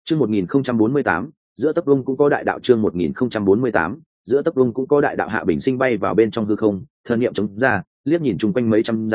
Chương 1048, giữa tấc vương cũng có đại đạo. Chương 1048, giữa tấc vương cũng có đại đạo. Hạ Bình Sinh bay vào bên trong hư không, thân niệm chống ra, liếc nhìn chung quanh mấy trăm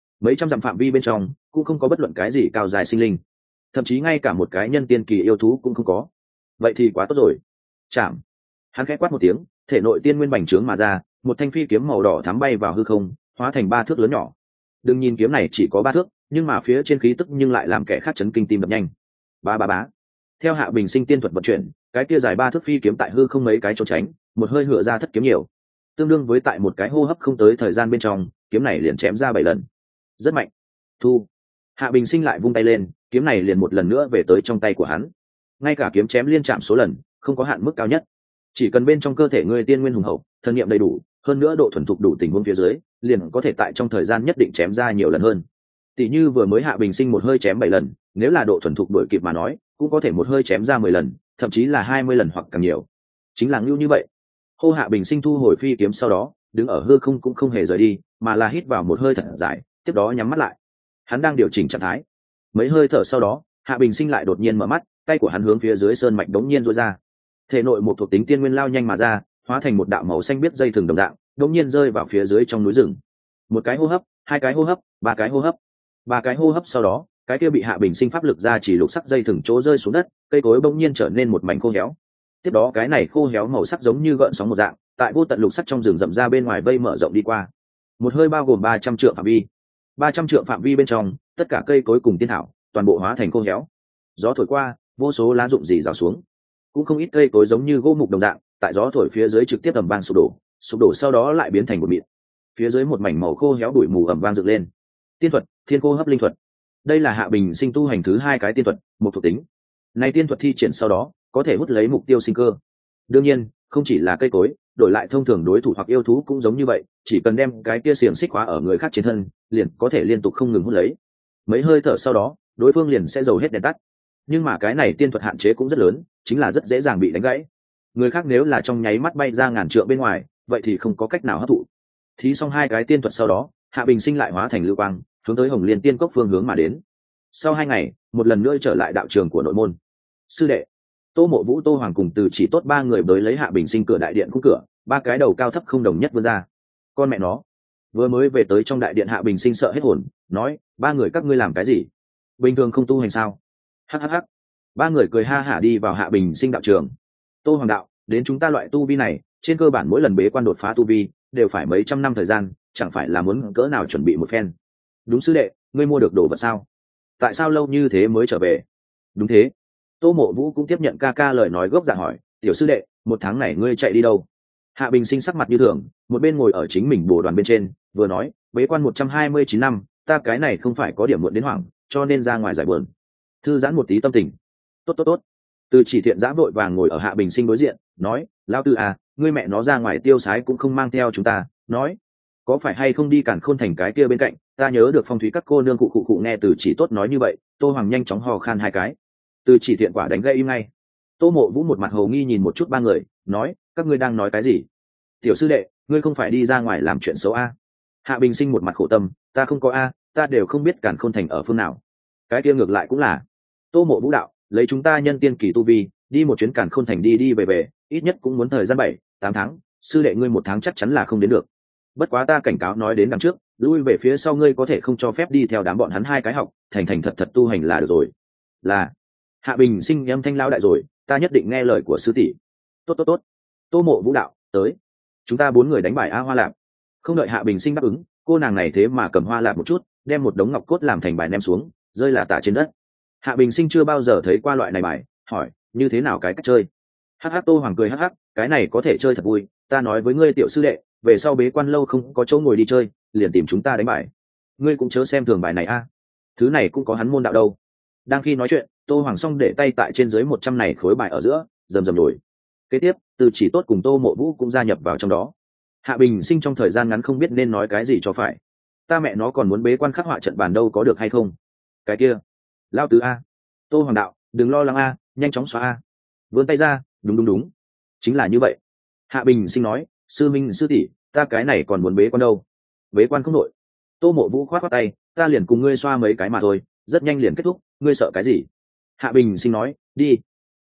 dặm phạm vi bên trong cũng không có bất luận cái gì cao dài sinh linh, thậm chí ngay cả một cái nhân tiên kỳ yêu thú cũng không có. Vậy thì quá tốt rồi. Chạm. Hắn khẽ quát một tiếng, thể nội tiên nguyên bành trướng mà ra, một thanh phi kiếm màu đỏ thắm bay vào hư không, hóa thành 3 thước lớn nhỏ. Đừng nhìn kiếm này chỉ có 3 thước, nhưng mà phía trên khí tức nhưng lại làm kẻ khác chấn kinh tim đập nhanh. Bá bá bá. Theo Hạ Bình Sinh tiên thuật vận chuyển, cái kia dài 3 thước phi kiếm tại hư không mấy cái trốn tránh, một hơi hựa ra thất kiếm nhiều, tương đương với tại một cái hô hấp không tới thời gian bên trong, kiếm này liền chém ra 7 lần. Rất mạnh. Thu. Hạ Bình Sinh lại vung tay lên, kiếm này liền một lần nữa về tới trong tay của hắn. Ngay cả kiếm chém liên chạm số lần, không có hạn mức cao nhất. Chỉ cần bên trong cơ thể ngươi tiên nguyên hùng hậu, thân niệm đầy đủ, hơn nữa độ thuần thục đủ tình huống phía dưới, liền có thể tại trong thời gian nhất định chém ra nhiều lần hơn. Tỷ như vừa mới Hạ Bình Sinh một hơi chém 7 lần, nếu là độ thuần thục đuổi kịp mà nói, cũng có thể một hơi chém ra 10 lần, thậm chí là 20 lần hoặc càng nhiều. Chính là ngưu như vậy. Hô Hạ Bình Sinh thu hồi phi kiếm sau đó, đứng ở hư không cũng không hề rời đi, mà là hít vào một hơi thật dài, tiếp đó nhắm mắt lại. Hắn đang điều chỉnh trạng thái. Mấy hơi thở sau đó, Hạ Bình Sinh lại đột nhiên mở mắt, tay của hắn hướng phía dưới sơn mạch đống nhiên duỗi ra. Thể nội một thuộc tính tiên nguyên lao nhanh mà ra, hóa thành một đạo màu xanh biếc dây thừng đồng dạng, đống nhiên rơi vào phía dưới trong núi rừng. Một cái hô hấp, 2 cái hô hấp, 3 cái hô hấp. 3 cái hô hấp sau đó, cái kia bị Hạ Bình Sinh pháp lực ra chỉ lục sắc dây thừng chỗ rơi xuống đất, cây cối bỗng nhiên trở nên một mảnh khô héo. Tiếp đó cái này khô héo màu sắc giống như gợn sóng một dạng, tại vô tận lục sắc trong rừng rậm ra bên ngoài vây mở rộng đi qua. Một hơi bao gồm 300 trượng phạm vi. 300 trượng phạm vi bên trong, tất cả cây cối cùng tiên thảo, toàn bộ hóa thành khô héo. Gió thổi qua, vô số lá rụng rỉ rào xuống. Cũng không ít cây cối giống như gỗ mục đồng dạng, tại gió thổi phía dưới trực tiếp ầm vang sụp đổ sau đó lại biến thành một mịn. Phía dưới một mảnh màu khô héo bụi mù ầm vang dựng lên. Tiên thuật, thiên cô hấp linh thuật. Đây là Hạ Bình Sinh tu hành thứ 2 cái tiên thuật, một thuộc tính. Này tiên thuật thi triển sau đó, có thể hút lấy mục tiêu sinh cơ. Đương nhiên, không chỉ là cây cối, đổi lại thông thường đối thủ hoặc yêu thú cũng giống như vậy, chỉ cần đem cái kia xiềng xích khóa ở người khác trên thân, liền có thể liên tục không ngừng hút lấy. Mấy hơi thở sau đó, đối phương liền sẽ dầu hết đèn tắt. Nhưng mà cái này tiên thuật hạn chế cũng rất lớn, chính là rất dễ dàng bị đánh gãy. Người khác nếu là trong nháy mắt bay ra ngàn trượng bên ngoài, vậy thì không có cách nào hấp thụ. Thí xong 2 cái tiên thuật sau đó, Hạ Bình Sinh lại hóa thành lưu quang, hướng tới Hồng Liên Tiên Cốc phương hướng mà đến. Sau 2 ngày, một lần nữa trở lại đạo trường của nội môn. Sư đệ Tô Mộ Vũ, Tô Hoàng cùng Từ Chỉ Tốt 3 người tới lấy Hạ Bình Sinh cửa đại điện khung cửa, 3 cái đầu cao thấp không đồng nhất vươn ra. Con mẹ nó, vừa mới về tới trong đại điện, Hạ Bình Sinh sợ hết hồn, nói: 3 người các ngươi làm cái gì? Bình thường không tu hành sao? Hhh. 3 người cười ha hả đi vào Hạ Bình Sinh đạo trường. Tô Hoàng đạo: đến chúng ta loại tu vi này, trên cơ bản mỗi lần bế quan đột phá tu vi đều phải mấy trăm năm thời gian, chẳng phải là muốn cỡ nào chuẩn bị một phen. Đúng sư đệ, ngươi mua được đồ vật sao? Tại sao lâu như thế mới trở về? Đúng thế. Tô Mộ Vũ cũng tiếp nhận ca ca lời nói gốc dạ hỏi: tiểu sư đệ, 1 tháng này ngươi chạy đi đâu? Hạ Bình Sinh sắc mặt như thường, một bên ngồi ở chính mình bồ đoàn bên trên, vừa nói: bế quan 129 năm, ta cái này không phải có điểm muộn đến hoảng, cho nên ra ngoài giải buồn, thư giãn một tí tâm tình. Tốt. Từ Chỉ Thiện Giã vội vàng ngồi ở Hạ Bình Sinh đối diện, nói: lão Tư à, ngươi mẹ nó ra ngoài tiêu sái cũng không mang theo chúng ta, nói có phải hay không đi Càn Khôn Thành cái kia bên cạnh, ta nhớ được phong thúy các cô nương cụ nghe Từ Chỉ Tốt nói như vậy. Tô Hoàng nhanh chóng hò khan 2 cái. Từ Chỉ Thiện quả đánh gây im ngay. Tô Mộ Vũ một mặt hồ nghi nhìn một chút 3 người, nói: các ngươi đang nói cái gì? Tiểu sư đệ, ngươi không phải đi ra ngoài làm chuyện xấu a? Hạ Bình Sinh một mặt khổ tâm: ta không có a, ta đều không biết Càn Khôn Thành ở phương nào. Cái kia ngược lại cũng là. Tô Mộ Vũ đạo: lấy chúng ta nhân tiên kỳ tu vi, đi một chuyến Càn Khôn Thành đi về, ít nhất cũng muốn thời gian 7-8 tháng, sư đệ ngươi 1 tháng chắc chắn là không đến được. Bất quá ta cảnh cáo nói đến đằng trước, lui về phía sau ngươi có thể không cho phép đi theo đám bọn hắn 2 cái học, thành thật tu hành là được rồi. Là. Hạ Bình Sinh âm thanh lao đại rồi, ta nhất định nghe lời của sư tỷ. Tốt. Tô Mộ Vũ đạo: tới, chúng ta 4 người đánh bài a Hoa Lạp. Không đợi Hạ Bình Sinh đáp ứng, cô nàng này thế mà cầm Hoa Lạp một chút, đem một đống ngọc cốt làm thành bài ném xuống, rơi là tả trên đất. Hạ Bình Sinh chưa bao giờ thấy qua loại này bài, hỏi: như thế nào cái cách chơi? Tô Hoàng cười hắc, cái này có thể chơi thật vui, ta nói với ngươi tiểu sư đệ, về sau bế quan lâu không có chỗ ngồi đi chơi, liền tìm chúng ta đánh bài. Ngươi cũng chớ xem thường bài này a, thứ này cũng có hắn môn đạo đâu. Đang khi nói chuyện, Tô Hoàng xong để tay tại trên dưới 100 này khối bài ở giữa, rầm đổi. Kế tiếp, Từ Chỉ Tốt cùng Tô Mộ Vũ cũng gia nhập vào trong đó. Hạ Bình Sinh trong thời gian ngắn không biết nên nói cái gì cho phải. Ta mẹ nó còn muốn bế quan khắc họa trận bàn đâu có được hay không? Cái kia, lao tứ a. Tô Hoàng đạo: đừng lo lắng a, nhanh chóng xóa a. Vươn tay ra: đúng, chính là như vậy. Hạ Bình Sinh nói: sư minh sư tỷ, ta cái này còn muốn bế quan đâu. Bế quan không nội. Tô Mộ Vũ khoát tay: ta liền cùng ngươi xoa mấy cái mà thôi, rất nhanh liền kết thúc, ngươi sợ cái gì? Hạ Bình Sinh nói: đi.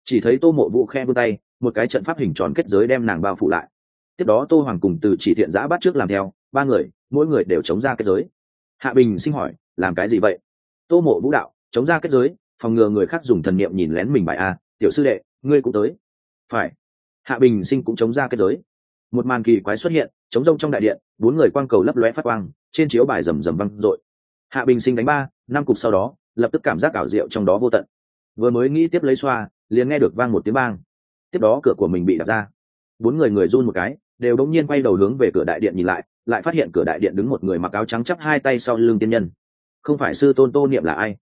chỉ thấy Tô Mộ Vũ khe vươn tay, một cái trận pháp hình tròn kết giới đem nàng bao phủ lại. Tiếp đó Tô Hoàng cùng Từ Chỉ Thiện Giã bắt trước làm theo, ba người mỗi người đều chống ra kết giới. Hạ Bình Sinh hỏi, làm cái gì vậy? Tô Mộ Vũ đạo, chống ra kết giới, phòng ngừa người khác dùng thần niệm nhìn lén mình bài a. Tiểu sư đệ, ngươi cũng tới. Phải. Hạ Bình Sinh cũng chống ra kết giới. Một màn kỳ quái xuất hiện, chống rông trong đại điện, bốn người quang cầu lấp lóe phát quang, trên chiếu bài rầm rầm văng dội. Hạ Bình Sinh đánh 3-5 cục sau đó, lập tức cảm giác ảo diệu trong đó vô tận. Vừa mới nghĩ tiếp lấy xoa, liền nghe được vang một tiếng bang. Tiếp đó cửa của mình bị đập ra. Bốn người run một cái, đều đống nhiên quay đầu hướng về cửa đại điện nhìn lại, lại phát hiện cửa đại điện đứng một người mặc áo trắng chắp hai tay sau lưng tiên nhân. Không phải sư tôn Tô Niệm là ai?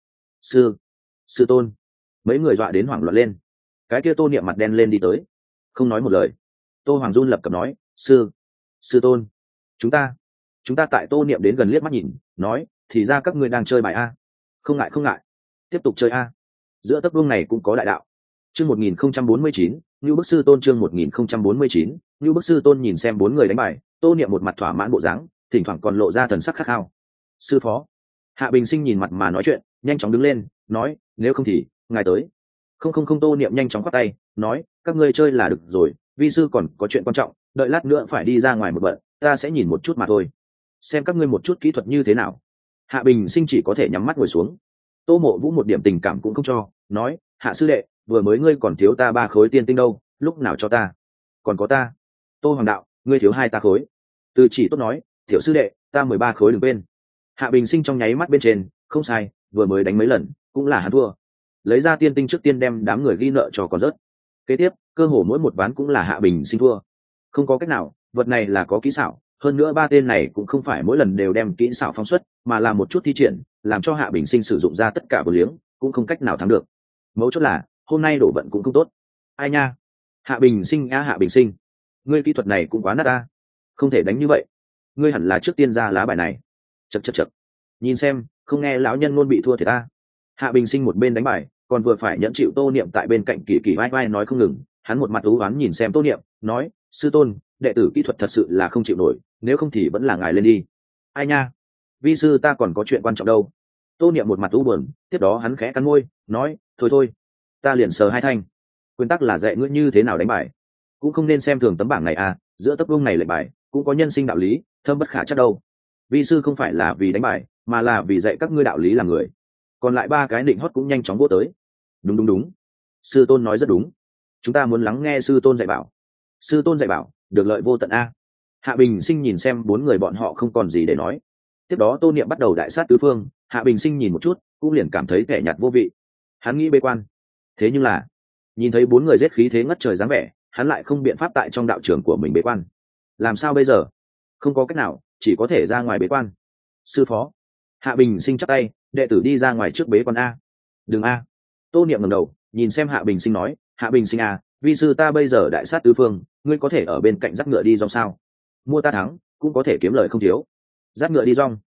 Sư tôn. Mấy người dọa đến hoảng loạn lên. Cái kia Tô Niệm mặt đen lên đi tới, không nói một lời. Tô Hoàng run lập cập nói, sư tôn, chúng ta tại Tô Niệm đến gần liếc mắt nhìn, nói, thì ra các ngươi đang chơi bài a. Không ngại, tiếp tục chơi a. Giữa tấc vương này cũng có đại đạo. Chương 1049, Nưu Bức Sư Tôn. Chương 1049, Nưu Bức Sư Tôn. Nhìn xem bốn người đánh bài, Tô Niệm một mặt thỏa mãn bộ dáng, thỉnh thoảng còn lộ ra thần sắc khát khao. Sư phó. Hạ Bình Sinh nhìn mặt mà nói chuyện, nhanh chóng đứng lên, nói, nếu không thì ngài tới. Không. Tô Niệm nhanh chóng khoát tay, nói, các ngươi chơi là được rồi, vi sư còn có chuyện quan trọng, đợi lát nữa phải đi ra ngoài một bận, ta sẽ nhìn một chút mà thôi. Xem các ngươi một chút kỹ thuật như thế nào. Hạ Bình Sinh chỉ có thể nhắm mắt ngồi xuống. Tô Mộ Vũ một điểm tình cảm cũng không cho, nói, Hạ sư đệ, vừa mới ngươi còn thiếu ta 3 khối tiên tinh đâu, lúc nào cho ta? Còn có ta. Tô Hoàng đạo, ngươi thiếu 2 ta khối. Từ Chỉ Tốt nói, tiểu sư đệ, ta 13 khối đừng quên. Hạ Bình Sinh trong nháy mắt bên trên, không sai, vừa mới đánh mấy lần, cũng là hắn thua. Lấy ra tiên tinh trước tiên đem đám người ghi nợ cho còn rớt. Kế tiếp, cơ hồ mỗi một ván cũng là Hạ Bình Sinh thua. Không có cách nào, vật này là có kỹ xảo, hơn nữa 3 tên này cũng không phải mỗi lần đều đem kỹ xảo phóng xuất, mà là một chút thi triển, làm cho Hạ Bình Sinh sử dụng ra tất cả vô liếng, cũng không cách nào thắng được. Mấu chốt là, hôm nay đổ vận cũng không tốt. Ai nha? Hạ Bình Sinh Hạ Bình Sinh, ngươi kỹ thuật này cũng quá nát a, không thể đánh như vậy. Ngươi hẳn là trước tiên ra lá bài này. Chậc. Nhìn xem, không nghe lão nhân luôn bị thua thì ta. Hạ Bình Sinh một bên đánh bài, còn vừa phải nhận chịu Tô Niệm tại bên cạnh kỳ vai nói không ngừng. Hắn một mặt ú oán nhìn xem Tô Niệm, nói, sư tôn, đệ tử kỹ thuật thật sự là không chịu nổi, nếu không thì vẫn là ngài lên đi. Ai nha? Vi sư ta còn có chuyện quan trọng đâu. Tô Niệm một mặt u buồn, tiếp đó hắn khẽ cắn môi, nói, thôi, ta liền sờ 2 thanh. Nguyên tắc là dạy ngươi như thế nào đánh bài, cũng không nên xem thường tấm bảng này à, giữa tấc vương này lệnh bài cũng có nhân sinh đạo lý, thâm bất khả trắc đâu. Vi sư không phải là vì đánh bài, mà là vì dạy các ngươi đạo lý làm người. Còn lại 3 cái định hót cũng nhanh chóng vô tới. Đúng, sư tôn nói rất đúng, chúng ta muốn lắng nghe sư tôn dạy bảo. Sư tôn dạy bảo, được lợi vô tận a. Hạ Bình Sinh nhìn xem 4 người bọn họ không còn gì để nói. Tiếp đó Tô Niệm bắt đầu đại sát tứ phương. Hạ Bình Sinh nhìn một chút, cũng liền cảm thấy vẻ nhạt vô vị. Hắn nghĩ bế quan, thế nhưng là nhìn thấy 4 người giết khí thế ngất trời dáng vẻ, hắn lại không biện pháp tại trong đạo trường của mình bế quan. Làm sao bây giờ? Không có cách nào, chỉ có thể ra ngoài bế quan. Sư phó. Hạ Bình Sinh chắp tay, đệ tử đi ra ngoài trước bế quan a. Đừng a. Tô Niệm ngẩng đầu, nhìn xem Hạ Bình Sinh nói, Hạ Bình Sinh à, vi sư ta bây giờ đại sát tứ phương, ngươi có thể ở bên cạnh dắt ngựa đi rong sao? Mua ta thắng, cũng có thể kiếm lời không thiếu. Dắt ngựa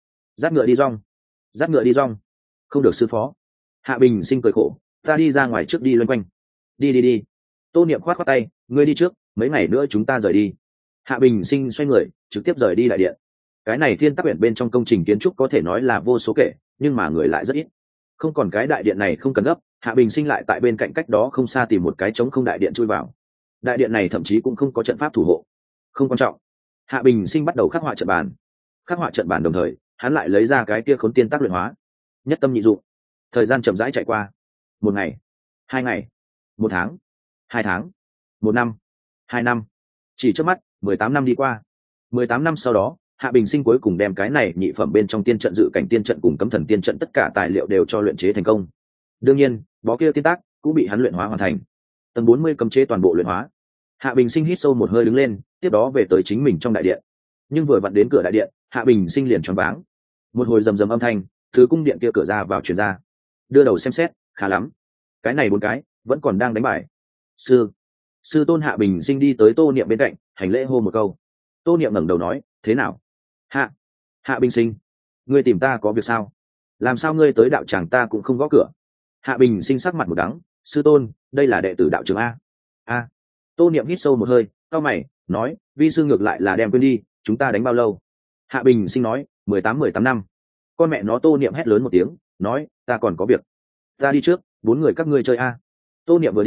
đi rong. Không được sư phó. Hạ Bình Sinh cười khổ, ta đi ra ngoài trước đi loanh quanh. Đi. Tô Niệm khoát tay, ngươi đi trước, mấy ngày nữa chúng ta rời đi. Hạ Bình Sinh xoay người, trực tiếp rời đi đại điện. Cái này Thiên Tắc Uyển bên trong công trình kiến trúc có thể nói là vô số kể, nhưng mà người lại rất ít. Không còn cái đại điện này không cần gấp, Hạ Bình Sinh lại tại bên cạnh cách đó không xa tìm một cái trống không đại điện chui vào. Đại điện này thậm chí cũng không có trận pháp thủ hộ. Không quan trọng. Hạ Bình Sinh bắt đầu khắc họa trận bàn đồng thời, hắn lại lấy ra cái kia khốn tiên tác luyện hóa. Nhất tâm nhị dụng. Thời gian chậm rãi chạy qua. 1 ngày, 2 ngày, 1 tháng, 2 tháng, 1 năm, 2 năm. Chỉ trước mắt, 18 năm đi qua. 18 năm sau đó, Hạ Bình Sinh cuối cùng đem cái này nhị phẩm bên trong tiên trận dự cảnh tiên trận cùng cấm thần tiên trận tất cả tài liệu đều cho luyện chế thành công. Đương nhiên, bó kia tiên tác cũng bị hắn luyện hóa hoàn thành. Tầng 40 cấm chế toàn bộ luyện hóa. Hạ Bình Sinh hít sâu một hơi đứng lên, tiếp đó về tới chính mình trong đại điện. Nhưng vừa vặn đến cửa đại điện, Hạ Bình Sinh liền choáng váng. Một hồi rầm rầm âm thanh từ cung điện kia cửa ra vào truyền ra. Đưa đầu xem xét, khá lắm. Cái này 4 cái vẫn còn đang đánh bài. Sư tôn. Hạ Bình Sinh đi tới Tô Niệm bên cạnh, hành lễ hô một câu. Tô Niệm ngẩng đầu nói, thế nào? Hạ Bình Sinh, ngươi tìm ta có việc sao? Làm sao ngươi tới đạo tràng ta cũng không gõ cửa? Hạ Bình Sinh sắc mặt một đắng, sư tôn, đây là đệ tử đạo trường a. Tô Niệm hít sâu một hơi, cau mày, nói, vi sư ngược lại là đem quên đi, chúng ta đánh bao lâu? Hạ Bình Sinh nói, 18 năm. Con mẹ nó. Tô Niệm hét lớn một tiếng, nói, ta còn có việc, ta đi trước, 4 người các ngươi chơi a. Tô Niệm vừa đi,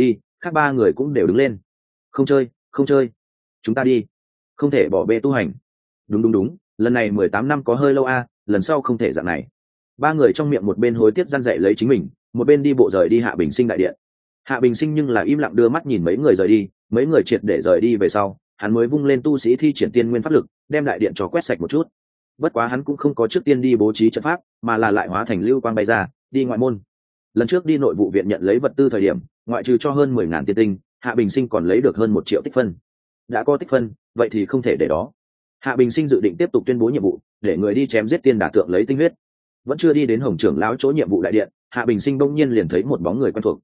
Khác ba người cũng đều đứng lên. Không chơi, không chơi, chúng ta đi, không thể bỏ bê tu hành. Đúng đúng đúng, lần này 18 năm có hơi lâu a, lần sau không thể dạng này. Ba người trong miệng một bên hối tiếc răn dạy lấy chính mình, một bên đi bộ rời đi Hạ Bình Sinh đại điện. Hạ Bình Sinh nhưng là im lặng đưa mắt nhìn mấy người rời đi, mấy người triệt để rời đi về sau, hắn mới vung lên tu sĩ thi triển tiên nguyên pháp lực, đem đại điện cho quét sạch một chút. Bất quá hắn cũng không có trước tiên đi bố trí trận pháp, mà là lại hóa thành lưu quang bay ra, đi ngoại môn. Lần trước đi nội vụ viện nhận lấy vật tư thời điểm, ngoại trừ cho hơn 10.000 tiên tinh, Hạ Bình Sinh còn lấy được hơn 1 triệu tích phân. Đã có tích phân, vậy thì không thể để đó. Hạ Bình Sinh dự định tiếp tục tuyên bố nhiệm vụ, để người đi chém giết tiên đả tượng lấy tinh huyết. Vẫn chưa đi đến Hồng trưởng lão chỗ nhiệm vụ đại điện, Hạ Bình Sinh bỗng nhiên liền thấy một bóng người quen thuộc.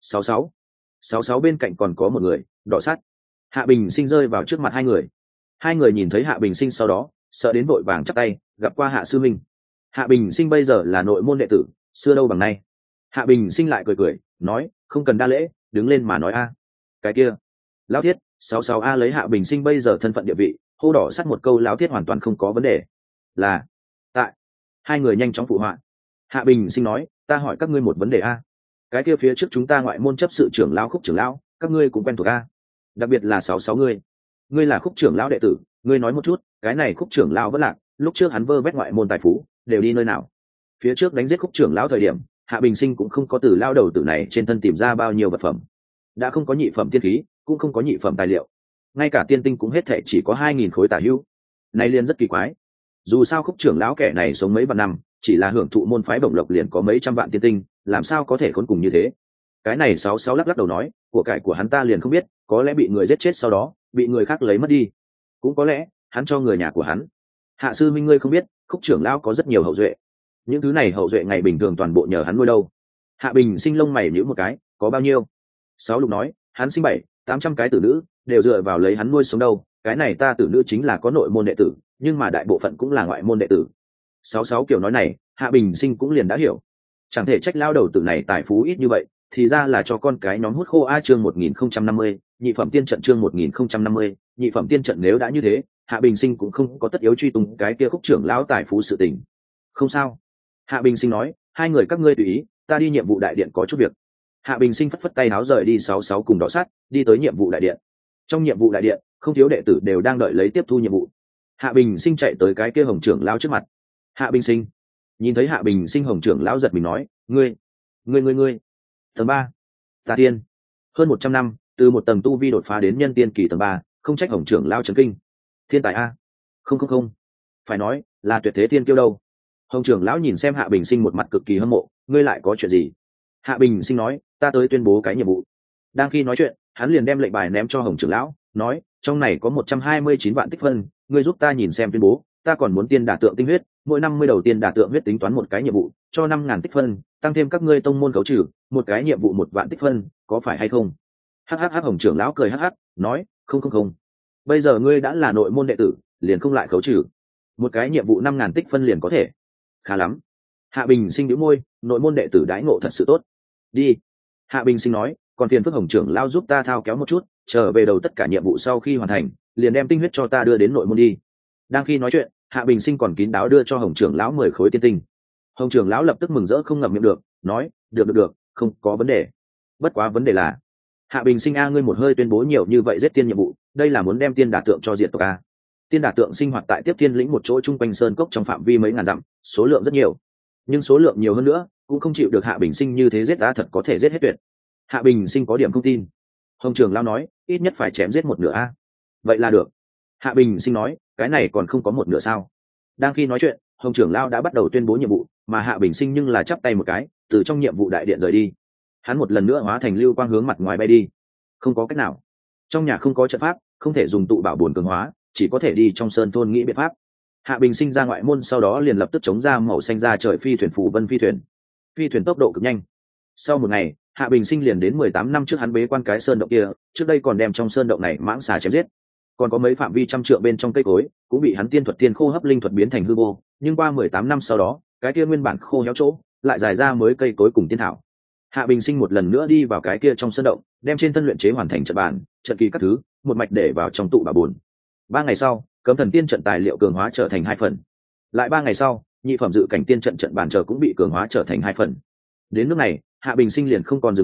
66 bên cạnh còn có một người, đỏ sắt. Hạ Bình Sinh rơi vào trước mặt hai người. Hai người nhìn thấy Hạ Bình Sinh sau đó, sợ đến vội vàng chắp tay, gặp qua Hạ sư minh. Hạ Bình Sinh bây giờ là nội môn đệ tử, xưa đâu bằng nay. Hạ Bình Sinh lại cười cười, nói, không cần đa lễ, đứng lên mà nói a. Cái kia, lão thiết, 66A lấy Hạ Bình Sinh bây giờ thân phận địa vị, hô đỏ sắt một câu lão thiết hoàn toàn không có vấn đề. Là, tại. Hai người nhanh chóng phụ họa. Hạ Bình Sinh nói, ta hỏi các ngươi một vấn đề a. Cái kia phía trước chúng ta ngoại môn chấp sự trưởng lão Khúc trưởng lão, các ngươi cũng quen thuộc a. Đặc biệt là 66 ngươi. Ngươi là Khúc trưởng lão đệ tử, ngươi nói một chút, cái này Khúc trưởng lão vẫn lạc, lúc trước hắn vơ vét ngoại môn tài phú, đều đi nơi nào? Phía trước đánh giết Khúc trưởng lão thời điểm, Hạ Bình Sinh cũng không có từ lao đầu tử này trên thân tìm ra bao nhiêu vật phẩm. Đã không có nhị phẩm tiên khí, cũng không có nhị phẩm tài liệu, ngay cả tiên tinh cũng hết thảy chỉ có 2.000 khối tả hữu. Này liền rất kỳ quái. Dù sao Khúc trưởng lão kẻ này sống mấy vạn năm, chỉ là hưởng thụ môn phái bổng lộc liền có mấy trăm vạn tiên tinh, làm sao có thể khốn cùng như thế? Cái này 66 lắc đầu nói, của cải của hắn ta liền không biết, có lẽ bị người giết chết sau đó, bị người khác lấy mất đi, cũng có lẽ hắn cho người nhà của hắn. Hạ sư minh ngươi không biết, Khúc trưởng lão có rất nhiều hậu duệ, những thứ này hậu duệ ngày bình thường toàn bộ nhờ hắn nuôi đâu. Hạ Bình Sinh lông mày nhíu một cái, có bao nhiêu? 6 lục nói, hắn sinh 700-800 cái tử nữ, đều dựa vào lấy hắn nuôi sống đâu. Cái này ta tử nữ chính là có nội môn đệ tử, nhưng mà đại bộ phận cũng là ngoại môn đệ tử. 66 kiểu nói này, Hạ Bình Sinh cũng liền đã hiểu. Chẳng thể trách lao đầu tử này tài phú ít như vậy, thì ra là cho con cái nhóm hút khô. A chương 1050, nhị phẩm tiên trận chương 1050, nhị phẩm tiên trận. Nếu đã như thế, Hạ Bình Sinh cũng không có tất yếu truy tung cái kia Khúc trưởng lão tài phú sự tình. Không sao. Hạ Bình Sinh nói, hai người các ngươi tùy ý, ta đi nhiệm vụ đại điện có chút việc. Hạ Bình Sinh phất phất tay áo rời đi 66 cùng đỏ sát, đi tới nhiệm vụ đại điện. Trong nhiệm vụ đại điện, không thiếu đệ tử đều đang đợi lấy tiếp thu nhiệm vụ. Hạ Bình Sinh chạy tới cái kia Hồng trưởng lão trước mặt. Hạ Bình Sinh. Nhìn thấy Hạ Bình Sinh, Hồng trưởng lão giật mình nói, ngươi. Tầng 3. Tà tiên. Hơn 100 năm, từ một tầng tu vi đột phá đến nhân tiên kỳ tầng 3, không trách Hồng trưởng lão chấn kinh. Thiên tài a. Không. Phải nói, là tuyệt thế thiên kiêu đâu. Hồng trưởng lão nhìn xem Hạ Bình Sinh một mặt cực kỳ hâm mộ, ngươi lại có chuyện gì? Hạ Bình Sinh nói, ta tới tuyên bố cái nhiệm vụ. Đang khi nói chuyện, hắn liền đem lệnh bài ném cho Hồng trưởng lão, nói, trong này có 129 vạn tích phân, ngươi giúp ta nhìn xem tuyên bố, ta còn muốn tiên đả tượng tinh huyết, mỗi 50 đầu tiên đả tượng huyết tính toán một cái nhiệm vụ, cho 5.000 tích phân, tăng thêm các ngươi tông môn khấu trừ, một cái nhiệm vụ 1 vạn tích phân, có phải hay không? Hắc, Hồng trưởng lão cười hắc, nói, không. Bây giờ ngươi đã là nội môn đệ tử, liền không lại khấu trừ. Một cái nhiệm vụ 5.000 tích phân liền có thể. Khá lắm. Hạ Bình Sinh nhíu môi, nội môn đệ tử đãi ngộ thật sự tốt. Đi. Hạ Bình Sinh nói, còn phiền phức Hồng trưởng lão giúp ta thao kéo một chút, trở về đầu tất cả nhiệm vụ sau khi hoàn thành, liền đem tinh huyết cho ta đưa đến nội môn đi. Đang khi nói chuyện, Hạ Bình Sinh còn kín đáo đưa cho Hồng trưởng lão 10 khối tiên tinh. Hồng trưởng lão lập tức mừng rỡ không ngậm miệng được, nói, được, không có vấn đề. Bất quá vấn đề là, Hạ Bình Sinh a, ngươi một hơi tuyên bố nhiều như vậy giết tiên nhiệm vụ, đây là muốn đem tiên đả tượng cho diệt tộc a. Tiên đả tượng sinh hoạt tại Tiếp Thiên lĩnh một chỗ chung quanh sơn cốc trong phạm vi mấy ngàn dặm, số lượng rất nhiều, nhưng số lượng nhiều hơn nữa cũng không chịu được Hạ Bình Sinh như thế giết ta, thật có thể giết hết tuyệt. Hạ Bình Sinh có điểm không tin. Hồng trưởng lão nói, ít nhất phải chém giết một nửa a. Vậy là được. Hạ Bình Sinh nói, cái này còn không có một nửa sao? Đang khi nói chuyện, Hồng trưởng lão đã bắt đầu tuyên bố nhiệm vụ, mà Hạ Bình Sinh nhưng là chắp tay một cái, từ trong nhiệm vụ đại điện rời đi. Hắn một lần nữa hóa thành lưu quang hướng mặt ngoài bay đi. Không có cách nào, trong nhà không có trận pháp, không thể dùng tụ bảo bổn cường hóa, chỉ có thể đi trong sơn thôn nghĩ biện pháp. Hạ Bình Sinh ra ngoại môn sau đó liền lập tức chống ra màu xanh ra trời phi thuyền phù vân phi thuyền tốc độ cực nhanh. Sau một ngày, Hạ Bình Sinh liền đến 18 năm trước hắn bế quan cái sơn động kia, trước đây còn đem trong sơn động này mãng xà chém giết. Còn có mấy phạm vi trăm trượng bên trong cây cối cũng bị hắn tiên thuật tiên khô hấp linh thuật biến thành hư vô, nhưng qua 18 năm sau đó, cái kia nguyên bản khô héo chỗ lại dài ra mới cây cối cùng tiên thảo. Hạ Bình Sinh một lần nữa đi vào cái kia trong sơn động, đem trên thân luyện chế hoàn thành trận bàn, trận kỳ các thứ, một mạch để vào trong tụ bảo bồn. 3 ngày sau, cấm thần tiên trận tài liệu cường hóa trở thành 2 phần. Lại 3 ngày sau, nhị phẩm dự cảnh tiên trận trận bàn chờ cũng bị cường hóa trở thành 2 phần. Đến lúc này, Hạ Bình Sinh liền không còn dừng lại,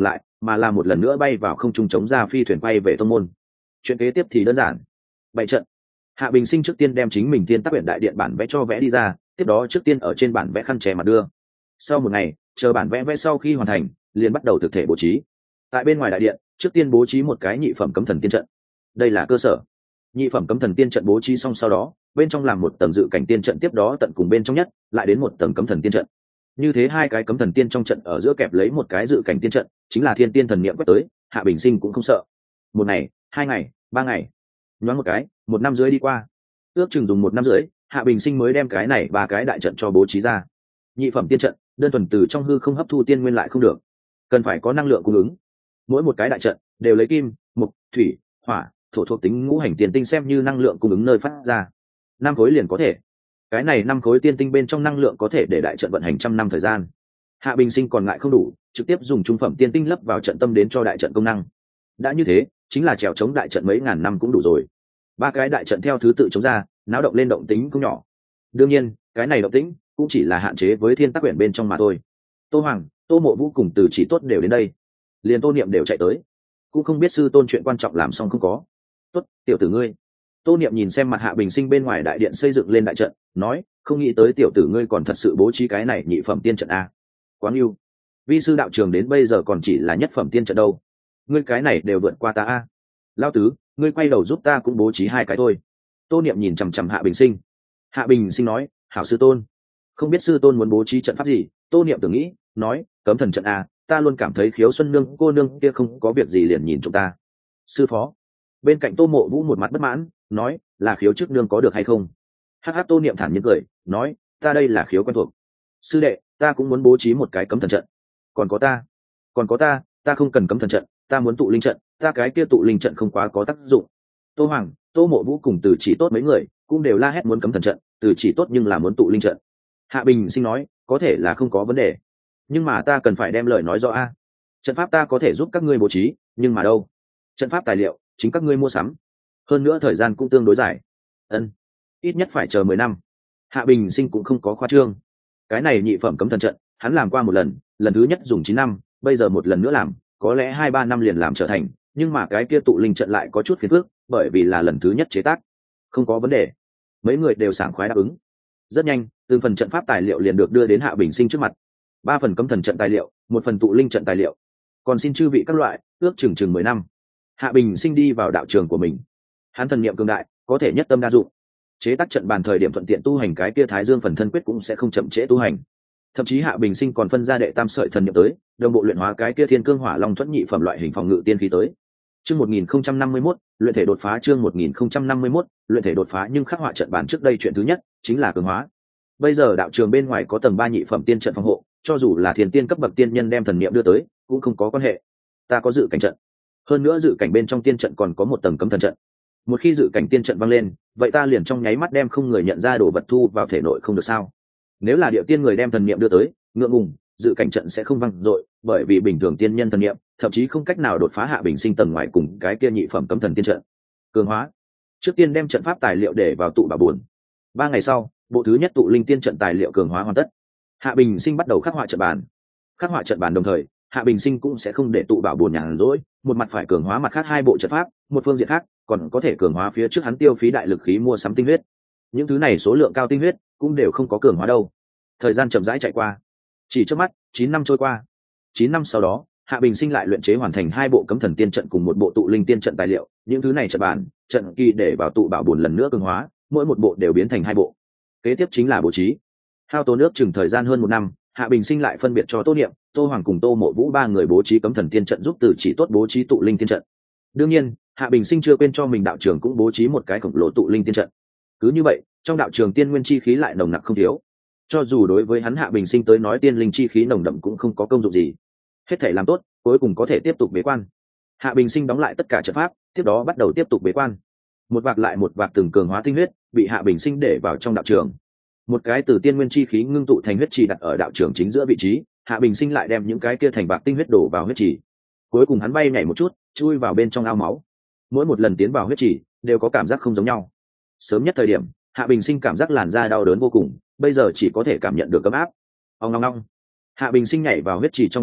mà là một lần nữa bay vào không trung chống ra phi thuyền quay về tông môn. Chuyện kế tiếp thì đơn giản. Bày trận. Hạ Bình Sinh trước tiên đem chính mình Tiên Tác Quyển đại điện bản vẽ cho vẽ đi ra, tiếp đó trước tiên ở trên bản vẽ khăn che mặt đưa. Sau một ngày, chờ bản vẽ vẽ sau khi hoàn thành, liền bắt đầu thực thể bố trí. Tại bên ngoài đại điện, trước tiên bố trí một cái nhị phẩm cấm thần tiên trận. Đây là cơ sở. Nhị phẩm cấm thần tiên trận bố trí xong sau đó, bên trong làm một tầng dự cảnh tiên trận, tiếp đó tận cùng bên trong nhất lại đến một tầng cấm thần tiên trận. Như thế hai cái cấm thần tiên trong trận ở giữa kẹp lấy một cái dự cảnh tiên trận, chính là thiên tiên thần niệm quét tới, Hạ Bình Sinh cũng không sợ. Một ngày, 2 ngày, 3 ngày, nhoáng một cái, 1 năm rưỡi đi qua. Ước chừng dùng 1 năm rưỡi, Hạ Bình Sinh mới đem cái này 3 cái đại trận cho bố trí ra. Nhị phẩm tiên trận, đơn thuần từ trong hư không hấp thu tiên nguyên lại không được, cần phải có năng lượng cung ứng. Mỗi một cái đại trận đều lấy kim, mộc, thủy, hỏa, thổ thuộc tính ngũ hành tiền tinh xem như năng lượng cung ứng nơi phát ra. 5 khối liền có thể. Cái này 5 khối tiên tinh bên trong năng lượng có thể để đại trận vận hành 100 năm thời gian. Hạ Bình Sinh còn ngại không đủ, trực tiếp dùng trung phẩm tiên tinh lấp vào trận tâm đến cho đại trận công năng. Đã như thế, chính là trèo chống đại trận mấy ngàn năm cũng đủ rồi. 3 cái đại trận theo thứ tự chống ra, náo động lên động tính cũng nhỏ. Đương nhiên, cái này động tĩnh cũng chỉ là hạn chế với Thiên Tác Quyển bên trong mà thôi. Tô Hoàng, Tô Mộ Vũ cùng Từ Chỉ Tốt đều đến đây, liền Tô Niệm đều chạy tới, cũng không biết sư tôn chuyện quan trọng làm xong không có. Tốt, tiểu tử ngươi. Tô Niệm nhìn xem mặt Hạ Bình Sinh bên ngoài đại điện xây dựng lên đại trận, nói, không nghĩ tới tiểu tử ngươi còn thật sự bố trí cái này nhị phẩm tiên trận a. Quá yêu. Vi sư đạo trường đến bây giờ còn chỉ là nhất phẩm tiên trận đâu, ngươi cái này đều vượt qua ta a. Lão tứ, ngươi quay đầu giúp ta cũng bố trí 2 cái thôi. Tô Niệm nhìn chằm chằm Hạ Bình Sinh. Hạ Bình Sinh nói, hảo sư tôn. Không biết sư tôn muốn bố trí trận pháp gì. Tô Niệm tưởng nghĩ, nói, cấm thần trận a, ta luôn cảm thấy Khiếu Xuân nương cô nương kia không có việc gì liền nhìn chúng ta. Sư phó. Bên cạnh Tô Mộ Vũ một mặt bất mãn, nói, là Khiếu trước nương có được hay không. Hắc. Tô Niệm thản nhiên cười, nói, ta đây là Khiếu quen thuộc. Sư đệ, ta cũng muốn bố trí một cái cấm thần trận. Còn có ta, ta không cần cấm thần trận, ta muốn tụ linh trận, ta cái kia tụ linh trận không quá có tác dụng. Tô Hoàng, Tô Mộ Vũ cùng Từ Chỉ Tốt mấy người cũng đều la hét muốn cấm thần trận, Từ Chỉ Tốt nhưng là muốn tụ linh trận. Hạ Bình Sinh nói, có thể là không có vấn đề, nhưng mà ta cần phải đem lời nói rõ a. Trận pháp ta có thể giúp các ngươi bố trí, nhưng mà đâu? Trận pháp tài liệu chính các ngươi mua sắm, hơn nữa thời gian cũng tương đối dài. Ít nhất phải chờ 10 năm. Hạ Bình Sinh cũng không có khoa trương. Cái này nhị phẩm cấm thần trận, hắn làm qua một lần, lần thứ nhất dùng 9 năm, bây giờ một lần nữa làm, có lẽ 2-3 năm liền làm trở thành, nhưng mà cái kia tụ linh trận lại có chút phiền phức, bởi vì là lần thứ nhất chế tác. Không có vấn đề. Mấy người đều sảng khoái đáp ứng. Rất nhanh, từng phần trận pháp tài liệu liền được đưa đến Hạ Bình Sinh trước mặt. 3 phần cấm thần trận tài liệu, 1 phần tụ linh trận tài liệu. Còn xin chư vị các loại, ước chừng 10 năm. Hạ Bình Sinh đi vào đạo trường của mình. Hắn thần niệm cường đại, có thể nhất tâm đa dụng. Chế tác trận bàn thời điểm thuận tiện tu hành cái kia Thái Dương phần thân quyết cũng sẽ không chậm trễ tu hành. Thậm chí Hạ Bình Sinh còn phân ra đệ tam sợi thần niệm tới, đồng bộ luyện hóa cái kia Thiên Cương Hỏa Long Thuẫn nhị phẩm loại hình phòng ngự tiên khí tới. Chương 1051, luyện thể đột phá. Chương 1051, luyện thể đột phá. Nhưng khắc họa trận bàn trước đây chuyện thứ nhất chính là cường hóa. Bây giờ đạo trường bên ngoài có tầng 3 nhị phẩm tiên trận phòng hộ, cho dù là thiên tiên cấp bậc tiên nhân đem thần niệm đưa tới, cũng không có quan hệ. Ta có dự cảnh trận, hơn nữa dự cảnh bên trong tiên trận còn có một tầng cấm thần trận. Một khi dự cảnh tiên trận vang lên, vậy ta liền trong nháy mắt đem không người nhận ra đồ vật thu vào thể nội không được sao? Nếu là địa tiên người đem thần niệm đưa tới, ngượng ngùng, dự cảnh trận sẽ không vang dội, bởi vì bình thường tiên nhân thần niệm thậm chí không cách nào đột phá Hạ Bình Sinh tầng ngoài cùng cái kia nhị phẩm cấm thần tiên trận. Cường hóa. Trước tiên đem trận pháp tài liệu để vào tụ bảo buồn. 3 ngày sau, bộ thứ nhất tụ linh tiên trận tài liệu cường hóa hoàn tất. Hạ Bình Sinh bắt đầu khắc họa trận bàn. Khắc họa trận bàn đồng thời, Hạ Bình Sinh cũng sẽ không để tụ bảo buồn nhàn rỗi, một mặt phải cường hóa mặt khác 2 bộ trận pháp, một phương diện khác còn có thể cường hóa phía trước hắn tiêu phí đại lực khí mua sắm tinh huyết. Những thứ này số lượng cao tinh huyết cũng đều không có cường hóa đâu. Thời gian chậm rãi chạy qua, chỉ trước mắt 9 năm trôi qua. 9 năm sau đó, Hạ Bình Sinh lại luyện chế hoàn thành 2 bộ cấm thần tiên trận cùng 1 bộ tụ linh tiên trận tài liệu. Những thứ này trận bàn, trận kỳ để vào tụ bảo buồn lần nữa cường hóa, mỗi một bộ đều biến thành 2 bộ. Kế tiếp chính là bố trí. Hao tốn nước chừng thời gian hơn 1 năm, Hạ Bình Sinh lại phân biệt cho Tô Niệm, Tô Hoàng cùng Tô Mộ Vũ 3 người bố trí cấm thần tiên trận, giúp Từ Chỉ Tốt bố trí tụ linh tiên trận. Đương nhiên, Hạ Bình Sinh chưa quên cho mình đạo trường cũng bố trí một cái khổng lồ tụ linh tiên trận. Cứ như vậy, trong đạo trường tiên nguyên chi khí lại nồng nặc không thiếu. Cho dù đối với hắn Hạ Bình Sinh tới nói tiên linh chi khí nồng đậm cũng không có công dụng gì. Hết thảy làm tốt, cuối cùng có thể tiếp tục bế quan. Hạ Bình Sinh đóng lại tất cả trận pháp, tiếp đó bắt đầu tiếp tục bế quan. Một vạc lại một vạc từng cường hóa tinh huyết bị Hạ Bình Sinh để vào trong đạo trường. Một cái từ tiên nguyên chi khí ngưng tụ thành huyết trì đặt ở đạo trường chính giữa vị trí, Hạ Bình Sinh lại đem những cái kia thành bạc tinh huyết đổ vào huyết trì. Cuối cùng hắn bay nhảy một chút, chui vào bên trong ao máu. Mỗi một lần tiến vào huyết trì đều có cảm giác không giống nhau. Sớm nhất thời điểm, Hạ Bình Sinh cảm giác làn da đau đớn vô cùng, bây giờ chỉ có thể cảm nhận được ấm áp. Ong ong ong. Hạ Bình Sinh nhảy vào huyết trì trong nháy mắt,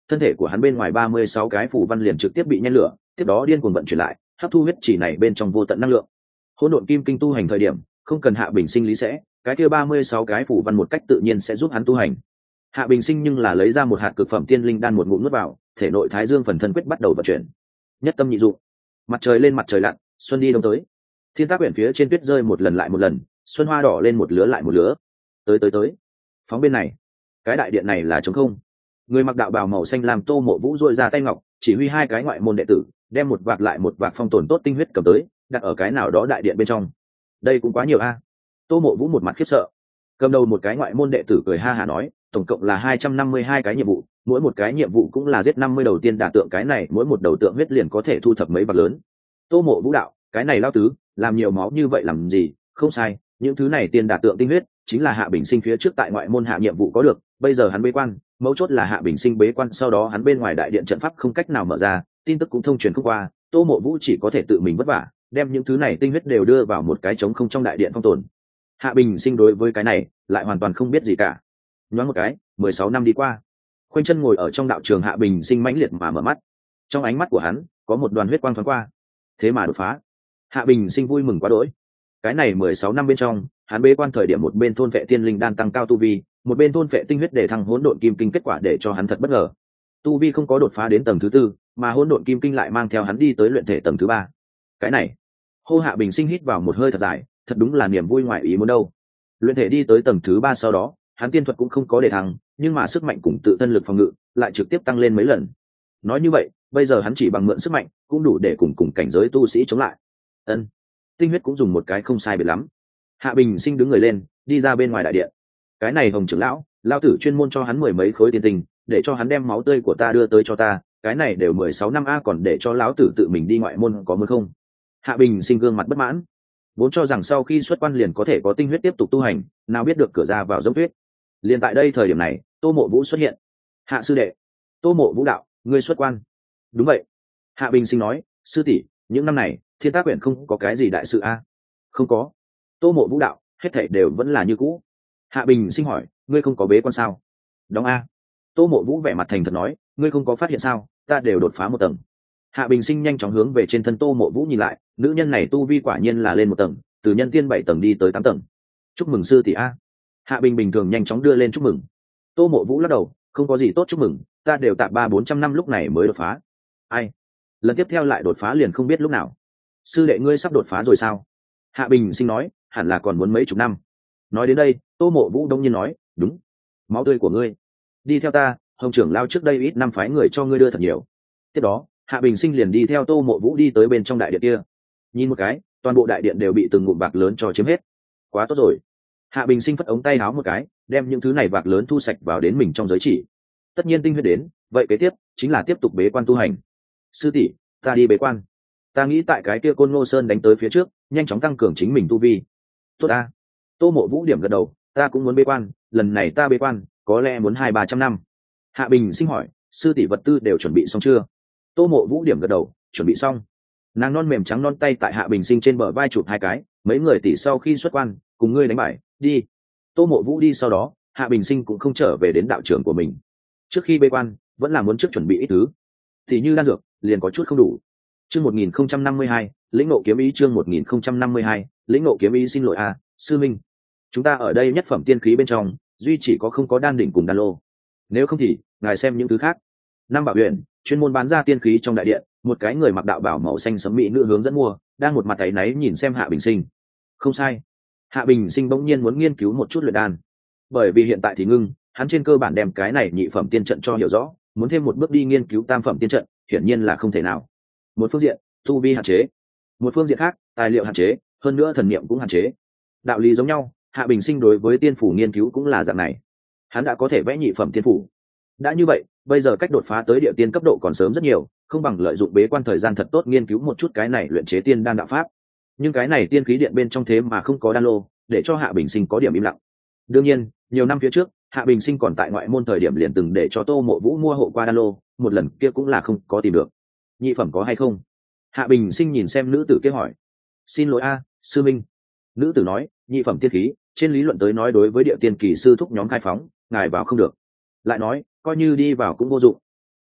thân thể của hắn bên ngoài 36 cái phù văn liền trực tiếp bị nhen lửa, tiếp đó điên cuồng vận chuyển lại, hấp thu huyết chỉ này bên trong vô tận năng lượng. Hỗn độn kim kinh tu hành thời điểm, không cần Hạ Bình Sinh lý sẽ, cái kia 36 cái phù văn một cách tự nhiên sẽ giúp hắn tu hành. Hạ Bình Sinh nhưng là lấy ra một hạt cực phẩm tiên linh đan một ngụm nuốt vào, thể nội Thái Dương phần thân quyết bắt đầu vận chuyển. Nhất tâm nhị dụng, mặt trời lên mặt trời lặn, xuân đi đông tới. Thiên tác quyển phía trên tuyết rơi một lần lại một lần, xuân hoa đỏ lên một lứa lại một lứa. Tới, phóng bên này, cái đại điện này là trống không. Người mặc đạo bào màu xanh làm Tô Mộ Vũ duỗi ra tay ngọc, chỉ huy hai cái ngoại môn đệ tử đem một vạc lại một vạc phong tồn tốt tinh huyết cầm tới, đặt ở cái nào đó đại điện bên trong. Đây cũng quá nhiều a. Tô Mộ Vũ một mặt khiếp sợ. Cầm đầu một cái ngoại môn đệ tử cười ha hả nói, tổng cộng là 252 cái nhiệm vụ, mỗi một cái nhiệm vụ cũng là giết 50 đầu tiên đả tượng, cái này mỗi một đầu tượng huyết liền có thể thu thập mấy vạc lớn. Tô Mộ Vũ đạo, cái này lao tứ, làm nhiều máu như vậy làm gì? Không sai, những thứ này tiên đả tượng tinh huyết chính là Hạ Bình Sinh phía trước tại ngoại môn hạ nhiệm vụ có được, bây giờ hắn bế quan, mấu chốt là Hạ Bình Sinh bế quan sau đó hắn bên ngoài đại điện trận pháp không cách nào mở ra, tin tức cũng thông truyền không qua, Tô Mộ Vũ chỉ có thể tự mình vất vả, đem những thứ này tinh huyết đều đưa vào một cái trống không trong đại điện phong tồn. Hạ Bình Sinh đối với cái này lại hoàn toàn không biết gì cả. Nhoáng một cái, 16 năm đi qua, khoanh chân ngồi ở trong đạo trường Hạ Bình Sinh mãnh liệt mà mở mắt, trong ánh mắt của hắn có một đoàn huyết quang thoáng qua, thế mà đột phá. Hạ Bình Sinh vui mừng quá đỗi. Cái này 16 năm bên trong, hắn bế quan thời điểm một bên thôn vệ tiên linh đan tăng cao tu vi, một bên thôn vệ tinh huyết để thăng hỗn độn kim kinh, kết quả để cho hắn thật bất ngờ. Tu vi không có đột phá đến tầng thứ tư, mà hỗn độn kim kinh lại mang theo hắn đi tới luyện thể tầng thứ ba. Cái này, hô Hạ Bình Sinh hít vào một hơi thật dài, thật đúng là niềm vui ngoài ý muốn đâu. Luyện thể đi tới tầng thứ ba sau đó, hắn tiên thuật cũng không có để thăng, nhưng mà sức mạnh cùng tự thân lực phòng ngự lại trực tiếp tăng lên mấy lần. Nói như vậy, bây giờ hắn chỉ bằng mượn sức mạnh cũng đủ để cùng cảnh giới tu sĩ chống lại. Ân, tinh huyết cũng dùng một cái không sai biệt lắm. Hạ Bình Sinh đứng người lên, đi ra bên ngoài đại điện. Cái này Hồng trưởng lão, lao tử chuyên môn cho hắn 10 mấy khối tiên tinh, để cho hắn đem máu tươi của ta đưa tới cho ta, cái này đều 16 năm a, còn để cho lão tử tự mình đi ngoại môn có muốn không? Hạ Bình Sinh gương mặt bất mãn, vốn cho rằng sau khi xuất quan liền có thể có tinh huyết tiếp tục tu hành, nào biết được cửa ra vào giống tuyết. Liền tại đây thời điểm này, Tô Mộ Vũ xuất hiện. Hạ sư đệ. Tô Mộ Vũ đạo, ngươi xuất quan? Đúng vậy. Hạ Bình Sinh nói, sư tỷ, những năm này Thiên Tác Quyển không có cái gì đại sự a? Không có. Tô Mộ Vũ đạo, hết thảy đều vẫn là như cũ. Hạ Bình Sinh hỏi, ngươi không có bế quan sao? Đóng a. Tô Mộ Vũ vẻ mặt thành thật nói, ngươi không có phát hiện sao, ta đều đột phá một tầng. Hạ Bình Sinh nhanh chóng hướng về trên thân Tô Mộ Vũ nhìn lại, nữ nhân này tu vi quả nhiên là lên một tầng, từ nhân tiên 7 tầng đi tới 8 tầng. Chúc mừng sư tỷ a. Hạ Bình bình thường nhanh chóng đưa lên chúc mừng. Tô Mộ Vũ lắc đầu, không có gì tốt chúc mừng, ta đều tạm 300-400 năm lúc này mới đột phá. Ai? Lần tiếp theo lại đột phá liền không biết lúc nào. Sư đệ ngươi sắp đột phá rồi sao? Hạ Bình Sinh nói, hẳn là còn muốn mấy chục năm. Nói đến đây, Tô Mộ Vũ đông nhiên nói, đúng, máu tươi của ngươi, đi theo ta, Hồng trưởng lao trước đây ít năm phái người cho ngươi đưa thật nhiều. Tiếp đó, Hạ Bình Sinh liền đi theo Tô Mộ Vũ đi tới bên trong đại điện kia. Nhìn một cái, toàn bộ đại điện đều bị từng ngụm bạc lớn cho chiếm hết. Quá tốt rồi. Hạ Bình Sinh phất ống tay áo một cái, đem những thứ này bạc lớn thu sạch vào đến mình trong giới chỉ. Tất nhiên tinh huyết đến, vậy kế tiếp chính là tiếp tục bế quan tu hành. Sư tỷ, ta đi bế quan. Ta nghĩ tại cái kia Côn Ngô Sơn đánh tới phía trước, nhanh chóng tăng cường chính mình tu vi. Tốt a. Tô Mộ Vũ điểm gật đầu, ta cũng muốn bế quan, lần này ta bế quan, có lẽ muốn 200-300 năm. Hạ Bình Sinh hỏi, sư tỷ vật tư đều chuẩn bị xong chưa? Tô Mộ Vũ điểm gật đầu, chuẩn bị xong. Nàng non mềm trắng non tay tại Hạ Bình Sinh trên bờ vai chụp hai cái, mấy người tỷ sau khi xuất quan, cùng ngươi đánh bài, đi. Tô Mộ Vũ đi sau đó, Hạ Bình Sinh cũng không trở về đến đạo trường của mình. Trước khi bế quan, vẫn là muốn trước chuẩn bị ít thứ. Thì như đan dược, liền có chút không đủ. Chương 1052, lĩnh ngộ kiếm ý, chương 1052, lĩnh ngộ kiếm ý. Xin lỗi a, sư minh. Chúng ta ở đây nhất phẩm tiên khí bên trong, duy chỉ có không có đan đỉnh cùng đan lô. Nếu không thì, ngài xem những thứ khác. Nam Bảo Huyền chuyên môn bán ra tiên khí trong đại điện, một cái người mặc đạo bảo màu xanh sẫm mỹ nữ hướng dẫn mua, đang một mặt áy náy nhìn xem Hạ Bình Sinh. Không sai. Hạ Bình Sinh bỗng nhiên muốn nghiên cứu một chút luyện đan. Bởi vì hiện tại thì ngưng, hắn trên cơ bản đem cái này nhị phẩm tiên trận cho hiểu rõ, muốn thêm một bước đi nghiên cứu tam phẩm tiên trận, hiển nhiên là không thể nào. Một phương diện, tu vi hạn chế; một phương diện khác, tài liệu hạn chế, hơn nữa thần niệm cũng hạn chế. Đạo lý giống nhau, Hạ Bình Sinh đối với tiên phủ nghiên cứu cũng là dạng này. Hắn đã có thể vẽ nhị phẩm tiên phủ. Đã như vậy, bây giờ cách đột phá tới địa tiên cấp độ còn sớm rất nhiều, không bằng lợi dụng bế quan thời gian thật tốt nghiên cứu một chút cái này luyện chế tiên đan đạo pháp. Nhưng cái này tiên khí điện bên trong thế mà không có đan lô, để cho Hạ Bình Sinh có điểm im lặng. Đương nhiên, nhiều năm phía trước, Hạ Bình Sinh còn tại ngoại môn thời điểm liền từng để cho Tô Mộ Vũ mua hộ qua đan lô, một lần kia cũng là không có tìm được. Nhị phẩm có hay không? Hạ Bình Sinh nhìn xem nữ tử kia hỏi. Xin lỗi a, sư minh. Nữ tử nói, nhị phẩm tiên khí, trên lý luận tới nói đối với địa tiên kỳ sư thúc nhóm khai phóng, ngài vào không được. Lại nói, coi như đi vào cũng vô dụng.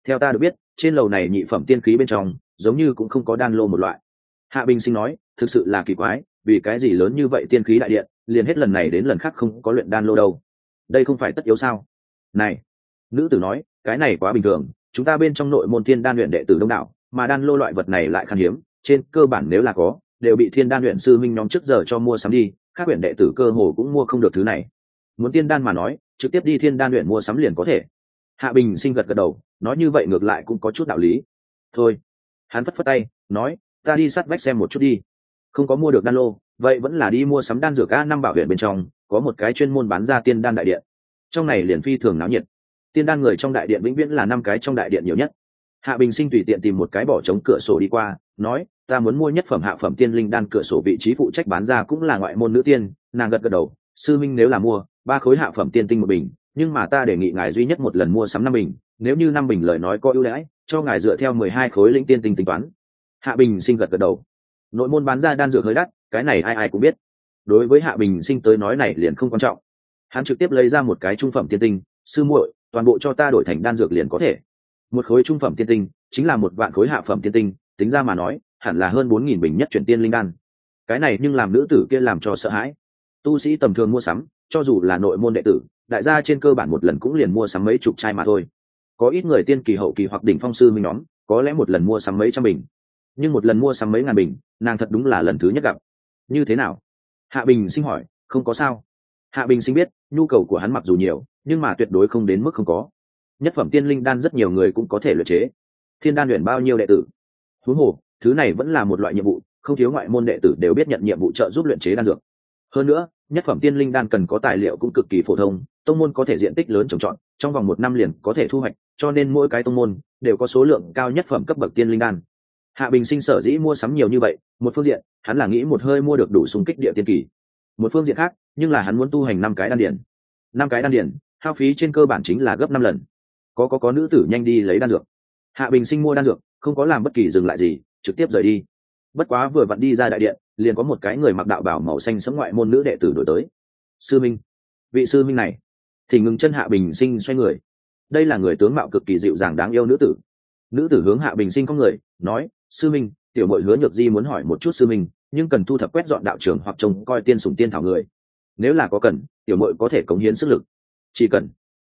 Theo ta được biết, trên lầu này nhị phẩm tiên khí bên trong giống như cũng không có đan lô một loại. Hạ Bình Sinh nói, thực sự là kỳ quái, vì cái gì lớn như vậy tiên khí đại điện liền hết lần này đến lần khác không có luyện đan lô đâu? Đây không phải tất yếu sao? Này, nữ tử nói, cái này quá bình thường, chúng ta bên trong nội môn thiên đan luyện đệ tử đông đảo, mà đan lô loại vật này lại khan hiếm, trên cơ bản nếu là có, đều bị thiên đan luyện sư minh nhóm trước giờ cho mua sắm đi, các luyện đệ tử cơ hồ cũng mua không được thứ này. Muốn tiên đan mà nói, trực tiếp đi thiên đan luyện mua sắm liền có thể. Hạ Bình Sinh gật gật đầu, nói như vậy ngược lại cũng có chút đạo lý. Thôi, hắn phất phất tay, nói, ta đi sát vách xem một chút đi. Không có mua được đan lô, vậy vẫn là đi mua sắm đan dược A năm bảo viện bên trong có một cái chuyên môn bán ra tiên đan đại điện, trong này liền phi thường náo nhiệt. Tiên đan người trong đại điện vĩnh viễn là 5 cái trong đại điện nhiều nhất. Hạ Bình Sinh tùy tiện tìm một cái bỏ trống cửa sổ đi qua, nói, ta muốn mua nhất phẩm hạ phẩm tiên linh đan. Cửa sổ vị trí phụ trách bán ra cũng là ngoại môn nữ tiên, nàng gật gật đầu, sư minh nếu là mua 3 khối hạ phẩm tiên tinh một bình, nhưng mà ta đề nghị ngài duy nhất một lần mua sắm 5 bình, nếu như 5 bình lời nói có ưu đãi, cho ngài dựa theo 12 khối linh tiên tinh tính toán. Hạ Bình Sinh gật gật đầu. Nội môn bán ra đan dược hơi đắt, cái này ai ai cũng biết. Đối với Hạ Bình Sinh tới nói này liền không quan trọng. Hắn trực tiếp lấy ra một cái trung phẩm tiên tinh, sư muội, toàn bộ cho ta đổi thành đan dược liền có thể. Một khối trung phẩm tiên tinh chính là 1 vạn khối hạ phẩm tiên tinh, tính ra mà nói hẳn là hơn 4.000 bình nhất chuyển tiên linh đan. Cái này nhưng làm nữ tử kia làm cho sợ hãi. Tu sĩ tầm thường mua sắm, cho dù là nội môn đệ tử, đại gia trên cơ bản một lần cũng liền mua sắm mấy chục chai mà thôi. Có ít người tiên kỳ hậu kỳ hoặc đỉnh phong sư minh nhóm, có lẽ một lần mua sắm mấy trăm bình, nhưng một lần mua sắm mấy ngàn bình, nàng thật đúng là lần thứ nhất gặp. Như thế nào? Hạ Bình Sinh hỏi. Không có sao. Hạ Bình Sinh biết nhu cầu của hắn mặc dù nhiều, nhưng mà tuyệt đối không đến mức không có. Nhất phẩm tiên linh đan rất nhiều người cũng có thể luyện chế, thiên đan luyện bao nhiêu đệ tử. Huống hồ thứ này vẫn là một loại nhiệm vụ, không thiếu ngoại môn đệ tử đều biết nhận nhiệm vụ trợ giúp luyện chế đan dược. Hơn nữa nhất phẩm tiên linh đan cần có tài liệu cũng cực kỳ phổ thông, tông môn có thể diện tích lớn trồng trọt, trong vòng 1 năm liền có thể thu hoạch, cho nên mỗi cái tông môn đều có số lượng cao nhất phẩm cấp bậc tiên linh đan. Hạ Bình Sinh sở dĩ mua sắm nhiều như vậy, một phương diện hắn là nghĩ một hơi mua được đủ xung kích địa tiên kỳ, một phương diện khác nhưng là hắn muốn tu hành 5 cái đan điển. 5 cái đan điển hao phí trên cơ bản chính là gấp 5 lần. Có nữ tử nhanh đi lấy đan dược. Hạ Bình Sinh mua đan dược không có làm bất kỳ dừng lại gì, trực tiếp rời đi. Bất quá vừa vặn đi ra đại điện, liền có một cái người mặc đạo bào màu xanh sẫm ngoại môn nữ đệ tử đổi tới. Sư minh, vị sư minh này. Thì ngừng chân. Hạ Bình Sinh xoay người. Đây là người tướng mạo cực kỳ dịu dàng đáng yêu nữ tử. Nữ tử hướng Hạ Bình Sinh có người nói, sư minh, tiểu muội Hứa Nhược Di muốn hỏi một chút sư minh, nhưng cần thu thập quét dọn đạo trường hoặc trông coi tiên sủng tiên thảo người. Nếu là có cần, tiểu muội có thể cống hiến sức lực. Chỉ cần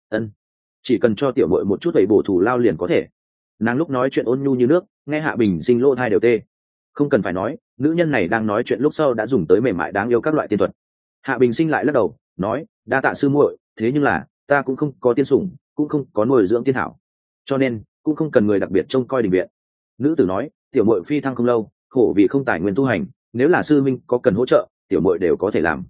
chỉ cần cho tiểu muội một chút đầy bổ thù lao liền có thể. Nàng lúc nói chuyện ôn nhu như nước, nghe Hạ Bình Sinh lỗ tai đều tê. Không cần phải nói, nữ nhân này đang nói chuyện lúc sau đã dùng tới mềm mại đáng yêu các loại tiên thuật. Hạ Bình Sinh lại lắc đầu nói, đa tạ sư muội, thế nhưng là ta cũng không có tiên sủng, cũng không có nuôi dưỡng tiên thảo, cho nên cũng không cần người đặc biệt trông coi đình viện. Nữ tử nói, tiểu muội phi thăng không lâu, khổ vì không tài nguyên tu hành, nếu là sư minh có cần hỗ trợ, tiểu muội đều có thể làm.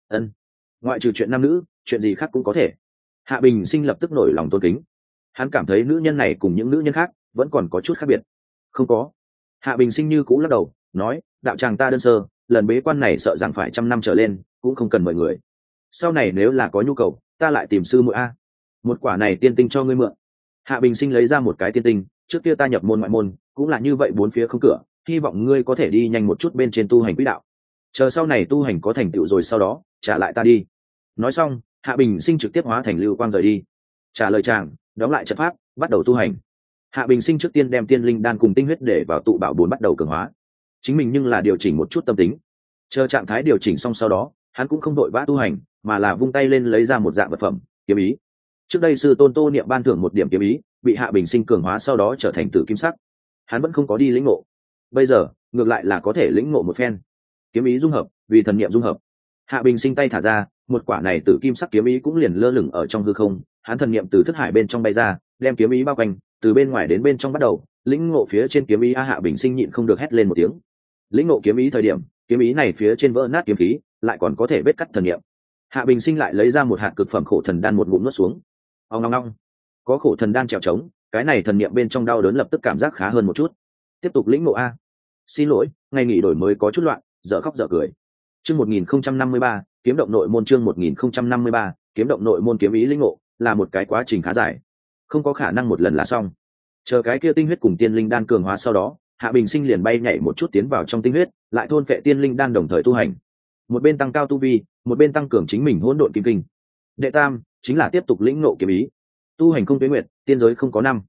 Ngoại trừ chuyện nam nữ, chuyện gì khác cũng có thể. Hạ Bình Sinh lập tức nổi lòng tôn kính. Hắn cảm thấy nữ nhân này cùng những nữ nhân khác vẫn còn có chút khác biệt. Không có. Hạ Bình Sinh như cũ lắc đầu nói, đạo tràng ta đơn sơ, lần bế quan này sợ rằng phải 100 năm trở lên, cũng không cần mời người. Sau này nếu là có nhu cầu, ta lại tìm sư muội a. Một quả này tiên tinh cho ngươi mượn. Hạ Bình Sinh lấy ra một cái tiên tinh, trước kia ta nhập môn ngoại môn cũng là như vậy, 4 phía không cửa, hy vọng ngươi có thể đi nhanh một chút bên trên tu hành quỹ đạo, chờ sau này tu hành có thành tựu rồi sau đó trả lại ta đi. Nói xong, Hạ Bình Sinh trực tiếp hóa thành lưu quang rời đi. Trả lời chàng, đóng lại trận pháp, bắt đầu tu hành. Hạ Bình Sinh trước tiên đem tiên linh đan cùng tinh huyết để vào tụ bảo 4 bắt đầu cường hóa. Chính mình nhưng là điều chỉnh một chút tâm tính, chờ trạng thái điều chỉnh xong sau đó, hắn cũng không đội vã tu hành, mà là vung tay lên lấy ra một dạng vật phẩm, kiếm ý. Trước đây sư tôn Tô Niệm ban thưởng 1 điểm kiếm ý, bị Hạ Bình Sinh cường hóa sau đó trở thành tử kim sắc. Hắn vẫn không có đi lĩnh ngộ, bây giờ ngược lại là có thể lĩnh ngộ một phen. Kiếm ý dung hợp, vì thần niệm dung hợp. Hạ Bình Sinh tay thả ra, một quả này tử kim sắc kiếm ý cũng liền lơ lửng ở trong hư không. Hắn thần niệm từ thức hải bên trong bay ra, đem kiếm ý bao quanh, từ bên ngoài đến bên trong bắt đầu lĩnh ngộ phía trên kiếm ý. Hạ Bình Sinh nhịn không được hét lên một tiếng. Lĩnh ngộ kiếm ý thời điểm, kiếm ý này phía trên vỡ nát kiếm khí, lại còn có thể vết cắt thần niệm. Hạ Bình Sinh lại lấy ra một hạt cực phẩm khổ thần đan, một ngụm nuốt xuống. Ong ong ong. Có khổ thần đan trèo trống, cái này thần niệm bên trong đau đớn lập tức cảm giác khá hơn một chút. Tiếp tục lĩnh ngộ a. Xin lỗi, ngày nghỉ đổi mới có chút loạn, dở khóc dở cười. Chương 1053, kiếm động nội môn. Chương 1053, kiếm động nội môn. Kiếm ý lĩnh ngộ là một cái quá trình khá dài, không có khả năng một lần là xong. Chờ cái kia tinh huyết cùng tiên linh đan cường hóa sau đó, Hạ Bình Sinh liền bay nhảy một chút tiến vào trong tinh huyết, lại thôn phệ tiên linh đan, đồng thời tu hành. Một bên tăng cao tu vi, một bên tăng cường chính mình hỗn độn kim kinh. Đệ tam chính là tiếp tục lĩnh ngộ kiếm ý. Tu hành không tuyến nguyệt, tiên giới không có năm.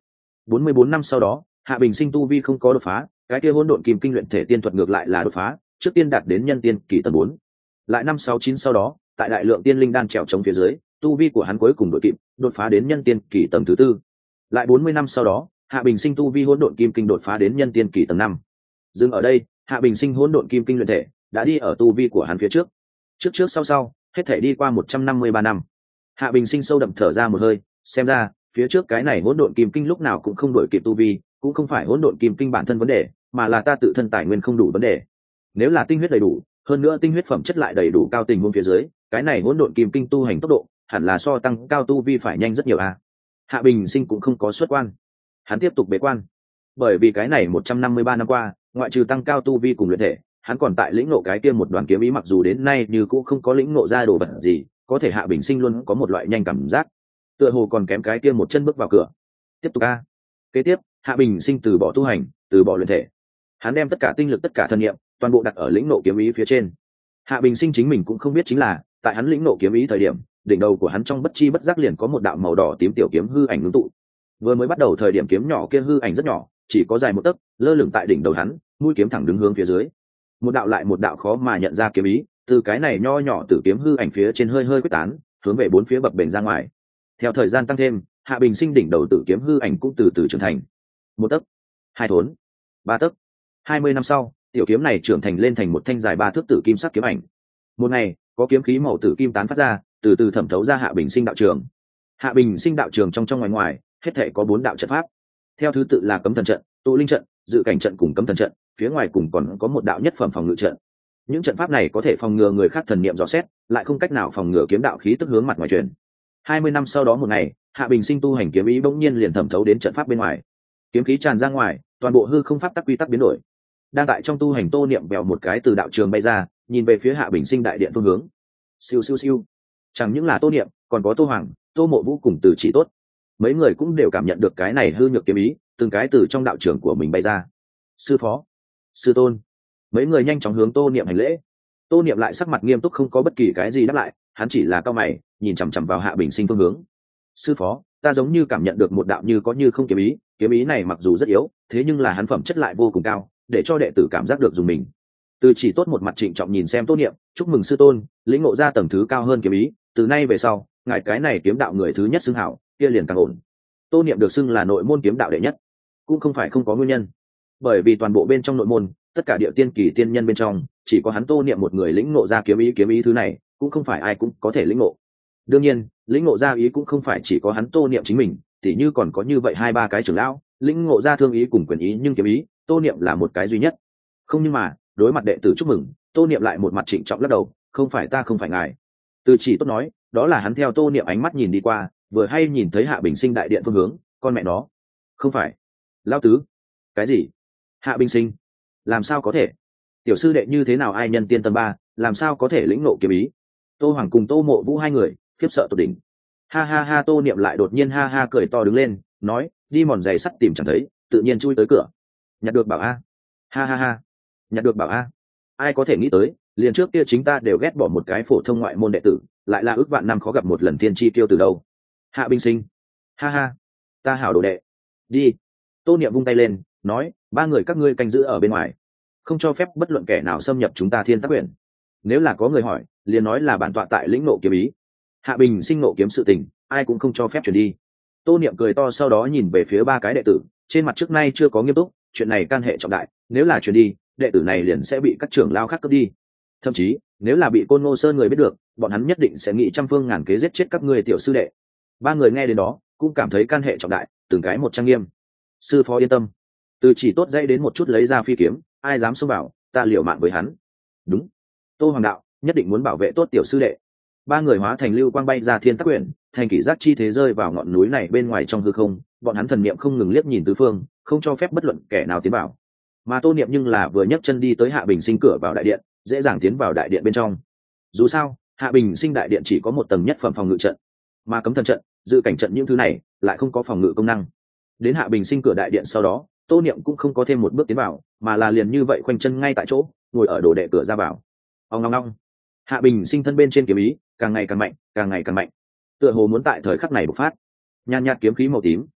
44 năm sau đó, Hạ Bình Sinh tu vi không có đột phá, cái kia hỗn độn kim kinh luyện thể tiên thuật ngược lại là đột phá, trước tiên đạt đến nhân tiên kỳ tầng 4. Lại năm 69 sau đó, tại đại lượng tiên linh đan trèo chống phía dưới, tu vi của hắn cuối cùng đội kịp, đột phá đến nhân tiên kỳ tầng thứ 4. Lại 40 năm sau đó, Hạ Bình Sinh tu vi hỗn độn kim kinh đột phá đến nhân tiên kỳ tầng 5. Dừng ở đây, Hạ Bình Sinh hỗn độn kim kinh luyện thể đã đi ở tu vi của hắn phía trước. Trước sau, hết thể đi qua 153 năm. Hạ Bình Sinh sâu đậm thở ra một hơi, xem ra, phía trước cái này hỗn độn kim kinh lúc nào cũng không đổi kịp tu vi, cũng không phải hỗn độn kim kinh bản thân vấn đề, mà là ta tự thân tài nguyên không đủ vấn đề. Nếu là tinh huyết đầy đủ, hơn nữa tinh huyết phẩm chất lại đầy đủ cao tình huống phía dưới, cái này hỗn độn kim kinh tu hành tốc độ, hẳn là so tăng cao tu vi phải nhanh rất nhiều a. Hạ Bình Sinh cũng không có xuất quan, hắn tiếp tục bế quan, bởi vì cái này 153 năm qua, ngoại trừ tăng cao tu vi cùng luyện thể, hắn còn tại lĩnh ngộ cái kia một đoàn kiếm ý, mặc dù đến nay như cũng không có lĩnh ngộ ra đồ vật gì, có thể Hạ Bình Sinh luôn có một loại nhanh cảm giác, tựa hồ còn kém cái kia một chân bước vào cửa. Tiếp tục a. Kế tiếp, Hạ Bình Sinh từ bỏ tu hành, từ bỏ luyện thể, hắn đem tất cả tinh lực, tất cả thân niệm, toàn bộ đặt ở lĩnh ngộ kiếm ý phía trên. Hạ Bình Sinh chính mình cũng không biết, chính là tại hắn lĩnh ngộ kiếm ý thời điểm, đỉnh đầu của hắn trong bất chi bất giác liền có một đạo màu đỏ tím tiểu kiếm hư ảnh ngưng tụ. Vừa mới bắt đầu thời điểm kiếm nhỏ kia hư ảnh rất nhỏ, chỉ có dài một tấc, lơ lửng tại đỉnh đầu hắn, mũi kiếm thẳng đứng hướng phía dưới. Một đạo lại một đạo khó mà nhận ra kiếm ý, từ cái này nho nhỏ tử kiếm hư ảnh phía trên hơi quyết tán, hướng về bốn phía bập bềnh ra ngoài. Theo thời gian tăng thêm, Hạ Bình Sinh đỉnh đầu tử kiếm hư ảnh cũng từ từ trưởng thành. Một tấc, hai thốn, ba tấc. 20 năm sau, tiểu kiếm này trưởng thành lên thành một thanh dài 3 thước tử kim sắc kiếm ảnh. Một ngày, có kiếm khí màu tử kim tán phát ra, từ từ thẩm thấu ra Hạ Bình Sinh đạo trường. Hạ Bình Sinh đạo trường trong ngoài ngoài, hết thảy có 4 đạo trận pháp. Theo thứ tự là cấm thần trận, tụ linh trận, dự cảnh trận cùng cấm thần trận, phía ngoài cùng còn có một đạo nhất phẩm phòng ngự trận. Những trận pháp này có thể phòng ngừa người khác thần niệm dò xét, lại không cách nào phòng ngừa kiếm đạo khí tức hướng mặt ngoài truyền. 20 năm sau đó một ngày, Hạ Bình Sinh tu hành kiếm ý bỗng nhiên liền thẩm thấu đến trận pháp bên ngoài. Kiếm khí tràn ra ngoài, toàn bộ hư không pháp tắc quy tắc biến đổi. Đang tại trong tu hành Tô Niệm bèo một cái từ đạo trường bay ra, nhìn về phía Hạ Bình Sinh đại điện phương hướng. Siêu siêu siêu. Chẳng những là Tô Niệm, còn có Tô Hoàng, Tô Mộ Vũ cùng Từ Chỉ Tốt. Mấy người cũng đều cảm nhận được cái này hư nhược kiếm ý, từng cái từ trong đạo trường của mình bay ra. Sư phó, sư tôn. Mấy người nhanh chóng hướng Tô Niệm hành lễ. Tô Niệm lại sắc mặt nghiêm túc không có bất kỳ cái gì đáp lại, hắn chỉ là cau mày, nhìn chằm chằm vào Hạ Bình Sinh phương hướng. Sư phó, ta giống như cảm nhận được một đạo như có như không kiếm ý này mặc dù rất yếu, thế nhưng là hắn phẩm chất lại vô cùng cao, để cho đệ tử cảm giác được dùng mình. Từ Chỉ Tốt một mặt trịnh trọng nhìn xem Tô Niệm, chúc mừng sư tôn, lĩnh ngộ ra tầng thứ cao hơn kiếm ý, từ nay về sau, ngài cái này kiếm đạo người thứ nhất xưng hảo, kia liền càng ổn. Tô Niệm được xưng là nội môn kiếm đạo đệ nhất, cũng không phải không có nguyên nhân, bởi vì toàn bộ bên trong nội môn, tất cả địa tiên kỳ tiên nhân bên trong, chỉ có hắn Tô Niệm một người lĩnh ngộ ra kiếm ý thứ này, cũng không phải ai cũng có thể lĩnh ngộ. Đương nhiên, lĩnh ngộ ra ý cũng không phải chỉ có hắn Tô Niệm chính mình, tỉ như còn có như vậy 2-3 cái trưởng lão lĩnh ngộ ra thương ý cùng quyền ý, nhưng kiếm ý, Tô Niệm là một cái duy nhất. Không, nhưng mà đối mặt đệ tử chúc mừng, Tô Niệm lại một mặt trịnh trọng lắc đầu, không phải ta, không phải ngài. Từ Chỉ Tốt nói, đó là hắn theo Tô Niệm ánh mắt nhìn đi qua, vừa hay nhìn thấy Hạ Bình Sinh đại điện phương hướng, con mẹ nó, không phải lão tứ. Cái gì? Hạ Bình Sinh? Làm sao có thể? Tiểu sư đệ như thế nào ai nhân tiên tầng 3, làm sao có thể lĩnh ngộ kiếm ý? Tô Hoàng cùng Tô Mộ Vũ hai người khiếp sợ tột đỉnh. Ha ha ha, Tô Niệm lại đột nhiên ha ha cười to đứng lên, nói, đi mòn giày sắt tìm chẳng thấy, tự nhiên chui tới cửa. Nhặt được bảo a. Ha ha ha, nhặt được bảo a. Ai có thể nghĩ tới, liền trước kia chính ta đều ghét bỏ một cái phổ thông ngoại môn đệ tử, lại là ước vạn năm khó gặp một lần thiên chi tiêu từ đâu. Hạ Bình Sinh. Ha ha, ta hảo đồ đệ. Đi. Tô Niệm vung tay lên, nói, 3 người các ngươi canh giữ ở bên ngoài, không cho phép bất luận kẻ nào xâm nhập chúng ta Thiên Tắc Quyển. Nếu là có người hỏi, liền nói là bản tọa tại lĩnh ngộ kiếm ý. Hạ Bình Sinh ngộ kiếm sự tình, ai cũng không cho phép truyền đi. Tô Niệm cười to, sau đó nhìn về phía 3 cái đệ tử, trên mặt trước nay chưa có nghiêm túc, chuyện này can hệ trọng đại, nếu là truyền đi, đệ tử này liền sẽ bị các trưởng lao khác cướp đi. Thậm chí, nếu là bị Côn Ngô Sơn người biết được, bọn hắn nhất định sẽ nghĩ trăm phương ngàn kế giết chết các ngươi tiểu sư đệ. 3 người nghe đến đó, cũng cảm thấy can hệ trọng đại, từng cái một trang nghiêm. Sư phó yên tâm. Từ Chỉ Tốt dây đến một chút lấy ra phi kiếm, ai dám xông vào, ta liều mạng với hắn. Đúng. Tô Hoàng đạo, nhất định muốn bảo vệ tốt tiểu sư đệ. 3 người hóa thành lưu quang bay ra Thiên Tắc Quyển, thành kỷ giác chi thế rơi vào ngọn núi này bên ngoài trong hư không, bọn hắn thần niệm không ngừng liếc nhìn tứ phương, không cho phép bất luận kẻ nào tiến vào. Mà Tô Niệm nhưng là vừa nhấc chân đi tới Hạ Bình Sinh cửa vào đại điện, dễ dàng tiến vào đại điện bên trong. Dù sao, Hạ Bình Sinh đại điện chỉ có một tầng nhất phẩm phòng ngự trận, mà cấm thần trận, dự cảnh trận những thứ này lại không có phòng ngự công năng. Đến Hạ Bình Sinh cửa đại điện sau đó, Tô Niệm cũng không có thêm một bước tiến vào, mà là liền như vậy khoanh chân ngay tại chỗ, ngồi ở đồ đệ cửa ra vào. Ong ong ong. Hạ Bình Sinh thân bên trên kiếm ý càng ngày càng mạnh, càng ngày càng mạnh, tựa hồ muốn tại thời khắc này bộc phát. Nhàn nhạt kiếm khí màu tím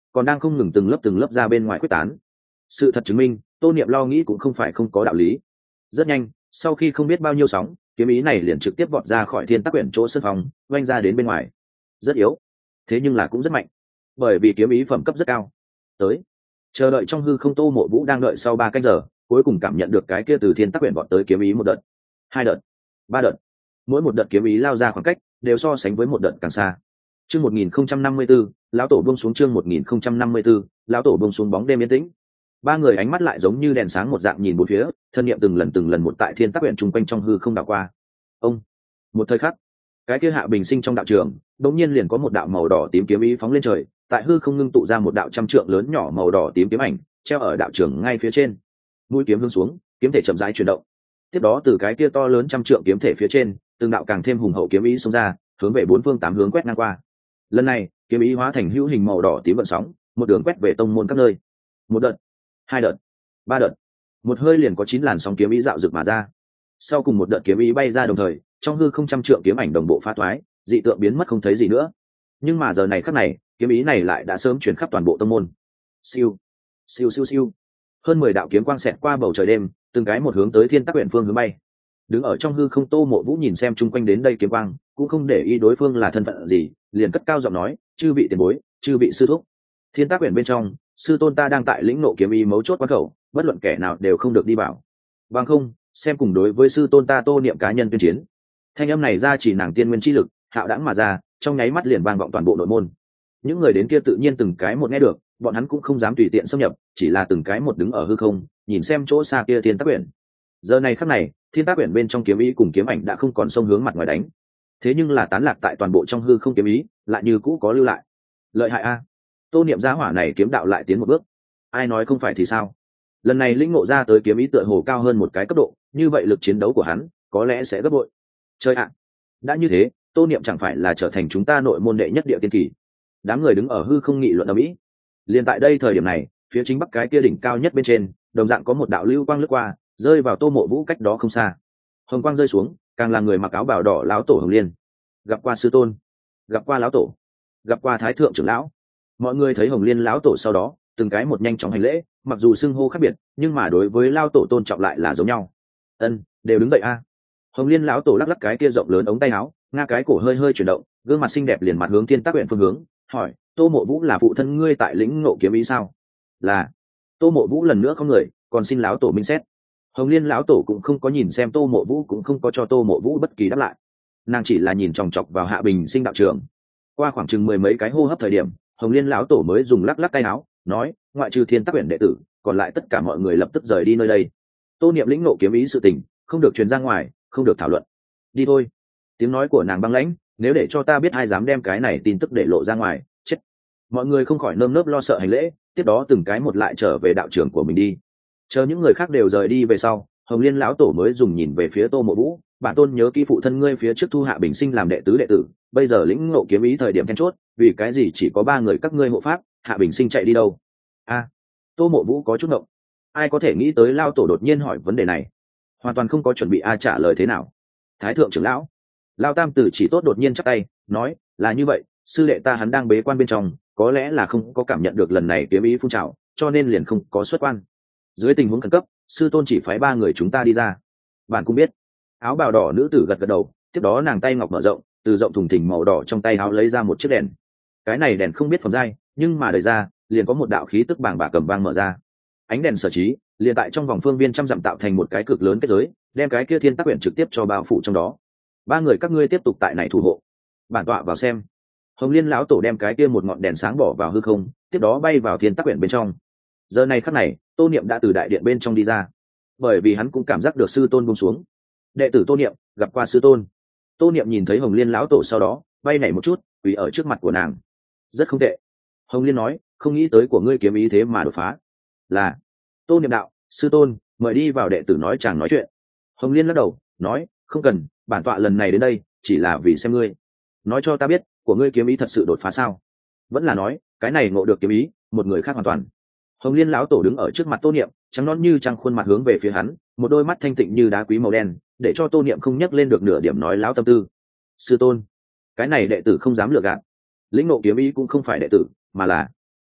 còn đang không ngừng từng lớp ra bên ngoài quyết tán. Sự thật chứng minh, Tô Niệm lo nghĩ cũng không phải không có đạo lý. Rất nhanh, sau khi không biết bao nhiêu sóng, kiếm ý này liền trực tiếp vọt ra khỏi thiên tắc quyển chỗ sân phòng, oanh ra đến bên ngoài. Rất yếu, thế nhưng là cũng rất mạnh, bởi vì kiếm ý phẩm cấp rất cao. Tới, chờ đợi trong hư không, Tô Mộ Vũ đang đợi sau 3 canh giờ, cuối cùng cảm nhận được cái kia từ thiên tắc quyển vọt tới kiếm ý một đợt, 2 đợt, 3 đợt. Mỗi một đợt kiếm ý lao ra khoảng cách đều so sánh với một đợt càng xa. Chương 1054, lão tổ buông xuống. Chương 1054, lão tổ buông xuống. Bóng đêm yên tĩnh, ba người ánh mắt lại giống như đèn sáng một dạng nhìn bốn phía, thân niệm từng lần một tại thiên tắc quyển chung quanh trong hư không đảo qua. Ông, một thời khắc, cái kia Hạ Bình Sinh trong đạo trường đột nhiên liền có một đạo màu đỏ tím kiếm ý phóng lên trời, tại hư không ngưng tụ ra một đạo trăm trượng lớn nhỏ màu đỏ tím kiếm ảnh, treo ở đạo trường ngay phía trên. Mũi kiếm hướng xuống, kiếm thể chậm rãi chuyển động. Tiếp đó từ cái kia to lớn trăm trượng kiếm thể phía trên, từng đạo càng thêm hùng hậu kiếm ý xông ra, hướng về 4 phương 8 hướng quét ngang qua. Lần này, kiếm ý hóa thành hữu hình màu đỏ tím vận sóng, một đường quét về tông môn các nơi. Một đợt, 2 đợt, 3 đợt, một hơi liền có 9 làn sóng kiếm ý dạo rực mà ra. Sau cùng một đợt kiếm ý bay ra đồng thời, trong hư không trăm trượng kiếm ảnh đồng bộ phá toái, dị tượng biến mất không thấy gì nữa. Nhưng mà giờ này khắc này, kiếm ý này lại đã sớm truyền khắp toàn bộ tông môn. Siêu, siêu siêu siêu. Hơn 10 đạo kiếm quang xẹt qua bầu trời đêm, từng cái một hướng tới thiên tắc quyển phương hướng bay. Đứng ở trong hư không Tô Mộ Vũ nhìn xem chung quanh đến đây kiếm quang, cũng không để ý đối phương là thân phận gì, liền cất cao giọng nói: "Chư vị tiền bối, chư vị sư thúc, thiên tắc quyển bên trong, sư tôn ta đang tại lĩnh nộ kiếm ý mấu chốt quan khẩu, bất luận kẻ nào đều không được đi vào. Bằng không, xem cùng đối với sư tôn ta Tô Niệm cá nhân tuyên chiến." Thanh âm này ra chỉ nàng tiên nguyên chi lực, hạo đãng mà ra, trong nháy mắt liền vang vọng toàn bộ nội môn. Những người đến kia tự nhiên từng cái một nghe được, bọn hắn cũng không dám tùy tiện xâm nhập, chỉ là từng cái một đứng ở hư không, nhìn xem chỗ xa kia thiên tắc quyển. Giờ này khắc này, thiên tắc quyển bên trong kiếm ý cùng kiếm ảnh đã không còn xông hướng mặt ngoài đánh, thế nhưng là tán lạc tại toàn bộ trong hư không kiếm ý lại như cũ có lưu lại. Lợi hại a! Tô Niệm giá hỏa này kiếm đạo lại tiến một bước, ai nói không phải thì sao? Lần này lĩnh ngộ ra tới kiếm ý tựa hồ cao hơn một cái cấp độ, như vậy lực chiến đấu của hắn có lẽ sẽ gấp bội. Chơi ạ! Đã như thế, Tô Niệm chẳng phải là trở thành chúng ta nội môn đệ nhất địa tiên kỳ? Đám người đứng ở hư không nghị luận ầm ĩ. Liên tại đây thời điểm này, phía chính bắc cái kia đỉnh cao nhất bên trên, đồng dạng có một đạo lưu quang lướt qua, rơi vào Tô Mộ Vũ cách đó không xa. Hồng quang rơi xuống, càng là người mặc áo bào đỏ lão tổ Hồng Liên. Gặp qua sư tôn, gặp qua lão tổ, gặp qua thái thượng trưởng lão. Mọi người thấy Hồng Liên lão tổ sau đó, từng cái một nhanh chóng hành lễ, mặc dù xưng hô khác biệt, nhưng mà đối với lão tổ tôn trọng lại là giống nhau. Ân, đều đứng dậy a. Hồng Liên lão tổ lắc lắc cái kia rộng lớn ống tay áo, nga cái cổ hơi hơi chuyển động, gương mặt xinh đẹp liền mặt hướng thiên tắc quyển phương hướng, hỏi: Tô Mộ Vũ là phụ thân ngươi tại lĩnh ngộ kiếm ý sao? Là. Tô Mộ Vũ lần nữa có người, còn xin lão tổ minh xét. Hồng Liên lão tổ cũng không có nhìn xem Tô Mộ Vũ, cũng không có cho Tô Mộ Vũ bất kỳ đáp lại, nàng chỉ là nhìn chòng chọc vào Hạ Bình Sinh đạo trưởng. Qua khoảng chừng 10 mấy cái hô hấp thời điểm, Hồng Liên lão tổ mới dùng lắc lắc tay áo, nói: ngoại trừ thiên tắc quyển đệ tử, còn lại tất cả mọi người lập tức rời đi nơi đây. Tô Niệm lĩnh ngộ kiếm ý sự tình không được truyền ra ngoài, không được thảo luận. Đi thôi. Tiếng nói của nàng băng lãnh, nếu để cho ta biết ai dám đem cái này tin tức để lộ ra ngoài, chết. Mọi người không khỏi nơm nớp lo sợ hành lễ, tiếp đó từng cái một lại trở về đạo trưởng của mình đi. Chờ những người khác đều rời đi về sau, Hồng Liên lão tổ mới dùng nhìn về phía Tô Mộ Vũ: bản tôn nhớ kỹ phụ thân ngươi phía trước thu Hạ Bình Sinh làm đệ tứ đệ tử, bây giờ lĩnh ngộ kiếm ý thời điểm then chốt, vì cái gì chỉ có 3 người các ngươi hộ pháp, Hạ Bình Sinh chạy đi đâu? A, Tô Mộ Vũ có chút ngộng. Ai có thể nghĩ tới lão tổ đột nhiên hỏi vấn đề này, hoàn toàn không có chuẩn bị trả lời thế nào. Thái thượng trưởng lão, Lão Tam Tử chỉ tốt đột nhiên chắp tay, nói: là như vậy, sư đệ ta hắn đang bế quan bên trong, có lẽ là không có cảm nhận được lần này kiếm ý phun trào, cho nên liền không có xuất quan. Dưới tình huống khẩn cấp, sư tôn chỉ phái 3 người chúng ta đi ra. Bạn cũng biết. Áo bào đỏ nữ tử gật gật đầu, tiếp đó nàng tay ngọc mở rộng, từ rộng thùng thình màu đỏ trong tay áo lấy ra một chiếc đèn. Cái này đèn không biết phẩm giai, nhưng mà đời ra liền có một đạo khí tức bàng bạc cầm vang mở ra. Ánh đèn sở trí, liền tại trong vòng phương viên trăm dặm tạo thành một cái cực lớn kết giới, đem cái kia thiên tắc quyển trực tiếp cho bao phủ trong đó. 3 người các ngươi tiếp tục tại này thủ hộ, bản tọa vào xem. Hồng Liên lão tổ đem cái kia một ngọn đèn sáng bỏ vào hư không, tiếp đó bay vào thiên tắc quyển bên trong. Giờ này khắc này, Tô Niệm đã từ đại điện bên trong đi ra, bởi vì hắn cũng cảm giác được sư tôn buông xuống. Đệ tử Tô Niệm gặp qua sư tôn. Tô Niệm nhìn thấy Hồng Liên lão tổ sau đó, bay nhảy một chút, quỳ ở trước mặt của nàng. Rất không tệ. Hồng Liên nói: không nghĩ tới của ngươi kiếm ý thế mà đột phá. Là. Tô Niệm đạo: sư tôn, mời đi vào, đệ tử nói chàng nói chuyện. Hồng Liên lắc đầu, nói: không cần, bản tọa lần này đến đây chỉ là vì xem ngươi. Nói cho ta biết, của ngươi kiếm ý thật sự đột phá sao? Vẫn là nói, cái này ngộ được kiếm ý, một người khác hoàn toàn. Hồng Liên lão tổ đứng ở trước mặt Tô Niệm, trắng nõn như trăng khuôn mặt hướng về phía hắn, một đôi mắt thanh tịnh như đá quý màu đen, để cho Tô Niệm không nhắc lên được nửa điểm nói láo tâm tư. Sư tôn, cái này đệ tử không dám lừa gạt. Lĩnh ngộ kiếm ý cũng không phải đệ tử, mà là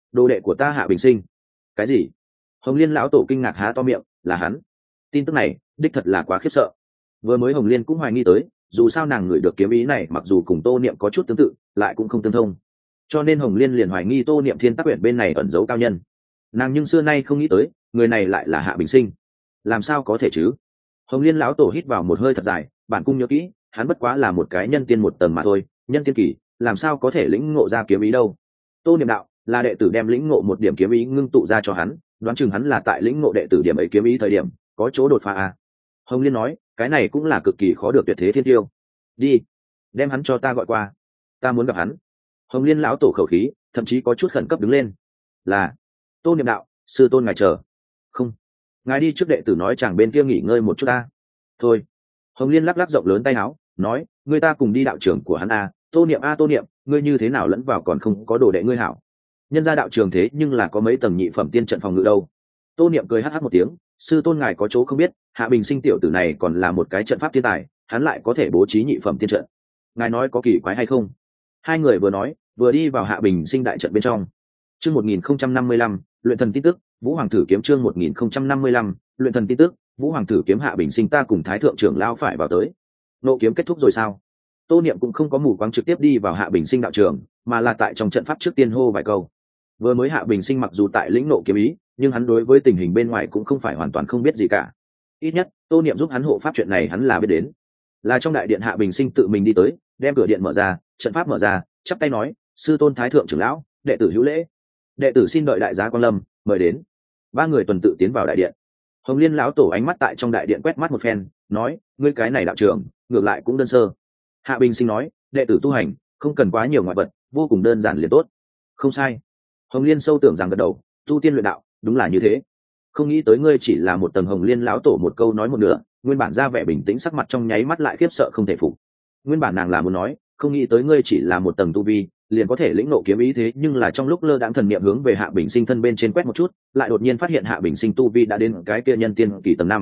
đồ đệ của ta Hạ Bình Sinh. Cái gì? Hồng Liên lão tổ kinh ngạc há to miệng, là hắn? Tin tức này đích thật là quá khiếp sợ. Vừa mới Hồng Liên cũng hoài nghi tới, dù sao nàng ngửi được kiếm ý này mặc dù cùng Tô Niệm có chút tương tự, lại cũng không tương thông, cho nên Hồng Liên liền hoài nghi Tô Niệm Thiên Tắc Uyển bên này ẩn giấu cao nhân. Nàng nhưng xưa nay không nghĩ tới người này lại là Hạ Bình Sinh. Làm sao có thể chứ? Hồng Liên lão tổ hít vào một hơi thật dài, bản cung nhớ kỹ, hắn bất quá là một cái nhân tiên một tầng mà thôi, nhân tiên kỳ, làm sao có thể lĩnh ngộ ra kiếm ý đâu? Tô Niệm đạo là đệ tử đem lĩnh ngộ một điểm kiếm ý ngưng tụ ra cho hắn, đoán chừng hắn là tại lĩnh ngộ đệ tử điểm ấy kiếm ý thời điểm có chỗ đột phá à? Hồng Liên nói, cái này cũng là cực kỳ khó được tuyệt thế thiên tiêu. Đi, đem hắn cho ta gọi qua, ta muốn gặp hắn. Hồng Liên lão tổ khẩu khí, thậm chí có chút khẩn cấp đứng lên. Là. Tô Niệm đạo, sư tôn ngài chờ. Không, ngài đi trước, đệ tử nói chàng bên kia nghỉ ngơi một chút ta. Thôi. Hồng Liên lắc lắc rộng lớn tay áo, nói, người ta cùng đi đạo trưởng của hắn a. Tô Niệm a, Tô Niệm, ngươi như thế nào lẫn vào còn không có đồ đệ ngươi hảo? Nhân gia đạo trường thế nhưng là có mấy tầng nhị phẩm tiên trận phòng ngự đâu. Tô Niệm cười hắc hắc một tiếng, sư tôn ngài có chỗ không biết, Hạ Bình Sinh tiểu tử này còn là một cái trận pháp thiên tài, hắn lại có thể bố trí nhị phẩm tiên trận. Ngài nói có kỳ quái hay không? Hai người vừa nói vừa đi vào Hạ Bình Sinh đại trận bên trong. Chương 1055, luyện thần tin tức, Vũ Hoàng thử kiếm. Chương 1055, luyện thần tin tức, Vũ Hoàng thử kiếm. Hạ Bình Sinh ta cùng Thái thượng trưởng lão phải vào tới. Nộ kiếm kết thúc rồi sao? Tô Niệm cũng không có mù quáng trực tiếp đi vào Hạ Bình Sinh đạo trường, mà là tại trong trận pháp trước tiên hô vài câu. Vừa mới Hạ Bình Sinh mặc dù tại lĩnh nộ kiếm ý, nhưng hắn đối với tình hình bên ngoài cũng không phải hoàn toàn không biết gì cả. Ít nhất Tô Niệm giúp hắn hộ pháp chuyện này hắn là biết đến. Là trong đại điện Hạ Bình Sinh tự mình đi tới, đem cửa điện mở ra, trận pháp mở ra, chắp tay nói, sư tôn Thái thượng trưởng lão, đệ tử hữu lễ. Đệ tử xin đợi đại giá quan lâm, mời đến. Ba người tuần tự tiến vào đại điện. Hồng Liên lão tổ ánh mắt tại trong đại điện quét mắt một phen, nói, ngươi cái này đạo trưởng ngược lại cũng đơn sơ. Hạ Bình Sinh nói, đệ tử tu hành không cần quá nhiều ngoại vật, vô cùng đơn giản liền tốt. Không sai. Hồng Liên sâu tưởng rằng gật đầu, tu tiên luyện đạo đúng là như thế. Không nghĩ tới ngươi chỉ là một tầng. Hồng Liên lão tổ một câu nói một nửa, nguyên bản ra vẻ bình tĩnh sắc mặt trong nháy mắt lại khiếp sợ không thể phục. Nguyên bản nàng là muốn nói, không nghĩ tới ngươi chỉ là một tầng tu vi liền có thể lĩnh ngộ kiếm ý, thế nhưng là trong lúc lơ đãng thần niệm hướng về Hạ Bình Sinh thân bên trên quét một chút, lại đột nhiên phát hiện Hạ Bình Sinh tu vi đã đến cái kia nhân tiên kỳ tầng 5.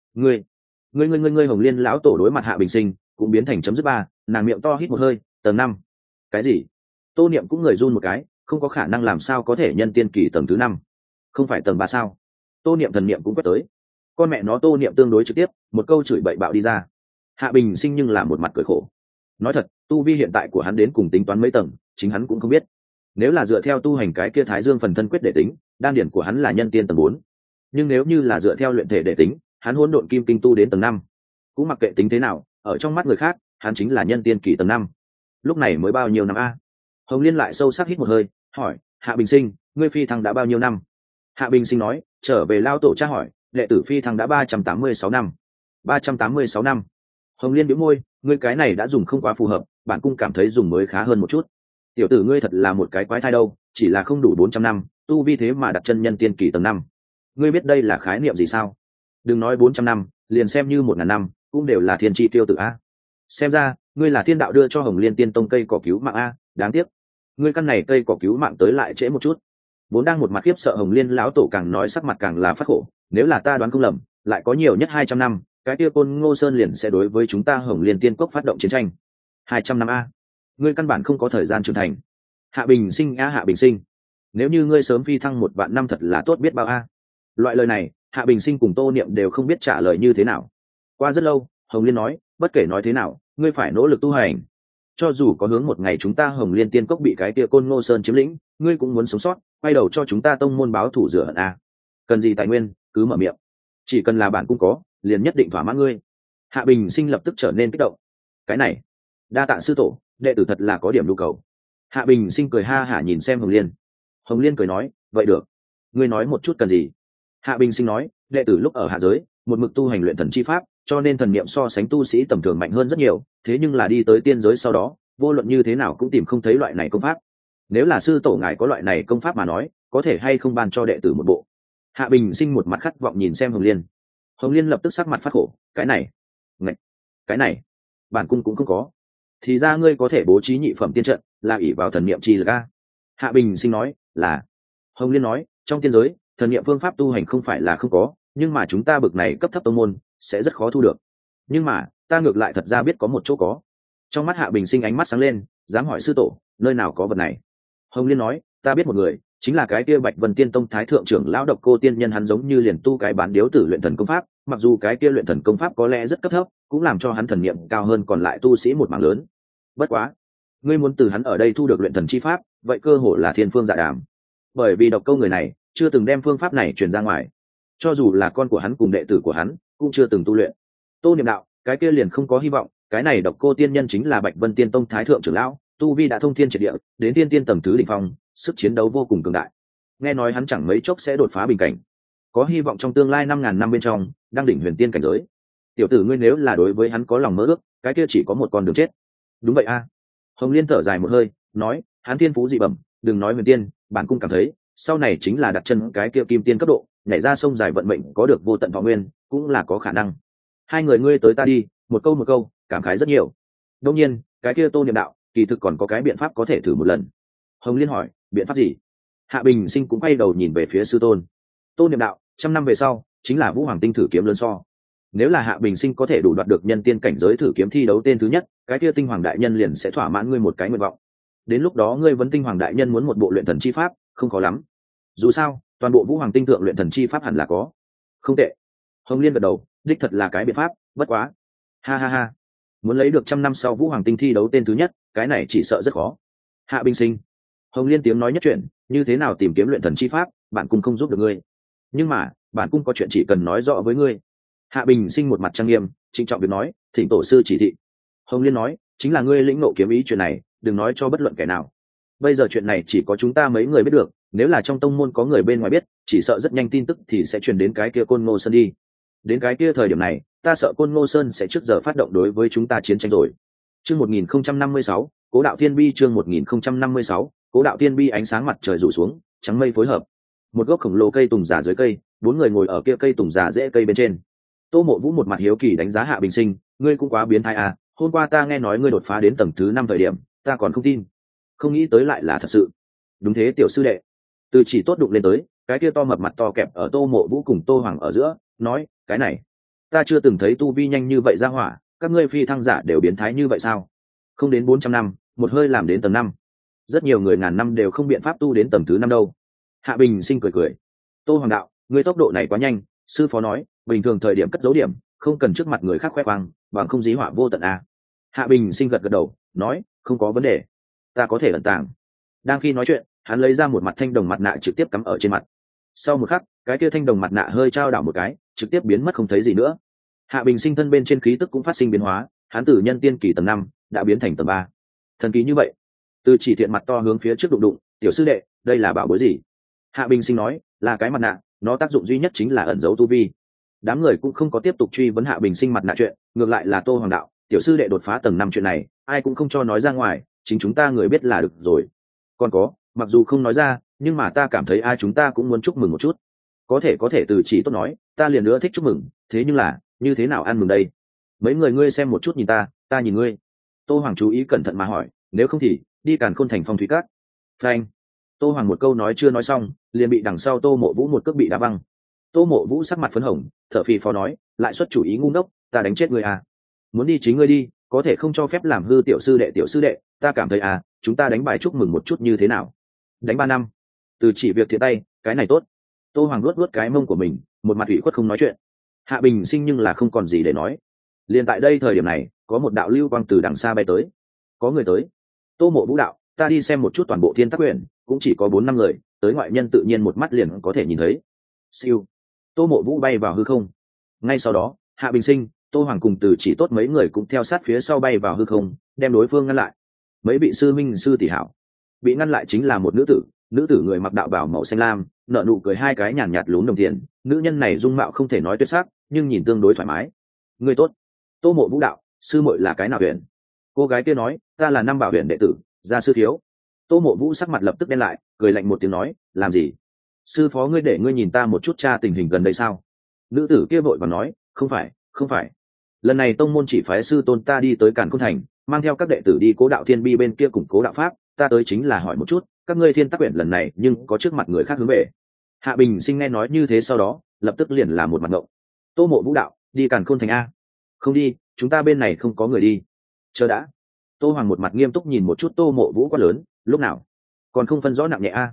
Ngươi Hồng Liên lão tổ đối mặt Hạ Bình Sinh cũng biến thành chấm dứt ba, nàng miệng to hít một hơi, tầng 5. Cái gì? Tô Niệm cũng người run một cái, không có khả năng, làm sao có thể nhân tiên kỳ tầng thứ 5? Không phải tầng 3 sao? Tô Niệm thần niệm cũng quét tới. Con mẹ nó, Tô Niệm tương đối trực tiếp, một câu chửi bậy bạo đi ra. Hạ Bình Sinh nhưng là một mặt cười khổ. Nói thật, tu vi hiện tại của hắn đến cùng tính toán mấy tầng, chính hắn cũng không biết. Nếu là dựa theo tu hành cái kia Thái Dương phần thân quyết để tính, đan điển của hắn là nhân tiên tầng 4. Nhưng nếu như là dựa theo luyện thể để tính, hắn hỗn độn kim kinh tu đến tầng 5. Cũng mặc kệ tính thế nào, ở trong mắt người khác, hắn chính là nhân tiên kỳ tầng 5. Lúc này mới bao nhiêu năm a? Hồng Liên lại sâu sắc hít một hơi, hỏi, Hạ Bình Sinh, ngươi phi thăng đã bao nhiêu năm? Hạ Bình Sinh nói, trở về lao tổ tra hỏi, đệ tử phi thăng đã 386 năm. 386 năm. Hồng Liên bĩu môi, ngươi cái này đã dùng không quá phù hợp, bản cung cảm thấy dùng mới khá hơn một chút. Tiểu tử ngươi thật là một cái quái thai đâu, chỉ là không đủ 400 năm, tu vi thế mà đặt chân nhân tiên kỳ tầng 5. Ngươi biết đây là khái niệm gì sao? Đừng nói 400 năm, liền xem như 1000 năm, cũng đều là thiên chi tiêu tử a. Xem ra, ngươi là thiên đạo đưa cho Hồng Liên tiên tông cây cỏ cứu mạng a, đáng tiếc. Ngươi căn này cây cỏ cứu mạng tới lại trễ một chút. Vốn đang một mặt khiếp sợ Hồng Liên lão tổ càng nói sắc mặt càng là phát khổ, nếu là ta đoán không lầm, lại có nhiều nhất 200 năm, cái kia Côn Ngô Sơn liền sẽ đối với chúng ta Hồng Liên tiên cốc phát động chiến tranh. 200 năm a. Ngươi căn bản không có thời gian trưởng thành. Hạ Bình Sinh a, Hạ Bình Sinh, nếu như ngươi sớm phi thăng 1 vạn năm thật là tốt biết bao a. Loại lời này, Hạ Bình Sinh cùng Tô Niệm đều không biết trả lời như thế nào. Qua rất lâu, Hồng Liên nói, bất kể nói thế nào, ngươi phải nỗ lực tu hành. Cho dù có hướng một ngày chúng ta Hồng Liên tiên cốc bị cái kia Côn Ngô Sơn chiếm lĩnh, ngươi cũng muốn sống sót, quay đầu cho chúng ta tông môn báo thủ rửa hận a. Cần gì tài nguyên, cứ mở miệng. Chỉ cần là bản cung có, liền nhất định thỏa mãn ngươi. Hạ Bình Sinh lập tức trở nên kích động. Cái này, đa tạ sư tổ, đệ tử thật là có điểm nhu cầu. Hạ Bình Sinh cười ha hả nhìn xem Hồng Liên. Hồng Liên cười nói, vậy được, ngươi nói một chút cần gì? Hạ Bình Sinh nói, đệ tử lúc ở hạ giới một mực tu hành luyện thần chi pháp, cho nên thần niệm so sánh tu sĩ tầm thường mạnh hơn rất nhiều, thế nhưng là đi tới tiên giới sau đó, vô luận như thế nào cũng tìm không thấy loại này công pháp. Nếu là sư tổ ngài có loại này công pháp mà nói, có thể hay không ban cho đệ tử một bộ? Hạ Bình Sinh một mặt khát vọng nhìn xem Hồng Liên. Hồng Liên lập tức sắc mặt phát khổ, cái này, ngạch, cái này, bản cung cũng không có. Thì ra ngươi có thể bố trí nhị phẩm tiên trận, là ỷ vào thần niệm chi lực a. Hạ Bình Sinh nói, là. Hồng Liên nói, trong tiên giới, thần niệm phương pháp tu hành không phải là không có, nhưng mà chúng ta bực này cấp thấp tông môn sẽ rất khó thu được. Nhưng mà ta ngược lại thật ra biết có một chỗ có. Trong mắt Hạ Bình Sinh ánh mắt sáng lên, dám hỏi sư tổ, nơi nào có vật này? Hồng Liên nói, ta biết một người, chính là cái kia Bạch Vân Tiên Tông thái thượng trưởng lão Độc Cô tiên nhân, hắn giống như liền tu cái bán điếu tử luyện thần công pháp, mặc dù cái kia luyện thần công pháp có lẽ rất cấp thấp, cũng làm cho hắn thần niệm cao hơn còn lại tu sĩ một mảng lớn. Bất quá, ngươi muốn từ hắn ở đây thu được luyện thần chi pháp, vậy cơ hội là thiên phương dạ đàm. Bởi vì Độc Cô người này chưa từng đem phương pháp này truyền ra ngoài, cho dù là con của hắn cùng đệ tử của hắn cũng chưa từng tu luyện. Tô Niệm đạo, cái kia liền không có hy vọng, cái này Độc Cô tiên nhân chính là Bạch Vân Tiên Tông thái thượng trưởng lão, tu vi đã thông thiên triệt địa, đến tiên tiên tầng thứ đỉnh phong, sức chiến đấu vô cùng cường đại. Nghe nói hắn chẳng mấy chốc sẽ đột phá bình cảnh, có hy vọng trong tương lai 5.000 năm bên trong đang đỉnh huyền tiên cảnh giới. Tiểu tử ngươi nếu là đối với hắn có lòng mơ ước, cái kia chỉ có một con đường chết. Đúng vậy a. Hồng Liên thở dài một hơi, nói, hắn thiên phú dị bẩm, đừng nói huyền tiên, bản cung cảm thấy sau này chính là đặt chân cái kia kim tiên cấp độ, nhảy ra sông dài vận mệnh có được vô tận võ nguyên, cũng là có khả năng. Hai người ngươi tới ta đi, một câu cảm khái rất nhiều. Đương nhiên, cái kia Tô Niệm đạo, kỳ thực còn có cái biện pháp có thể thử một lần. Hồng Liên hỏi, biện pháp gì? Hạ Bình Sinh cũng quay đầu nhìn về phía sư tôn. Tô Niệm đạo, 100 năm về sau chính là Vũ Hoàng Tinh thử kiếm lớn so. Nếu là Hạ Bình Sinh có thể đủ đoạt được nhân tiên cảnh giới thử kiếm thi đấu tên thứ nhất, cái kia Tinh Hoàng đại nhân liền sẽ thỏa mãn ngươi một cái nguyện vọng. Đến lúc đó ngươi vấn Tinh Hoàng đại nhân muốn một bộ luyện thần chi pháp, không khó lắm. Dù sao, toàn bộ Vũ Hoàng Tinh thượng luyện thần chi pháp hẳn là có. Không tệ. Hồng Liên gật đầu, đích thật là cái biện pháp, bất quá. Ha ha ha. Muốn lấy được 100 năm sau Vũ Hoàng Tinh thi đấu tên thứ nhất, cái này chỉ sợ rất khó. Hạ Bình Sinh. Hồng Liên tiếng nói nhất chuyện, như thế nào tìm kiếm luyện thần chi pháp, bản cung không giúp được ngươi. Nhưng mà, bản cung có chuyện chỉ cần nói rõ với ngươi. Hạ Bình Sinh một mặt trang nghiêm, trịnh trọng việc nói, thỉnh tổ sư chỉ thị. Hồng Liên nói, chính là ngươi lĩnh ngộ kiếm ý chuyện này, đừng nói cho bất luận kẻ nào. Bây giờ chuyện này chỉ có chúng ta mấy người biết được, nếu là trong tông môn có người bên ngoài biết, chỉ sợ rất nhanh tin tức thì sẽ truyền đến cái kia Côn Ngô Sơn đi. Đến cái kia thời điểm này, ta sợ Côn Ngô Sơn sẽ trước giờ phát động đối với chúng ta chiến tranh rồi. Chương 1056, Cố Đạo Thiên Bi, chương 1056, Cố Đạo Thiên Bi. Ánh sáng mặt trời rủ xuống, trắng mây phối hợp. Một gốc khổng lồ cây tùng già dưới cây, 4 người ngồi ở kia cây tùng già rễ cây bên trên. Tô Mộ Vũ một mặt hiếu kỳ đánh giá Hạ Bình Sinh, ngươi cũng quá biến thái à, hôm qua ta nghe nói ngươi đột phá đến tầng thứ 5 thời điểm, ta còn không tin. Không nghĩ tới lại là thật sự. Đúng thế tiểu sư đệ. Từ Chỉ Tốt đụng lên tới, cái kia to mập mặt to kẹp ở Tô Mộ Vũ cùng Tô Hoàng ở giữa, nói, cái này, ta chưa từng thấy tu vi nhanh như vậy ra hỏa, các ngươi phi thăng giả đều biến thái như vậy sao? Không đến 400 năm, một hơi làm đến tầng 5. Rất nhiều người ngàn năm đều không biện pháp tu đến tầng thứ 5 đâu. Hạ Bình Sinh cười cười. Tô Hoàng đạo, ngươi tốc độ này quá nhanh, sư phó nói, bình thường thời điểm cất dấu điểm, không cần trước mặt người khác khoe khoang, bằng không dí họa vô tận a. Hạ Bình Sinh gật gật đầu, nói, không có vấn đề, ta có thể ẩn tàng. Đang khi nói chuyện, hắn lấy ra một mặt thanh đồng mặt nạ trực tiếp cắm ở trên mặt. Sau một khắc, cái kia thanh đồng mặt nạ hơi trao đảo một cái, trực tiếp biến mất không thấy gì nữa. Hạ Bình Sinh thân bên trên khí tức cũng phát sinh biến hóa, hắn từ nhân tiên kỳ tầng 5 đã biến thành tầng 3. Thần kỳ như vậy. Từ Chỉ Thiện mặt to hướng phía trước đụng đụng, tiểu sư đệ, đây là bảo bối gì? Hạ Bình Sinh nói, là cái mặt nạ, nó tác dụng duy nhất chính là ẩn giấu tu vi. Đám người cũng không có tiếp tục truy vấn Hạ Bình Sinh mặt nạ chuyện, ngược lại là Tô Hoàng đạo, tiểu sư đệ đột phá tầng 5 chuyện này, ai cũng không cho nói ra ngoài, chính chúng ta người biết là được rồi. Còn có, mặc dù không nói ra, nhưng mà ta cảm thấy ai chúng ta cũng muốn chúc mừng một chút. Có thể Từ Chỉ Tốt nói, ta liền nữa thích chúc mừng, thế nhưng là, như thế nào ăn mừng đây? Mấy người ngươi xem một chút nhìn ta nhìn ngươi. Tô Hoàng chú ý cẩn thận mà hỏi, nếu không thì đi Càn Khôn thành phong thủy cát. Phanh. Tô Hoàng một câu nói chưa nói xong, liền bị đằng sau Tô Mộ Vũ một cước bị đá văng. Tô Mộ Vũ sắc mặt phấn hồng, thở phì phò nói, lại xuất chủ ý ngu ngốc, ta đánh chết ngươi à? Muốn đi chính ngươi đi, có thể không cho phép làm hư tiểu sư đệ, ta cảm thấy à, chúng ta đánh bài chúc mừng một chút như thế nào? Đánh 3 năm. Từ Chỉ việc thiện tay, cái này tốt. Tô Hoàng luốt cái mông của mình, một mặt ủy khuất không nói chuyện. Hạ Bình Sinh nhưng là không còn gì để nói. Liền tại đây thời điểm này, có một đạo lưu quang từ đằng xa bay tới. Có người tới. Tô Mộ Vũ đạo, ta đi xem một chút toàn bộ Thiên Tắc Quyển, cũng chỉ có 4-5 người, tới ngoại nhân tự nhiên một mắt liền có thể nhìn thấy. Siêu. Tô Mộ Vũ bay vào hư không. Ngay sau đó, Hạ Bình Sinh, Tô Hoàng cùng Từ Chỉ Tốt mấy người cũng theo sát phía sau bay vào hư không, đem đối phương ngăn lại. Mấy vị sư minh sư tỷ hảo. Bị ngăn lại chính là một nữ tử người mặc đạo bào màu xanh lam, nở nụ cười hai cái nhàn nhạt lún đồng tiền. Nữ nhân này dung mạo không thể nói tuyệt sắc, nhưng nhìn tương đối thoải mái. Người tốt. Tô Mộ Vũ đạo, sư muội là cái nào huyện? Cô gái kia nói, ta là Năm Bảo huyện đệ tử, gia sư thiếu. Tô Mộ Vũ sắc mặt lập tức đen lại, cười lạnh một tiếng nói, làm gì? Sư phó ngươi để ngươi nhìn ta một chút tra tình hình gần đây sao? Nữ tử kia vội vàng nói, không phải. Lần này tông môn chỉ phái sư tôn ta đi tới Càn Khôn thành, mang theo các đệ tử đi Cố Đạo Thiên Bi bên kia củng cố đạo pháp, ta tới chính là hỏi một chút, các ngươi Thiên Tắc Quyển lần này nhưng có trước mặt người khác hướng về. Hạ Bình Sinh nghe nói như thế sau đó, lập tức liền là một mặt ngộng. Tô Mộ Vũ đạo, đi Càn Khôn thành a? Không đi, chúng ta bên này không có người đi. Chờ đã. Tô Hoàng một mặt nghiêm túc nhìn một chút Tô Mộ Vũ quá lớn, lúc nào? Còn không phân rõ nặng nhẹ a?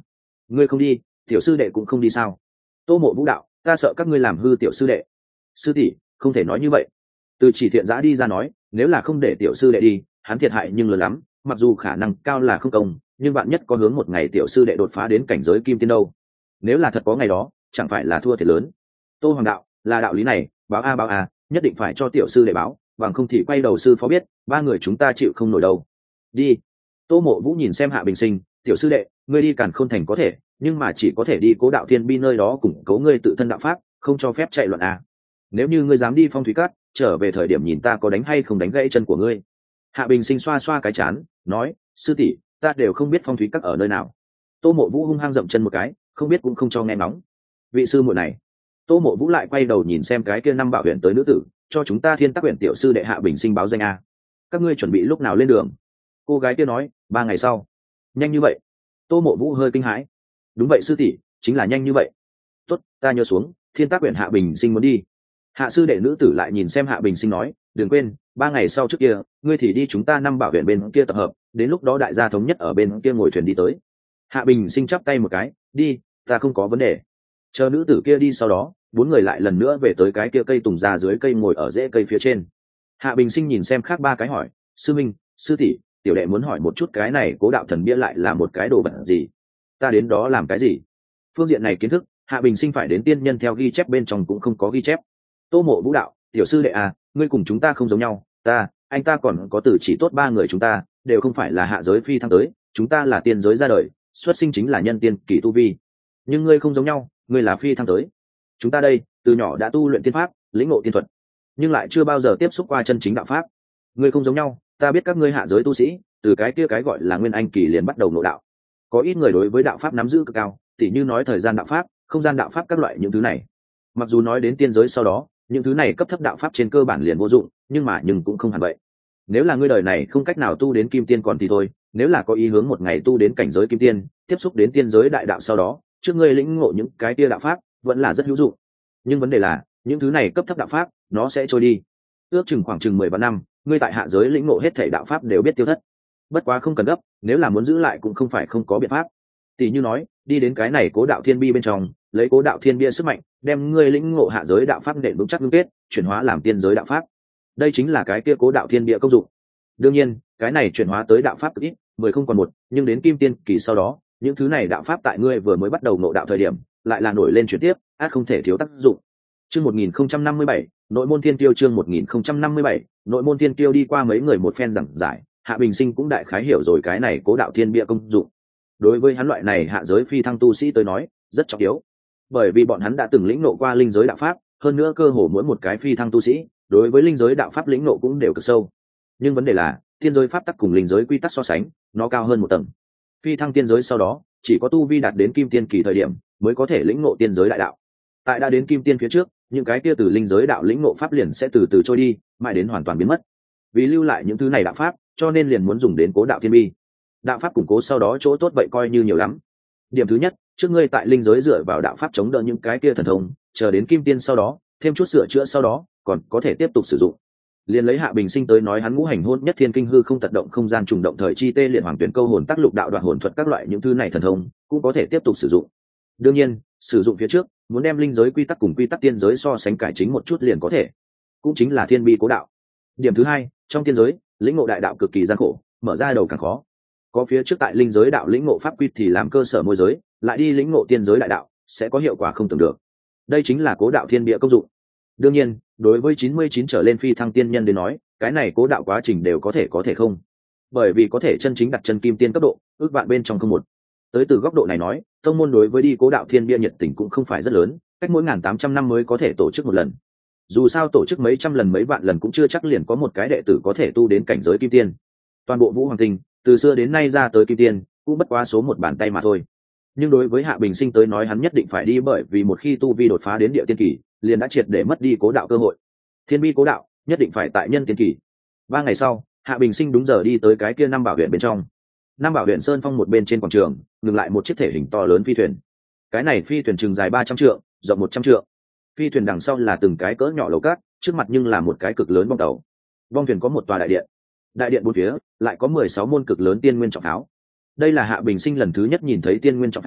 ngươi không đi, tiểu sư đệ cũng không đi sao? Tô Mộ Vũ đạo, ta sợ các ngươi làm hư tiểu sư đệ. Sư tỷ, không thể nói như vậy. Từ Chỉ Thiện Giã đi ra nói, nếu là không để tiểu sư đệ đi, hắn thiệt hại nhưng lớn lắm, mặc dù khả năng cao là không công, nhưng bạn nhất có hướng một ngày tiểu sư đệ đột phá đến cảnh giới kim tiên đâu. Nếu là thật có ngày đó, chẳng phải là thua thiệt lớn. Tô Hoàng đạo, là đạo lý này, báo a, nhất định phải cho tiểu sư đệ báo, bằng không thì quay đầu sư phó biết, ba người chúng ta chịu không nổi đâu. Đi. Tô Mộ Vũ nhìn xem Hạ Bình Sinh, tiểu sư đệ, ngươi đi Càn Khôn Thành có thể, nhưng mà chỉ có thể đi Cố Đạo Thiên Bi nơi đó củng cố ngươi tự thân đạo pháp, không cho phép chạy loạn à. Nếu như ngươi dám đi Phong Thủy Cát, trở về thời điểm nhìn ta có đánh hay không đánh gãy chân của ngươi. Hạ Bình Sinh xoa xoa cái chán, nói, sư tỷ, ta đều không biết Phong Thủy Cát ở nơi nào. Tô Mộ Vũ hung hăng dậm chân một cái, không biết cũng không cho nghe ngóng. Vị sư muội này. Tô Mộ Vũ lại quay đầu nhìn xem cái kia năm bảo huyện tới nữ tử, cho chúng ta Thiên Tắc huyện tiểu sư đệ Hạ Bình Sinh báo danh a. Các ngươi chuẩn bị lúc nào lên đường? Cô gái kia nói, 3 ngày sau. Nhanh như vậy? Tô Mộ Vũ hơi kinh hãi. Đúng vậy sư tỷ, chính là nhanh như vậy. Tốt, ta nhớ xuống, Thiên Tắc huyện Hạ Bình Sinh muốn đi. Hạ sư đệ nữ tử lại nhìn xem Hạ Bình Sinh nói, đừng quên, 3 ngày sau trước kia, ngươi thì đi chúng ta năm bảo huyện bên kia tập hợp, đến lúc đó đại gia thống nhất ở bên kia ngồi thuyền đi tới. Hạ Bình Sinh chắp tay một cái, đi, ta không có vấn đề. Chờ nữ tử kia đi sau đó, 4 người lại lần nữa về tới cái kia cây tùng già dưới cây ngồi ở rễ cây phía trên. Hạ Bình Sinh nhìn xem khác 3 cái hỏi, sư minh, sư tỷ, tiểu đệ muốn hỏi một chút cái này Cố Đạo Thần bia lại là một cái đồ vật gì? Ta đến đó làm cái gì? Phương diện này kiến thức, Hạ Bình Sinh phải đến tiên nhân theo ghi chép bên trong cũng không có ghi chép. Tô Mộ Vũ đạo, tiểu sư đệ à, ngươi cùng chúng ta không giống nhau, anh ta còn có tử chỉ tốt 3 người chúng ta đều không phải là hạ giới phi thăng tới, chúng ta là tiên giới ra đời, xuất sinh chính là nhân tiên kỳ tu vi. Nhưng ngươi không giống nhau, ngươi là phi thăng tới. Chúng ta đây, từ nhỏ đã tu luyện tiên pháp, lĩnh ngộ tiên thuật, nhưng lại chưa bao giờ tiếp xúc qua chân chính đạo pháp. Ngươi không giống nhau, ta biết các ngươi hạ giới tu sĩ, từ cái kia cái gọi là nguyên anh kỳ liền bắt đầu ngộ đạo. Có ít người đối với đạo pháp nắm giữ cực cao, tỉ như nói thời gian đạo pháp, không gian đạo pháp các loại những thứ này. Mặc dù nói đến tiên giới sau đó, những thứ này cấp thấp đạo pháp trên cơ bản liền vô dụng, nhưng cũng không hẳn vậy. Nếu là ngươi đời này không cách nào tu đến kim tiên còn thì thôi, nếu là có ý hướng một ngày tu đến cảnh giới kim tiên, tiếp xúc đến tiên giới đại đạo sau đó, trước ngươi lĩnh ngộ những cái kia đạo pháp vẫn là rất hữu dụng. Nhưng vấn đề là, những thứ này cấp thấp đạo pháp, nó sẽ trôi đi. Ước chừng khoảng chừng 10 năm, ngươi tại hạ giới lĩnh ngộ hết thảy đạo pháp đều biết tiêu thất. Bất quá không cần gấp, nếu là muốn giữ lại cũng không phải không có biện pháp. Tỷ như nói, đi đến cái này Cố Đạo Thiên Bi bên trong, lấy Cố Đạo Thiên Bia sức mạnh, đem ngươi lĩnh ngộ hạ giới đạo pháp nền vững chắc ngưng kết, chuyển hóa làm tiên giới đạo pháp. Đây chính là cái kia Cố Đạo Thiên Bia công dụng. Đương nhiên, cái này chuyển hóa tới đạo pháp ít, 10 không còn một, nhưng đến kim tiên kỳ sau đó, những thứ này đạo pháp tại ngươi vừa mới bắt đầu ngộ đạo thời điểm, lại là nổi lên chuyển tiếp, át không thể thiếu tác dụng. Chương 1057, Nội môn Thiên Tiêu chương 1057, Nội môn Thiên Tiêu đi qua mấy người một phen giảng giải, Hạ Bình Sinh cũng đại khái hiểu rồi cái này Cố Đạo Thiên Bia công dụng. Đối với hắn loại này hạ giới phi thăng tu sĩ tới nói, rất trọng yếu. Bởi vì bọn hắn đã từng lĩnh ngộ qua linh giới đạo pháp, hơn nữa cơ hồ mỗi một cái phi thăng tu sĩ, đối với linh giới đạo pháp lĩnh ngộ cũng đều cực sâu. Nhưng vấn đề là, tiên giới pháp tắc cùng linh giới quy tắc so sánh, nó cao hơn một tầng. Phi thăng tiên giới sau đó, chỉ có tu vi đạt đến kim tiên kỳ thời điểm, mới có thể lĩnh ngộ tiên giới đại đạo. Tại đã đến kim tiên phía trước, những cái kia từ linh giới đạo lĩnh ngộ pháp liền sẽ từ từ trôi đi, mãi đến hoàn toàn biến mất. Vì lưu lại những thứ này đạo pháp, cho nên liền muốn dùng đến Cố Đạo Thiên Bi. Đạo pháp củng cố sau đó chỗ tốt vậy coi như nhiều lắm. Điểm thứ nhất, trước ngươi tại linh giới dựa vào đạo pháp chống đỡ những cái kia thần thông, chờ đến kim tiên sau đó, thêm chút sửa chữa sau đó, còn có thể tiếp tục sử dụng. Liên lấy Hạ Bình Sinh tới nói, hắn ngũ hành hôn nhất thiên kinh hư không tật động không gian trùng động thời chi tê liệt hoàng tuyển câu hồn tác lục đạo đoạn hồn thuật các loại những thứ này thần thông, cũng có thể tiếp tục sử dụng. Đương nhiên, sử dụng phía trước, muốn đem linh giới quy tắc cùng quy tắc tiên giới so sánh cải chính một chút liền có thể. Cũng chính là thiên bi cố đạo. Điểm thứ hai, trong tiên giới, lĩnh ngộ đại đạo cực kỳ gian khổ, mở ra đầu càng khó. Có phía trước tại linh giới đạo lĩnh ngộ pháp quy thì làm cơ sở môi giới, lại đi lĩnh ngộ tiên giới đại đạo, sẽ có hiệu quả không tưởng được. Đây chính là Cố Đạo Thiên Bia công dụng. Đương nhiên, đối với 99 trở lên phi thăng tiên nhân đến nói, cái này cố đạo quá trình đều có thể không. Bởi vì có thể chân chính đặt chân kim tiên cấp độ, ước vạn bên trong không một. Tới từ góc độ này nói, tông môn đối với đi Cố Đạo Thiên Bia nhiệt tình cũng không phải rất lớn, cách mỗi 1800 năm mới có thể tổ chức một lần. Dù sao tổ chức mấy trăm lần mấy vạn lần cũng chưa chắc liền có một cái đệ tử có thể tu đến cảnh giới kim tiên. Toàn bộ Vũ Hoàng Tinh, từ xưa đến nay ra tới kim tiên, cũng bất quá số một bàn tay mà thôi. Nhưng đối với Hạ Bình Sinh tới nói hắn nhất định phải đi, bởi vì một khi tu vi đột phá đến địa tiên kỳ, liền đã triệt để mất đi cố đạo cơ hội. Thiên bi cố đạo, nhất định phải tại nhân tiên kỳ. 3 ngày sau, Hạ Bình Sinh đúng giờ đi tới cái kia năm bảo huyện bên trong. Năm bảo huyện sơn phong một bên trên quảng trường, ngừng lại một chiếc thể hình to lớn phi thuyền. Cái này phi thuyền chừng dài 300 trượng, rộng 100 trượng. Phi thuyền đằng sau là từng cái cỡ nhỏ lầu cát, trước mặt nhưng là một cái cực lớn bong tàu. Bong thuyền có một tòa đại điện. Đại điện bốn phía lại có 16 môn cực lớn tiên nguyên trọng pháo. Đây là Hạ Bình Sinh lần thứ nhất nhìn thấy tiên nguyên trọng pháo,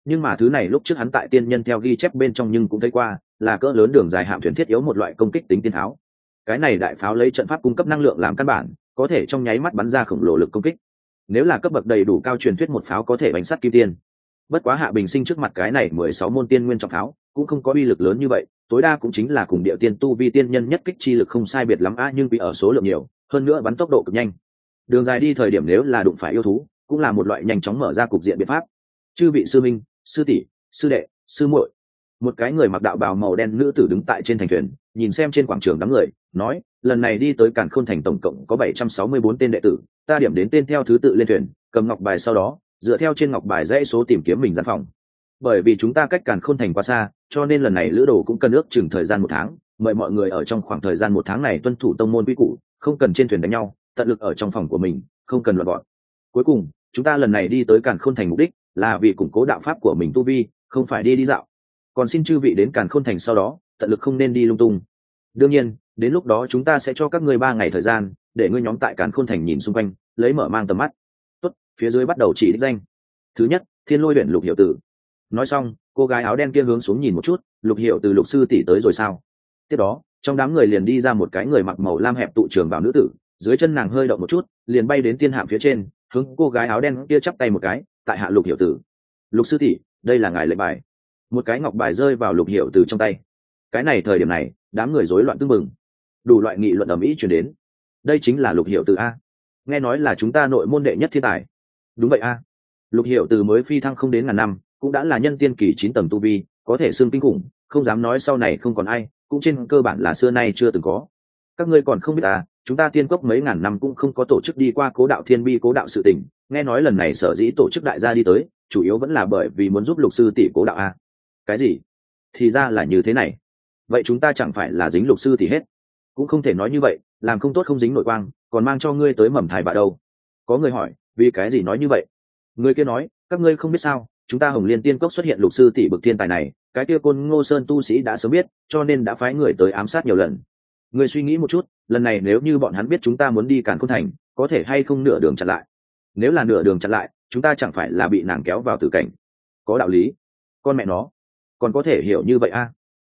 nhưng mà thứ này lúc trước hắn tại tiên nhân theo ghi chép bên trong nhưng cũng thấy qua, là cỡ lớn đường dài hạm thuyền thiết yếu một loại công kích tính tiên tháo. Cái này đại pháo lấy trận pháp cung cấp năng lượng làm căn bản, có thể trong nháy mắt bắn ra khổng lồ lực công kích. Nếu là cấp bậc đầy đủ cao truyền thuyết một pháo có thể bánh sắt kim tiên. Bất quá Hạ Bình Sinh trước mặt cái này 16 môn tiên nguyên trọng pháo cũng không có uy lực lớn như vậy, tối đa cũng chính là cùng địa tiên tu vi tiên nhân nhất kích chi lực không sai biệt lắm nhưng vì ở số lượng nhiều, hơn nữa bắn tốc độ cực nhanh. Đường dài đi thời điểm nếu là đụng phải yêu thú, cũng là một loại nhanh chóng mở ra cục diện biện pháp. Chư vị sư minh, sư tỷ, sư đệ, sư muội. Một cái người mặc đạo bào màu đen nữ tử đứng tại trên thành thuyền, nhìn xem trên quảng trường đám người, nói, lần này đi tới Càn Khôn thành tổng cộng có 764 tên đệ tử, ta điểm đến tên theo thứ tự lên thuyền, cầm ngọc bài sau đó, dựa theo trên ngọc bài dãy số tìm kiếm mình gian phòng. Bởi vì chúng ta cách Càn Khôn thành quá xa, cho nên lần này lữ đồ cũng cần ước chừng thời gian 1 tháng, mời mọi người ở trong khoảng thời gian 1 tháng này tuân thủ tông môn quy củ, không cần trên thuyền đánh nhau, tận lực ở trong phòng của mình, không cần loạn bọn. Cuối cùng, chúng ta lần này đi tới Càn Khôn thành mục đích là vì củng cố đạo pháp của mình tu vi, không phải đi dạo. Còn xin chư vị đến Càn Khôn thành sau đó, tận lực không nên đi lung tung. Đương nhiên, đến lúc đó chúng ta sẽ cho các ngươi 3 ngày thời gian, để ngươi nhóm tại Càn Khôn thành nhìn xung quanh, lấy mở mang tầm mắt. Tốt, phía dưới bắt đầu chỉ đích danh. Thứ nhất, Thiên Lôi huyện Lục Hiểu Tử. Nói xong, cô gái áo đen kia hướng xuống nhìn một chút, Lục Hiểu Tử Lục sư tỷ tới rồi sao? Tiếp đó, trong đám người liền đi ra một cái người mặc màu lam hẹp tụ trường bào nữ tử, dưới chân nàng hơi động một chút, liền bay đến tiên hạm phía trên, hướng cô gái áo đen kia chắp tay một cái, tại hạ Lục Hiểu Tử. Lục sư tỷ, đây là ngài lệnh bài. Một cái ngọc bài rơi vào Lục Hiểu Tử trong tay. Cái này thời điểm này, đám người rối loạn tưng bừng, đủ loại nghị luận ầm ĩ truyền đến. Đây chính là Lục Hiểu Tử a? Nghe nói là chúng ta nội môn đệ nhất thiên tài. Đúng vậy a. Lục Hiểu Tử mới phi thăng không đến ngàn năm, cũng đã là nhân tiên kỳ 9 tầng tu vi, có thể xưng kinh khủng, không dám nói sau này không còn ai, cũng trên cơ bản là xưa nay chưa từng có. Các ngươi còn không biết à, chúng ta tiên cốc mấy ngàn năm cũng không có tổ chức đi qua Cố Đạo Thiên Bi Cố Đạo sự tình, nghe nói lần này sở dĩ tổ chức đại gia đi tới, chủ yếu vẫn là bởi vì muốn giúp Lục sư tỷ Cố Đạo a. Cái gì? Thì ra là như thế này. Vậy chúng ta chẳng phải là dính Lục sư tỷ hết? Cũng không thể nói như vậy, làm không tốt không dính nội quang, còn mang cho ngươi tới mầm thai bạ đâu. Có người hỏi, vì cái gì nói như vậy? Người kia nói, các ngươi không biết sao, chúng ta Hồng Liên Tiên Cốc xuất hiện Lục sư tỷ bực thiên tài này, cái kia Côn Ngô Sơn tu sĩ đã sớm biết, cho nên đã phái người tới ám sát nhiều lần. Ngươi suy nghĩ một chút, lần này nếu như bọn hắn biết chúng ta muốn đi Càn Khôn thành, có thể hay không nửa đường chặn lại? Nếu là nửa đường chặn lại, chúng ta chẳng phải là bị nàng kéo vào tử cảnh? Có đạo lý. Con mẹ nó, còn có thể hiểu như vậy a?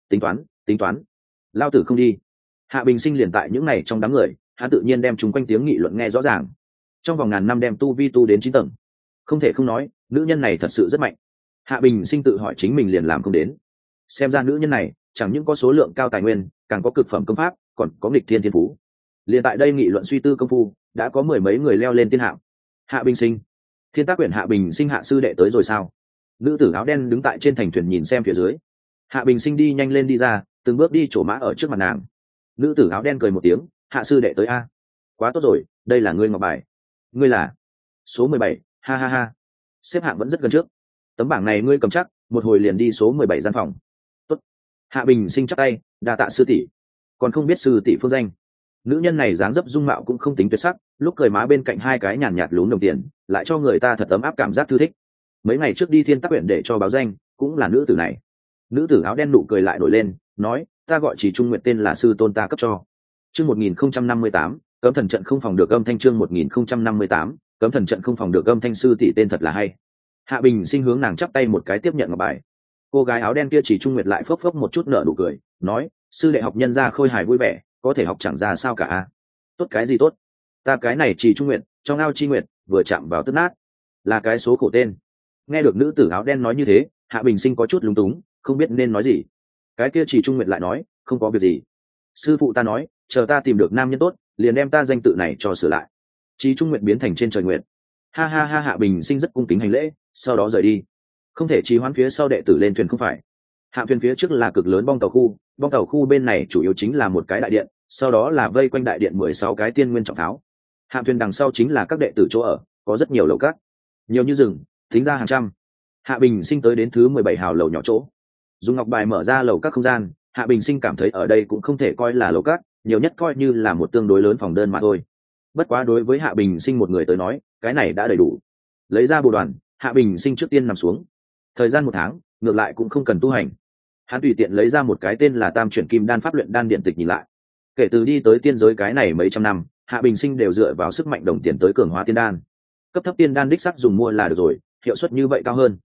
Tính toán. Lao tử không đi. Hạ Bình Sinh liền tại những này trong đám người, hắn tự nhiên đem chúng quanh tiếng nghị luận nghe rõ ràng. Trong vòng ngàn năm đem tu vi tu đến 9 tầng, không thể không nói, nữ nhân này thật sự rất mạnh. Hạ Bình Sinh tự hỏi chính mình liền làm không đến. Xem ra nữ nhân này chẳng những có số lượng cao tài nguyên, càng có cực phẩm công pháp, còn có nghịch thiên thiên phú. Liền tại đây nghị luận suy tư công phu, đã có 10 mấy người leo lên tiên hạm. Hạ Bình Sinh, Thiên Tác Quyển Hạ Bình Sinh hạ sư đệ tới rồi sao? Nữ tử áo đen đứng tại trên thành thuyền nhìn xem phía dưới. Hạ Bình Sinh đi nhanh lên đi ra, từng bước đi chỗ mã ở trước mặt nàng. Nữ tử áo đen cười một tiếng, hạ sư đệ tới a. Quá tốt rồi, đây là ngươi ngọc bài. Ngươi là số 17, ha ha ha. Xếp hạng vẫn rất gần trước. Tấm bảng này ngươi cầm chắc, một hồi liền đi số 17 gian phòng. Tốt. Hạ Bình Sinh chắp tay, đa tạ sư tỷ. Còn không biết sư tỷ phương danh. Nữ nhân này dáng dấp dung mạo cũng không tính tuyệt sắc, lúc cười má bên cạnh hai cái nhàn nhạt lún đồng tiền, lại cho người ta thật ấm áp cảm giác thư thích. Mấy ngày trước đi Thiên Tác Quyển để cho báo danh, cũng là nữ tử này. Nữ tử áo đen nụ cười lại nổi lên, nói, ta gọi Chỉ Trung Nguyệt, tên là sư tôn ta cấp cho. Chương 1058, cấm thần trận không phòng được âm thanh. Chương 1058, cấm thần trận không phòng được âm thanh. Sư tỷ tên thật là hay. Hạ Bình Sinh hướng nàng chắp tay một cái tiếp nhận ngọc bài. Cô gái áo đen kia Chỉ Trung Nguyệt lại phốc phốc một chút nở nụ cười, nói, sư đệ học nhân ra khôi hài vui vẻ, có thể học chẳng ra sao cả a. Tốt cái gì tốt? Ta cái này Chỉ Trung Nguyệt, trong ao chi nguyệt, vừa chạm vào tức nát, là cái số khổ tên. Nghe được nữ tử áo đen nói như thế, Hạ Bình Sinh có chút lúng túng, không biết nên nói gì. Cái kia Chỉ Trung Nguyệt lại nói, không có việc gì. Sư phụ ta nói, chờ ta tìm được nam nhân tốt, liền đem ta danh tự này cho sửa lại. Chỉ Trung Nguyệt biến thành trên trời nguyệt. Ha ha ha. Hạ Bình Sinh rất cung kính hành lễ, sau đó rời đi. Không thể trì hoãn phía sau đệ tử lên thuyền không phải. Hạ thuyền phía trước là cực lớn bong tàu khu bên này chủ yếu chính là một cái đại điện, sau đó là vây quanh đại điện 16 cái tiên nguyên trọng tháo. Hạ thuyền đằng sau chính là các đệ tử chỗ ở, có rất nhiều lầu các, nhiều như rừng, tính ra hàng trăm. Hạ Bình Sinh tới đến thứ 17 hào lầu nhỏ chỗ, dùng ngọc bài mở ra lầu các không gian. Hạ Bình Sinh cảm thấy ở đây cũng không thể coi là lầu các, nhiều nhất coi như là một tương đối lớn phòng đơn mà thôi. Bất quá đối với Hạ Bình Sinh một người tới nói, cái này đã đầy đủ. Lấy ra bồ đoàn, Hạ Bình Sinh trước tiên nằm xuống. Thời gian 1 tháng, ngược lại cũng không cần tu hành. Hắn tùy tiện lấy ra một cái tên là Tam Chuyển Kim Đan pháp luyện đan điện tịch nhìn lại. Kể từ đi tới tiên giới cái này mấy trăm năm, Hạ Bình Sinh đều dựa vào sức mạnh đồng tiền tới cường hóa tiên đan. Cấp thấp tiên đan đích sắc dùng mua là được rồi, hiệu suất như vậy cao hơn.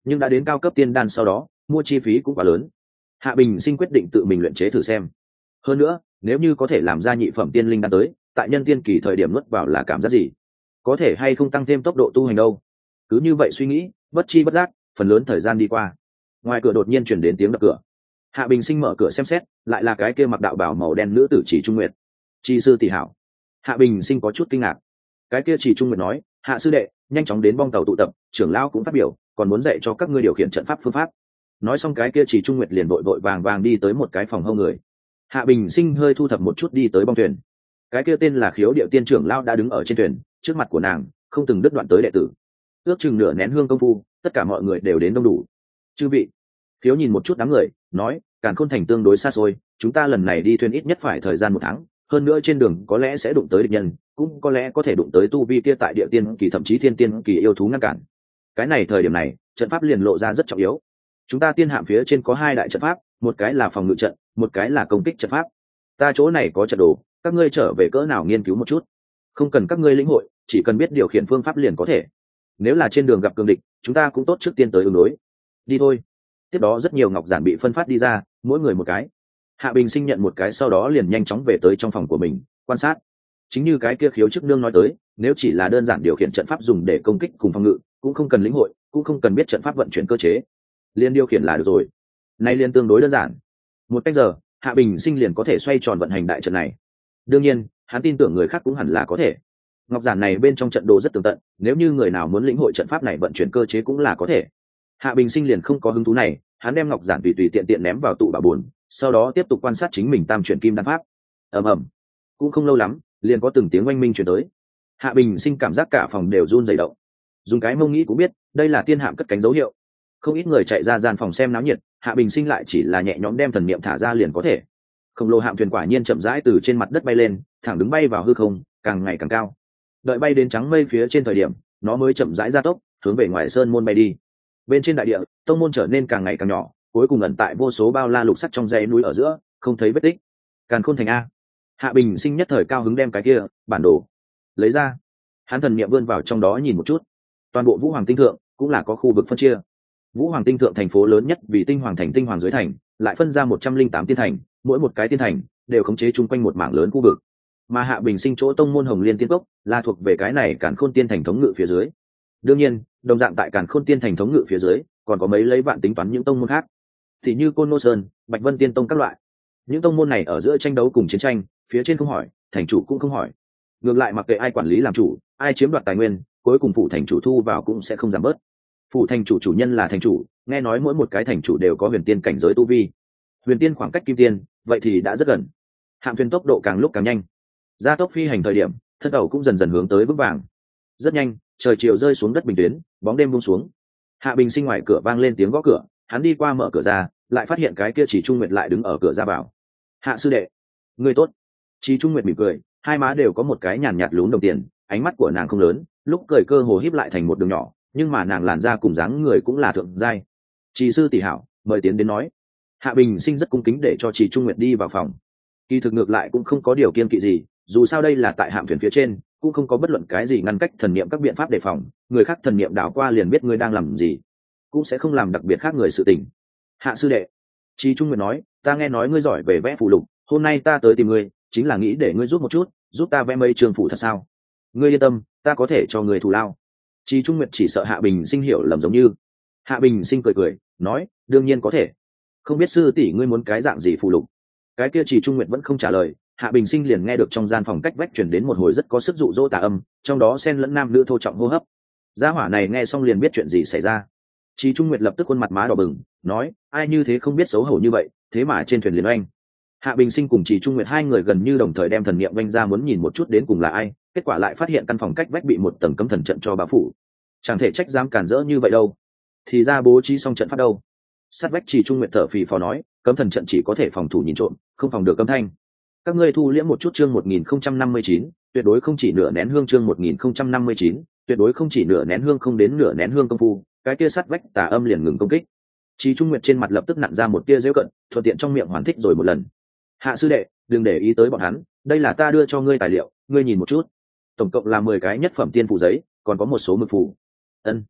nhưng đã đến cao cấp tiên đan sau đó mua chi phí cũng quá lớn. Hạ Bình Sinh quyết định tự mình luyện chế thử xem. Hơn nữa nếu như có thể làm ra nhị phẩm tiên linh đan tới, tại nhân tiên kỳ thời điểm nuốt vào là cảm giác gì, có thể hay không tăng thêm tốc độ tu hành đâu. Cứ như vậy suy nghĩ, bất chi bất giác phần lớn thời gian đi qua. Ngoài cửa đột nhiên chuyển đến tiếng đập cửa. Hạ Bình Sinh mở cửa xem xét, lại là cái kia mặc đạo bào màu đen nữ tử Chỉ Trung Nguyệt. Chi sư tỷ hảo. Hạ Bình Sinh có chút kinh ngạc. Cái kia Chỉ Trung Nguyệt nói, hạ sư đệ, nhanh chóng đến bong tàu tụ tập, trưởng lão cũng phát biểu, còn muốn dạy cho các ngươi điều khiển trận pháp phương pháp. Nói xong cái kia Chỉ Trung Nguyệt liền vội vội vàng vàng đi tới một cái phòng hông người. Hạ Bình Sinh hơi thu thập một chút đi tới bong thuyền. Cái kia tên là Khiếu Điệu Tiên trưởng lão đã đứng ở trên thuyền, trước mặt của nàng không từng đứt đoạn tới đệ tử. Ước chừng nửa nén hương công phu, tất cả mọi người đều đến đông đủ. Chư vị. Khiếu nhìn một chút đám người, nói, Càn Khôn thành tương đối xa xôi, chúng ta lần này đi thuyền ít nhất phải thời gian 1 tháng, hơn nữa trên đường có lẽ sẽ đụng tới địch nhân, cũng có lẽ có thể đụng tới tu vi kia tại địa tiên kỳ thậm chí thiên tiên kỳ yêu thú ngăn cản. Cái này thời điểm này, trận pháp liền lộ ra rất trọng yếu. Chúng ta tiên hạm phía trên có 2 đại trận pháp, một cái là phòng ngự trận, một cái là công kích trận pháp. Ta chỗ này có trận đồ, các ngươi trở về cỡ nào nghiên cứu một chút. Không cần các ngươi lĩnh hội, chỉ cần biết điều khiển phương pháp liền có thể. Nếu là trên đường gặp cường địch, chúng ta cũng tốt trước tiên tới ứng đối. Đi thôi. Tiếp đó rất nhiều ngọc giản bị phân phát đi ra, mỗi người một cái. Hạ Bình Sinh nhận một cái sau đó liền nhanh chóng về tới trong phòng của mình quan sát. Chính như cái kia Khiếu chức nương nói tới, nếu chỉ là đơn giản điều khiển trận pháp dùng để công kích cùng phòng ngự, cũng không cần lĩnh hội, cũng không cần biết trận pháp vận chuyển cơ chế, liền điều khiển là được rồi. Nay liền tương đối đơn giản. 1 canh giờ, Hạ Bình Sinh liền có thể xoay tròn vận hành đại trận này. Đương nhiên, hắn tin tưởng người khác cũng hẳn là có thể. Ngọc giản này bên trong trận đồ rất tường tận, nếu như người nào muốn lĩnh hội trận pháp này vận chuyển cơ chế cũng là có thể. Hạ Bình Sinh liền không có hứng thú này, hắn đem ngọc giản tùy tùy tiện tiện ném vào tụ bảo bồn, sau đó tiếp tục quan sát chính mình tam chuyển kim đan pháp. ầm ầm, cũng không lâu lắm, liền có từng tiếng oanh minh truyền tới. Hạ Bình Sinh cảm giác cả phòng đều run rẩy động. Dùng cái mông nghĩ cũng biết, đây là tiên hạm cất cánh dấu hiệu. Không ít người chạy ra gian phòng xem náo nhiệt, Hạ Bình Sinh lại chỉ là nhẹ nhõm đem thần niệm thả ra liền có thể. Khổng lồ hạm thuyền quả nhiên chậm rãi từ trên mặt đất bay lên, thẳng đứng bay vào hư không, càng ngày càng cao. Đợi bay đến trắng mây phía trên thời điểm, nó mới chậm rãi gia tốc, hướng về ngoài sơn môn bay đi. Bên trên đại địa, tông môn trở nên càng ngày càng nhỏ, cuối cùng ẩn tại vô số bao la lục sắt trong dãy núi ở giữa, không thấy vết tích. Càn Khôn thành a. Hạ Bình Sinh nhất thời cao hứng đem cái kia bản đồ lấy ra, hắn thần niệm vươn vào trong đó nhìn một chút. Toàn bộ Vũ Hoàng tinh thượng cũng là có khu vực phân chia. Vũ Hoàng tinh thượng thành phố lớn nhất vì Tinh Hoàng thành, Tinh Hoàng dưới thành lại phân ra 108 tiên thành, mỗi một cái tiên thành đều khống chế chung quanh một mảng lớn khu vực. Mà Hạ Bình Sinh chỗ tông môn Hồng Liên Tiên Cốc là thuộc về cái này Càn Khôn tiên thành thống ngự phía dưới. Đương nhiên, đồng dạng tại Càn Khôn tiên thành thống ngự phía dưới, còn có mấy lấy vạn tính toán những tông môn khác, thì như Côn Nô Sơn, Bạch Vân Tiên Tông các loại. Những tông môn này ở giữa tranh đấu cùng chiến tranh, phía trên không hỏi, thành chủ cũng không hỏi. Ngược lại mặc kệ ai quản lý làm chủ, ai chiếm đoạt tài nguyên, cuối cùng phủ thành chủ thu vào cũng sẽ không giảm bớt. Phủ thành chủ chủ nhân là thành chủ, nghe nói mỗi một cái thành chủ đều có huyền tiên cảnh giới tu vi. Huyền tiên khoảng cách kim tiên, vậy thì đã rất gần. Hạm thuyền tốc độ càng lúc càng nhanh, gia tốc phi hành thời điểm, thân tàu cũng dần dần hướng tới vững vàng. Rất nhanh, trời chiều rơi xuống đất bình tuyến, bóng đêm buông xuống. Hạ Bình Sinh ngoài cửa vang lên tiếng gõ cửa, hắn đi qua mở cửa ra, lại phát hiện cái kia Chỉ Trung Nguyệt lại đứng ở cửa ra vào. Hạ sư đệ, ngươi tốt. Chỉ Trung Nguyệt mỉm cười, hai má đều có một cái nhàn nhạt lún đồng tiền, ánh mắt của nàng không lớn, lúc cười cơ hồ híp lại thành một đường nhỏ, nhưng mà nàng làn da cùng dáng người cũng là thượng giai. Chỉ sư tỷ hảo, mời tiến đến nói. Hạ Bình Sinh rất cung kính để cho Chỉ Trung Nguyệt đi vào phòng. Kỳ thực ngược lại cũng không có điều kiêng kỵ gì, dù sao đây là tại hạm thuyền phía trên, cũng không có bất luận cái gì ngăn cách thần niệm các biện pháp đề phòng, người khác thần niệm đảo qua liền biết ngươi đang làm gì, cũng sẽ không làm đặc biệt khác người sự tình. Hạ sư đệ, Chí Trung Nguyệt nói, ta nghe nói ngươi giỏi về vẽ phù lục, hôm nay ta tới tìm ngươi chính là nghĩ để ngươi giúp một chút, giúp ta vẽ mấy trường phù thật sao? Ngươi yên tâm, ta có thể cho ngươi thù lao. Chí Trung Nguyệt chỉ sợ Hạ Bình Sinh hiểu lầm giống như. Hạ Bình Sinh cười cười, nói, đương nhiên có thể. Không biết sư tỷ ngươi muốn cái dạng gì phù lục? Cái kia Chí Trung Nguyệt vẫn không trả lời. Hạ Bình Sinh liền nghe được trong gian phòng cách vách truyền đến một hồi rất có sức dụ dỗ tà âm, trong đó xen lẫn nam nữ thô trọng hô hấp. Gia hỏa này nghe xong liền biết chuyện gì xảy ra. Chí Trung Nguyệt lập tức khuôn mặt má đỏ bừng, nói, ai như thế không biết xấu hổ như vậy, thế mà trên thuyền liền oanh. Hạ Bình Sinh cùng Chí Trung Nguyệt hai người gần như đồng thời đem thần niệm oanh ra muốn nhìn một chút đến cùng là ai, kết quả lại phát hiện căn phòng cách vách bị một tầng cấm thần trận cho bao phủ. Chẳng thể trách dám cản rỡ như vậy đâu. Thì ra bố trí xong trận pháp đâu. Sát vách Chí Trung Nguyệt thở phì phò nói, cấm thần trận chỉ có thể phòng thủ nhìn trộm, không phòng được âm thanh. Các ngươi thu liễm một chút chương 1059, tuyệt đối không chỉ nửa nén hương chương 1059, tuyệt đối không chỉ nửa nén hương không đến nửa nén hương công phu, cái kia sắt vách tà âm liền ngừng công kích. Chí Trung Nguyệt trên mặt lập tức nặn ra một tia giễu cận, thuận tiện trong miệng hoàn thích rồi một lần. Hạ sư đệ, đừng để ý tới bọn hắn, đây là ta đưa cho ngươi tài liệu, ngươi nhìn một chút. Tổng cộng là 10 cái nhất phẩm tiên phù giấy, còn có một số mực phù. Ân.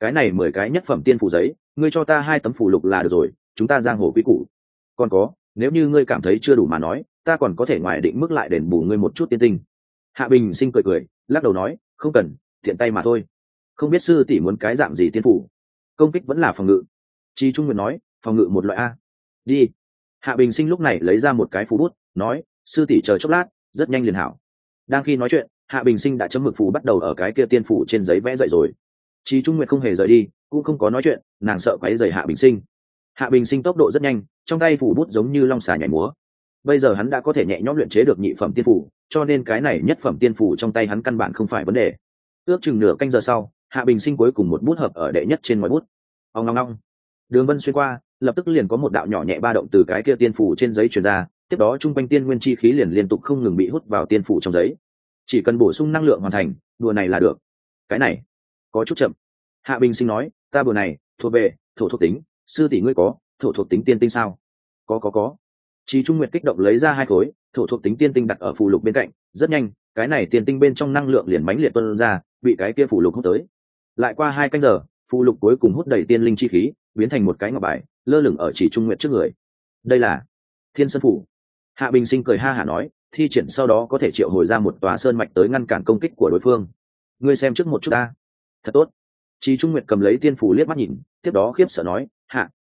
cái này 10 cái nhất phẩm tiên phủ giấy, ngươi cho ta 2 tấm phù lục là được rồi, chúng ta giang hồ quý củ. Còn có, nếu như ngươi cảm thấy chưa đủ mà nói, ta còn có thể ngoài định mức lại đền bù ngươi một chút tiên tinh. Hạ Bình Sinh cười cười, lắc đầu nói, không cần, tiện tay mà thôi. Không biết sư tỷ muốn cái dạng gì tiên phủ, công kích vẫn là phòng ngự? Chi Trung Nguyệt nói, phòng ngự một loại a. Đi. Hạ Bình Sinh lúc này lấy ra một cái phù bút, nói, sư tỷ chờ chốc lát, rất nhanh liền hảo. Đang khi nói chuyện, Hạ Bình Sinh đã chấm mực phù bắt đầu ở cái kia tiên phủ trên giấy vẽ dậy rồi. Chi Trung Nguyệt không hề rời đi, cũng không có nói chuyện, nàng sợ quấy rầy Hạ Bình Sinh. Hạ Bình Sinh tốc độ rất nhanh, trong tay phủ bút giống như long xà nhảy múa. Bây giờ hắn đã có thể nhẹ nhõm luyện chế được nhị phẩm tiên phủ, cho nên cái này nhất phẩm tiên phủ trong tay hắn căn bản không phải vấn đề. Ước chừng nửa canh giờ sau, Hạ Bình Sinh cuối cùng một bút hợp ở đệ nhất trên ngòi bút. Ong ong ong. Đường vân xuyên qua, lập tức liền có một đạo nhỏ nhẹ ba động từ cái kia tiên phủ trên giấy truyền ra, tiếp đó trung quanh tiên nguyên chi khí liền liên tục không ngừng bị hút vào tiên phủ trong giấy. Chỉ cần bổ sung năng lượng hoàn thành, đùa này là được. Cái này có chút chậm. Hạ Bình Sinh nói, ta bữa này thuộc về thổ thuộc tính, sư tỷ ngươi có thổ thuộc tính tiên tinh sao? Có. Chí Trung Nguyệt kích động lấy ra 2 khối thổ thuộc tính tiên tinh đặt ở phù lục bên cạnh, rất nhanh, cái này tiên tinh bên trong năng lượng liền mãnh liệt tuôn ra, bị cái kia phù lục hút tới. Lại qua 2 canh giờ, phù lục cuối cùng hút đầy tiên linh chi khí, biến thành một cái ngọc bài, lơ lửng ở Chỉ Trung Nguyệt trước người. Đây là Thiên Sơn phủ. Hạ Bình Sinh cười ha hả nói, thi triển sau đó có thể triệu hồi ra một tòa sơn mạch tới ngăn cản công kích của đối phương. Ngươi xem trước một chút ta. Thật tốt. Chí Trung Nguyệt cầm lấy tiên phủ liếc mắt nhìn, tiếp đó khiếp sợ nói,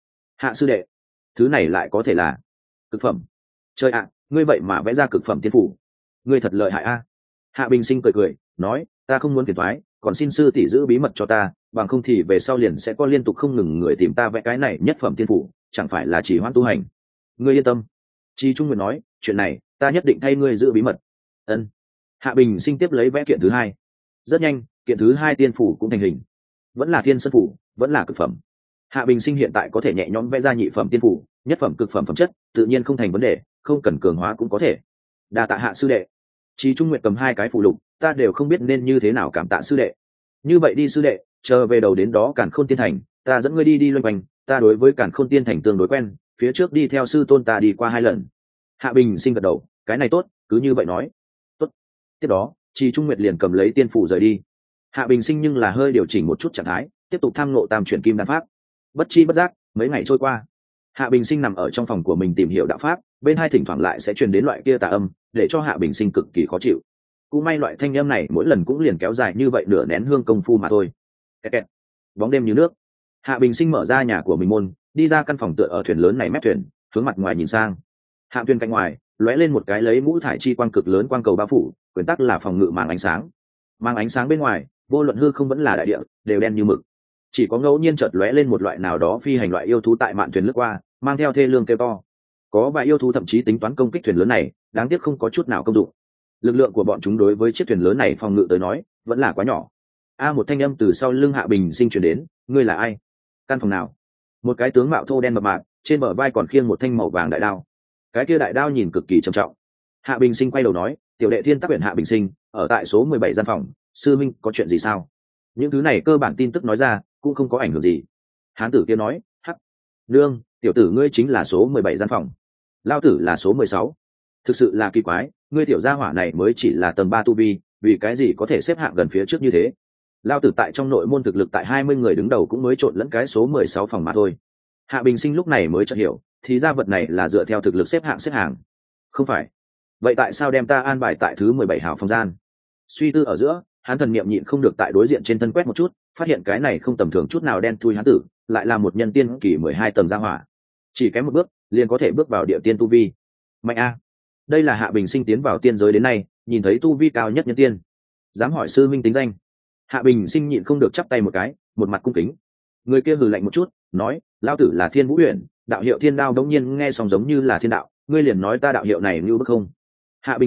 hạ sư đệ, thứ này lại có thể là cực phẩm. Trời ạ, ngươi vậy mà vẽ ra cực phẩm tiên phủ, ngươi thật lợi hại a. Hạ Bình Sinh cười nói, ta không muốn phiền toái, còn xin sư tỷ giữ bí mật cho ta, bằng không thì về sau liền sẽ có liên tục không ngừng người tìm ta vẽ cái này nhất phẩm tiên phủ, chẳng phải là chỉ hoãn tu hành. Ngươi yên tâm. Chí Trung Nguyệt nói, chuyện này ta nhất định thay ngươi giữ bí mật. Ân. Hạ Bình Sinh tiếp lấy vẽ kiện thứ 2. Rất nhanh, kiện thứ 2 tiên phủ cũng thành hình. Vẫn là Thiên Sơn phủ, vẫn là cực phẩm. Hạ Bình Sinh hiện tại có thể nhẹ nhõm vẽ ra nhị phẩm tiên phủ, nhất phẩm cực phẩm phẩm chất, tự nhiên không thành vấn đề, không cần cường hóa cũng có thể. Đa tạ Hạ sư đệ. Chí Trung Nguyệt cầm 2 cái phù lục, ta đều không biết nên như thế nào cảm tạ sư đệ. Như vậy đi sư đệ, chờ về đầu đến đó Càn Khôn Tiên Thành, ta dẫn ngươi đi loanh quanh, ta đối với Càn Khôn Tiên Thành tương đối quen, phía trước đi theo sư tôn ta đi qua 2 lần. Hạ Bình Sinh gật đầu, cái này tốt, cứ như vậy nói. Tốt. Tiếp đó, Chí Trung Nguyệt liền cầm lấy tiên phủ rời đi. Hạ Bình Sinh nhưng là hơi điều chỉnh một chút trạng thái, tiếp tục tham ngộ tam chuyển kim đan pháp. Bất chi bất giác, mấy ngày trôi qua, Hạ Bình Sinh nằm ở trong phòng của mình tìm hiểu đạo pháp, bên hai thỉnh thoảng lại sẽ truyền đến loại kia tà âm, để cho Hạ Bình Sinh cực kỳ khó chịu. Cũng may loại thanh âm này mỗi lần cũng liền kéo dài như vậy nửa nén hương công phu mà thôi. Kẹt. Bóng đêm như nước. Hạ Bình Sinh mở ra nhà của mình môn, đi ra căn phòng tựa ở thuyền lớn này mép thuyền, hướng mặt ngoài nhìn sang. Hạm thuyền cạnh ngoài lóe lên một cái lấy mũ thải chi quang cực lớn quang cầu bao phủ, quyển tắc là phòng ngự màng ánh sáng. Màng ánh sáng bên ngoài, vô luận hư không vẫn là đại địa, đều đen như mực. Chỉ có ngẫu nhiên chợt lóe lên một loại nào đó phi hành loại yêu thú tại mạn thuyền lướt qua, mang theo thê lương kêu to. Có vài yêu thú thậm chí tính toán công kích thuyền lớn này, đáng tiếc không có chút nào công dụng. Lực lượng của bọn chúng đối với chiếc thuyền lớn này phòng ngự tới nói, vẫn là quá nhỏ. Một thanh âm từ sau lưng Hạ Bình Sinh truyền đến, ngươi là ai? Căn phòng nào? Một cái tướng mạo thô đen mập mạp, trên bờ vai còn khiêng một thanh màu vàng đại đao. Cái kia đại đao nhìn cực kỳ trầm trọng. Hạ Bình Sinh quay đầu nói, tiểu đệ Thiên Tắc Uyển Hạ Bình Sinh, ở tại số 17 gian phòng, sư minh có chuyện gì sao? Những thứ này cơ bản tin tức nói ra, cũng không có ảnh hưởng gì. Hán tử kia nói, hắc, nương, tiểu tử ngươi chính là số 17 gian phòng, lao tử là số 16. Thực sự là kỳ quái, ngươi tiểu gia hỏa này mới chỉ là tầng 3 tu vi, vì cái gì có thể xếp hạng gần phía trước như thế? Lao tử tại trong nội môn thực lực tại 20 người đứng đầu cũng mới trộn lẫn cái số 16 phòng mà thôi. Hạ Bình Sinh lúc này mới chợt hiểu, thì ra vật này là dựa theo thực lực xếp hạng. Không phải. Vậy tại sao đem ta an bài tại thứ 17 hào phòng gian? Suy tư ở giữa, hắn thần niệm nhịn không được tại đối diện trên thân quét một chút, phát hiện cái này không tầm thường chút nào đen thui hắn tử, lại là một nhân tiên kỳ 12 tầng gia hỏa. Chỉ kém một bước, liền có thể bước vào địa tiên tu vi. Mạnh a. Đây là Hạ Bình Sinh tiến vào tiên giới đến nay, nhìn thấy tu vi cao nhất nhân tiên. Dám hỏi sư minh tính danh? Hạ Bình Sinh nhịn không được chắp tay một cái, một mặt cung kính. Người kia hừ lạnh một chút, nói, lao tử là Thiên Vũ Huyền, đạo hiệu Thiên Đao. Đống nhiên nghe xong giống như là thiên đạo, ngươi liền nói ta đạo hiệu này như bức không? Hạ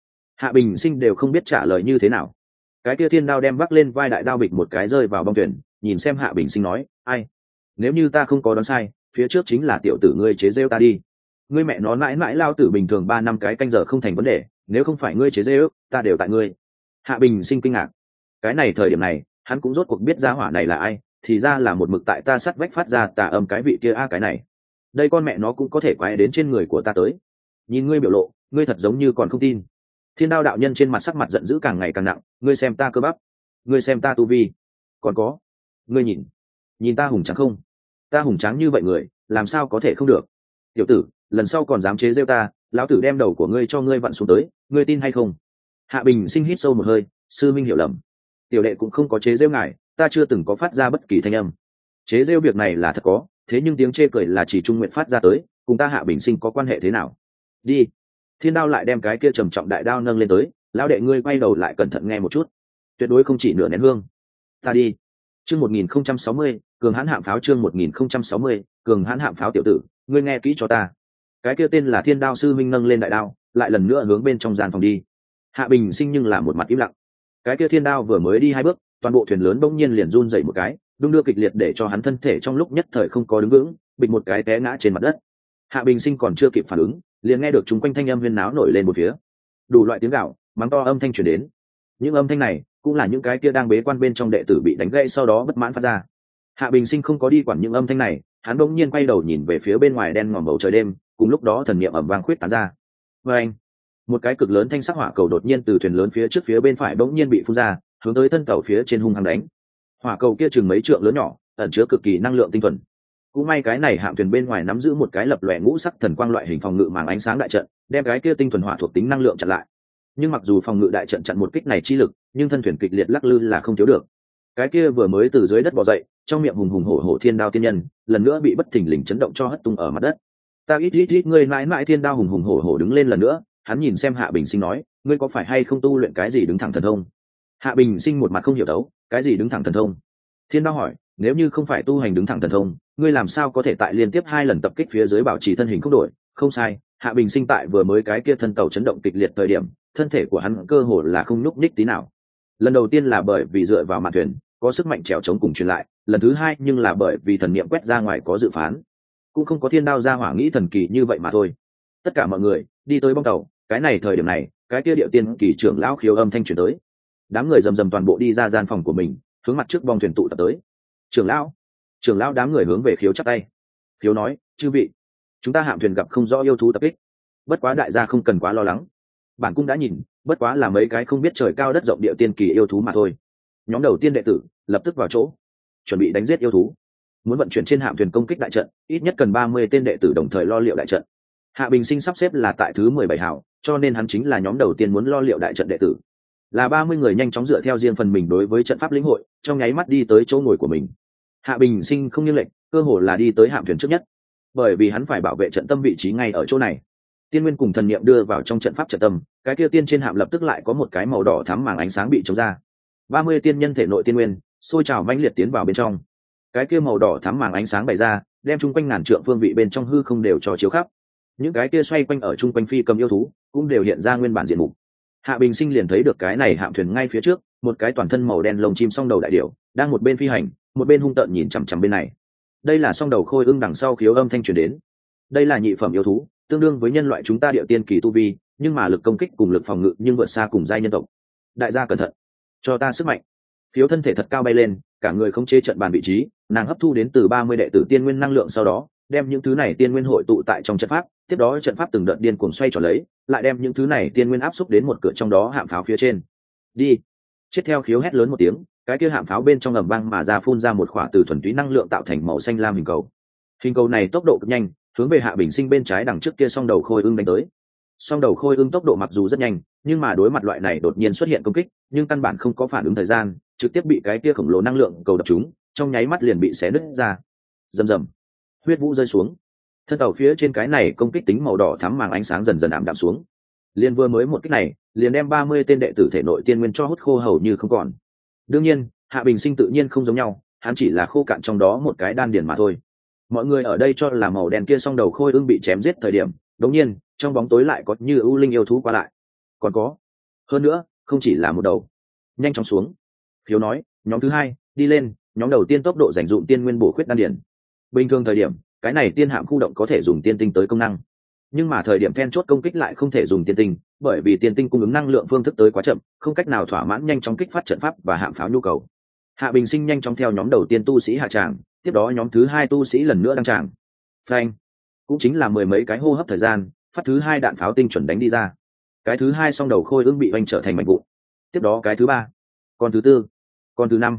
Bình Sinh đều không biết trả lời như thế nào. Cái kia Thiên Đao đem vác lên vai đại đao bịch một cái rơi vào bong thuyền, nhìn xem Hạ Bình Sinh nói, ai? Nếu như ta không có đoán sai, phía trước chính là tiểu tử ngươi chế rêu ta đi. Ngươi mẹ nó mãi mãi lao tử bình thường 3 năm cái canh giờ không thành vấn đề, nếu không phải ngươi chế rêu, ta đều tại ngươi. Hạ Bình Sinh kinh ngạc. Cái này thời điểm này, hắn cũng rốt cuộc biết gia hỏa này là ai, thì ra là một mực tại ta sắt vách phát ra tà âm cái vị kia cái này. Đây con mẹ nó cũng có thể quay đến trên người của ta tới. Nhìn ngươi biểu lộ, ngươi thật giống như còn không tin. Thiên Đao đạo nhân trên mặt sắc mặt giận dữ càng ngày càng nặng, ngươi xem ta cơ bắp, ngươi xem ta tu vi, còn có, ngươi nhìn, nhìn ta hùng tráng không? Ta hùng tráng như vậy người làm sao có thể không được? Tiểu tử, lần sau còn dám chế rêu ta, lão tử đem đầu của ngươi cho ngươi vặn xuống tới, ngươi tin hay không? Hạ Bình Sinh hít sâu một hơi, sư minh hiểu lầm, tiểu đệ cũng không có chế rêu ngài, ta chưa từng có phát ra bất kỳ thanh âm. Chế rêu việc này là thật có, thế nhưng tiếng chê cười là chỉ trung nguyện phát ra tới, cùng ta Hạ Bình Sinh có quan hệ thế nào? Đi. Thiên đao lại đem cái kia trầm trọng đại đao nâng lên tới, lão đệ ngươi quay đầu lại cẩn thận nghe một chút, tuyệt đối không chỉ nửa nén hương. Ta đi. Chương 1060, cường hãn hạm pháo. Chương 1060, cường hãn hạm pháo. Tiểu tử, ngươi nghe kỹ cho ta. Cái kia tên là Thiên Đao sư minh nâng lên đại đao, lại lần nữa hướng bên trong gian phòng đi. Hạ Bình Sinh nhưng là một mặt im lặng. Cái kia thiên đao vừa mới đi 2 bước, toàn bộ thuyền lớn bỗng nhiên liền run dậy một cái, đung đưa kịch liệt để cho hắn thân thể trong lúc nhất thời không có đứng vững, bịch một cái té ngã trên mặt đất. Hạ Bình Sinh còn chưa kịp phản ứng, liền nghe được chúng quanh thanh âm huyên náo nổi lên một phía, đủ loại tiếng gào, mắng to âm thanh truyền đến. Những âm thanh này cũng là những cái kia đang bế quan bên trong đệ tử bị đánh gãy sau đó bất mãn phát ra. Hạ Bình Sinh không có đi quản những âm thanh này, hắn bỗng nhiên quay đầu nhìn về phía bên ngoài đen ngòm bầu trời đêm, cùng lúc đó thần niệm ầm vang khuyết tán ra. Và anh, một cái cực lớn thanh sắc hỏa cầu đột nhiên từ thuyền lớn phía trước phía bên phải bỗng nhiên bị phun ra, hướng tới thân tàu phía trên hung hăng đánh. Hỏa cầu kia chừng mấy trượng lớn nhỏ, ẩn chứa cực kỳ năng lượng tinh thuần. Cũng may cái này hạm thuyền bên ngoài nắm giữ một cái lập lòe ngũ sắc thần quang loại hình phòng ngự màng ánh sáng đại trận, đem cái kia tinh thuần hỏa thuộc tính năng lượng chặn lại. Nhưng mặc dù phòng ngự đại trận chặn một kích này chi lực, nhưng thân thuyền kịch liệt lắc lư là không thiếu được. Cái kia vừa mới từ dưới đất bò dậy, trong miệng hùng hùng hổ hổ thiên đao tiên nhân, lần nữa bị bất thình lình chấn động cho hất tung ở mặt đất. Ta ít ngươi mãi mãi thiên đao hùng hùng hổ hổ đứng lên lần nữa, hắn nhìn xem Hạ Bình Sinh nói, ngươi có phải hay không tu luyện cái gì đứng thẳng thần thông? Hạ Bình Sinh một mặt không hiểu đấu, cái gì đứng thẳng thần thông? Thiên đao hỏi, nếu như không phải tu hành đứng thẳng thần thông, ngươi làm sao có thể tại liên tiếp 2 lần tập kích phía dưới bảo trì thân hình không đổi? Không sai, Hạ Bình Sinh tại vừa mới cái kia thân tàu chấn động kịch liệt thời điểm, thân thể của hắn cơ hồ là không nhúc nhích tí nào. Lần đầu tiên là bởi vì dựa vào mạn thuyền, có sức mạnh trèo chống cùng truyền lại, lần thứ hai nhưng là bởi vì thần niệm quét ra ngoài có dự phán, cũng không có thiên đao ra hỏa nghĩ thần kỳ như vậy mà thôi. Tất cả mọi người đi tới bong tàu, cái này thời điểm này, cái kia điệu tiên kỳ trưởng lão khiếu âm thanh truyền tới. Đám người rầm rầm toàn bộ đi ra gian phòng của mình, hướng mặt trước bong thuyền tụ tập tới. Trưởng lão, đám người hướng về khiếu chắp tay. Khiếu nói, chư vị, chúng ta hạm thuyền gặp không rõ yêu thú tập kích, bất quá đại gia không cần quá lo lắng, bản cung đã nhìn, bất quá là mấy cái không biết trời cao đất rộng địa tiên kỳ yêu thú mà thôi. Nhóm đầu tiên đệ tử lập tức vào chỗ, chuẩn bị đánh giết yêu thú. Muốn vận chuyển trên hạm thuyền công kích đại trận, ít nhất cần 30 tên đệ tử đồng thời lo liệu đại trận. Hạ Bình Sinh sắp xếp là tại thứ 17 hào, cho nên hắn chính là nhóm đầu tiên muốn lo liệu đại trận đệ tử. Là 30 người nhanh chóng dựa theo riêng phần mình đối với trận pháp lĩnh hội, trong nháy mắt đi tới chỗ ngồi của mình. Hạ Bình Sinh không nghiêng lệch, cơ hồ là đi tới hạm thuyền trước nhất, bởi vì hắn phải bảo vệ trận tâm vị trí ngay ở chỗ này. Tiên nguyên cùng thần niệm đưa vào trong trận pháp trận tâm, cái kia tiên trên hạm lập tức lại có một cái màu đỏ thắm màng ánh sáng bị chống ra. 30 tiên nhân thể nội tiên nguyên sôi trào mãnh liệt tiến vào bên trong. Cái kia màu đỏ thắm màng ánh sáng bày ra, đem chung quanh ngàn trượng phương vị bên trong hư không đều cho chiếu khắp. Những cái kia xoay quanh ở chung quanh phi cầm yêu thú cũng đều hiện ra nguyên bản diện mục. Hạ Bình Sinh liền thấy được cái này hạm thuyền ngay phía trước, một cái toàn thân màu đen lông chim song đầu đại điểu, đang một bên phi hành, một bên hung tợn nhìn chằm chằm bên này. Đây là song đầu khôi ưng đằng sau khiếu âm thanh truyền đến. Đây là nhị phẩm yêu thú, tương đương với nhân loại chúng ta địa tiên kỳ tu vi, nhưng mà lực công kích cùng lực phòng ngự nhưng vượt xa cùng giai nhân tộc. Đại gia cẩn thận, cho ta sức mạnh. Khiếu thân thể thật cao bay lên, cả người không chế trận bàn vị trí, nàng hấp thu đến từ 30 đệ tử tiên nguyên năng lượng, sau đó đem những thứ này tiên nguyên hội tụ tại trong trận pháp, tiếp đó trận pháp từng đợt điên cuồng xoay tròn lấy, lại đem những thứ này tiên nguyên áp xúc đến một cửa trong đó hạm pháo phía trên. Đi. Chết theo khiếu hét lớn một tiếng, cái kia hạm pháo bên trong ầm vang mà ra phun ra một khỏa từ thuần túy năng lượng tạo thành màu xanh lam hình cầu. Hình cầu này tốc độ cực nhanh, hướng về Hạ Bình Sinh bên trái đằng trước kia song đầu khôi ưng đánh tới. Song đầu khôi ưng tốc độ mặc dù rất nhanh, nhưng mà đối mặt loại này đột nhiên xuất hiện công kích, nhưng căn bản không có phản ứng thời gian, trực tiếp bị cái kia khổng lồ năng lượng cầu đập trúng, trong nháy mắt liền bị xé nứt ra. Rầm rầm, huyết vũ rơi xuống. Thân tàu phía trên cái này công kích tính màu đỏ thắm màng ánh sáng dần dần ảm đạm xuống. Liên vừa mới một kích này, liền đem 30 tên đệ tử thể nội tiên nguyên cho hút khô hầu như không còn. Đương nhiên, Hạ Bình Sinh tự nhiên không giống nhau, hắn chỉ là khô cạn trong đó một cái đan điền mà thôi. Mọi người ở đây cho là màu đen kia song đầu khôi ưng bị chém giết thời điểm, đống nhiên trong bóng tối lại có như ưu linh yêu thú qua lại. Còn có, hơn nữa, không chỉ là một đầu. Nhanh chóng xuống. Khiếu nói, nhóm thứ 2 đi lên, nhóm đầu tiên tốc độ dành dụng tiên nguyên bổ khuyết đan điền. Bình thường thời điểm, cái này tiên hạm khu động có thể dùng tiên tinh tới công năng, nhưng mà thời điểm then chốt công kích lại không thể dùng tiên tinh, bởi vì tiên tinh cung ứng năng lượng phương thức tới quá chậm, không cách nào thỏa mãn nhanh chóng kích phát trận pháp và hạm pháo nhu cầu. Hạ Bình Sinh nhanh chóng theo nhóm đầu tiên tu sĩ hạ tràng, tiếp đó nhóm thứ 2 tu sĩ lần nữa đăng tràng. Phanh, cũng chính là 10 mấy cái hô hấp thời gian, phát thứ 2 đạn pháo tinh chuẩn đánh đi ra. Cái thứ 2 song đầu khôi ưng bị vành trở thành mảnh vụn. Tiếp đó cái thứ 3, con thứ 4, con thứ 5.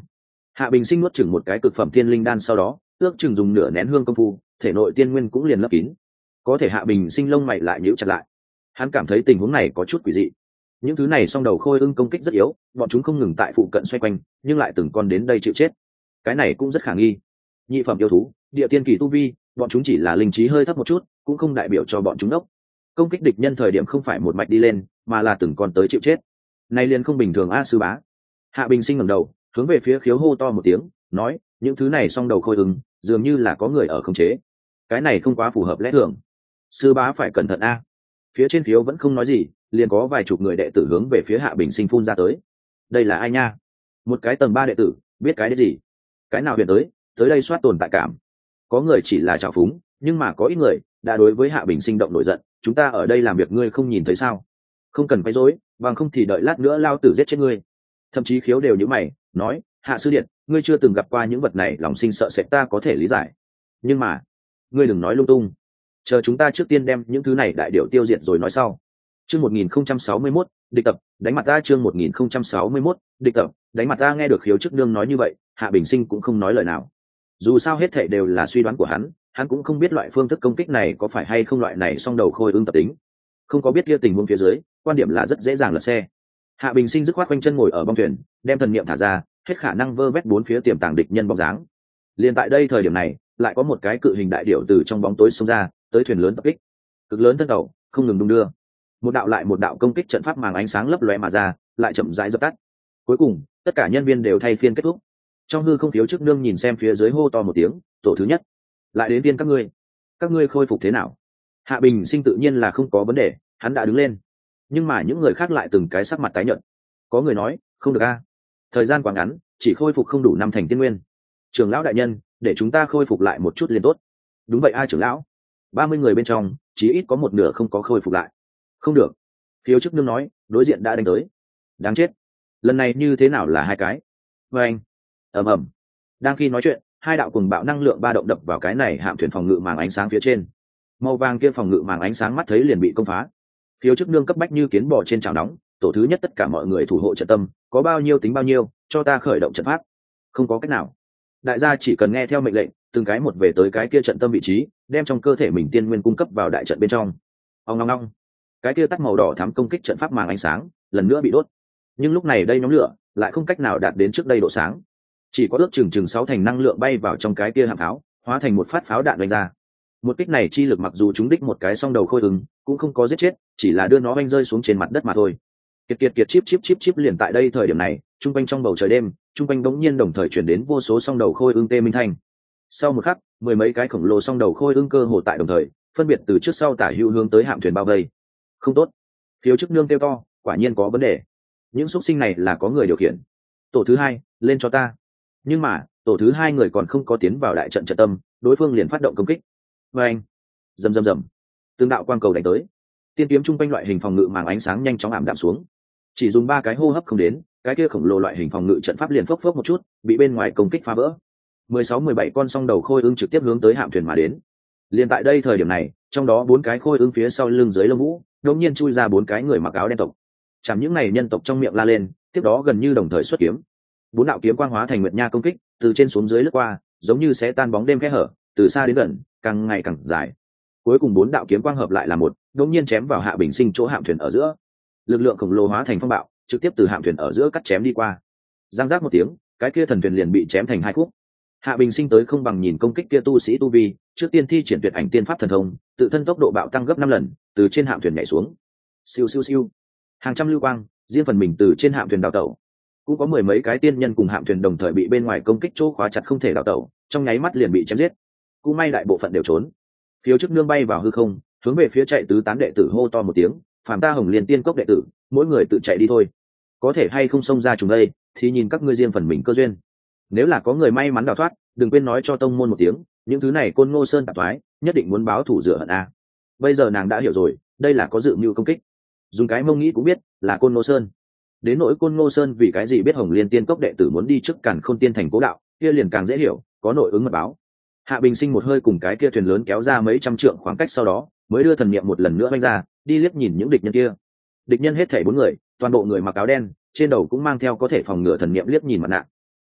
Hạ Bình Sinh nuốt chừng một cái cực phẩm tiên linh đan sau đó ước chừng dùng nửa nén hương công phu thể nội tiên nguyên cũng liền lấp kín. Có thể Hạ Bình Sinh lông mày lại nhíu chặt lại, hắn cảm thấy tình huống này có chút quỷ dị. Những thứ này song đầu khôi ưng công kích rất yếu, bọn chúng không ngừng tại phụ cận xoay quanh nhưng lại từng con đến đây chịu chết, cái này cũng rất khả nghi. Nhị phẩm yêu thú, địa tiên kỳ tu vi, bọn chúng chỉ là linh trí hơi thấp một chút cũng không đại biểu cho bọn chúng đốc. Công kích địch nhân thời điểm không phải một mạch đi lên mà là từng con tới chịu chết, này liền không bình thường a sư bá. Hạ Bình Sinh ngẩng đầu hướng về phía Khiếu hô to một tiếng, nói những thứ này song đầu khôi ưng dường như là có người ở khống chế, cái này không quá phù hợp lẽ thường, sư bá phải cẩn thận a. Phía trên Khiếu vẫn không nói gì, liền có vài chục người đệ tử hướng về phía Hạ Bình Sinh phun ra tới. Đây là ai nha? Một cái tầng 3 đệ tử, biết cái đấy gì? Cái nào huyền tới đây soát tồn tại cảm. Có người chỉ là trào phúng, nhưng mà có ít người đã đối với Hạ Bình Sinh động nổi giận, chúng ta ở đây làm việc ngươi không nhìn thấy sao? Không cần quấy rối, bằng không thì đợi lát nữa lao tử giết chết ngươi. Thậm chí Khiếu đều như mày, nói, Hạ sư điện, ngươi chưa từng gặp qua những vật này, lòng sinh sợ sệt ta có thể lý giải. Nhưng mà, ngươi đừng nói lung tung. Chờ chúng ta trước tiên đem những thứ này đại điệu tiêu diệt rồi nói sau. Chương 1061, địch tập, đánh mặt ta. Chương 1061, địch tập, đánh mặt ta. Nghe được Khiếu chức nương nói như vậy, Hạ Bình Sinh cũng không nói lời nào. Dù sao hết thảy đều là suy đoán của hắn cũng không biết loại phương thức công kích này có phải hay không loại này song đầu khôi ưng tập tính. Không có biết kia tình huống phía dưới, quan điểm là rất dễ dàng lật xe. Hạ Bình Sinh dứt khoát quanh chân ngồi ở bong thuyền, đem thần niệm thả ra, hết khả năng vơ vét bốn phía tiềm tàng địch nhân bóng dáng. Liên tại đây thời điểm này, lại có một cái cự hình đại điểu từ trong bóng tối xông ra, tới thuyền lớn tập kích. Cực lớn thân tàu không ngừng đung đưa, một đạo lại một đạo công kích trận pháp màng ánh sáng lấp lóe mà ra, lại chậm rãi dập tắt. Cuối cùng, tất cả nhân viên đều thay phiên kết thúc. Trong hư không Thiếu chức nương nhìn xem phía dưới hô to một tiếng, tổ thứ nhất, lại đến viên các ngươi khôi phục thế nào? Hạ Bình Sinh tự nhiên là không có vấn đề, hắn đã đứng lên, nhưng mà những người khác lại từng cái sắc mặt tái nhợt. Có người nói, không được a, thời gian quá ngắn, chỉ khôi phục không đủ 5 thành tiên nguyên. Trưởng lão đại nhân, để chúng ta khôi phục lại một chút liền tốt. Đúng vậy a trưởng lão, 30 người bên trong chí ít có một nửa không có khôi phục lại. Không được, Thiếu chức nương nói, đối diện đã đánh tới, đáng chết, lần này như thế nào là hai cái. Và anh, ầm ầm, đang khi nói chuyện, hai đạo cuồng bạo năng lượng ba động đập vào cái này hạm thuyền phòng ngự màng ánh sáng phía trên. Màu vàng kia phòng ngự màng ánh sáng mắt thấy liền bị công phá. Thiếu chức nương cấp bách như kiến bò trên chảo nóng, tổ thứ nhất tất cả mọi người thủ hộ trận tâm, có bao nhiêu tính bao nhiêu, cho ta khởi động trận pháp. Không có cách nào, đại gia chỉ cần nghe theo mệnh lệnh, từng cái một về tới cái kia trận tâm vị trí, đem trong cơ thể mình tiên nguyên cung cấp vào đại trận bên trong. Ong ong ong, cái kia tắt màu đỏ thắm công kích trận pháp màng ánh sáng lần nữa bị đốt, nhưng lúc này đây nhóm lửa lại không cách nào đạt đến trước đây độ sáng, chỉ có ước chừng 6 thành năng lượng bay vào trong cái kia hạm pháo, hóa thành một phát pháo đạn đánh ra. Một kích này chi lực mặc dù trúng đích một cái song đầu khôi ưng, cũng không có giết chết, chỉ là đưa nó oanh rơi xuống trên mặt đất mà thôi. Kiệt chip liền tại đây thời điểm này, trung quanh trong bầu trời đêm, trung quanh đống nhiên đồng thời chuyển đến vô số song đầu khôi ưng tê minh thanh. Sau một khắc, mười mấy cái khổng lồ song đầu khôi ưng cơ hồ tại đồng thời, phân biệt từ trước sau tả hữu hướng tới hạm thuyền bao vây. Không tốt, Thiếu chức nương kêu to, quả nhiên có vấn đề. Những xúc sinh này là có người điều khiển. Tổ thứ hai, lên cho ta. Nhưng mà tổ thứ hai người còn không có tiến vào đại trận trận tâm, đối phương liền phát động công kích. Và anh, rầm tương đạo quang cầu đánh tới, tiên kiếm trung quanh loại hình phòng ngự màng ánh sáng nhanh chóng ảm đạm xuống. Chỉ dùng 3 cái hô hấp không đến, cái kia khổng lồ loại hình phòng ngự trận pháp liền phốc một chút, bị bên ngoài công kích phá vỡ. 16-17 con song đầu khôi ưng trực tiếp hướng tới hạm thuyền mà đến. Liền tại đây thời điểm này, trong đó 4 cái khôi ưng phía sau lưng dưới lông vũ, đột nhiên chui ra 4 cái người mặc áo đen tộc. Chẳng những này nhân tộc trong miệng la lên, tiếp đó gần như đồng thời xuất kiếm. 4 đạo kiếm quang hóa thành nguyệt nha công kích, từ trên xuống dưới lướt qua, giống như sẽ tan bóng đêm kẽ hở, từ xa đến gần, càng ngày càng dài. Cuối cùng 4 đạo kiếm quang hợp lại là một, đột nhiên chém vào Hạ Bình Sinh chỗ hạm thuyền ở giữa. Lực lượng khổng lồ hóa thành phong bạo, trực tiếp từ hạm thuyền ở giữa cắt chém đi qua. Giang giác một tiếng, cái kia thần thuyền liền bị chém thành 2 khúc. Hạ Bình Sinh tới không bằng nhìn công kích kia tu sĩ tu vi, trước tiên thi triển tuyệt ảnh tiên pháp thần thông, tự thân tốc độ bạo tăng gấp 5 lần, từ trên hạm thuyền nhảy xuống. Siêu siêu siêu. Hàng trăm lưu quang, riêng phần mình từ trên hạm thuyền đào tẩu. Cũng có mười mấy cái tiên nhân cùng hạm thuyền đồng thời bị bên ngoài công kích chỗ khóa chặt không thể đào tẩu, trong nháy mắt liền bị chém giết. Cũng may đại bộ phận đều trốn. Thiếu chức nương bay vào hư không, hướng về phía chạy tứ tán đệ tử hô to một tiếng, phàm ta Hồng Liên Tiên Cốc đệ tử, mỗi người tự chạy đi thôi. Có thể hay không xông ra chúng đây, thì nhìn các ngươi riêng phần mình cơ duyên. Nếu là có người may mắn đào thoát, đừng quên nói cho tông môn một tiếng, những thứ này Côn Ngô Sơn tạp thoái, nhất định muốn báo thủ rửa hận a. Bây giờ nàng đã hiểu rồi, đây là có dự mưu công kích. Dùng cái mông nghĩ cũng biết, là Côn Ngô Sơn. Đến nỗi Côn Ngô Sơn vì cái gì biết Hồng Liên Tiên Cốc đệ tử muốn đi trước Càn Khôn Tiên thành cố đạo, kia liền càng dễ hiểu, có nội ứng mật báo. Hạ Bình Sinh một hơi cùng cái kia thuyền lớn kéo ra mấy trăm trượng khoảng cách, sau đó mới đưa thần niệm một lần nữa vung ra, đi liếc nhìn những địch nhân kia. Địch nhân hết thảy 4 người, toàn bộ người mặc áo đen, trên đầu cũng mang theo có thể phòng ngừa thần niệm liếc nhìn mặt nạ.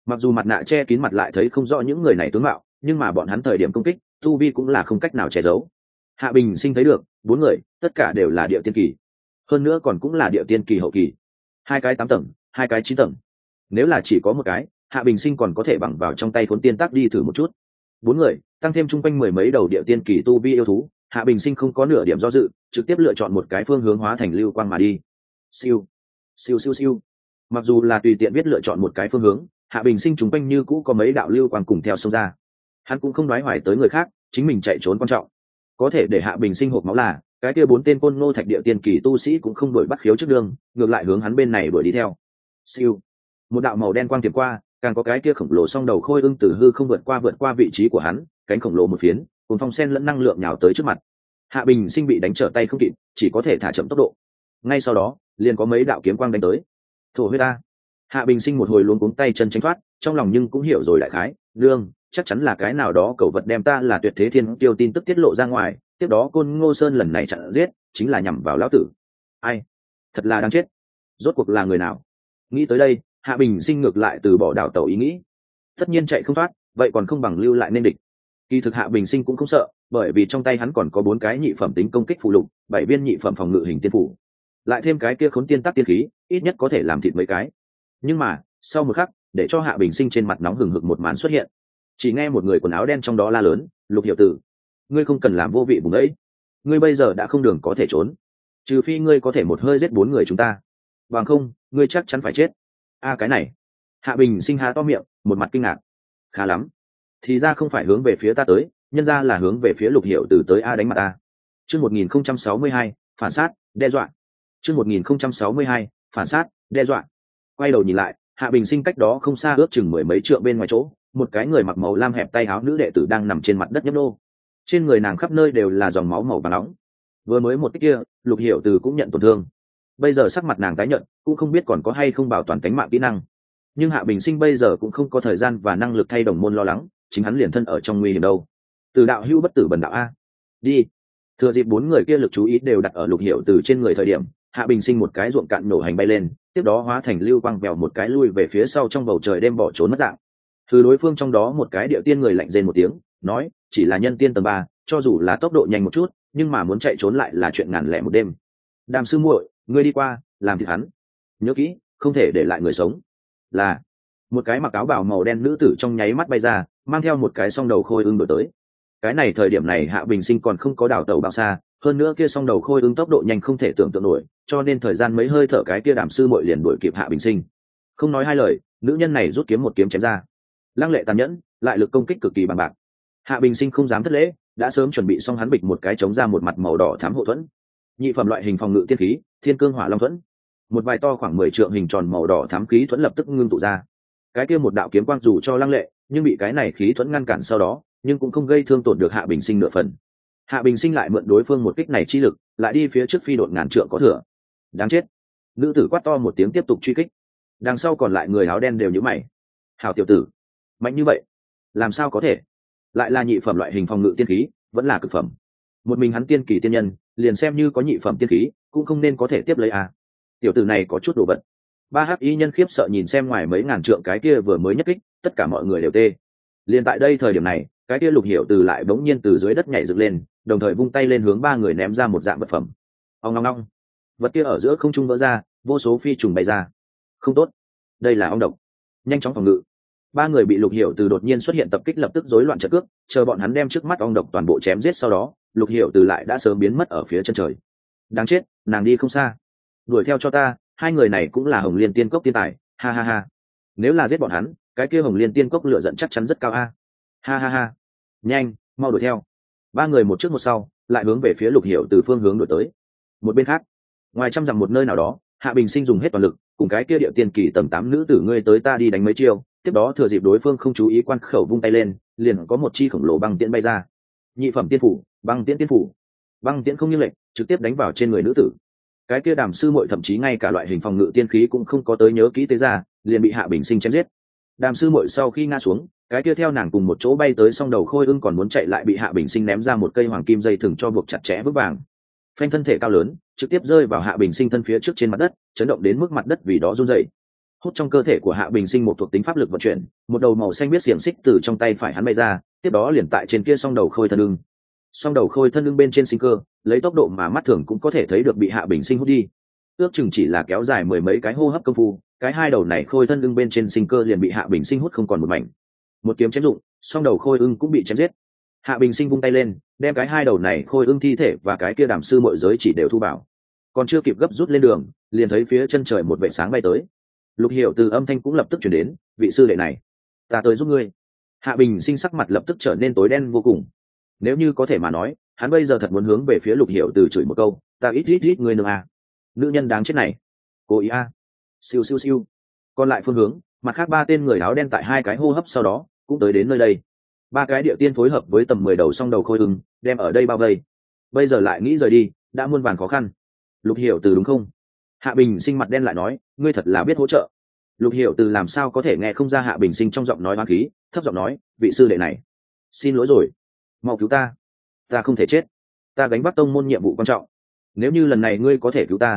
Mặc dù mặt nạ che kín mặt lại thấy không rõ những người này tướng mạo, nhưng mà bọn hắn thời điểm công kích tu vi cũng là không cách nào che giấu. Hạ Bình Sinh thấy được 4 người tất cả đều là địa tiên kỳ, hơn nữa còn cũng là địa tiên kỳ hậu kỳ, 2 cái 8 tầng 2 cái 9 tầng. Nếu là chỉ có một cái, Hạ Bình Sinh còn có thể bằng vào trong tay cuốn tiên tác đi thử một chút. 4 người tăng thêm chung quanh mười mấy đầu địa tiên kỳ tu vi yêu thú, Hạ Bình Sinh không có nửa điểm do dự, trực tiếp lựa chọn một cái phương hướng hóa thành lưu quang mà đi. Siêu siêu siêu siêu. Mặc dù là tùy tiện biết lựa chọn một cái phương hướng, Hạ Bình Sinh chung quanh như cũ có mấy đạo lưu quang cùng theo xông ra. Hắn cũng không nói hoài tới người khác, chính mình chạy trốn quan trọng. Có thể để Hạ Bình Sinh hộp máu là cái kia 4 tên côn ngô thạch địa tiên kỳ tu sĩ cũng không đuổi bắt khiếu trước đường, ngược lại hướng hắn bên này đuổi đi theo. Siêu. Một đạo màu đen quang tiệm qua, càng có cái kia khổng lồ song đầu khôi ưng tử hư không vượt qua vị trí của hắn, cánh khổng lồ một phiến, cùng phong sen lẫn năng lượng nhào tới trước mặt. Hạ Bình Sinh bị đánh trở tay không kịp, chỉ có thể thả chậm tốc độ. Ngay sau đó, liền có mấy đạo kiếm quang đánh tới. Thổ huyết ta. Hạ Bình Sinh một hồi luống cuống tay chân tránh thoát, trong lòng nhưng cũng hiểu rồi đại khái, lương, chắc chắn là cái nào đó cẩu vật đem ta là tuyệt thế thiên tiêu tin tức tiết lộ ra ngoài, tiếp đó Côn Ngô Sơn lần này chặn giết, chính là nhằm vào lão tử. Ai? Thật là đáng chết. Rốt cuộc là người nào? Nghĩ tới đây, Hạ Bình Sinh ngược lại từ bỏ đảo tàu ý nghĩ. Tất nhiên chạy không thoát, vậy còn không bằng lưu lại nên địch. Kỳ thực Hạ Bình Sinh cũng không sợ, bởi vì trong tay hắn còn có 4 cái nhị phẩm tính công kích phụ lục, 7 viên nhị phẩm phòng ngự hình tiên phủ, lại thêm cái kia khốn tiên tắc tiên khí, ít nhất có thể làm thịt mấy cái. Nhưng mà sau một khắc, để cho Hạ Bình Sinh trên mặt nóng hừng hực một màn xuất hiện. Chỉ nghe một người quần áo đen trong đó la lớn, Lục Hiểu Tử, ngươi không cần làm vô vị vùng ấy, ngươi bây giờ đã không đường có thể trốn, trừ phi ngươi có thể một hơi giết 4 người chúng ta, bằng không ngươi chắc chắn phải chết. Cái này. Hạ Bình Sinh há to miệng, một mặt kinh ngạc. Khá lắm, thì ra không phải hướng về phía ta tới, nhân ra là hướng về phía Lục Hiểu Tử tới đánh mặt ta. Chương 1062, phản sát, đe dọa. Chương 1062, phản sát, đe dọa. Quay đầu nhìn lại, Hạ Bình Sinh cách đó không xa ước chừng mười mấy trượng bên ngoài chỗ, một cái người mặc màu lam hẹp tay áo nữ đệ tử đang nằm trên mặt đất nhấp nô. Trên người nàng khắp nơi đều là dòng máu màu vàng nóng. Vừa mới một cái kia, Lục Hiểu Tử cũng nhận tổn thương. Bây giờ sắc mặt nàng tái nhợt, cũng không biết còn có hay không bảo toàn tính mạng kỹ năng. Nhưng Hạ Bình Sinh bây giờ cũng không có thời gian và năng lực thay đồng môn lo lắng, chính hắn liền thân ở trong nguy hiểm đâu. Từ đạo hữu bất tử bần đạo a. Đi. Thừa dịp 4 người kia lực chú ý đều đặt ở Lục Hiểu Tử trên người thời điểm, Hạ Bình Sinh một cái ruộng cạn nổ hành bay lên, tiếp đó hóa thành lưu quang vèo một cái lui về phía sau trong bầu trời, đêm bỏ trốn mất dạng. Từ đối phương trong đó một cái địa tiên người lạnh rên một tiếng, nói, chỉ là nhân tiên tầng 3, cho dù là tốc độ nhanh một chút, nhưng mà muốn chạy trốn lại là chuyện ngàn lẻ một đêm. Đàm sư muội, ngươi đi qua, làm thịt hắn. Nhớ kỹ, không thể để lại người sống. Là. Một cái mặc áo bào màu đen nữ tử trong nháy mắt bay ra, mang theo một cái song đầu khôi ưng đổi tới. Cái này thời điểm này Hạ Bình Sinh còn không có đào tẩu bao xa, hơn nữa kia song đầu khôi ưng tốc độ nhanh không thể tưởng tượng nổi, cho nên thời gian mấy hơi thở cái kia Đàm sư muội liền đuổi kịp Hạ Bình Sinh. Không nói hai lời, nữ nhân này rút kiếm một kiếm chém ra, lăng lệ tàn nhẫn, lại lực công kích cực kỳ bằng bạc. Hạ Bình Sinh không dám thất lễ, đã sớm chuẩn bị xong, hắn bịch một cái chống ra một mặt màu đỏ thám hộ thuẫn, nhị phẩm loại hình phòng ngự tiên khí, Thiên Cương Hỏa Long thuẫn. Một vài to khoảng 10 trượng hình tròn màu đỏ thám khí thuẫn lập tức ngưng tụ ra. Cái kia một đạo kiếm quang dù cho lăng lệ, nhưng bị cái này khí thuẫn ngăn cản sau đó, nhưng cũng không gây thương tổn được Hạ Bình Sinh nửa phần. Hạ Bình Sinh lại mượn đối phương một kích này chi lực, lại đi phía trước phi độn ngàn trượng có thừa. Đáng chết. Nữ tử quát to một tiếng tiếp tục truy kích. Đằng sau còn lại người áo đen đều nhíu mày. Hảo tiểu tử, mạnh như vậy, làm sao có thể? Lại là nhị phẩm loại hình phòng ngự tiên khí, vẫn là cực phẩm. Một mình hắn tiên kỳ tiên nhân, liền xem như có nhị phẩm tiên khí, cũng không nên có thể tiếp lấy à. Tiểu tử này có chút đồ vật. Ba hắc y nhân khiếp sợ nhìn xem ngoài mấy ngàn trượng cái kia vừa mới nhất kích, tất cả mọi người đều tê. Liền tại đây thời điểm này, cái kia Lục Hiểu Từ lại bỗng nhiên từ dưới đất nhảy dựng lên, đồng thời vung tay lên hướng ba người ném ra một dạng vật phẩm. Ong ong ong. Vật kia ở giữa không trung vỡ ra, vô số phi trùng bay ra. Không tốt, đây là ong độc. Nhanh chóng phòng ngự. Ba người bị Lục Hiểu Từ đột nhiên xuất hiện tập kích lập tức rối loạn trận cước, chờ bọn hắn đem trước mắt ong độc toàn bộ chém giết sau đó, Lục Hiểu Từ lại đã sớm biến mất ở phía chân trời. Đáng chết, nàng đi không xa. Đuổi theo cho ta, hai người này cũng là Hồng Liên Tiên Cốc tiên tài, ha ha ha. Nếu là giết bọn hắn, cái kia Hồng Liên Tiên Cốc lựa giận chắc chắn rất cao a. Ha ha ha. Nhanh, mau đuổi theo. Ba người một trước một sau, lại hướng về phía Lục Hiểu Từ phương hướng đuổi tới. Một bên khác, ngoài trăm dặm một nơi nào đó, Hạ Bình Sinh dùng hết toàn lực, cùng cái kia địa tiên kỳ tầm 8 nữ tử ngươi tới ta đi đánh mấy chiêu, tiếp đó thừa dịp đối phương không chú ý quan khẩu vung tay lên, liền có một chi khổng lồ băng tiễn bay ra. Nhị phẩm tiên phủ, băng tiễn tiên phủ. Băng tiễn không như lệnh, trực tiếp đánh vào trên người nữ tử. Cái kia Đàm sư muội thậm chí ngay cả loại hình phòng ngự tiên khí cũng không có tới nhớ kỹ tế ra, liền bị Hạ Bình Sinh chém giết. Đàm sư muội sau khi ngã xuống, cái kia theo nàng cùng một chỗ bay tới song đầu khôi ưng còn muốn chạy lại bị Hạ Bình Sinh ném ra một cây hoàng kim dây thừng cho buộc chặt chẽ vững vàng. Phanh thân thể cao lớn, trực tiếp rơi vào Hạ Bình Sinh thân phía trước trên mặt đất, chấn động đến mức mặt đất vì đó run rẩy. hút trong cơ thể của Hạ Bình Sinh một thuộc tính pháp lực vận chuyển, một đầu màu xanh biết xiềng xích từ trong tay phải hắn bay ra, tiếp đó liền tại trên kia song đầu khôi thân ưng. Song đầu khôi thân ưng bên trên sinh cơ, lấy tốc độ mà mắt thường cũng có thể thấy được bị Hạ Bình Sinh hút đi. Ước chừng chỉ là kéo dài mười mấy cái hô hấp công phu, cái hai đầu này khôi thân ưng bên trên sinh cơ liền bị Hạ Bình Sinh hút không còn một mảnh. Một kiếm chém dụng, song đầu khôi ưng cũng bị chém giết. Hạ Bình Sinh vung tay lên, đem cái hai đầu này khôi ưng thi thể và cái kia đàm sư mội giới chỉ đều thu vào. Còn chưa kịp gấp rút lên đường, liền thấy phía chân trời một vệt sáng bay tới. Lục Hiểu từ âm thanh cũng lập tức chuyển đến, vị sư đệ này, ta tới giúp ngươi. Hạ Bình Sinh sắc mặt lập tức trở nên tối đen vô cùng. Nếu như có thể mà nói, hắn bây giờ thật muốn hướng về phía Lục Hiểu từ chửi một câu, ta ít ngươi nương à. Nữ nhân đáng chết này, cố ý à. Siêu siêu siêu. Còn lại phương hướng, mặt khác ba tên người áo đen tại hai cái hô hấp sau đó cũng tới đến nơi đây. Ba cái địa tiên phối hợp với tầm 10 đầu song đầu khôi ưng, đem ở đây bao vây. Bây giờ lại nghĩ rời đi, đã muôn vàn khó khăn. Lục Hiểu từ đúng không? Hạ Bình Sinh mặt đen lại nói, ngươi thật là biết hỗ trợ. Lục Hiểu từ làm sao có thể nghe không ra Hạ Bình Sinh trong giọng nói oán khí, thấp giọng nói, vị sư đệ này, xin lỗi rồi, mau cứu ta không thể chết, ta gánh vác tông môn nhiệm vụ quan trọng, nếu như lần này ngươi có thể cứu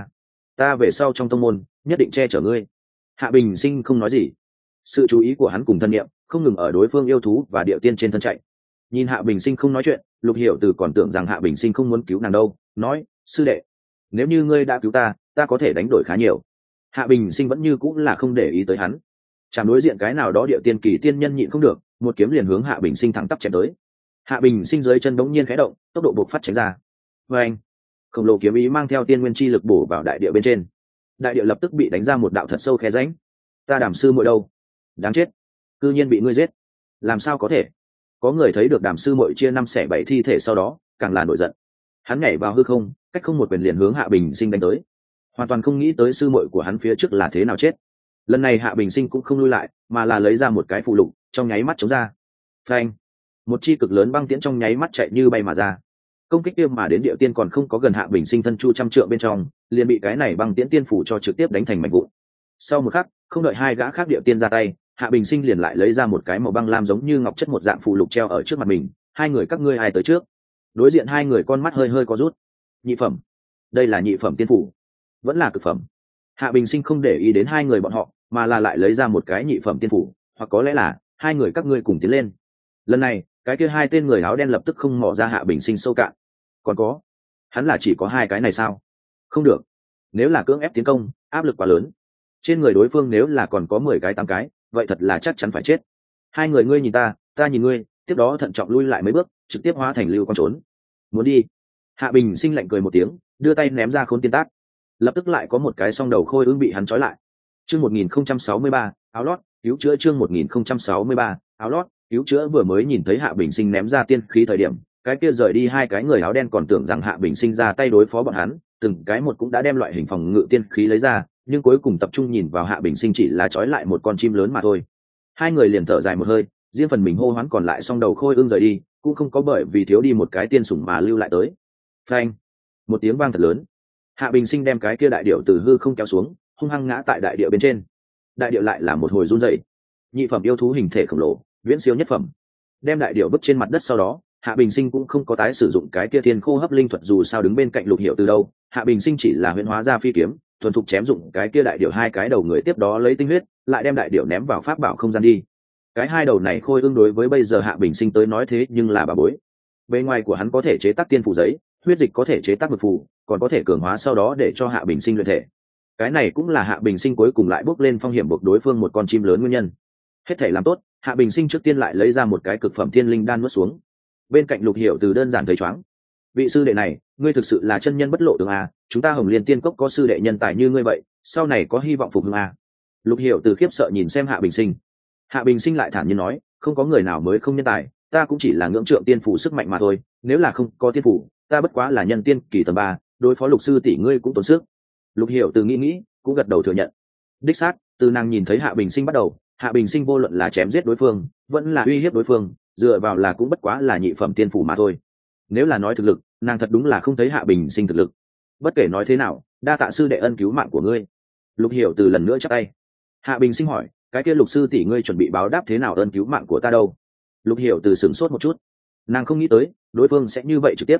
ta về sau trong tông môn nhất định che chở ngươi. Hạ Bình Sinh không nói gì, sự chú ý của hắn cùng thân nhiệm không ngừng ở đối phương yêu thú và địa tiên trên thân chạy. Nhìn Hạ Bình Sinh không nói chuyện, Lục Hiểu từ còn tưởng rằng Hạ Bình Sinh không muốn cứu nàng đâu, nói, sư đệ, nếu như ngươi đã cứu ta có thể đánh đổi khá nhiều. Hạ Bình Sinh vẫn như cũng là không để ý tới hắn. Chạm đối diện cái nào đó địa tiên kỳ tiên nhân nhịn không được, một kiếm liền hướng Hạ Bình Sinh thẳng tắp chém tới. Hạ Bình Sinh dưới chân đống nhiên khẽ động, tốc độ bộc phát tránh ra. Và anh, khổng lồ kiếm ý mang theo tiên nguyên chi lực bổ vào đại địa bên trên. Đại địa lập tức bị đánh ra một đạo thật sâu khe rãnh. Ta Đàm sư muội đâu? Đáng chết, cư nhiên bị ngươi giết. Làm sao có thể? Có người thấy được Đàm sư muội chia 5/7 thi thể sau đó, càng là nổi giận. Hắn nhảy vào hư không, cách không một quyền liền hướng Hạ Bình Sinh đánh tới. Hoàn toàn không nghĩ tới sư muội của hắn phía trước là thế nào chết. Lần này Hạ Bình Sinh cũng không lui lại, mà là lấy ra một cái phụ lục, trong nháy mắt chống ra. Phanh! Một chi cực lớn băng tiễn trong nháy mắt chạy như bay mà ra. Công kích kia mà đến địa tiên còn không có gần Hạ Bình Sinh thân chu trăm trượng bên trong, liền bị cái này băng tiễn tiên phủ cho trực tiếp đánh thành mảnh vụn. Sau một khắc, không đợi hai gã khác địa tiên ra tay, Hạ Bình Sinh liền lại lấy ra một cái màu băng lam giống như ngọc chất một dạng phụ lục treo ở trước mặt mình. Hai người các ngươi ai tới trước? Đối diện hai người con mắt hơi hơi có rút. Nhị phẩm. Đây là nhị phẩm tiên phủ, vẫn là cực phẩm. Hạ Bình Sinh không để ý đến hai người bọn họ, mà là lại lấy ra một cái nhị phẩm tiên phủ, hoặc có lẽ là hai người các ngươi cùng tiến lên. Lần này, cái kia hai tên người áo đen lập tức không mò ra Hạ Bình Sinh sâu cạn. Còn có, hắn là chỉ có hai cái này sao? Không được, nếu là cưỡng ép tiến công, áp lực quá lớn. Trên người đối phương nếu là còn có 10 cái 8 cái, vậy thật là chắc chắn phải chết. Hai người ngươi nhìn ta nhìn ngươi, tiếp đó thận trọng lui lại mấy bước, trực tiếp hóa thành lưu quang trốn. Muốn đi? Hạ Bình Sinh lạnh cười một tiếng, đưa tay ném ra khốn tiên tác. Lập tức lại có một cái song đầu khôi ưng bị hắn trói lại. Chương 1063, áo lót, cứu chữa. Chương 1063, áo lót, cứu chữa. Vừa mới nhìn thấy Hạ Bình Sinh ném ra tiên khí thời điểm, cái kia rời đi hai cái người áo đen còn tưởng rằng Hạ Bình Sinh ra tay đối phó bọn hắn, từng cái một cũng đã đem loại hình phòng ngự tiên khí lấy ra, nhưng cuối cùng tập trung nhìn vào Hạ Bình Sinh chỉ là trói lại một con chim lớn mà thôi. Hai người liền thở dài một hơi, riêng phần mình hô hoán còn lại song đầu khôi ưng rời đi, cũng không có bởi vì thiếu đi một cái tiên sủng mà lưu lại tới. Phanh! Một tiếng vang thật lớn. Hạ Bình Sinh đem cái kia đại điệu từ hư không kéo xuống, hung hăng ngã tại đại điệu bên trên. Đại điệu lại là một hồi run rẩy. Nhị phẩm yêu thú hình thể khổng lồ, viễn siêu nhất phẩm. Đem đại điệu vứt trên mặt đất sau đó, Hạ Bình Sinh cũng không có tái sử dụng cái kia thiên khô hấp linh thuật, dù sao đứng bên cạnh Lục Hiểu từ đâu, Hạ Bình Sinh chỉ là huyễn hóa ra phi kiếm, thuần thục chém dụng cái kia đại điệu hai cái đầu người, tiếp đó lấy tinh huyết, lại đem đại điệu ném vào pháp bảo không gian đi. Cái hai đầu này khôi ương đối với bây giờ Hạ Bình Sinh tới nói thế nhưng là bà bối. Bên ngoài của hắn có thể chế tác tiên phù giấy, huyết dịch có thể chế tác mực phù, còn có thể cường hóa sau đó để cho Hạ Bình Sinh luyện thể. Cái này cũng là Hạ Bình Sinh cuối cùng lại bước lên phong hiểm buộc đối phương một con chim lớn nguyên nhân. Hết thể làm tốt, Hạ Bình Sinh trước tiên lại lấy ra một cái cực phẩm thiên linh đan nuốt xuống. Bên cạnh Lục Hiểu từ đơn giản thấy chóng. Vị sư đệ này, ngươi thực sự là chân nhân bất lộ tường à, chúng ta Hồng Liên Tiên Cốc có sư đệ nhân tài như ngươi vậy, sau này có hy vọng phục hưng à. Lục Hiểu từ khiếp sợ nhìn xem Hạ Bình Sinh. Hạ Bình Sinh lại thản nhiên nói, không có người nào mới không nhân tài, ta cũng chỉ là ngưỡng trượng tiên phủ sức mạnh mà thôi, nếu là không có tiên phủ, ta bất quá là nhân tiên kỳ tầng 3, đối phó Lục sư tỷ ngươi cũng tốn sức. Lục Hiểu từ nghĩ cũng gật đầu thừa nhận. Đích xác, từ nàng nhìn thấy Hạ Bình Sinh bắt đầu, Hạ Bình Sinh vô luận là chém giết đối phương, vẫn là uy hiếp đối phương, dựa vào là cũng bất quá là nhị phẩm tiên phủ mà thôi. Nếu là nói thực lực, nàng thật đúng là không thấy Hạ Bình Sinh thực lực. Bất kể nói thế nào, đa tạ sư đệ ân cứu mạng của ngươi. Lục Hiểu từ lần nữa chắp tay. Hạ Bình Sinh hỏi, cái kia Lục sư tỷ ngươi chuẩn bị báo đáp thế nào ân cứu mạng của ta đâu? Lục Hiểu từ sửng sốt một chút, nàng không nghĩ tới đối phương sẽ như vậy trực tiếp.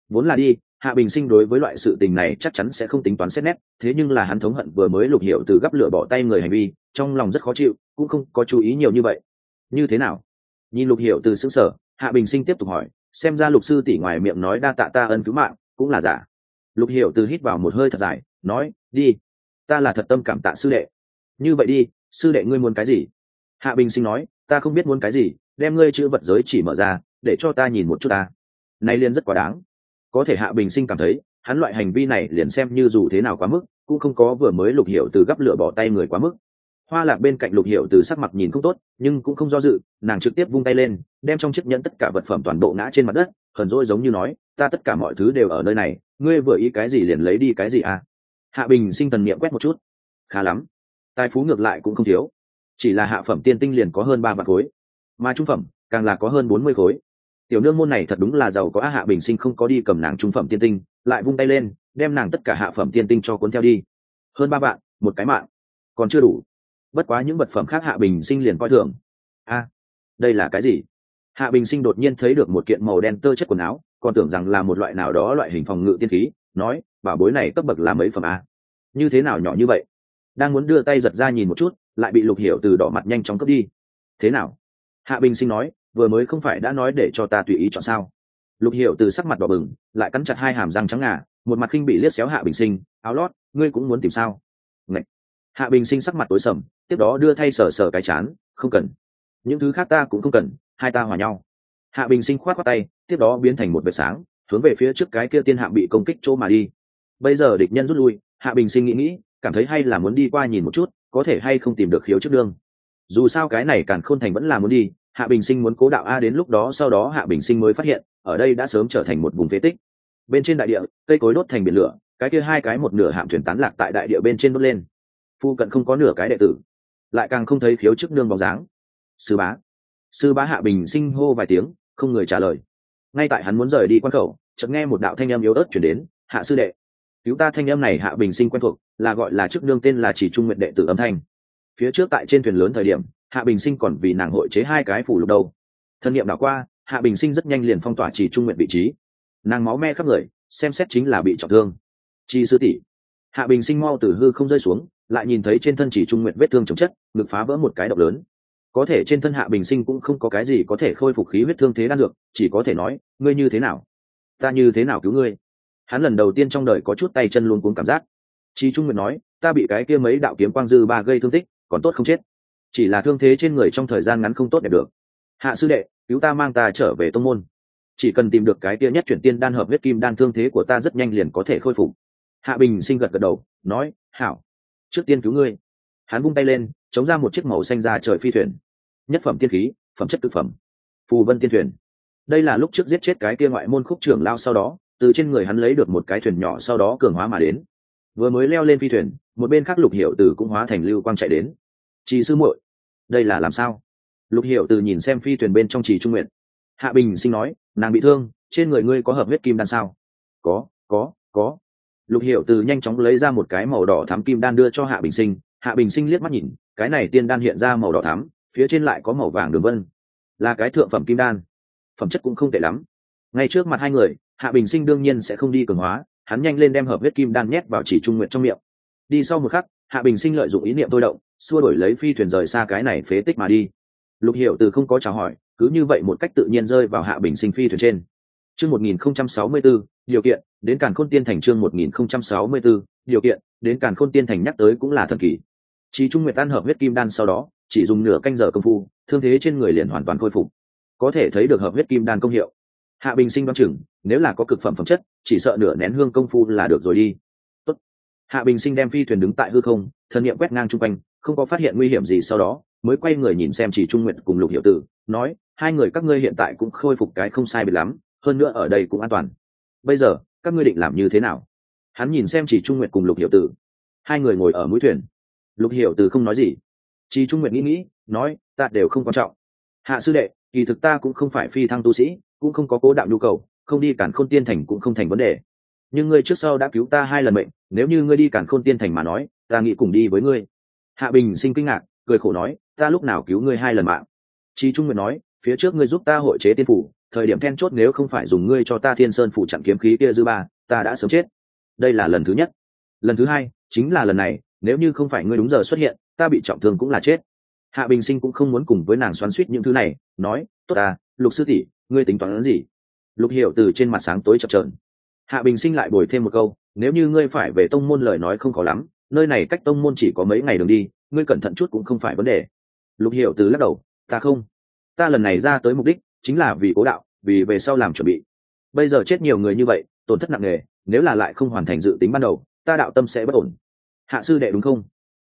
Vốn là đi, Hạ Bình Sinh đối với loại sự tình này chắc chắn sẽ không tính toán xét nét, thế nhưng là hắn thống hận vừa mới Lục Hiểu Từ gấp lửa bỏ tay người hành vi, trong lòng rất khó chịu, cũng không có chú ý nhiều như vậy. Như thế nào? Nhìn Lục Hiểu Từ sững sờ, Hạ Bình Sinh tiếp tục hỏi, xem ra Lục sư tỷ ngoài miệng nói đa tạ ta ân cứu mạng, cũng là giả. Lục Hiểu Từ hít vào một hơi thật dài, nói, đi, ta là thật tâm cảm tạ sư đệ. Như vậy đi, sư đệ ngươi muốn cái gì? Hạ Bình Sinh nói, ta không biết muốn cái gì, đem ngươi chữ vật giới chỉ mở ra, để cho ta nhìn một chút ta. Này liền rất quá đáng. Có thể Hạ Bình Sinh cảm thấy, hắn loại hành vi này liền xem như dù thế nào quá mức, cũng không có vừa mới Lục Hiểu Từ gấp lửa bỏ tay người quá mức. Hoa Lạc bên cạnh Lục Hiểu Từ sắc mặt nhìn không tốt, nhưng cũng không do dự, nàng trực tiếp vung tay lên, đem trong chiếc nhẫn tất cả vật phẩm toàn bộ ngã trên mặt đất, hờn dỗi giống như nói, ta tất cả mọi thứ đều ở nơi này, ngươi vừa ý cái gì liền lấy đi cái gì à? Hạ Bình Sinh thần niệm quét một chút, khá lắm, tài phú ngược lại cũng không thiếu, chỉ là hạ phẩm tiên tinh liền có hơn 3 vạn khối, mà trung phẩm càng là có hơn 40 khối. Tiểu nương môn này thật đúng là giàu có. Hạ Bình Sinh không có đi cầm nàng trung phẩm tiên tinh, lại vung tay lên, đem nàng tất cả hạ phẩm tiên tinh cho cuốn theo đi. Hơn 3 vạn, một cái mạng, còn chưa đủ. Bất quá những vật phẩm khác Hạ Bình Sinh liền coi thường. A, đây là cái gì? Hạ Bình Sinh đột nhiên thấy được một kiện màu đen tơ chất quần áo, còn tưởng rằng là một loại nào đó loại hình phòng ngự tiên khí, nói, bảo bối này cấp bậc là mấy phẩm a? Như thế nào nhỏ như vậy? Đang muốn đưa tay giật ra nhìn một chút, lại bị Lục Hiểu Từ đỏ mặt nhanh chóng cướp đi. Thế nào? Hạ Bình Sinh nói, vừa mới không phải đã nói để cho ta tùy ý chọn sao? Lục Hiểu Từ sắc mặt đỏ bừng, lại cắn chặt hai hàm răng trắng ngà, một mặt khinh bị liếc xéo Hạ Bình Sinh, áo lót, ngươi cũng muốn tìm sao? Ngậy. Hạ Bình Sinh sắc mặt tối sầm, tiếp đó đưa thay sờ sờ cái chán, không cần, những thứ khác ta cũng không cần, hai ta hòa nhau. Hạ Bình Sinh khoát khoát tay, tiếp đó biến thành một vệt sáng, hướng về phía trước cái kia tiên hạm bị công kích chỗ mà đi. Bây giờ địch nhân rút lui, Hạ Bình Sinh nghĩ, cảm thấy hay là muốn đi qua nhìn một chút, có thể hay không tìm được khiếu trước đương. Dù sao cái này Càn Khôn Thành vẫn là muốn đi, Hạ Bình Sinh muốn cố đạo a, đến lúc đó sau đó Hạ Bình Sinh mới phát hiện, ở đây đã sớm trở thành một vùng phế tích. Bên trên đại địa, cây cối đốt thành biển lửa, cái kia hai cái một nửa hạm thuyền tán lạc tại đại địa bên trên đốt lên. Phu cận không có nửa cái đệ tử, lại càng không thấy khiếu trước nương bóng dáng. Sư bá, sư bá. Hạ Bình Sinh hô vài tiếng, không người trả lời. Ngay tại hắn muốn rời đi quan khẩu, chợt nghe một đạo thanh âm yếu ớt chuyển đến, Hạ sư đệ, cứu ta. Thanh âm này Hạ Bình Sinh quen thuộc, là gọi là trước nương tên là Chỉ Trung Nguyện đệ tử âm thanh. Phía trước tại trên thuyền lớn thời điểm, Hạ Bình Sinh còn vì nàng hội chế hai cái phủ lục đầu. Thân niệm đảo qua, Hạ Bình Sinh rất nhanh liền phong tỏa Chỉ Trung Nguyện vị trí. Nàng máu me khắp người, xem xét chính là bị trọng thương. Chi sư tỷ. Hạ Bình Sinh mau từ hư không rơi xuống, lại nhìn thấy trên thân Chỉ Trung Nguyện vết thương chồng chất, ngực phá vỡ một cái động lớn. Có thể trên thân Hạ Bình Sinh cũng không có cái gì có thể khôi phục khí huyết thương thế đan dược, chỉ có thể nói, ngươi như thế nào, ta như thế nào cứu ngươi. Hắn lần đầu tiên trong đời có chút tay chân luống cuống cảm giác. Chỉ Trung Nguyện nói, ta bị cái kia mấy đạo kiếm quang dư ba gây thương tích, còn tốt không chết, chỉ là thương thế trên người trong thời gian ngắn không tốt đẹp được. Hạ sư đệ, cứu ta, mang ta trở về tông môn, chỉ cần tìm được cái kia nhất chuyển tiên đan hợp huyết kim đan, thương thế của ta rất nhanh liền có thể khôi phục. Hạ Bình Sinh gật gật đầu, nói, hảo, trước tiên cứu ngươi. Hắn vung tay lên, chống ra một chiếc màu xanh ra trời phi thuyền, nhất phẩm tiên khí, phẩm chất cực phẩm, phù vân tiên thuyền. Đây là lúc trước giết chết cái kia ngoại môn khúc trưởng lao sau đó, từ trên người hắn lấy được một cái thuyền nhỏ, sau đó cường hóa mà đến. Vừa mới leo lên phi thuyền, một bên khác Lục Hiểu Từ cũng hóa thành lưu quang chạy đến. Chỉ sư muội, đây là làm sao? Lục Hiểu Từ nhìn xem phi thuyền bên trong Chỉ Trung Nguyện. Hạ Bình Sinh nói, nàng bị thương, trên người ngươi có hợp huyết kim đan sao? Có. Lục Hiểu Từ nhanh chóng lấy ra một cái màu đỏ thắm kim đan đưa cho Hạ Bình Sinh. Hạ Bình Sinh liếc mắt nhìn, cái này tiên đan hiện ra màu đỏ thắm, phía trên lại có màu vàng đường vân, là cái thượng phẩm kim đan, phẩm chất cũng không tệ lắm. Ngay trước mặt hai người, Hạ Bình Sinh đương nhiên sẽ không đi cường hóa, hắn nhanh lên đem hợp huyết kim đan nhét vào Chỉ Trung Nguyện trong miệng. Đi sau một khắc, Hạ Bình Sinh lợi dụng ý niệm thôi động, xua đổi lấy phi thuyền rời xa cái này phế tích mà đi. Lục Hiểu Từ không có chào hỏi, cứ như vậy một cách tự nhiên rơi vào Hạ Bình Sinh phi thuyền trên. Chương 1064, điều kiện, đến Càn Khôn Tiên Thành. Chương 1064, điều kiện, đến Càn Khôn Tiên Thành. Nhắc tới cũng là thần kỳ. Chỉ Trung Nguyệt ăn hợp huyết kim đan sau đó, chỉ dùng nửa canh giờ công phu, thương thế trên người liền hoàn toàn khôi phục. Có thể thấy được hợp huyết kim đan công hiệu. Hạ Bình Sinh đoán chừng, nếu là có cực phẩm phẩm chất, chỉ sợ nửa nén hương công phu là được rồi đi. Tốt. Hạ Bình Sinh đem phi thuyền đứng tại hư không, thần niệm quét ngang chung quanh, không có phát hiện nguy hiểm gì, sau đó mới quay người nhìn xem Chỉ Trung Nguyệt cùng Lục Hiểu Tử, nói, hai người các ngươi hiện tại cũng khôi phục cái không sai biệt lắm, hơn nữa ở đây cũng an toàn. Bây giờ các ngươi định làm như thế nào? Hắn nhìn xem Chỉ Trung Nguyệt cùng Lục Hiểu Tử, hai người ngồi ở mũi thuyền. Lục Hiểu Tử không nói gì. Chỉ Trung Nguyệt nghĩ, nói, ta đều không quan trọng. Hạ sư đệ, kỳ thực ta cũng không phải phi thăng tu sĩ, cũng không có cố đạo nhu cầu, không đi Càn Khôn Tiên Thành cũng không thành vấn đề. Nhưng ngươi trước sau đã cứu ta 2 lần mệnh, nếu như ngươi đi Càn Khôn Tiên Thành mà nói, ta nghĩ cùng đi với ngươi. Hạ Bình Sinh kinh ngạc, cười khổ nói, ta lúc nào cứu ngươi 2 lần mạng? Chỉ Trung Nguyệt nói, phía trước ngươi giúp ta hội chế tiên phủ, thời điểm then chốt nếu không phải dùng ngươi cho ta thiên sơn phụ chặn kiếm khí kia dư ba, ta đã sớm chết. Đây là lần thứ nhất. Lần thứ hai chính là lần này, nếu như không phải ngươi đúng giờ xuất hiện, ta bị trọng thương cũng là chết. Hạ Bình Sinh cũng không muốn cùng với nàng xoắn xuýt những thứ này, nói, tốt à, Lục sư tỷ, ngươi tính toán gì? Lục Hiểu từ trên mặt sáng tối chập chờn. Hạ Bình Sinh lại bồi thêm một câu, nếu như ngươi phải về tông môn lời nói không khó lắm, nơi này cách tông môn chỉ có mấy ngày đường đi, ngươi cẩn thận chút cũng không phải vấn đề. Lục Hiểu từ lắc đầu, ta không, ta lần này ra tới mục đích chính là vì cố đạo, vì về sau làm chuẩn bị. Bây giờ chết nhiều người như vậy, tổn thất nặng nề, nếu là lại không hoàn thành dự tính ban đầu, ta đạo tâm sẽ bất ổn. Hạ sư đệ đúng không?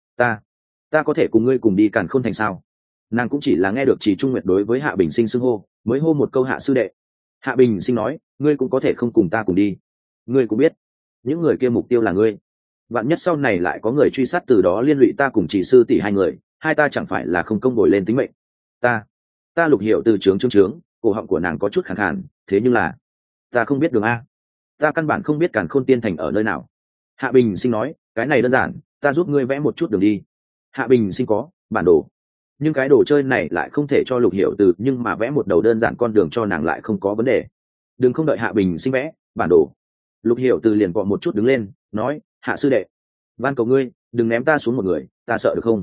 Ta có thể cùng ngươi cùng đi Càn Khôn thành sao? Nàng cũng chỉ là nghe được Trì Trung Nguyệt đối với Hạ Bình Sinh xưng hô, mới hô một câu hạ sư đệ. Hạ Bình Sinh nói, ngươi cũng có thể không cùng ta cùng đi. Ngươi cũng biết, những người kia mục tiêu là ngươi. Vạn nhất sau này lại có người truy sát, từ đó liên lụy ta cùng Trì sư tỷ hai người, hai ta chẳng phải là không công bồi lên tính mệnh. Ta Lục Hiểu từ trướng, cổ họng của nàng có chút khàn khàn, thế nhưng là ta không biết đường a, ta căn bản không biết Càn Khôn tiên thành ở nơi nào. Hạ Bình Sinh nói, cái này đơn giản, ta giúp ngươi vẽ một chút đường đi. Hạ Bình Sinh có bản đồ, nhưng cái đồ chơi này lại không thể cho Lục Hiểu từ, nhưng mà vẽ một đầu đơn giản con đường cho nàng lại không có vấn đề. Đừng không đợi Hạ Bình Sinh vẽ bản đồ, Lục Hiểu từ liền cọ một chút đứng lên, nói, hạ sư đệ, van cầu ngươi đừng ném ta xuống một người, ta sợ được không?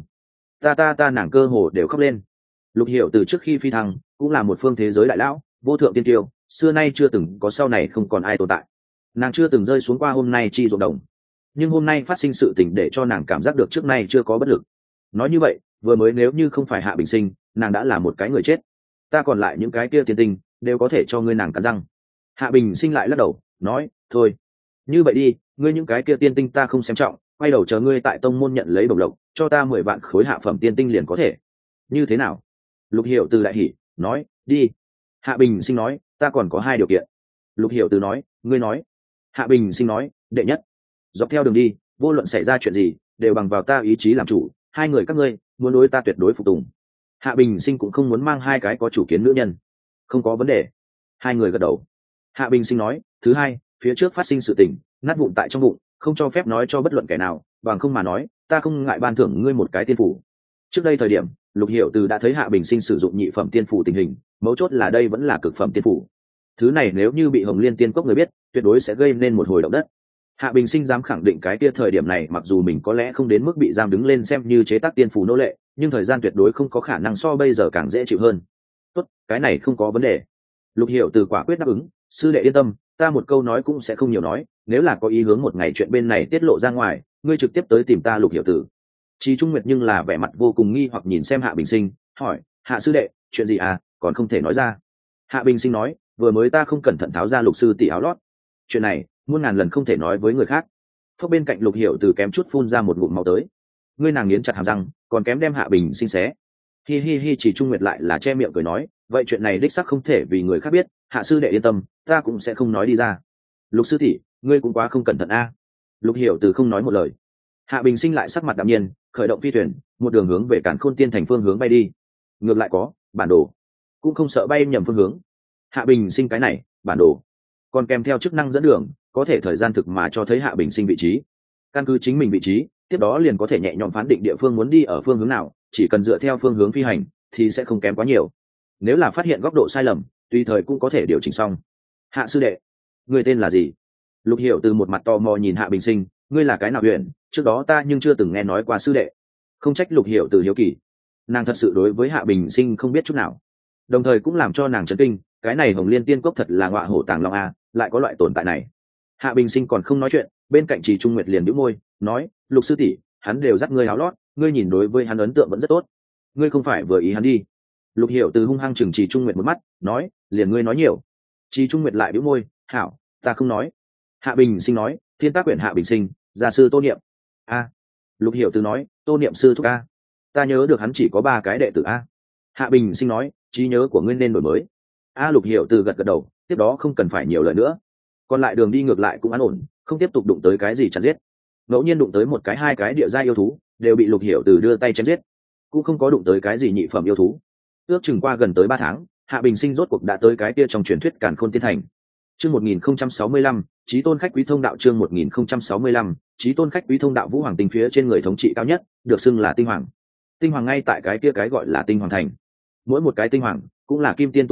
Ta nàng cơ hồ đều khóc lên. Lục Hiểu từ trước khi phi thăng cũng là một phương thế giới đại lão, vô thượng tiên tiêu, xưa nay chưa từng có sau này không còn ai tồn tại. Nàng chưa từng rơi xuống qua hôm nay chi ruộng đồng, nhưng hôm nay phát sinh sự tình để cho nàng cảm giác được trước nay chưa có bất lực. Nói như vậy, vừa mới nếu như không phải Hạ Bình Sinh, nàng đã là một cái người chết. Ta còn lại những cái kia tiên tinh đều có thể cho ngươi nàng cắn răng. Hạ Bình Sinh lại lắc đầu, nói, thôi, như vậy đi, ngươi những cái kia tiên tinh ta không xem trọng, quay đầu chờ ngươi tại tông môn nhận lấy bổng lộc, cho ta 10 vạn khối hạ phẩm tiên tinh liền có thể. Như thế nào? Lục Hiểu từ đại hỉ, nói, đi. Hạ Bình Sinh nói, ta còn có 2 điều kiện. Lục Hiểu từ nói, ngươi nói. Hạ Bình Sinh nói, đệ nhất, dọc theo đường đi, vô luận xảy ra chuyện gì, đều bằng vào ta ý chí làm chủ, hai người các ngươi muốn đối ta tuyệt đối phục tùng. Hạ Bình Sinh cũng không muốn mang 2 cái có chủ kiến nữ nhân. Không có vấn đề. 2 người gật đầu. Hạ Bình Sinh nói, thứ hai, phía trước phát sinh sự tình, nát vụn tại trong bụng, không cho phép nói cho bất luận kẻ nào, bằng không mà nói, ta không ngại ban thưởng ngươi một cái tiên phủ. Trước đây thời điểm, Lục Hiểu từ đã thấy Hạ Bình Sinh sử dụng nhị phẩm tiên phủ tình hình, mấu chốt là đây vẫn là cực phẩm tiên phủ. Thứ này nếu như bị Hồng Liên Tiên Cốc người biết, tuyệt đối sẽ gây nên một hồi động đất. Hạ Bình Sinh dám khẳng định cái kia thời điểm này, mặc dù mình có lẽ không đến mức bị giam đứng lên xem như chế tác tiên phủ nô lệ, nhưng thời gian tuyệt đối không có khả năng so bây giờ càng dễ chịu hơn. Tốt, cái này không có vấn đề. Lục Hiểu từ quả quyết đáp ứng, sư đệ yên tâm, ta một câu nói cũng sẽ không nhiều nói, nếu là có ý hướng một ngày chuyện bên này tiết lộ ra ngoài, ngươi trực tiếp tới tìm ta. Lục Hiểu từ Chí Trung Nguyệt nhưng là vẻ mặt vô cùng nghi hoặc nhìn xem Hạ Bình Sinh, hỏi, hạ sư đệ, chuyện gì à, còn không thể nói ra. Hạ Bình Sinh nói, vừa mới ta không cẩn thận tháo ra Lục sư tỷ áo lót, chuyện này muôn ngàn lần không thể nói với người khác. Phước bên cạnh Lục Hiểu từ kém chút phun ra một ngụm máu tới. Ngươi nàng nghiến chặt hàm răng, còn kém đem Hạ Bình Sinh xé. Hi hi hi, Chí Trung Nguyệt lại là che miệng cười nói, vậy chuyện này đích xác không thể vì người khác biết, hạ sư đệ yên tâm, ta cũng sẽ không nói đi ra. Lục sư tỷ, ngươi cũng quá không cẩn thận a. Lục Hiểu từ không nói một lời. Hạ Bình Sinh lại sắc mặt đạm nhiên, khởi động phi thuyền, một đường hướng về Càn Khôn Tiên thành phương hướng bay đi. Ngược lại có bản đồ, cũng không sợ bay nhầm phương hướng. Hạ Bình Sinh cái này bản đồ còn kèm theo chức năng dẫn đường, có thể thời gian thực mà cho thấy Hạ Bình Sinh vị trí. Căn cứ chính mình vị trí, tiếp đó liền có thể nhẹ nhõm phán định địa phương muốn đi ở phương hướng nào, chỉ cần dựa theo phương hướng phi hành thì sẽ không kém quá nhiều. Nếu là phát hiện góc độ sai lầm, tùy thời cũng có thể điều chỉnh xong. Hạ sư đệ, người tên là gì? Lục Hiểu từ một mặt tò mò nhìn Hạ Bình Sinh, ngươi là cái nào huyện, trước đó ta nhưng chưa từng nghe nói qua sư đệ. Không trách Lục Hiểu từ hiếu kỳ, nàng thật sự đối với Hạ Bình Sinh không biết chút nào, đồng thời cũng làm cho nàng chấn kinh, cái này Hồng Liên Tiên Cốc thật là ngọa hổ tàng long a, lại có loại tồn tại này. Hạ Bình Sinh còn không nói chuyện, bên cạnh Trì Trung Nguyệt liền bĩu môi, nói, Lục sư tỷ, hắn đều dắt ngươi áo lót, ngươi nhìn đối với hắn ấn tượng vẫn rất tốt, ngươi không phải vừa ý hắn đi. Lục Hiểu từ hung hăng chừng Trì Trung Nguyệt một mắt, nói, liền ngươi nói nhiều. Trì Trung Nguyệt lại bĩu môi, hảo, ta không nói. Hạ Bình Sinh nói, Thiên Tác Quyển Hạ Bình Sinh, gia sư Tô Niệm. A. Lục Hiểu từ nói, Tô Niệm sư thúc a. Ta nhớ được hắn chỉ có 3 cái đệ tử a. Hạ Bình Sinh nói, trí nhớ của ngươi nên đổi mới. A. Lục Hiểu từ gật gật đầu, tiếp đó không cần phải nhiều lời nữa. Còn lại đường đi ngược lại cũng an ổn, không tiếp tục đụng tới cái gì chặn giết. Ngẫu nhiên đụng tới một cái 2 cái địa giai yêu thú, đều bị Lục Hiểu từ đưa tay chém giết, cũng không có đụng tới cái gì nhị phẩm yêu thú. Ước chừng qua gần tới 3 tháng, Hạ Bình Sinh rốt cuộc đã tới cái kia trong truyền thuyết Càn Khôn Tiên thành. Chương 1065, Chí Tôn khách quý thông đạo. Chương 1065, Chí Tôn khách quý thông đạo. Vũ Hoàng tinh phía trên người thống trị cao nhất, được xưng là Tinh Hoàng. Tinh Hoàng ngay tại cái kia cái gọi là Tinh Hoàng thành. Mỗi một cái Tinh Hoàng cũng là kim tiên tu vi,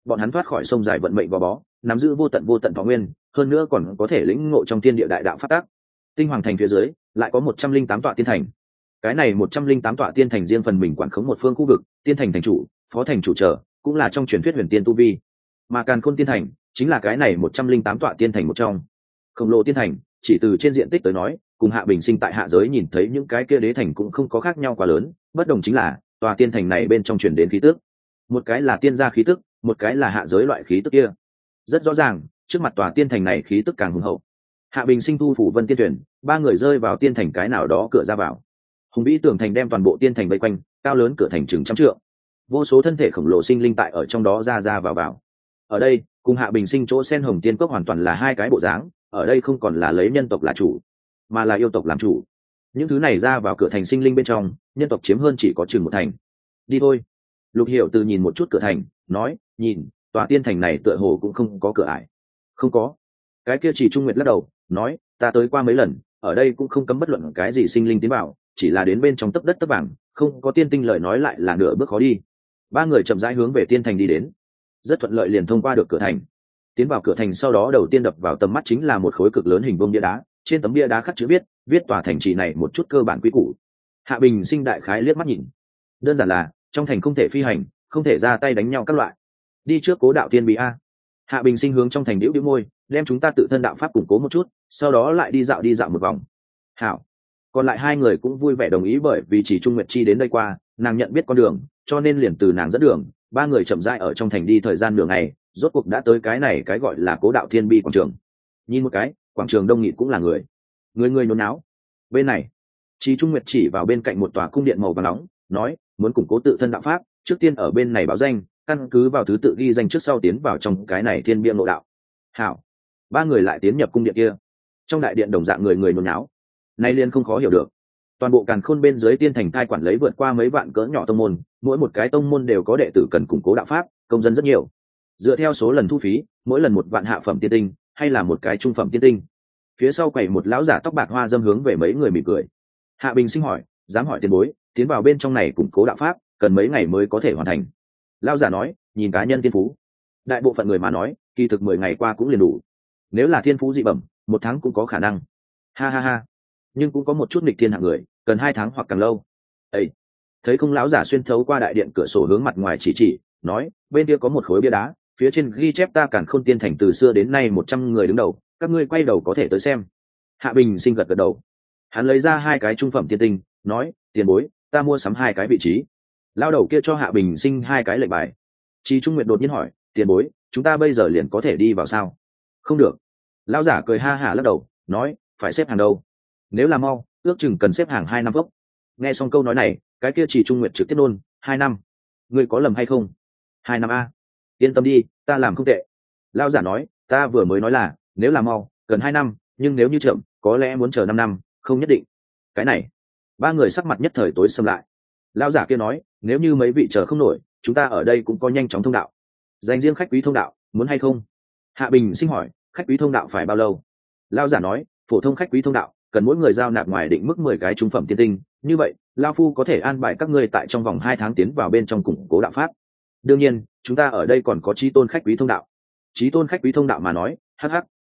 bọn hắn thoát khỏi sông dài vận mệnh gò bó, nắm giữ vô tận thọ nguyên, hơn nữa còn có thể lĩnh ngộ trong thiên địa đại đạo pháp tắc. Tinh Hoàng Thành phía dưới lại có 108 tọa tiên thành. Cái này 108 tọa tiên thành riêng phần mình quản khống một phương khu vực, tiên thành thành chủ, phó thành chủ trở, cũng là trong truyền thuyết huyền tiên tu vi. Mà Càn Khôn tiên thành chính là cái này 108 tọa tiên thành một trong. Khổng lồ tiên thành, chỉ từ trên diện tích tới nói, cùng Hạ Bình Sinh tại hạ giới nhìn thấy những cái kia đế thành cũng không có khác nhau quá lớn, bất đồng chính là tòa tiên thành này bên trong truyền đến khí tức. Một cái là tiên gia khí tức, một cái là hạ giới loại khí tức kia. Rất rõ ràng, trước mặt tòa tiên thành này khí tức càng hùng hậu. Hạ Bình Sinh thu phủ Vân Tiên Tuyển, ba người rơi vào tiên thành cái nào đó cửa ra vào. Hùng vĩ tường thành đem toàn bộ tiên thành vây quanh, cao lớn cửa thành chừng trăm trượng. Vô số thân thể khổng lồ sinh linh tại ở trong đó ra vào. Ở đây, cùng Hạ Bình Sinh chỗ sen hồng tiên cốc hoàn toàn là hai cái bộ dáng, ở đây không còn là lấy nhân tộc là chủ, mà là yêu tộc làm chủ. Những thứ này ra vào cửa thành sinh linh bên trong, nhân tộc chiếm hơn chỉ có chừng một thành. Đi thôi. Lục Hiểu Từ nhìn một chút cửa thành, nói, nhìn, tòa tiên thành này tựa hồ cũng không có cửa ải. Không có. Cái kia Chỉ Trung Nguyệt lắc đầu, nói, ta tới qua mấy lần, ở đây cũng không cấm bất luận cái gì sinh linh tiến vào, chỉ là đến bên trong tấc đất tấc vàng, không có tiên tinh lời nói lại là nửa bước khó đi. Ba người chậm rãi hướng về tiên thành đi đến, rất thuận lợi liền thông qua được cửa thành. Tiến vào cửa thành sau đó đầu tiên đập vào tầm mắt chính là một khối cực lớn hình vuông bia đá, trên tấm bia đá khắc chữ viết tòa thành trì này một chút cơ bản quy củ. Hạ Bình Sinh đại khái liếc mắt nhìn, đơn giản là trong thành không thể phi hành, không thể ra tay đánh nhau các loại. Đi trước Cố Đạo Tiên Bí a. Hạ Bình Sinh hướng trong thành điếu môi, đem chúng ta tự thân đạo pháp củng cố một chút, sau đó lại đi dạo một vòng. Hảo. Còn lại hai người cũng vui vẻ đồng ý, bởi vì Chỉ Trung Nguyệt Chi đến đây qua, nàng nhận biết con đường, cho nên liền từ nàng dẫn đường. Ba người chậm rãi ở trong thành đi thời gian nửa ngày, rốt cuộc đã tới cái này cái gọi là Cố Đạo Thiên Bi quảng trường. Nhìn một cái, quảng trường đông nghịt cũng là người nhốn náo. Bên này, Chỉ Trung Nguyệt chỉ vào bên cạnh một tòa cung điện màu vàng nóng, nói, muốn củng cố tự thân đạo pháp, trước tiên ở bên này báo danh, căn cứ vào thứ tự ghi danh trước sau tiến vào trong cái này thiên bia ngộ đạo. Hảo. Ba người lại tiến nhập cung điện kia. Trong đại điện đồng dạng người nhốn náo. Nay liên không khó hiểu được. Toàn bộ Càn Khôn bên dưới tiên thành cai quản lấy vượt qua mấy vạn cỡ nhỏ tông môn, mỗi một cái tông môn đều có đệ tử cần củng cố đạo pháp, công dân rất nhiều. Dựa theo số lần thu phí, mỗi lần một vạn hạ phẩm tiên tinh, hay là một cái trung phẩm tiên tinh. Phía sau quầy một lão giả tóc bạc hoa dâm hướng về mấy người mỉm cười. Hạ Bình Sinh hỏi, dám hỏi tiền bối, tiến vào bên trong này củng cố đạo pháp, cần mấy ngày mới có thể hoàn thành? Lão giả nói, nhìn cá nhân thiên phú. Đại bộ phận người mà nói, kỳ thực 10 ngày qua cũng liền đủ. Nếu là thiên phú dị bẩm, 1 tháng cũng có khả năng. Ha ha ha. Nhưng cũng có một chút nghịch thiên hạng người, cần 2 tháng hoặc càng lâu. Ê! Thấy không, lão giả xuyên thấu qua đại điện cửa sổ hướng mặt ngoài chỉ, nói, bên kia có một khối bia đá, phía trên ghi chép ta Càn Khôn tiên thành từ xưa đến nay 100 người đứng đầu, các ngươi quay đầu có thể tới xem. Hạ Bình Sinh gật đầu. Hắn lấy ra 2 cái trung phẩm tiên tinh, nói, tiền bối, ta mua sắm 2 cái vị trí. Lao đầu kia cho Hạ Bình Sinh 2 cái lệnh bài. Chỉ Trung Nguyệt đột nhiên hỏi, tiền bối, chúng ta bây giờ liền có thể đi vào sao? Không được. Lão giả cười ha hả lắc đầu, nói, phải xếp hàng đâu. Nếu là mau, ước chừng cần xếp hàng 2 năm gốc. Nghe xong câu nói này, cái kia Chỉ Trung Nguyệt trực tiếp nôn, 2 năm. Ngươi có lầm hay không? 2 năm a. Yên tâm đi, ta làm không tệ. Lão giả nói, ta vừa mới nói là, nếu là mau, cần 2 năm, nhưng nếu như chậm, có lẽ muốn chờ 5 năm, không nhất định. Cái này, ba người sắc mặt nhất thời tối sầm lại. Lão giả kia nói, nếu như mấy vị chờ không nổi, chúng ta ở đây cũng có nhanh chóng thông đạo. Dành riêng khách quý thông đạo, muốn hay không? Hạ Bình Sinh hỏi, khách quý thông đạo phải bao lâu? Lão giả nói, phổ thông khách quý thông đạo, cần mỗi người giao nạp ngoài định mức 10 cái trung phẩm tiên tinh, như vậy, lão phu có thể an bài các ngươi tại trong vòng 2 tháng tiến vào bên trong củng cố đạo pháp. Đương nhiên, chúng ta ở đây còn có chí tôn khách quý thông đạo. Chí tôn khách quý thông đạo mà nói, hh,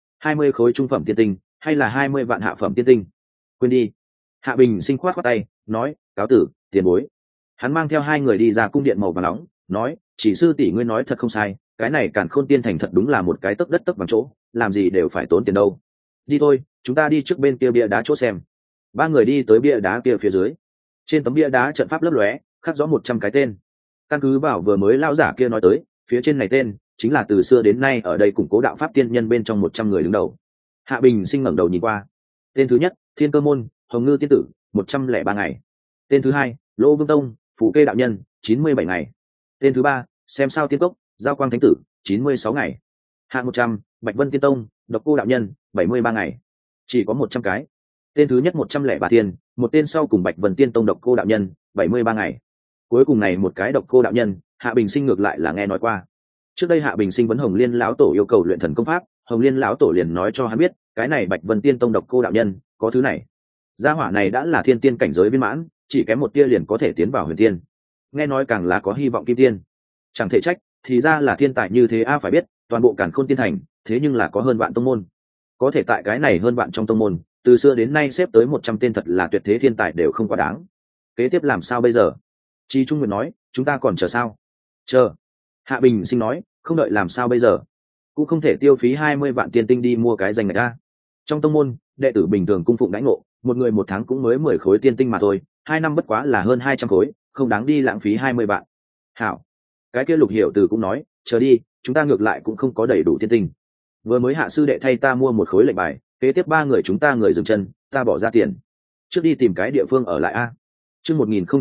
20 khối trung phẩm tiên tinh, hay là 20 vạn hạ phẩm tiên tinh? Quên đi. Hạ Bình Sinh khoát tay, nói, cáo tử, tiền bối. Hắn mang theo 2 người đi ra cung điện màu vàng nóng, nói, chỉ sư tỷ ngươi nói thật không sai, cái này Càn Khôn tiên thành thật đúng là một cái tấc đất tấc vàng chỗ, làm gì đều phải tốn tiền đâu. Đi thôi, chúng ta đi trước bên kia bia đá chỗ xem. 3 người đi tới bia đá kia phía dưới. Trên tấm bia đá trận pháp lấp lóe, khắc rõ 100 cái tên. Căn cứ vào vừa mới lão giả kia nói tới, phía trên này tên chính là từ xưa đến nay ở đây củng cố đạo pháp tiên nhân bên trong 100 người đứng đầu. Hạ Bình Sinh ngẩng đầu nhìn qua. Tên thứ nhất, Thiên Cơ Môn, Hồng Ngư tiên tử, 103 ngày. Tên thứ hai, Lô Vương Tông, Phù Kê đạo nhân, 97 ngày. Tên thứ ba, Xem Sao Tiên Cốc, Giao Quang Thánh tử, 96 ngày. Hạng 100, Bạch Vân Tiên Tông, Độc Cô đạo nhân, 73 ngày. Chỉ có 100 cái. Tên thứ nhất 103 tiên, một tên sau cùng Bạch Vân Tiên Tông Độc Cô đạo nhân, 73 ngày. Cuối cùng này một cái Độc Cô đạo nhân, Hạ Bình Sinh ngược lại là nghe nói qua. Trước đây Hạ Bình Sinh vấn Hồng Liên lão tổ yêu cầu luyện thần công pháp, Hồng Liên lão tổ liền nói cho hắn biết, cái này Bạch Vân Tiên Tông Độc Cô đạo nhân, có thứ này. Gia hỏa này đã là thiên tiên cảnh giới viên mãn, chỉ kém một tia liền có thể tiến vào huyền tiên. Nghe nói càng là có hy vọng kim tiên. Chẳng thể trách, thì ra là thiên tài như thế a. Phải biết toàn bộ Càn Khôn Tiên Thành thế nhưng là có hơn vạn tông môn, có thể tại cái này hơn vạn trong tông môn từ xưa đến nay xếp tới 100 tên thật là tuyệt thế thiên tài đều không quá đáng. Kế tiếp làm sao bây giờ? Chi Trung Nguyệt nói, chúng ta còn chờ sao? Chờ. Hạ Bình Sinh nói, không đợi làm sao bây giờ? Cũng không thể tiêu phí 20 vạn tiên tinh đi mua cái danh này a. Trong tông môn đệ tử bình thường cung phụng đãi ngộ, một người một tháng cũng mới 10 khối tiên tinh mà thôi, 2 năm bất quá là hơn 200 khối, không đáng đi lãng phí 20 vạn. Hảo. Cái kia Lục Hiểu Từ cũng nói, chờ đi, chúng ta ngược lại cũng không có đầy đủ tiên tinh. Vừa mới hạ sư đệ thay ta mua một khối lệnh bài, kế tiếp 3 người chúng ta người dừng chân, ta bỏ ra tiền. Trước đi tìm cái địa phương ở lại a. Chương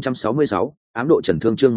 1066, ám độ Trần Thương. Chương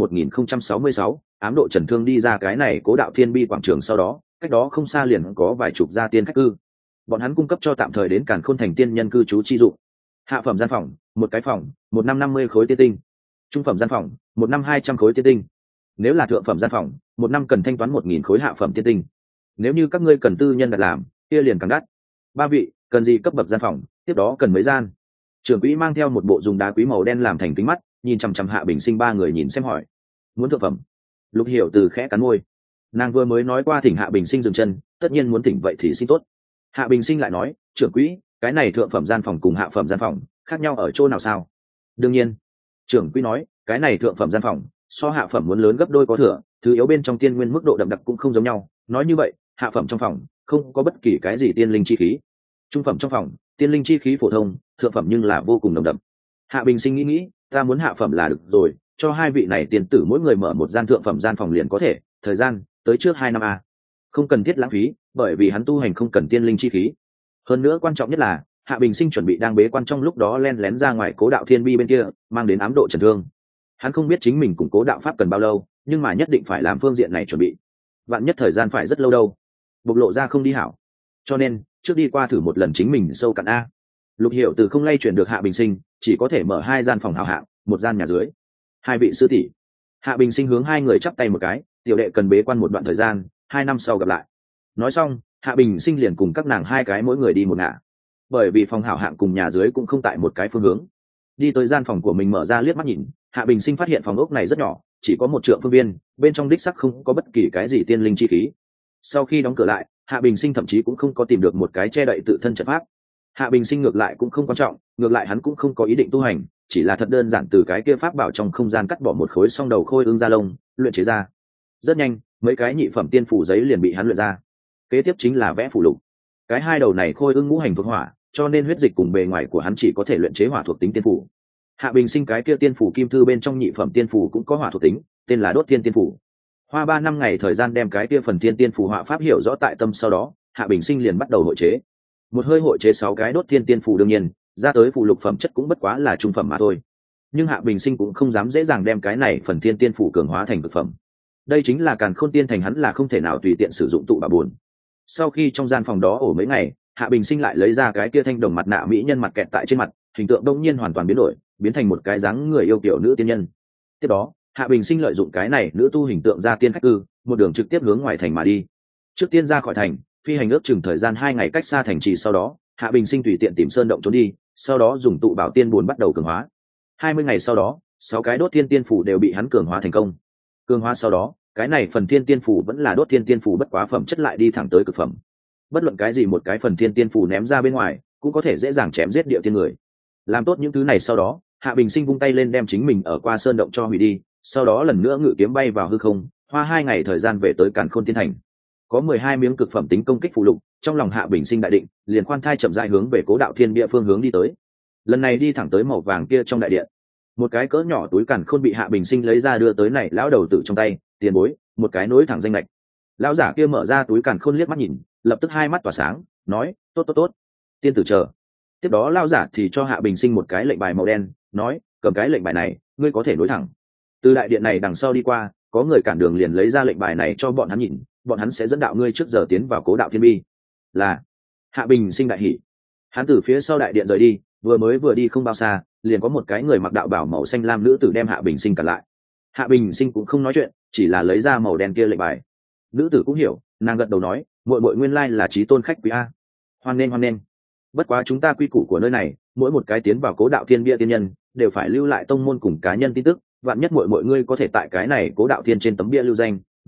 1066, ám độ Trần Thương. Đi ra cái này Cố Đạo Thiên Bi quảng trường sau đó, cách đó không xa liền có vài chục gia tiên khách cư. Bọn hắn cung cấp cho tạm thời đến Càn Khôn Thành tiên nhân cư trú chi dụng. Hạ phẩm gian phòng, một cái phòng, 1 năm 50 khối tiên tinh. Trung phẩm gian phòng, 1 năm 200 khối tiên tinh. Nếu là thượng phẩm gian phòng, 1 năm cần thanh toán 1000 khối hạ phẩm tiên tinh. Nếu như các ngươi cần tư nhân đặt làm, kia liền càng đắt. 3 vị, cần gì cấp bậc gian phòng, tiếp đó cần mấy gian? Trưởng quỹ mang theo một bộ dùng đá quý màu đen làm thành kính mắt, nhìn chằm chằm Hạ Bình Sinh 3 người nhìn xem hỏi. Muốn thượng phẩm? Lục Hiểu Từ khẽ cắn môi. Nàng vừa mới nói qua thỉnh Hạ Bình Sinh dừng chân, tất nhiên muốn thỉnh vậy thì xin tốt. Hạ Bình Sinh lại nói, trưởng quỹ, cái này thượng phẩm gian phòng cùng hạ phẩm gian phòng khác nhau ở chỗ nào sao? Đương nhiên. Trưởng quỹ nói, cái này thượng phẩm gian phòng so hạ phẩm muốn lớn gấp đôi có thừa, thứ yếu bên trong tiên nguyên mức độ đậm đặc cũng không giống nhau. Nói như vậy, hạ phẩm trong phòng không có bất kỳ cái gì tiên linh chi khí. Trung phẩm trong phòng tiên linh chi khí phổ thông, thượng phẩm nhưng là vô cùng nồng đậm. Hạ Bình Sinh nghĩ, ta muốn hạ phẩm là được rồi, cho 2 vị này tiền tử mỗi người mở một gian thượng phẩm gian phòng liền có thể, thời gian tới trước 2 năm a. Không cần thiết lãng phí, bởi vì hắn tu hành không cần tiên linh chi khí. Hơn nữa quan trọng nhất là Hạ Bình Sinh chuẩn bị đang bế quan trong lúc đó len lén ra ngoài Cố Đạo Thiên Bi bên kia, mang đến ám độ Trần Thương. Hắn không biết chính mình củng cố đạo pháp cần bao lâu, nhưng mà nhất định phải làm phương diện này chuẩn bị. Vạn nhất thời gian phải rất lâu đâu, bộc lộ ra không đi hảo. Cho nên trước đi qua thử một lần chính mình sâu cạn a. Lục Hiểu Từ không lay chuyển được Hạ Bình Sinh, chỉ có thể mở 2 gian phòng hào hạng, 1 gian nhà dưới. 2 vị sư tỷ. Hạ Bình Sinh hướng 2 người chắp tay một cái, tiểu đệ cần bế quan một đoạn thời gian, 2 năm sau gặp lại. Nói xong, Hạ Bình Sinh liền cùng các nàng 2 cái mỗi người đi một ngả. Bởi vì phòng hảo hạng cùng nhà dưới cũng không tại một cái phương hướng. Đi tới gian phòng của mình mở ra liếc mắt nhìn, Hạ Bình Sinh phát hiện phòng ốc này rất nhỏ, chỉ có 1 trượng phương viên, bên trong đích sắc không có bất kỳ cái gì tiên linh chi khí. Sau khi đóng cửa lại, Hạ Bình Sinh thậm chí cũng không có tìm được một cái che đậy tự thân trận pháp. Hạ Bình Sinh ngược lại cũng không quan trọng, ngược lại hắn cũng không có ý định tu hành, chỉ là thật đơn giản từ cái kia pháp bảo trong không gian cắt bỏ một khối song đầu khôi ưng da lông, luyện chế ra. Rất nhanh, mấy cái nhị phẩm tiên phủ giấy liền bị hắn luyện ra. Kế tiếp chính là vẽ phủ lục. Cái 2 đầu này khôi ưng ngũ hành thuộc hỏa, cho nên huyết dịch cùng bề ngoài của hắn chỉ có thể luyện chế hỏa thuộc tính tiên phủ. Hạ Bình Sinh cái kia tiên phủ kim thư bên trong nhị phẩm tiên phủ cũng có hỏa thuộc tính, tên là Đốt Thiên Tiên phủ. Hoa 3 năm ngày thời gian đem cái kia phần tiên tiên phủ họa pháp hiểu rõ tại tâm, sau đó Hạ Bình Sinh liền bắt đầu hội chế. Một hơi hội chế 6 cái Đốt Thiên Tiên phủ, đương nhiên ra tới phụ lục phẩm chất cũng bất quá là trung phẩm mà thôi. Nhưng Hạ Bình Sinh cũng không dám dễ dàng đem cái này phần tiên tiên phủ cường hóa thành cực phẩm. Đây chính là Càn Khôn Tiên Thành, hắn là không thể nào tùy tiện sử dụng tụ bảo buồn. Sau khi trong gian phòng đó ổ mấy ngày, Hạ Bình Sinh lại lấy ra cái kia thanh đồng mặt nạ mỹ nhân mặt kẹt tại trên mặt, hình tượng đông nhiên hoàn toàn biến đổi, biến thành một cái dáng người yêu kiểu nữ tiên nhân. Tiếp đó, Hạ Bình Sinh lợi dụng cái này nữ tu hình tượng ra tiên khách cư, một đường trực tiếp hướng ngoài thành mà đi. Trước tiên ra khỏi thành, phi hành ước chừng thời gian 2 ngày cách xa thành trì, sau đó Hạ Bình Sinh tùy tiện tìm sơn động trốn đi, sau đó dùng tụ bảo tiên buồn bắt đầu cường hóa. 20 ngày sau đó, 6 cái Đốt Thiên Tiên phủ đều bị hắn cường hóa thành công. Cường hóa sau đó, cái này phần Thiên Tiên phủ vẫn là Đốt Thiên Tiên phủ, bất quá phẩm chất lại đi thẳng tới cực phẩm. Bất luận cái gì một cái phần Thiên Tiên phủ ném ra bên ngoài, cũng có thể dễ dàng chém giết địa tiên người. Làm tốt những thứ này sau đó, Hạ Bình Sinh vung tay lên đem chính mình ở qua sơn động cho hủy đi, sau đó lần nữa ngự kiếm bay vào hư không, hoa 2 ngày thời gian về tới Càn Khôn Tiên Thành. Có 12 miếng cực phẩm tính công kích phụ lục, trong lòng Hạ Bình Sinh đại định, liền khoan thai chậm rãi hướng về Cố Đạo Thiên Bia phương hướng đi tới. Lần này đi thẳng tới màu vàng kia trong đại điện. Một cái cỡ nhỏ túi càn khôn bị Hạ Bình Sinh lấy ra đưa tới này lão đầu tử trong tay, tiền bối, một cái nối thẳng danh lệch. Lão giả kia mở ra túi càn khôn liếc mắt nhìn, lập tức 2 mắt tỏa sáng, nói, tốt tốt tốt, tiên tử chờ. Tiếp đó lão giả thì cho Hạ Bình Sinh một cái lệnh bài màu đen, nói, cầm cái lệnh bài này, ngươi có thể nối thẳng. Từ đại điện này đằng sau đi qua, có người cản đường liền lấy ra lệnh bài này cho bọn hắn nhìn, bọn hắn sẽ dẫn đạo ngươi trước giờ tiến vào Cố Đạo Thiên Bi. Là. Hạ Bình Sinh đại hỉ. Hắn từ phía sau đại điện rời đi, vừa đi không bao xa, liền có một cái người mặc đạo bào màu xanh lam nữ tử đem Hạ Bình Sinh cản lại. Hạ Bình Sinh cũng không nói chuyện, chỉ là lấy ra màu đen kia lệnh bài. Nữ tử cũng hiểu, nàng gật đầu nói, muội muội nguyên lai là chí tôn khách quý a. Hoan nghênh. Bất quá chúng ta quy củ của nơi này, mỗi một cái tiến vào Cố Đạo Thiên Bia tiên nhân đều phải lưu lại tông môn cùng cá nhân tin tức, vạn nhất muội muội ngươi có thể tại cái này Cố Đạo Thiên trên tấm bia lưu danh,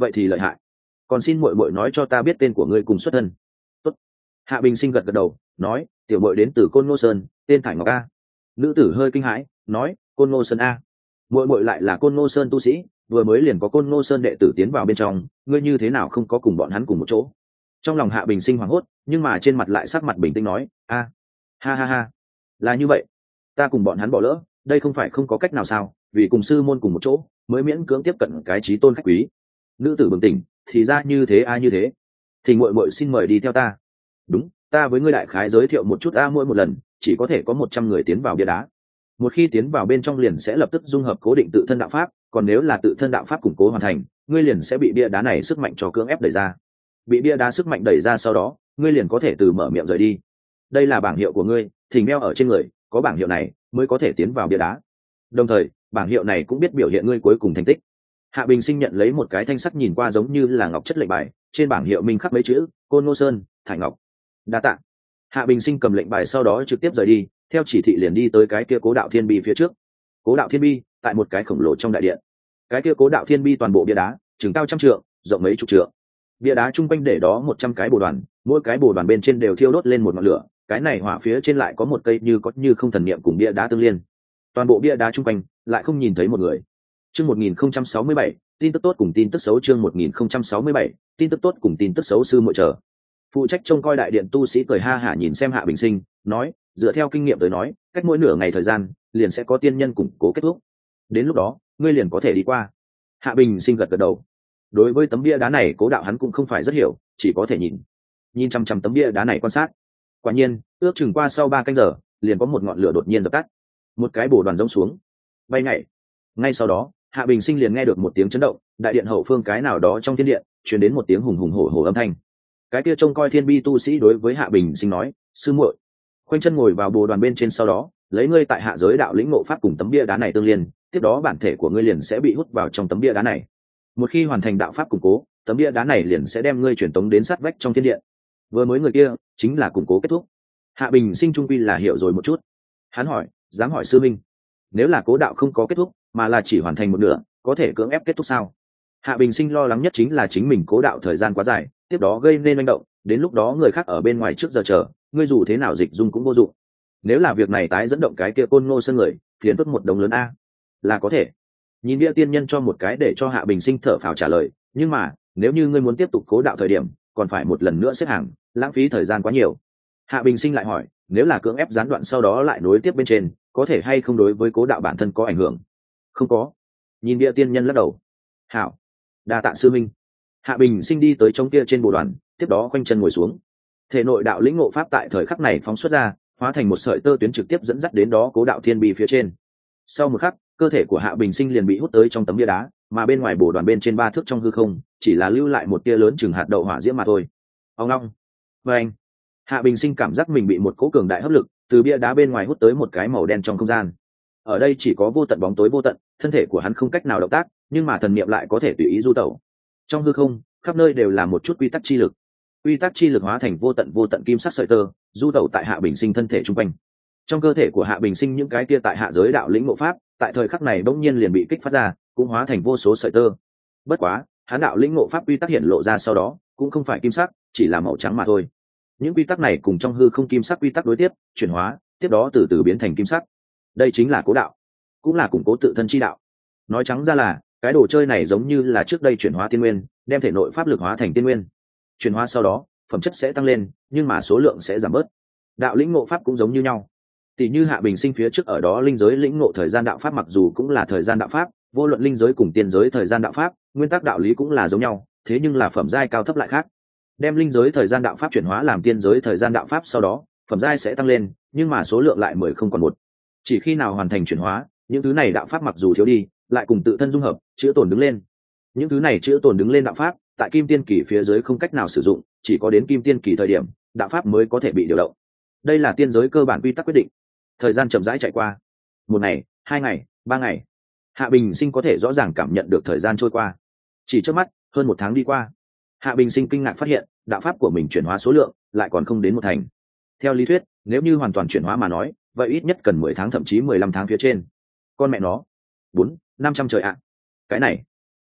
vậy thì lợi hại. Còn xin muội muội nói cho ta biết tên của ngươi cùng xuất thân. Tốt. Hạ Bình Sinh gật gật đầu, nói, tiểu muội đến từ Côn Ngô Sơn, tên Thải Ngọc A. Nữ tử hơi kinh hãi, nói, Côn Ngô Sơn A. Muội muội lại là Côn Ngô Sơn tu sĩ, vừa mới liền có Côn Ngô Sơn đệ tử tiến vào bên trong, ngươi như thế nào không có cùng bọn hắn cùng một chỗ? Trong lòng Hạ Bình Sinh hoảng hốt, nhưng mà trên mặt lại sắc mặt bình tĩnh nói, a, ha ha ha, là như vậy, ta cùng bọn hắn bỏ lỡ, đây không phải không có cách nào sao, vì cùng sư môn cùng một chỗ mới miễn cưỡng tiếp cận cái chí tôn khách quý. Nữ tử bừng tỉnh, thì ra như thế a, như thế thì muội muội xin mời đi theo ta. Đúng, ta với ngươi đại khái giới thiệu một chút a, mỗi một lần chỉ có thể có 100 người tiến vào bia đá. Một khi tiến vào bên trong liền sẽ lập tức dung hợp cố định tự thân đạo pháp, còn nếu là tự thân đạo pháp củng cố hoàn thành, ngươi liền sẽ bị bia đá này sức mạnh cho cưỡng ép đẩy ra. Bị bia đá sức mạnh đẩy ra sau đó, ngươi liền có thể từ mở miệng rời đi. Đây là bảng hiệu của ngươi, thỉnh đeo ở trên người, có bảng hiệu này mới có thể tiến vào bia đá. Đồng thời, bảng hiệu này cũng biết biểu hiện ngươi cuối cùng thành tích. Hạ Bình Sinh nhận lấy một cái thanh sắt nhìn qua giống như là ngọc chất lệnh bài, trên bảng hiệu minh khắc mấy chữ Côn Ngô Sơn, Thải Ngọc. Đa tạ. Hạ Bình Sinh cầm lệnh bài sau đó trực tiếp rời đi, theo chỉ thị liền đi tới cái kia Cố Đạo Thiên Bi phía trước. Cố Đạo Thiên Bi tại một cái khổng lồ trong đại điện. Cái kia Cố Đạo Thiên Bi toàn bộ bia đá chừng cao 100 trượng, rộng mấy chục trượng. Bia đá trung quanh để đó 100 cái bồ đoàn, mỗi cái bồ đoàn bên trên đều thiêu đốt lên một ngọn lửa, cái này hỏa phía trên lại có một cây như có như không thần niệm cùng bia đá tương liên. Toàn bộ bia đá trung quanh lại không nhìn thấy một người. Chương 1067, tin tức tốt cùng tin tức xấu. Chương 1067, tin tức tốt cùng tin tức xấu. Sư muội chờ. Phụ trách trông coi đại điện tu sĩ cười ha hả nhìn xem Hạ Bình Sinh, nói, dựa theo kinh nghiệm tới nói, cách mỗi nửa ngày thời gian liền sẽ có tiên nhân củng cố kết thúc, đến lúc đó ngươi liền có thể đi qua. Hạ Bình Sinh gật gật đầu. Đối với tấm bia đá này Cố Đạo hắn cũng không phải rất hiểu, chỉ có thể nhìn chăm chăm tấm bia đá này quan sát. Quả nhiên, ước chừng qua sau 3 canh giờ, liền có một ngọn lửa đột nhiên dập tắt, một cái bồ đoàn rỗng xuống, bay nhảy. Ngay sau đó, Hạ Bình Sinh liền nghe được một tiếng chấn động, đại điện hậu phương cái nào đó trong thiên điện truyền đến một tiếng hùng hùng hổ hổ âm thanh. Cái kia trông coi thiên bi tu sĩ đối với Hạ Bình Sinh nói, sư muội, khoanh chân ngồi vào bồ đoàn bên trên, sau đó lấy ngươi tại hạ giới đạo lĩnh ngộ pháp cùng tấm bia đá này tương liên, tiếp đó bản thể của ngươi liền sẽ bị hút vào trong tấm bia đá này. Một khi hoàn thành đạo pháp củng cố, tấm bia đá này liền sẽ đem ngươi truyền tống đến sát vách trong thiên điện. Vừa mới người kia chính là củng cố kết thúc. Hạ Bình Sinh trung quy là hiểu rồi một chút. Hắn hỏi, dám hỏi sư minh, nếu là cố đạo không có kết thúc mà là chỉ hoàn thành một nửa, có thể cưỡng ép kết thúc sao? Hạ Bình Sinh lo lắng nhất chính là chính mình cố đạo thời gian quá dài, tiếp đó gây nên manh động, đến lúc đó người khác ở bên ngoài trước giờ chờ, ngươi dù thế nào dịch dung cũng vô dụng. Nếu là việc này tái dẫn động cái kia Côn Ngô Sơn người, phiền phức một đồng lớn a. Là có thể. Nhìn Bia tiên nhân cho một cái để cho Hạ Bình Sinh thở phào trả lời, nhưng mà nếu như ngươi muốn tiếp tục cố đạo thời điểm, còn phải một lần nữa xếp hàng, lãng phí thời gian quá nhiều. Hạ Bình Sinh lại hỏi, nếu là cưỡng ép gián đoạn sau đó lại nối tiếp bên trên, có thể hay không đối với cố đạo bản thân có ảnh hưởng? Không có. Nhìn Bia tiên nhân lắc đầu. Hảo, đa tạ sư minh. Hạ Bình Sinh đi tới trong kia trên bồ đoàn, tiếp đó khoanh chân ngồi xuống. Thể nội đạo lĩnh ngộ pháp tại thời khắc này phóng xuất ra, hóa thành một sợi tơ tuyến trực tiếp dẫn dắt đến đó cố đạo thiên bi phía trên. Sau một khắc, cơ thể của Hạ Bình Sinh liền bị hút tới trong tấm bia đá, mà bên ngoài bồ đoàn bên trên 3 thước trong hư không, chỉ là lưu lại một tia lớn chừng hạt đậu hỏa diễm mà thôi. Ông long. Và anh. Hạ Bình Sinh cảm giác mình bị một cỗ cường đại hấp lực từ bia đá bên ngoài hút tới một cái màu đen trong không gian. Ở đây chỉ có vô tận bóng tối vô tận, thân thể của hắn không cách nào động tác, nhưng mà thần niệm lại có thể tùy ý du tẩu. Trong hư không, khắp nơi đều là một chút quy tắc chi lực. Quy tắc chi lực hóa thành vô tận kim sắc sợi tơ, du tẩu tại Hạ Bình Sinh thân thể trung quanh. Trong cơ thể của Hạ Bình Sinh những cái kia tại hạ giới đạo lĩnh ngộ pháp, tại thời khắc này bỗng nhiên liền bị kích phát ra, cũng hóa thành vô số sợi tơ. Bất quá, hắn đạo lĩnh ngộ pháp quy tắc hiện lộ ra sau đó, cũng không phải kim sắc, chỉ là màu trắng mà thôi. Những quy tắc này cùng trong hư không kim sắc quy tắc đối tiếp, chuyển hóa, tiếp đó từ từ biến thành kim sắc. Đây chính là cố đạo, cũng là củng cố tự thân chi đạo. Nói trắng ra là, cái đồ chơi này giống như là trước đây chuyển hóa tiên nguyên, đem thể nội pháp lực hóa thành tiên nguyên. Chuyển hóa sau đó, phẩm chất sẽ tăng lên, nhưng mà số lượng sẽ giảm bớt. Đạo lĩnh ngộ pháp cũng giống như nhau. Tỷ như Hạ Bình Sinh phía trước ở đó linh giới lĩnh ngộ thời gian đạo pháp, mặc dù cũng là thời gian đạo pháp, vô luận linh giới cùng tiên giới thời gian đạo pháp, nguyên tắc đạo lý cũng là giống nhau, thế nhưng là phẩm giai cao thấp lại khác. Đem linh giới thời gian đạo pháp chuyển hóa làm tiên giới thời gian đạo pháp sau đó, phẩm giai sẽ tăng lên, nhưng mà số lượng lại 10 không còn 1. Chỉ khi nào hoàn thành chuyển hóa, những thứ này đạo pháp mặc dù thiếu đi, lại cùng tự thân dung hợp, chữa tổn đứng lên. Những thứ này chữa tổn đứng lên đạo pháp, tại kim tiên kỳ phía dưới không cách nào sử dụng, chỉ có đến kim tiên kỳ thời điểm, đạo pháp mới có thể bị điều động. Đây là tiên giới cơ bản quy tắc quyết định. Thời gian chậm rãi chạy qua, 1 ngày, 2 ngày, 3 ngày, Hạ Bình Sinh có thể rõ ràng cảm nhận được thời gian trôi qua. Chỉ trước mắt, hơn 1 tháng đi qua. Hạ Bình Sinh kinh ngạc phát hiện, đạo pháp của mình chuyển hóa số lượng lại còn không đến 1 thành. Theo lý thuyết, nếu như hoàn toàn chuyển hóa mà nói, vậy ít nhất cần 10 tháng thậm chí 15 tháng phía trên. Con mẹ nó, 400-500 trời ạ. Cái này,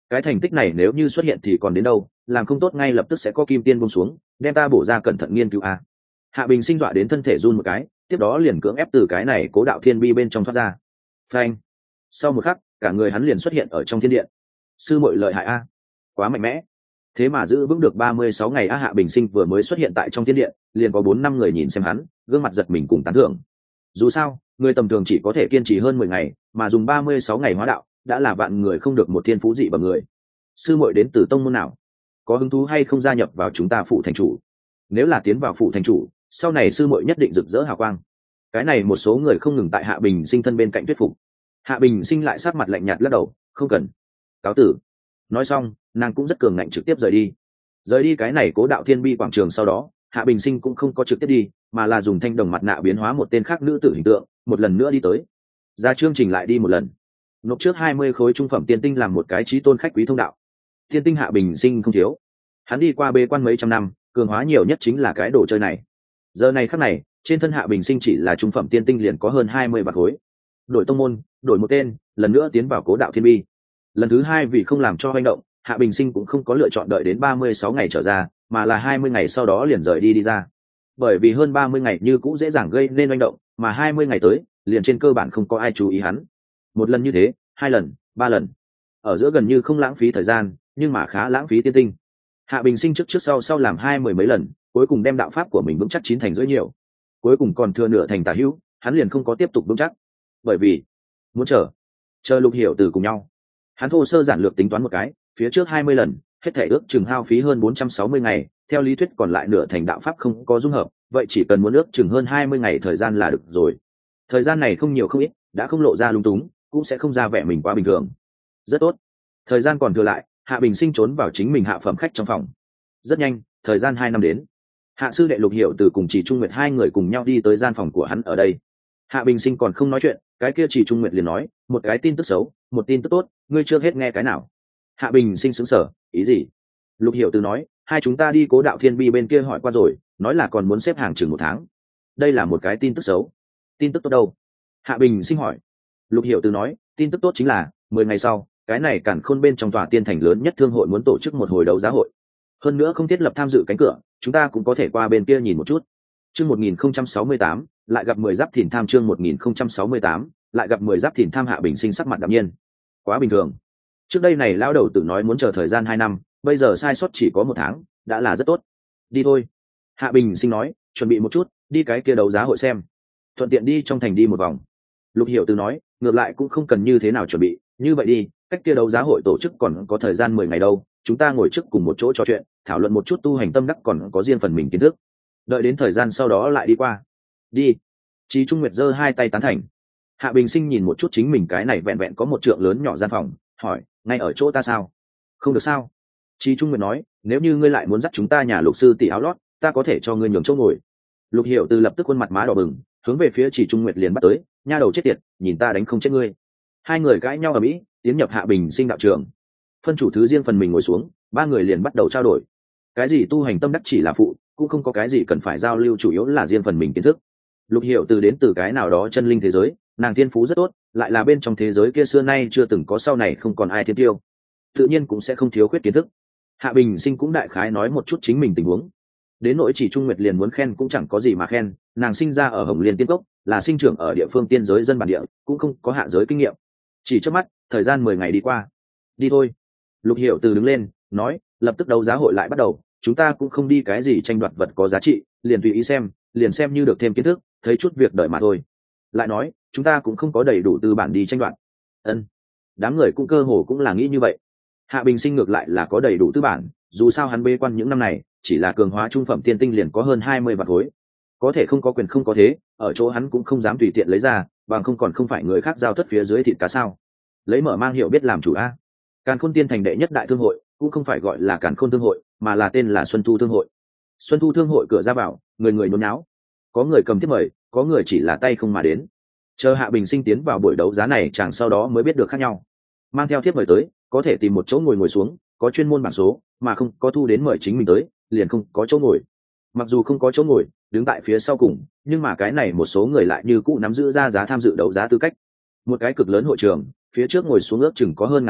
cái thành tích này nếu như xuất hiện thì còn đến đâu, làm không tốt ngay lập tức sẽ có kim tiên buông xuống đem ta bổ ra cẩn thận nghiên cứu a. Hạ Bình Sinh dọa đến thân thể run một cái, tiếp đó liền cưỡng ép từ cái này cố đạo thiên bi bên trong thoát ra. Phanh! Sau một khắc, cả người hắn liền xuất hiện ở trong thiên điện. Sư muội lợi hại a, quá mạnh mẽ, thế mà giữ vững được 36 ngày a. Hạ Bình Sinh vừa mới xuất hiện tại trong thiên điện, liền có 4-5 người nhìn xem hắn, gương mặt giật mình cùng tán thưởng. Dù sao, người tầm thường chỉ có thể kiên trì hơn 10 ngày, mà dùng 36 ngày hóa đạo, đã là vạn người không được một thiên phú dị bẩm người. Sư muội đến từ tông môn nào? Có hứng thú hay không gia nhập vào chúng ta phụ thành chủ? Nếu là tiến vào phụ thành chủ, sau này sư muội nhất định rực rỡ hào quang. Cái này một số người không ngừng tại Hạ Bình Sinh thân bên cạnh thuyết phục. Hạ Bình Sinh lại sát mặt lạnh nhạt lắc đầu, không cần, cáo tử. Nói xong, nàng cũng rất cường ngạnh trực tiếp rời đi. Rời đi cái này cố đạo thiên bi quảng trường sau đó, Hạ Bình Sinh cũng không có trực tiếp đi, mà là dùng thanh đồng mặt nạ biến hóa một tên khác nữ tử hình tượng, một lần nữa đi tới. Ra chương trình lại đi một lần. Nộp trước 20 khối trung phẩm tiên tinh làm một cái chí tôn khách quý thông đạo. Tiên tinh Hạ Bình Sinh không thiếu. Hắn đi qua bế quan mấy trăm năm, cường hóa nhiều nhất chính là cái đồ chơi này. Giờ này khắc này, trên thân Hạ Bình Sinh chỉ là trung phẩm tiên tinh liền có hơn 20 vạn khối. Đổi tông môn, đổi một tên, lần nữa tiến vào cố đạo thiên bi. Lần thứ hai vì không làm cho hoành động, Hạ Bình Sinh cũng không có lựa chọn đợi đến 36 ngày trở ra, mà là 20 ngày sau đó liền rời đi ra. Bởi vì hơn 30 ngày như cũ dễ dàng gây nên hoành động, mà 20 ngày tới, liền trên cơ bản không có ai chú ý hắn. Một lần như thế, 2 lần, 3 lần. Ở giữa gần như không lãng phí thời gian, nhưng mà khá lãng phí tiên tinh. Hạ Bình Sinh trước sau làm 20 mấy lần, cuối cùng đem đạo pháp của mình vững chắc 9 thành rưỡi nhiều. Cuối cùng còn thừa nửa thành tả hữu, hắn liền không có tiếp tục vững chắc. Bởi vì muốn chờ Lục Hiểu Từ cùng nhau. Hắn thô sơ giản lược tính toán một cái, phía trước 20 lần, hết thể ước chừng hao phí hơn 460 ngày, theo lý thuyết còn lại nửa thành đạo pháp không có dung hợp, vậy chỉ cần muốn ước chừng hơn 20 ngày thời gian là được rồi. Thời gian này không nhiều không ít, đã không lộ ra lung túng, cũng sẽ không ra vẻ mình quá bình thường. Rất tốt. Thời gian còn thừa lại, Hạ Bình Sinh trốn vào chính mình hạ phẩm khách trong phòng. Rất nhanh, thời gian 2 năm đến. Hạ sư đệ Lục Hiểu Từ cùng Chỉ Trung Nguyệt hai người cùng nhau đi tới gian phòng của hắn ở đây. Hạ Bình Sinh còn không nói chuyện, cái kia Chỉ Trung Nguyệt liền nói, một cái tin tức xấu, một tin tức tốt, ngươi chưa hết nghe cái nào? Hạ Bình Sinh sững sờ, ý gì? Lục Hiểu Từ nói, hai chúng ta đi cố đạo thiên bi bên kia hỏi qua rồi, nói là còn muốn xếp hàng chừng 1 tháng. Đây là một cái tin tức xấu. Tin tức tốt đâu? Hạ Bình Sinh hỏi. Lục Hiểu Từ nói, tin tức tốt chính là 10 ngày sau, cái này Càn Khôn bên trong tòa tiên thành lớn nhất thương hội muốn tổ chức một hồi đấu giá hội. Hơn nữa không thiết lập tham dự cánh cửa, chúng ta cũng có thể qua bên kia nhìn một chút. Chương 1068, lại gặp 10 giáp thìn tham. Chương 1068, lại gặp 10 giáp thìn tham. Hạ Bình Sinh sắc mặt đạm nhiên. Quá bình thường. Trước đây này lão đầu tự nói muốn chờ thời gian 2 năm, bây giờ sai sót chỉ có 1 tháng, đã là rất tốt. Đi thôi. Hạ Bình Sinh nói, chuẩn bị một chút, đi cái kia đấu giá hội xem. Thuận tiện đi trong thành đi một vòng. Lục Hiểu Từ nói, ngược lại cũng không cần như thế nào chuẩn bị, như vậy đi, cách kia đấu giá hội tổ chức còn có thời gian 10 ngày đâu, chúng ta ngồi trước cùng một chỗ trò chuyện, thảo luận một chút tu hành tâm đắc còn có riêng phần mình kiến thức. Đợi đến thời gian sau đó lại đi qua. Đi. Chí Trung Nguyệt giơ 2 tay tán thành. Hạ Bình Sinh nhìn một chút chính mình cái này vẹn vẹn có một trượng lớn nhỏ gian phòng, hỏi, ngay ở chỗ ta sao? Không được sao? Chí Trung Nguyệt nói, nếu như ngươi lại muốn dắt chúng ta nhà Lục sư tỷ áo lót, ta có thể cho ngươi nhường chỗ ngồi. Lục Hiểu Từ lập tức khuôn mặt má đỏ bừng, hướng về phía Chỉ Trung Nguyệt liền bắt tới, nha đầu chết tiệt, nhìn ta đánh không chết ngươi. Hai người cãi nhau ở mỹ, tiến nhập Hạ Bình Sinh đạo trường. Phân chủ thứ riêng phần mình ngồi xuống, 3 người liền bắt đầu trao đổi. Cái gì tu hành tâm đắc chỉ là phụ, cũng không có cái gì cần phải giao lưu, chủ yếu là riêng phần mình kiến thức. Lục Hiểu Từ đến từ cái nào đó chân linh thế giới, nàng thiên phú rất tốt, lại là bên trong thế giới kia xưa nay chưa từng có, sau này không còn ai thiên tiêu, tự nhiên cũng sẽ không thiếu khuyết kiến thức. Hạ Bình Sinh cũng đại khái nói một chút chính mình tình huống. Đến nỗi Chỉ Trung Nguyệt liền muốn khen cũng chẳng có gì mà khen, nàng sinh ra ở Hồng Liên Tiên Cốc, là sinh trưởng ở địa phương tiên giới dân bản địa, cũng không có hạ giới kinh nghiệm. Chỉ trước mắt, thời gian 10 ngày đi qua. Đi thôi. Lục Hiểu Từ đứng lên, nói, lập tức đấu giá hội lại bắt đầu, chúng ta cũng không đi cái gì tranh đoạt vật có giá trị, liền tùy ý xem, liền xem như được thêm kiến thức, thấy chút việc đợi mà thôi. Lại nói, chúng ta cũng không có đầy đủ tư bản đi tranh đoạt. Ân. Đám người cũng cơ hồ cũng là nghĩ như vậy. Hạ Bình Sinh ngược lại là có đầy đủ tư bản, dù sao hắn bế quan những năm này, chỉ là cường hóa trung phẩm tiên tinh liền có hơn 20 vạn khối. Có thể không có quyền không có thế, ở chỗ hắn cũng không dám tùy tiện lấy ra, bằng không còn không phải người khác giao thất phía dưới thịt cá sao? Lấy mở mang hiểu biết làm chủ a. Càn Khôn Tiên thành đệ nhất đại thương hội, cũng không phải gọi là Càn Khôn thương hội, mà là tên là Xuân Thu thương hội. Xuân Thu thương hội cửa ra vào, người người nhốn nháo, có người cầm thiếp mời, có người chỉ là tay không mà đến. Chờ Hạ Bình Sinh tiến vào buổi đấu giá này, chẳng sau đó mới biết được khác nhau. Mang theo thiếp mời tới, có thể tìm một chỗ ngồi xuống, có chuyên môn bảng số, mà không có thu đến mời chính mình tới, liền không có chỗ ngồi. Mặc dù không có chỗ ngồi, đứng tại phía sau cùng, nhưng mà cái này một số người lại như cũ nắm giữ ra giá tham dự đấu giá tư cách. Một cái cực lớn hội trường, phía trước ngồi xuống ước chừng có hơn 1000 người,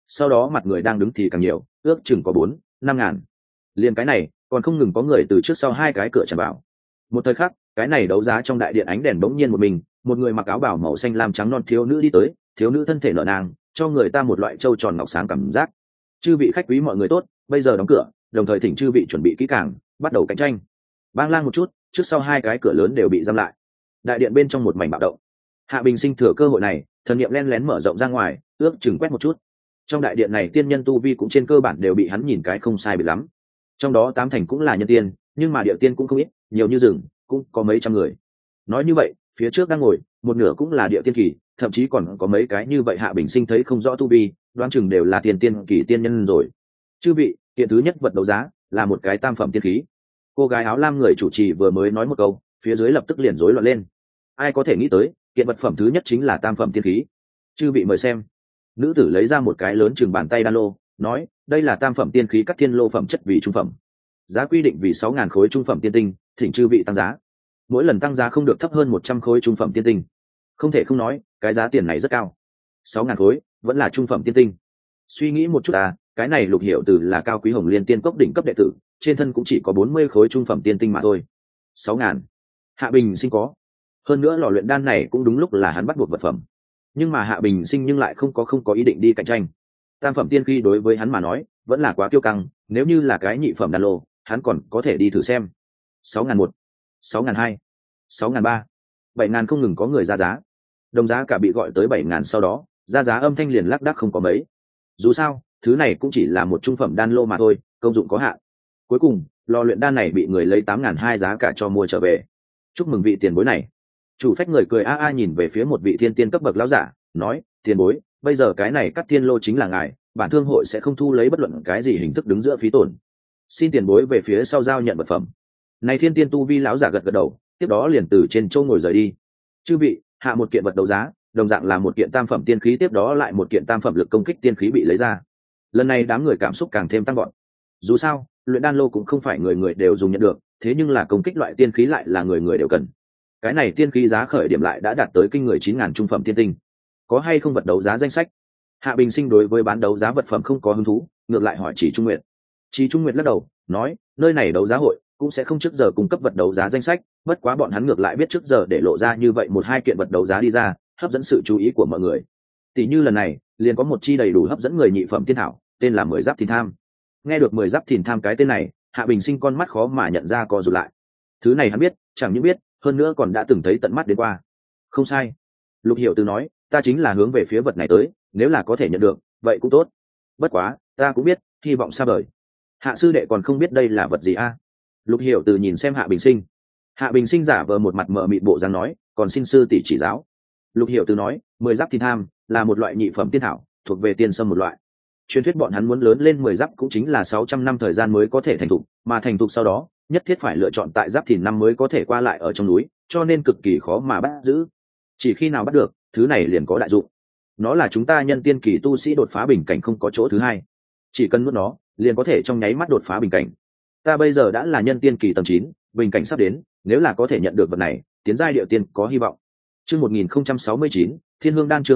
sau đó mặt người đang đứng thì càng nhiều, ước chừng có 4-5 ngàn. Liền cái này còn không ngừng có người từ trước sau hai cái cửa tràn vào. Một thời khắc, cái này đấu giá trong đại điện ánh đèn bỗng nhiên một người mặc áo bào màu xanh lam trắng non thiếu nữ đi tới, thiếu nữ thân thể nở nang, cho người ta một loại trâu tròn ngọc sáng cảm giác. Chư vị khách quý mọi người tốt, bây giờ đóng cửa, đồng thời thỉnh chư vị chuẩn bị kỹ càng, bắt đầu cạnh tranh. Bang lang một chút, trước sau hai cái cửa lớn đều bị giam lại. Đại điện bên trong một mảnh bạo động. Hạ Bình Sinh thừa cơ hội này, thần niệm len lén mở rộng ra ngoài, ước chừng quét một chút. Trong đại điện này tiên nhân tu vi cũng trên cơ bản đều bị hắn nhìn cái không sai biệt lắm. Trong đó 8 thành cũng là nhân tiên, nhưng mà địa tiên cũng không ít, nhiều như rừng, cũng có mấy trăm người. Nói như vậy, phía trước đang ngồi, một nửa cũng là địa tiên kỳ, thậm chí còn có mấy cái như vậy Hạ Bình Sinh thấy không rõ tu vi, đoán chừng đều là tiền tiên kỳ tiên nhân rồi. Chư vị, hiện thứ nhất vật đấu giá là một cái tam phẩm tiên khí. Cô gái áo lam người chủ trì vừa mới nói một câu, phía dưới lập tức liền rối loạn lên. Ai có thể nghĩ tới, kiện vật phẩm thứ nhất chính là tam phẩm tiên khí. Chư vị mời xem. Nữ tử lấy ra một cái lớn chừng bàn tay đan lô, nói, đây là tam phẩm tiên khí cắt thiên lô phẩm chất vì trung phẩm. Giá quy định vì 6.000 khối trung phẩm tiên tinh, thỉnh chư vị tăng giá. Mỗi lần tăng giá không được thấp hơn 100 khối trung phẩm tiên tinh. Không thể không nói, cái giá tiền này rất cao. 6.000 khối, vẫn là trung phẩm tiên tinh. Suy nghĩ một chút cái này Lục Hiểu Từ là cao quý hồng liên tiên cốc đỉnh cấp đệ tử, trên thân cũng chỉ có 40 khối trung phẩm tiên tinh mà thôi. 6.000. Hạ Bình Sinh có. Hơn nữa lò luyện đan này cũng đúng lúc là hắn bắt buộc vật phẩm. Nhưng mà Hạ Bình Sinh nhưng lại không có ý định đi cạnh tranh. Tam phẩm tiên khí đối với hắn mà nói, vẫn là quá kiêu căng, nếu như là cái nhị phẩm đan lô, hắn còn có thể đi thử xem. 6.100, 6.200, 6.300, 7.000 không ngừng có người ra giá. Đồng giá cả bị gọi tới 7.000 sau đó, ra giá âm thanh liền lác đác không có mấy. Dù sao, thứ này cũng chỉ là một trung phẩm đan lô mà thôi, công dụng có hạn. Cuối cùng, lò luyện đan này bị người lấy 8.200 giá cả cho mua trở về. Chúc mừng vị tiền bối này. Chủ phách người cười nhìn về phía một vị thiên tiên cấp bậc lão giả, nói, tiền bối, bây giờ cái này cắt thiên lô chính là ngài, bản thương hội sẽ không thu lấy bất luận cái gì hình thức đứng giữa phí tổn. Xin tiền bối về phía sau giao nhận vật phẩm. Này thiên tiên tu vi lão giả gật gật đầu, tiếp đó liền từ trên châu ngồi rời đi. Chư vị, hạ một kiện vật đấu giá, đồng dạng là một kiện tam phẩm tiên khí, tiếp đó lại một kiện tam phẩm lực công kích tiên khí bị lấy ra. Lần này đám người cảm xúc càng thêm tăng gọn. Dù sao, luyện đan lô cũng không phải người người đều dùng nhận được, thế nhưng là công kích loại tiên khí lại là người người đều cần. Cái này tiên khí giá khởi điểm lại đã đạt tới kinh người 9.000 trung phẩm tiên tinh. Có hay không vật đấu giá danh sách? Hạ Bình Sinh đối với bán đấu giá vật phẩm không có hứng thú, ngược lại hỏi Chỉ Trung Nguyệt. Chỉ Trung Nguyệt lắc đầu, nói, nơi này đấu giá hội cũng sẽ không trước giờ cung cấp vật đấu giá danh sách, bất quá bọn hắn ngược lại biết trước giờ để lộ ra như vậy 1-2 kiện vật đấu giá đi ra, hấp dẫn sự chú ý của mọi người. Tỷ như lần này, liền có một chi đầy đủ hấp dẫn người nhị phẩm tiên thảo, tên là 10 giáp thìn tham. Nghe được 10 giáp thìn tham cái tên này, Hạ Bình Sinh con mắt khó mà nhận ra co rụt lại. Thứ này hắn biết, chẳng những biết, hơn nữa còn đã từng thấy tận mắt đến qua. Không sai. Lục Hiểu Từ nói, ta chính là hướng về phía vật này tới, nếu là có thể nhận được, vậy cũng tốt. Bất quá, ta cũng biết, hy vọng xa vời. Hạ sư đệ còn không biết đây là vật gì Lục Hiểu Từ nhìn xem Hạ Bình Sinh. Hạ Bình Sinh giả vờ một mặt mờ mịt bộ dáng nói, còn xin sư tỷ chỉ giáo. Lục Hiểu Từ nói, 10 giáp thìn tham là một loại nhị phẩm tiên thảo, thuộc về tiên sâm một loại. Truyền thuyết bọn hắn muốn lớn lên 10 giáp cũng chính là 600 năm thời gian mới có thể thành thục, mà thành thục sau đó, nhất thiết phải lựa chọn tại giáp thìn năm mới có thể qua lại ở trong núi, cho nên cực kỳ khó mà bắt giữ. Chỉ khi nào bắt được, thứ này liền có đại dụng. Nó là chúng ta nhân tiên kỳ tu sĩ đột phá bình cảnh không có chỗ thứ hai. Chỉ cần nuốt nó, liền có thể trong nháy mắt đột phá bình cảnh. Ta bây giờ đã là nhân tiên kỳ tầng 9, bình cảnh sắp đến, nếu là có thể nhận được vật này, tiến giai địa tiên có hy vọng. Chương 1069, Thiên Hương Đan. Chương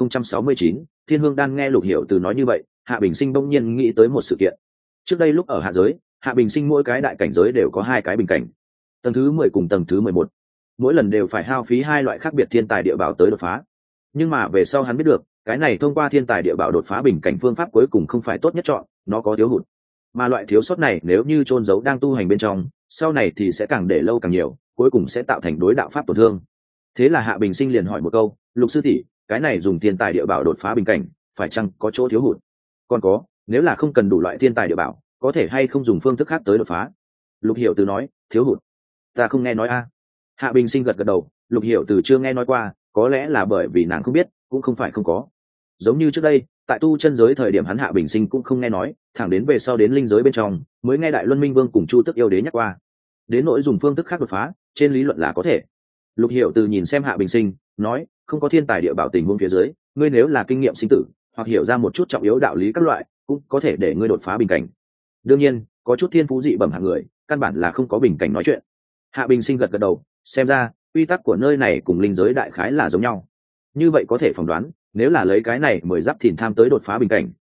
1069, Thiên Hương Đan. Nghe Lục Hiểu Từ nói như vậy, Hạ Bình Sinh bỗng nhiên nghĩ tới một sự kiện. Trước đây lúc ở hạ giới, Hạ Bình Sinh mỗi cái đại cảnh giới đều có 2 cái bình cảnh, tầng thứ 10 cùng tầng thứ 11. Mỗi lần đều phải hao phí 2 loại khác biệt thiên tài địa bảo tới đột phá. Nhưng mà về sau hắn biết được, cái này thông qua thiên tài địa bảo đột phá bình cảnh phương pháp cuối cùng không phải tốt nhất chọn, nó có thiếu hụt. Mà loại thiếu sót này nếu như chôn giấu đang tu hành bên trong, sau này thì sẽ càng để lâu càng nhiều, cuối cùng sẽ tạo thành đối đạo pháp tổn thương. Thế là Hạ Bình Sinh liền hỏi một câu, Lục sư tỷ, cái này dùng thiên tài địa bảo đột phá bình cảnh, phải chăng có chỗ thiếu hụt? Còn có, nếu là không cần đủ loại thiên tài địa bảo, có thể hay không dùng phương thức khác tới đột phá? Lục Hiểu Từ nói, thiếu hụt? Ta không nghe nói Hạ Bình Sinh gật gật đầu, Lục Hiểu Từ chưa nghe nói qua, có lẽ là bởi vì nàng không biết, cũng không phải không có. Giống như trước đây, tại tu chân giới thời điểm hắn Hạ Bình Sinh cũng không nghe nói, thẳng đến về sau đến linh giới bên trong, mới nghe Đại Luân Minh Vương cùng Chu Tức Yêu Đế nhắc qua. Đến nỗi dùng phương thức khác đột phá, trên lý luận là có thể. Lục Hiểu Từ nhìn xem Hạ Bình Sinh, nói, không có thiên tài địa bảo tình huống phía dưới, ngươi nếu là kinh nghiệm sinh tử, hoặc hiểu ra một chút trọng yếu đạo lý các loại, cũng có thể để ngươi đột phá bình cảnh. Đương nhiên, có chút thiên phú dị bẩm hạng người, căn bản là không có bình cảnh nói chuyện. Hạ Bình Sinh gật gật đầu, xem ra quy tắc của nơi này cùng linh giới đại khái là giống nhau. Như vậy có thể phỏng đoán, nếu là lấy cái này 10 giáp thìn tham tới đột phá bình cảnh,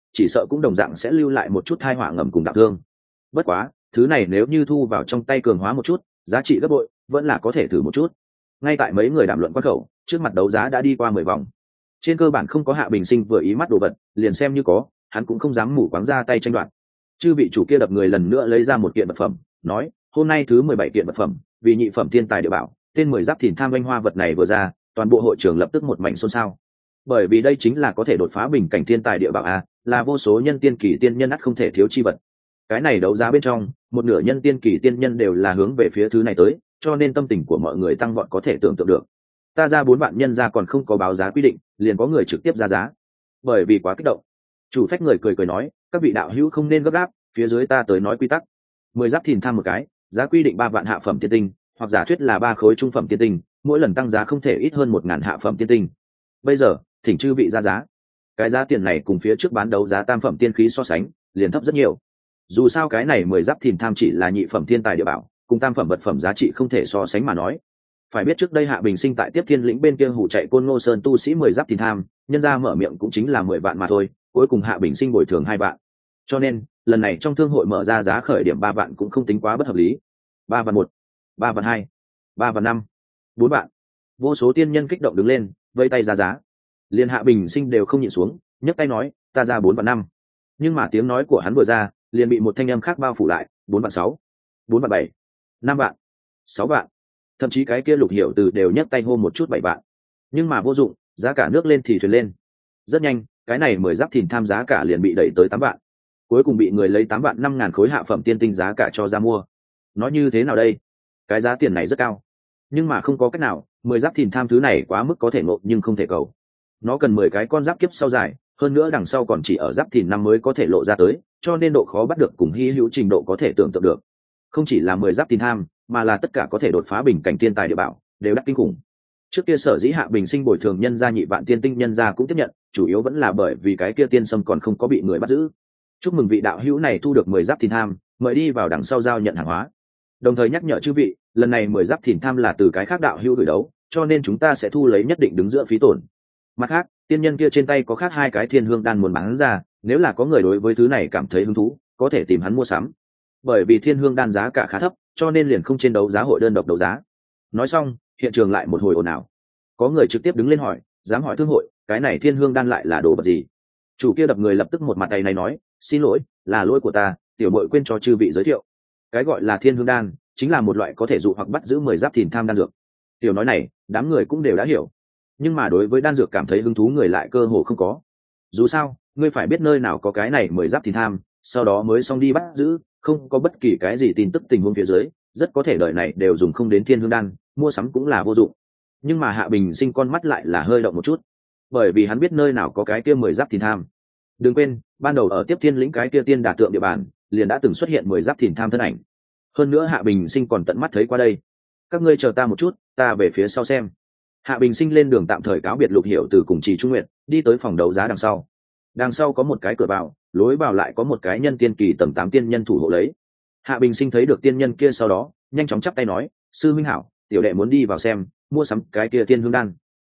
chỉ sợ cũng đồng dạng sẽ lưu lại một chút thai họa ngầm cùng đạo thương. Bất quá thứ này nếu như thu vào trong tay cường hóa một chút, giá trị gấp bội, vẫn là có thể thử một chút. Ngay tại mấy người đàm luận quan khẩu, trước mặt đấu giá đã đi qua 10 vòng. Trên cơ bản không có Hạ Bình Sinh vừa ý mắt đồ vật, liền xem như có, hắn cũng không dám mù quáng ra tay tranh đoạt. Chư vị chủ kia đập người lần nữa lấy ra một kiện vật phẩm, nói hôm nay thứ 17 kiện vật phẩm, vì nhị phẩm thiên tài địa bảo, tên 10 giáp thìn tham anh hoa vật này vừa ra, toàn bộ hội trường lập tức một mảnh xôn xao. Bởi vì đây chính là có thể đột phá bình cảnh thiên tài địa bảo a, là vô số nhân tiên kỳ tiên nhân ắt không thể thiếu chi vật. Cái này đấu giá bên trong, một nửa nhân tiên kỳ tiên nhân đều là hướng về phía thứ này tới, cho nên tâm tình của mọi người tăng vọt có thể tưởng tượng được. Ta ra 4 vạn nhân ra còn không có báo giá quy định, liền có người trực tiếp ra giá. Bởi vì quá kích động, chủ phách người cười cười nói, các vị đạo hữu không nên gấp gáp, phía dưới ta tới nói quy tắc. 10 giáp thìn tham một cái, giá quy định 3 vạn hạ phẩm tiên tinh, hoặc giả thuyết là 3 khối trung phẩm tiên tinh, mỗi lần tăng giá không thể ít hơn 1000 hạ phẩm tiên tinh. Bây giờ, thỉnh chư vị ra giá. Cái giá tiền này cùng phía trước bán đấu giá tam phẩm tiên khí so sánh, liền thấp rất nhiều. Dù sao cái này 10 giáp thìn tham chỉ là nhị phẩm thiên tài địa bảo, cùng tam phẩm vật phẩm giá trị không thể so sánh mà nói. Phải biết trước đây Hạ Bình Sinh tại Tiếp Thiên lĩnh bên kia hủ chạy Côn Ngô Sơn tu sĩ 10 giáp thìn tham, nhân ra mở miệng cũng chính là 10 vạn mà thôi, cuối cùng Hạ Bình Sinh bồi thường 2 vạn. Cho nên, lần này trong thương hội mở ra giá khởi điểm 3 vạn cũng không tính quá bất hợp lý. 3 vạn 1, 3 vạn 2, 3 vạn 5, 4 vạn. Vô số tiên nhân kích động đứng lên, vây tay ra giá. Liên Hạ Bình Sinh đều không nhịn xuống, nhấc tay nói, ta ra 4 vạn 5. Nhưng mà tiếng nói của hắn vừa ra, liền bị một thanh âm khác bao phủ lại, 4 vạn 6, 4 vạn 7, 5 vạn, 6 vạn. Thậm chí cái kia Lục Hiểu Từ đều nhấc tay hô một chút 7 vạn. Nhưng mà vô dụng, giá cả nước lên thì thuyền lên. Rất nhanh, cái này 10 giáp thìn tham giá cả liền bị đẩy tới 8 vạn. Cuối cùng bị người lấy 8 vạn 5.000 khối hạ phẩm tiên tinh giá cả cho ra mua. Nói như thế nào đây? Cái giá tiền này rất cao. Nhưng mà không có cách nào, 10 giáp thìn tham thứ này quá mức có thể ngộ nhưng không thể cầu. Nó cần 10 cái con giáp kiếp sau dài, hơn nữa đằng sau còn chỉ ở giáp thìn năm mới có thể lộ ra tới, cho nên độ khó bắt được cùng hy hữu trình độ có thể tưởng tượng được. Không chỉ là 10 giáp thìn tham, mà là tất cả có thể đột phá bình cảnh thiên tài địa bảo, đều đắt kinh khủng. Trước kia sở dĩ Hạ Bình Sinh bồi thường nhân gia nhị vạn tiên tinh nhân gia cũng tiếp nhận, chủ yếu vẫn là bởi vì cái kia tiên sâm còn không có bị người bắt giữ. Chúc mừng vị đạo hữu này thu được 10 giáp thìn tham, mời đi vào đằng sau giao nhận hàng hóa. Đồng thời nhắc nhở chư vị, lần này 10 giáp thìn tham là từ cái khác đạo hữu gửi đấu, cho nên chúng ta sẽ thu lấy nhất định đứng giữa phí tổn. Mặt khác, tiên nhân kia trên tay có khác 2 cái thiên hương đan muốn bán ra, nếu là có người đối với thứ này cảm thấy hứng thú, có thể tìm hắn mua sắm. Bởi vì thiên hương đan giá cả khá thấp, cho nên liền không trên đấu giá hội đơn độc đấu giá. Nói xong, hiện trường lại một hồi ồn ào. Có người trực tiếp đứng lên hỏi, dám hỏi thương hội, cái này thiên hương đan lại là đồ vật gì? Chủ kia đập người lập tức một mặt tay này nói, xin lỗi, là lỗi của ta, tiểu muội quên cho chư vị giới thiệu. Cái gọi là thiên hương đan, chính là một loại có thể dụ hoặc bắt giữ 10 giáp thìn tham đan dược. Tiểu nói này, đám người cũng đều đã hiểu. Nhưng mà đối với đan dược cảm thấy hứng thú người lại cơ hồ không có. Dù sao, ngươi phải biết nơi nào có cái này 10 giáp thìn tham, sau đó mới xong đi bắt giữ, không có bất kỳ cái gì tin tức tình huống phía dưới, rất có thể đời này đều dùng không đến thiên hương đan, mua sắm cũng là vô dụng. Nhưng mà Hạ Bình Sinh con mắt lại là hơi động một chút, bởi vì hắn biết nơi nào có cái kia 10 giáp thìn tham. Đừng quên, ban đầu ở Tiếp Thiên lĩnh cái kia tiên đả tượng địa bàn, liền đã từng xuất hiện 10 giáp thìn tham thân ảnh. Hơn nữa Hạ Bình Sinh còn tận mắt thấy qua đây. Các ngươi chờ ta một chút, ta về phía sau xem. Hạ Bình Sinh lên đường tạm thời cáo biệt Lục Hiểu Từ cùng Trì Trung Nguyệt, đi tới phòng đấu giá đằng sau. Đằng sau có một cái cửa vào, lối vào lại có một cái nhân tiên kỳ tầng 8 tiên nhân thủ hộ lấy. Hạ Bình Sinh thấy được tiên nhân kia sau đó, nhanh chóng chắp tay nói, sư minh hảo, tiểu đệ muốn đi vào xem, mua sắm cái kia tiên hương đan.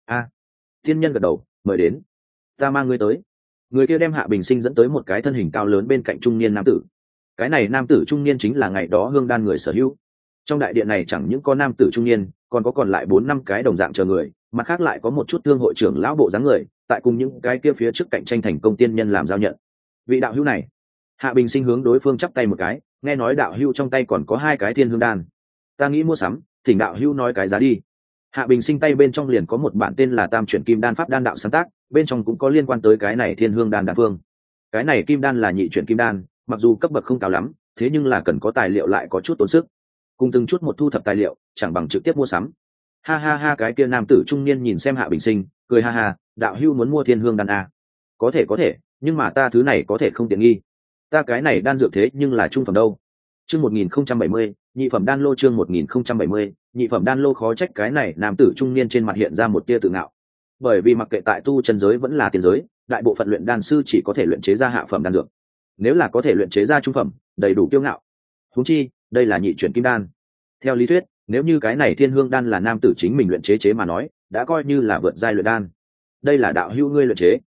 Tiên nhân gật đầu, mời đến. Ta mang ngươi tới. Người kia đem Hạ Bình Sinh dẫn tới một cái thân hình cao lớn bên cạnh trung niên nam tử. Cái này nam tử trung niên chính là ngày đó hương đan người sở hữu. Trong đại điện này chẳng những có nam tử trung niên, còn có còn lại 4-5 cái đồng dạng chờ người, mặt khác lại có một chút thương hội trưởng lão bộ dáng người, tại cùng những cái kia phía trước cạnh tranh thành công tiên nhân làm giao nhận. Vị đạo hữu này, Hạ Bình Sinh hướng đối phương chắp tay một cái, nghe nói đạo hữu trong tay còn có 2 cái thiên hương đan, ta nghĩ mua sắm, thỉnh đạo hữu nói cái giá đi. Hạ Bình Sinh tay bên trong liền có một bản tên là Tam Chuyển Kim Đan pháp đan đạo sáng tác, bên trong cũng có liên quan tới cái này thiên hương đan đan phương. Cái này kim đan là nhị chuyển kim đan, mặc dù cấp bậc không cao lắm, thế nhưng là cần có tài liệu lại có chút tốn sức. Cùng từng chút một thu thập tài liệu, chẳng bằng trực tiếp mua sắm. Ha ha ha, cái kia nam tử trung niên nhìn xem Hạ Bình Sinh, cười ha ha, đạo hữu muốn mua thiên hương đan à? Có thể, nhưng mà ta thứ này có thể không tiện nghi. Ta cái này đan dược thế nhưng là trung phẩm đâu. Chương 1070, nhị phẩm đan lô. Chương 1070, nhị phẩm đan lô. Khó trách cái này nam tử trung niên trên mặt hiện ra một tia tự ngạo. Bởi vì mặc kệ tại tu chân giới vẫn là tiên giới, đại bộ phận luyện đan sư chỉ có thể luyện chế ra hạ phẩm đan dược. Nếu là có thể luyện chế ra trung phẩm, đầy đủ kiêu ngạo. Huống chi, đây là nhị chuyển kim đan. Theo lý thuyết, nếu như cái này thiên hương đan là nam tử chính mình luyện chế mà nói, đã coi như là vượt giai luyện đan. Đây là đạo hữu ngươi luyện chế.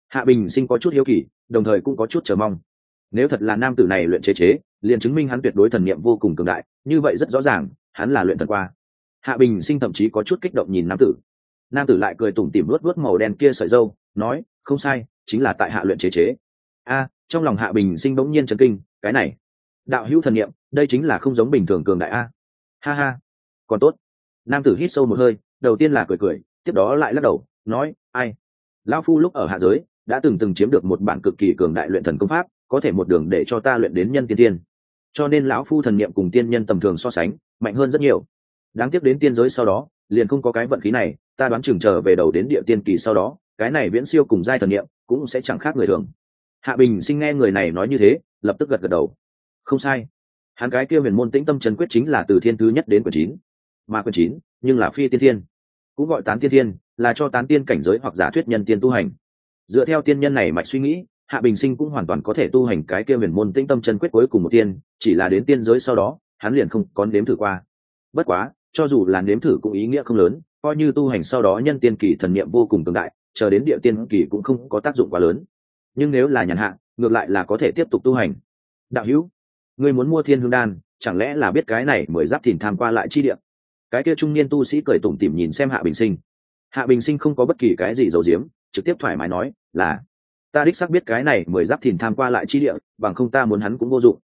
Hạ Bình Sinh có chút hiếu kỳ, đồng thời cũng có chút chờ mong. Nếu thật là nam tử này luyện chế, liền chứng minh hắn tuyệt đối thần niệm vô cùng cường đại, như vậy rất rõ ràng hắn là luyện thần qua. Hạ Bình Sinh thậm chí có chút kích động nhìn nam tử. Nam tử lại cười tủm tỉm luốt luốt màu đen kia sợi râu, nói, không sai, chính là tại hạ luyện chế. Trong lòng Hạ Bình Sinh bỗng nhiên chấn kinh, cái này đạo hữu thần niệm, đây chính là không giống bình thường cường đại a. Ha ha, còn tốt. Nam tử hít sâu một hơi, đầu tiên là cười, tiếp đó lại lắc đầu, nói, ai, lão phu lúc ở hạ giới đã từng chiếm được một bản cực kỳ cường đại luyện thần công pháp, có thể một đường để cho ta luyện đến nhân tiên tiên, cho nên lão phu thần niệm cùng tiên nhân tầm thường so sánh mạnh hơn rất nhiều. Đáng tiếc đến tiên giới sau đó liền không có cái vận khí này, ta đoán chừng trở về đầu đến địa tiên kỳ sau đó, cái này viễn siêu cùng giai thần niệm cũng sẽ chẳng khác người thường. Hạ Bình Sinh nghe người này nói như thế, lập tức gật đầu. Không sai, hắn cái kia huyền môn tĩnh tâm chân quyết chính là từ thiên thứ nhất đến quyển 9, mà quyển 9 nhưng là phi tiên thiên, cũng gọi tán tiên thiên, là cho tán tiên cảnh giới hoặc giả thuyết nhân tiên tu hành. Dựa theo tiên nhân này mạch suy nghĩ, Hạ Bình Sinh cũng hoàn toàn có thể tu hành cái kia huyền môn tĩnh tâm chân quyết cuối cùng một tiên, chỉ là đến tiên giới sau đó hắn liền không có nếm thử qua. Bất quá cho dù là nếm thử cũng ý nghĩa không lớn, coi như tu hành sau đó nhân tiên kỳ thần niệm vô cùng cường đại, chờ đến địa tiên kỳ cũng không có tác dụng quá lớn. Nhưng nếu là nhàn hạ, ngược lại là có thể tiếp tục tu hành. Đạo hữu, ngươi muốn mua Thiên Hương đan, chẳng lẽ là biết cái này mới giáp thìn tham qua lại chi địa? Cái kia trung niên tu sĩ cười tủm tỉm nhìn xem Hạ Bình Sinh. Hạ Bình Sinh không có bất kỳ cái gì giấu giếm, trực tiếp thoải mái nói, là ta đích xác biết cái này mới giáp thìn tham qua lại chi địa, bằng không ta muốn hắn cũng vô dụng.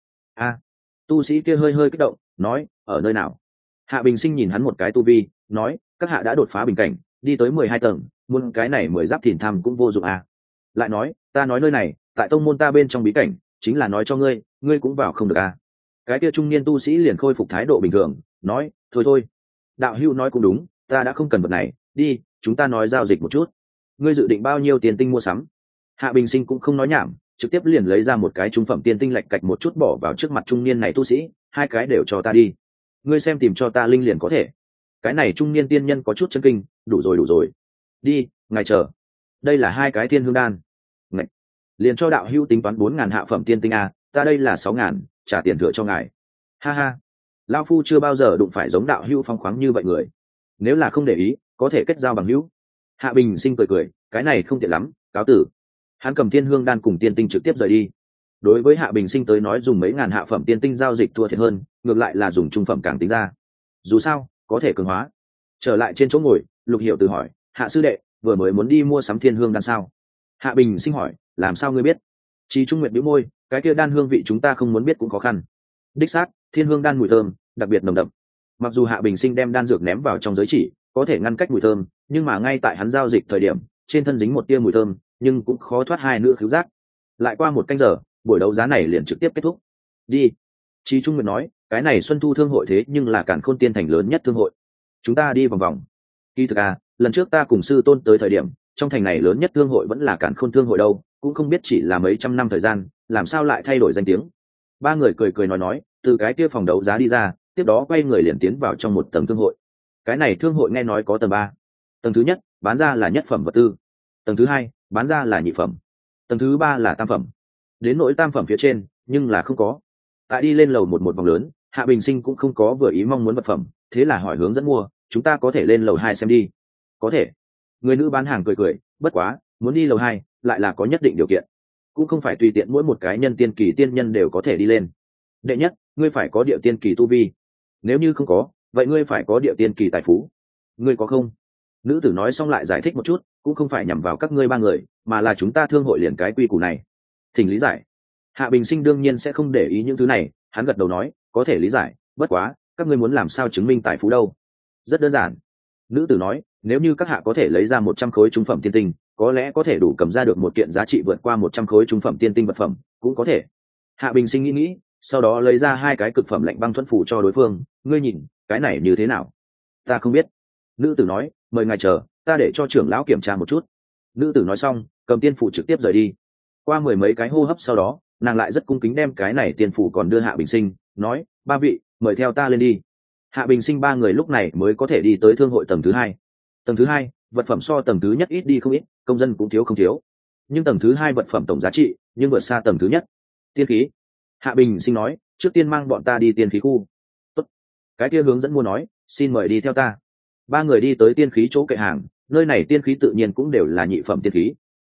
Tu sĩ kia hơi kích động, nói, ở nơi nào? Hạ Bình Sinh nhìn hắn một cái tu vi, nói, các hạ đã đột phá bình cảnh, đi tới 12 tầng, muốn cái này mới giáp thìn tham cũng vô dụng à? Lại nói, ta nói nơi này tại tông môn ta bên trong bí cảnh, chính là nói cho ngươi, ngươi cũng vào không được à? Cái kia trung niên tu sĩ liền khôi phục thái độ bình thường, nói, thôi, đạo hữu nói cũng đúng, ta đã không cần vật này, đi, chúng ta nói giao dịch một chút. Ngươi dự định bao nhiêu tiền tinh mua sắm? Hạ Bình Sinh cũng không nói nhảm, trực tiếp liền lấy ra một cái trung phẩm tiên tinh lạch cạch một chút bỏ vào trước mặt trung niên này tu sĩ, hai cái đều cho ta đi. Ngươi xem tìm cho ta linh liền có thể. Cái này trung niên tiên nhân có chút chấn kinh, đủ rồi. Đi, ngài chờ. Đây là hai cái Thiên Hương đan. Ngạch. Liền cho đạo hữu tính toán 4.000 hạ phẩm tiên tinh a, ta đây là 6.000, trả tiền thừa cho ngài. Ha ha. Lão phu chưa bao giờ đụng phải giống đạo hữu phong khoáng như vậy người. Nếu là không để ý, có thể kết giao bằng hữu. Hạ Bình Sinh cười, cái này không tiện lắm, cáo tử. Hắn cầm Thiên Hương đan cùng tiên tinh trực tiếp rời đi. Đối với Hạ Bình Sinh tới nói dùng mấy ngàn hạ phẩm tiên tinh giao dịch thua thiệt hơn, ngược lại là dùng trung phẩm càng tính ra. Dù sao có thể cường hóa. Trở lại trên chỗ ngồi, Lục Hiểu Từ hỏi, Hạ sư đệ vừa mới muốn đi mua sắm Thiên Hương đan sao? Hạ Bình Sinh hỏi, làm sao ngươi biết? Chí Trung Nguyệt bĩu môi, cái kia đan hương vị chúng ta không muốn biết cũng khó khăn. Đích xác, Thiên Hương đan mùi thơm đặc biệt nồng đậm. Mặc dù Hạ Bình Sinh đem đan dược ném vào trong giới chỉ, có thể ngăn cách mùi thơm, nhưng mà ngay tại hắn giao dịch thời điểm, trên thân dính một tia mùi thơm, nhưng cũng khó thoát hai nữ khứu giác. Lại qua một canh giờ, buổi đấu giá này liền trực tiếp kết thúc. Đi. Chí Trung Nguyệt nói, cái này Xuân Thu thương hội thế nhưng là Càn Khôn Tiên thành lớn nhất thương hội. Chúng ta đi vòng vòng. Kỳ thực lần trước ta cùng sư tôn tới thời điểm, trong thành này lớn nhất thương hội vẫn là Càn Khôn thương hội đâu, cũng không biết chỉ là mấy trăm năm thời gian, làm sao lại thay đổi danh tiếng. Ba người cười nói, từ cái kia phòng đấu giá đi ra, tiếp đó quay người liền tiến vào trong một tầng thương hội. Cái này thương hội nghe nói có tầng 3. Tầng thứ nhất bán ra là nhất phẩm vật tư, tầng thứ hai bán ra là nhị phẩm, tầng thứ 3 là tam phẩm. Đến nỗi tam phẩm phía trên nhưng là không có. Tại đi lên lầu một vòng lớn, Hạ Bình Sinh cũng không có vừa ý mong muốn vật phẩm, thế là hỏi hướng dẫn mua, chúng ta có thể lên lầu 2 xem đi. Có thể. Người nữ bán hàng cười, bất quá muốn đi lầu 2 lại là có nhất định điều kiện, cũng không phải tùy tiện mỗi một cái nhân tiên kỳ tiên nhân đều có thể đi lên. Đệ nhất, ngươi phải có địa tiên kỳ tu vi, nếu như không có, vậy ngươi phải có địa tiên kỳ tài phú. Ngươi có không? Nữ tử nói xong lại giải thích một chút, cũng không phải nhằm vào các ngươi ba người, mà là chúng ta thương hội liền cái quy củ này. Thỉnh lý giải. Hạ Bình Sinh đương nhiên sẽ không để ý những thứ này, hắn gật đầu nói, có thể lý giải, bất quá các ngươi muốn làm sao chứng minh tài phú đâu? Rất đơn giản. Nữ tử nói, nếu như các hạ có thể lấy ra 100 khối trung phẩm tiên tinh, có lẽ có thể đủ cầm ra được một kiện giá trị vượt qua 100 khối trung phẩm tiên tinh vật phẩm, cũng có thể. Hạ Bình Sinh nghĩ, sau đó lấy ra hai cái cực phẩm lạnh băng thuẫn phủ cho đối phương, ngươi nhìn, cái này như thế nào? Ta không biết. Nữ tử nói, mời ngài chờ, ta để cho trưởng lão kiểm tra một chút. Nữ tử nói xong, cầm tiên phủ trực tiếp rời đi. Qua mười mấy cái hô hấp sau đó, nàng lại rất cung kính đem cái này tiên phủ còn đưa Hạ Bình Sinh, nói, ba vị mời theo ta lên đi. Hạ Bình Sinh ba người lúc này mới có thể đi tới thương hội tầng thứ 2. Tầng thứ 2, vật phẩm so tầng thứ nhất ít đi không ít, công dân cũng thiếu không thiếu, nhưng tầng thứ 2 vật phẩm tổng giá trị nhưng vượt xa tầng thứ nhất. Tiên khí. Hạ Bình Sinh nói, trước tiên mang bọn ta đi tiên khí khu. Tốt. Cái kia hướng dẫn mua nói, xin mời đi theo ta. Ba người đi tới tiên khí chỗ kệ hàng, nơi này tiên khí tự nhiên cũng đều là nhị phẩm tiên khí.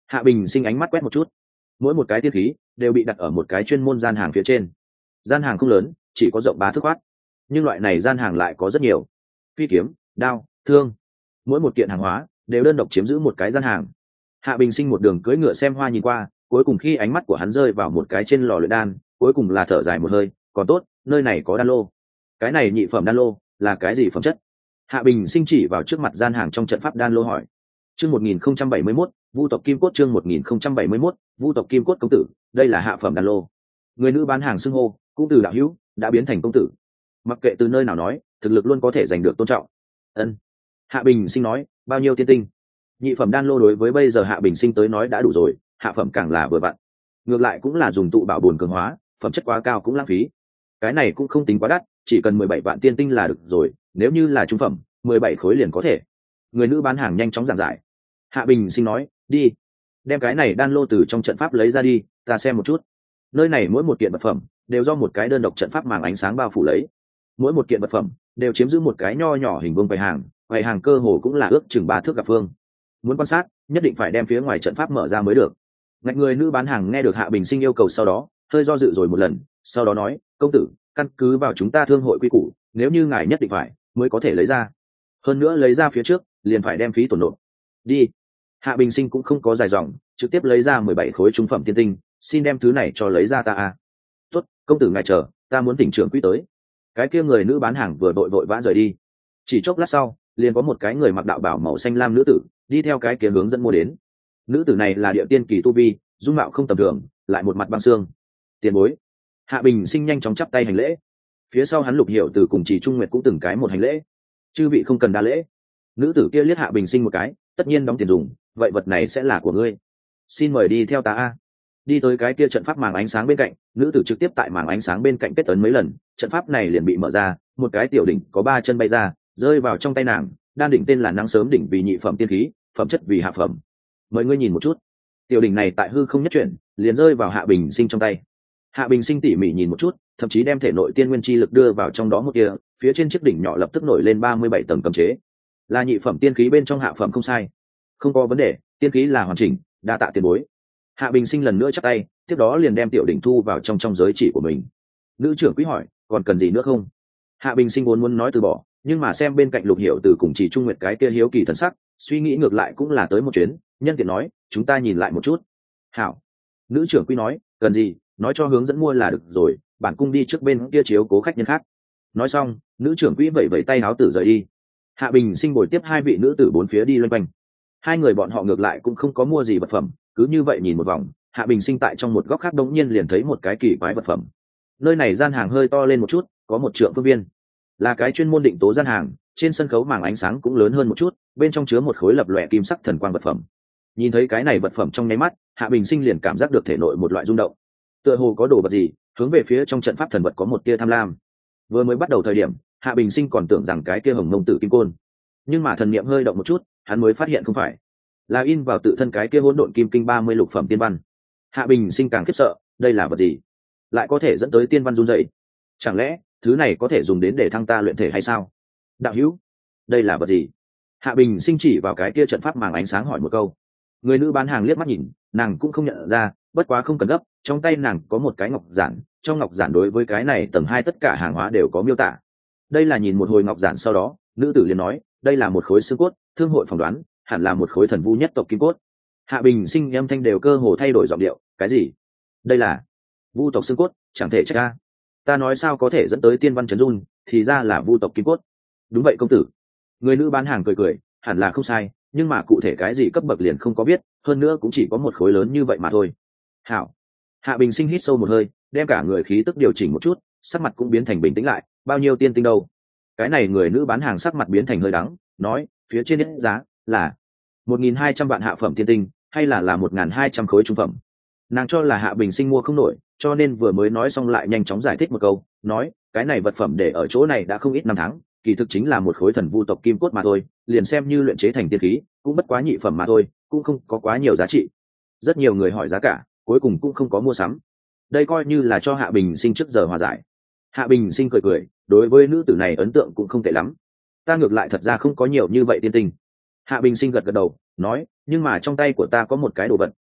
Hạ Bình Sinh ánh mắt quét một chút, mỗi một cái tiên khí đều bị đặt ở một cái chuyên môn gian hàng phía trên. Gian hàng không lớn, chỉ có rộng 3 thước khoát, nhưng loại này gian hàng lại có rất nhiều: phi kiếm, đao, thương, mỗi một kiện hàng hóa đều đơn độc chiếm giữ một cái gian hàng. Hạ Bình Sinh một đường cưỡi ngựa xem hoa nhìn qua, cuối cùng khi ánh mắt của hắn rơi vào một cái trên lò luyện đan, cuối cùng là thở dài một hơi, còn tốt, nơi này có đan lô. Cái này nhị phẩm đan lô là cái gì phẩm chất? Hạ Bình Sinh chỉ vào trước mặt gian hàng trong trận pháp đan lô hỏi. Chương 1071, Vu tộc Kim Cốt. Chương 1071, Vu tộc Kim Cốt. Công tử, đây là hạ phẩm đan lô. Người nữ bán hàng xưng hô cũng từ đạo hữu đã biến thành công tử, mặc kệ từ nơi nào nói, thực lực luôn có thể giành được tôn trọng. Ân. Hạ Bình Sinh nói, bao nhiêu tiên tinh? Nhị phẩm đan lô đối với bây giờ Hạ Bình Sinh tới nói đã đủ rồi, hạ phẩm càng là vừa vặn. Ngược lại cũng là dùng tụ bảo bồn cường hóa, phẩm chất quá cao cũng lãng phí. Cái này cũng không tính quá đắt, chỉ cần 17 vạn tiên tinh là được rồi, nếu như là trung phẩm, 17 khối liền có thể. Người nữ bán hàng nhanh chóng giảng giải. Hạ Bình Sinh nói, đi, đem cái này đan lô từ trong trận pháp lấy ra đi, ta xem một chút. Nơi này mỗi một kiện vật phẩm đều do một cái đơn độc trận pháp màng ánh sáng bao phủ lấy, mỗi một kiện vật phẩm đều chiếm giữ một cái nho nhỏ hình vuông quầy hàng cơ hồ cũng là ước chừng 3 thước gặp phương. Muốn quan sát, nhất định phải đem phía ngoài trận pháp mở ra mới được. Ngạch người nữ bán hàng nghe được Hạ Bình Sinh yêu cầu sau đó, hơi do dự rồi một lần, sau đó nói, công tử, căn cứ vào chúng ta thương hội quy củ, nếu như ngài nhất định phải, mới có thể lấy ra. Hơn nữa lấy ra phía trước, liền phải đem phí tổn nộp. Đi. Hạ Bình Sinh cũng không có dài dòng, trực tiếp lấy ra 17 khối trung phẩm tiên tinh, xin đem thứ này cho lấy ra ta a. Tốt, công tử ngài chờ, ta muốn tỉnh trưởng quý tới. Cái kia người nữ bán hàng vừa vội vã rời đi. Chỉ chốc lát sau, liền có một cái người mặc đạo bào màu xanh lam nữ tử đi theo cái kia hướng dẫn mua đến. Nữ tử này là địa tiên kỳ tu vi, dung mạo không tầm thường, lại một mặt băng xương. Tiền bối. Hạ Bình Sinh nhanh chóng chắp tay hành lễ. Phía sau hắn Lục Hiểu Từ cùng Trì Trung Nguyệt cũng từng cái một hành lễ. Chư vị không cần đa lễ. Nữ tử kia liếc Hạ Bình Sinh một cái, tất nhiên đóng tiền dùng, vậy vật này sẽ là của ngươi. Xin mời đi theo ta a. Đi tới cái kia trận pháp màng ánh sáng bên cạnh, nữ tử trực tiếp tại màng ánh sáng bên cạnh kết ấn mấy lần, trận pháp này liền bị mở ra, một cái tiểu đỉnh có 3 chân bay ra, rơi vào trong tay nàng. Đan đỉnh tên là Nắng Sớm đỉnh, vì nhị phẩm tiên khí, phẩm chất vì hạ phẩm. Mời ngươi nhìn một chút. Tiểu đỉnh này tại hư không nhất chuyển, liền rơi vào Hạ Bình Sinh trong tay. Hạ Bình Sinh tỉ mỉ nhìn một chút, thậm chí đem thể nội tiên nguyên chi lực đưa vào trong đó một tia, phía trên chiếc đỉnh nhỏ lập tức nổi lên 37 tầng cấm chế. Là nhị phẩm tiên khí bên trong hạ phẩm không sai. Không có vấn đề, tiên khí là hoàn chỉnh, đa tạ tiền bối. Hạ Bình Sinh lần nữa chắp tay, tiếp đó liền đem tiểu đỉnh thu vào trong giới chỉ của mình. Nữ trưởng quý hỏi, còn cần gì nữa không? Hạ Bình Sinh vốn muốn nói từ bỏ, nhưng mà xem bên cạnh Lục Hiểu Từ cùng Trì Trung Nguyệt cái kia hiếu kỳ thần sắc, suy nghĩ ngược lại cũng là tới một chuyến, nhân tiện nói, chúng ta nhìn lại một chút. Hảo. Nữ trưởng quý nói, cần gì, nói cho hướng dẫn mua là được rồi, bản cung đi trước bên kia chiếu cố khách nhân khác. Nói xong, nữ trưởng quý vẫy vẫy tay áo tử rời đi. Hạ Bình Sinh bồi tiếp 2 vị nữ tử bốn phía đi loanh quanh. 2 người bọn họ ngược lại cũng không có mua gì vật phẩm, cứ như vậy nhìn một vòng, Hạ Bình Sinh tại trong một góc khác đống nhiên liền thấy một cái kỳ quái vật phẩm. Nơi này gian hàng hơi to lên một chút, có 1 trượng phương viên, là cái chuyên môn định tố gian hàng, trên sân khấu màng ánh sáng cũng lớn hơn một chút, bên trong chứa một khối lập lòe kim sắc thần quang vật phẩm. Nhìn thấy cái này vật phẩm trong nháy mắt, Hạ Bình Sinh liền cảm giác được thể nội một loại rung động, tựa hồ có đồ vật gì hướng về phía trong trận pháp thần vật có một tia tham lam. Vừa mới bắt đầu thời điểm, Hạ Bình Sinh còn tưởng rằng cái kia hồng mông tử kim côn, nhưng mà thần niệm hơi động một chút, hắn mới phát hiện không phải, là in vào tự thân cái kia hỗn độn kim kinh 30 lục phẩm tiên văn. Hạ Bình Sinh càng khiếp sợ, đây là vật gì, lại có thể dẫn tới tiên văn run rẩy? Chẳng lẽ thứ này có thể dùng đến để thăng ta luyện thể hay sao? Đạo hữu, đây là vật gì? Hạ Bình Sinh chỉ vào cái kia trận pháp màng ánh sáng hỏi một câu. Người nữ bán hàng liếc mắt nhìn, nàng cũng không nhận ra, bất quá không cần gấp, trong tay nàng có một cái ngọc giản, trong ngọc giản đối với cái này tầng 2 tất cả hàng hóa đều có miêu tả. Đây là nhìn một hồi ngọc giản sau đó, nữ tử liền nói, đây là một khối xương cốt, thương hội phỏng đoán hẳn là một khối thần vu nhất tộc kim cốt. Hạ Bình Sinh âm thanh đều cơ hồ thay đổi giọng điệu, cái gì? Đây là vu tộc xương cốt, chẳng thể trách ta nói sao có thể dẫn tới tiên văn chấn run, thì ra là vu tộc kim cốt. Đúng vậy công tử. Người nữ bán hàng cười cười, hẳn là không sai, nhưng mà cụ thể cái gì cấp bậc liền không có biết, hơn nữa cũng chỉ có một khối lớn như vậy mà thôi. Hảo. Hạ Bình Sinh hít sâu một hơi, đem cả người khí tức điều chỉnh một chút, sắc mặt cũng biến thành bình tĩnh lại. Bao nhiêu tiên tinh đâu? Cái này người nữ bán hàng sắc mặt biến thành hơi đắng, nói, phía trên giá là 1.200 vạn hạ phẩm tiên tinh, hay là 1.200 khối trung phẩm. Nàng cho là Hạ Bình Sinh mua không nổi, cho nên vừa mới nói xong lại nhanh chóng giải thích một câu, nói, cái này vật phẩm để ở chỗ này đã không ít năm tháng, kỳ thực chính là một khối thần vu tộc kim cốt mà thôi, liền xem như luyện chế thành tiên khí, cũng bất quá nhị phẩm mà thôi, cũng không có quá nhiều giá trị. Rất nhiều người hỏi giá cả, cuối cùng cũng không có mua sắm. Đây coi như là cho Hạ Bình Sinh trước giờ hòa giải. Hạ Bình Sinh cười cười, đối với nữ tử này ấn tượng cũng không tệ lắm. Ta ngược lại thật ra không có nhiều như vậy tiên tinh. Hạ Bình Sinh gật gật đầu, nói, nhưng mà trong tay của ta có một cái đồ vật,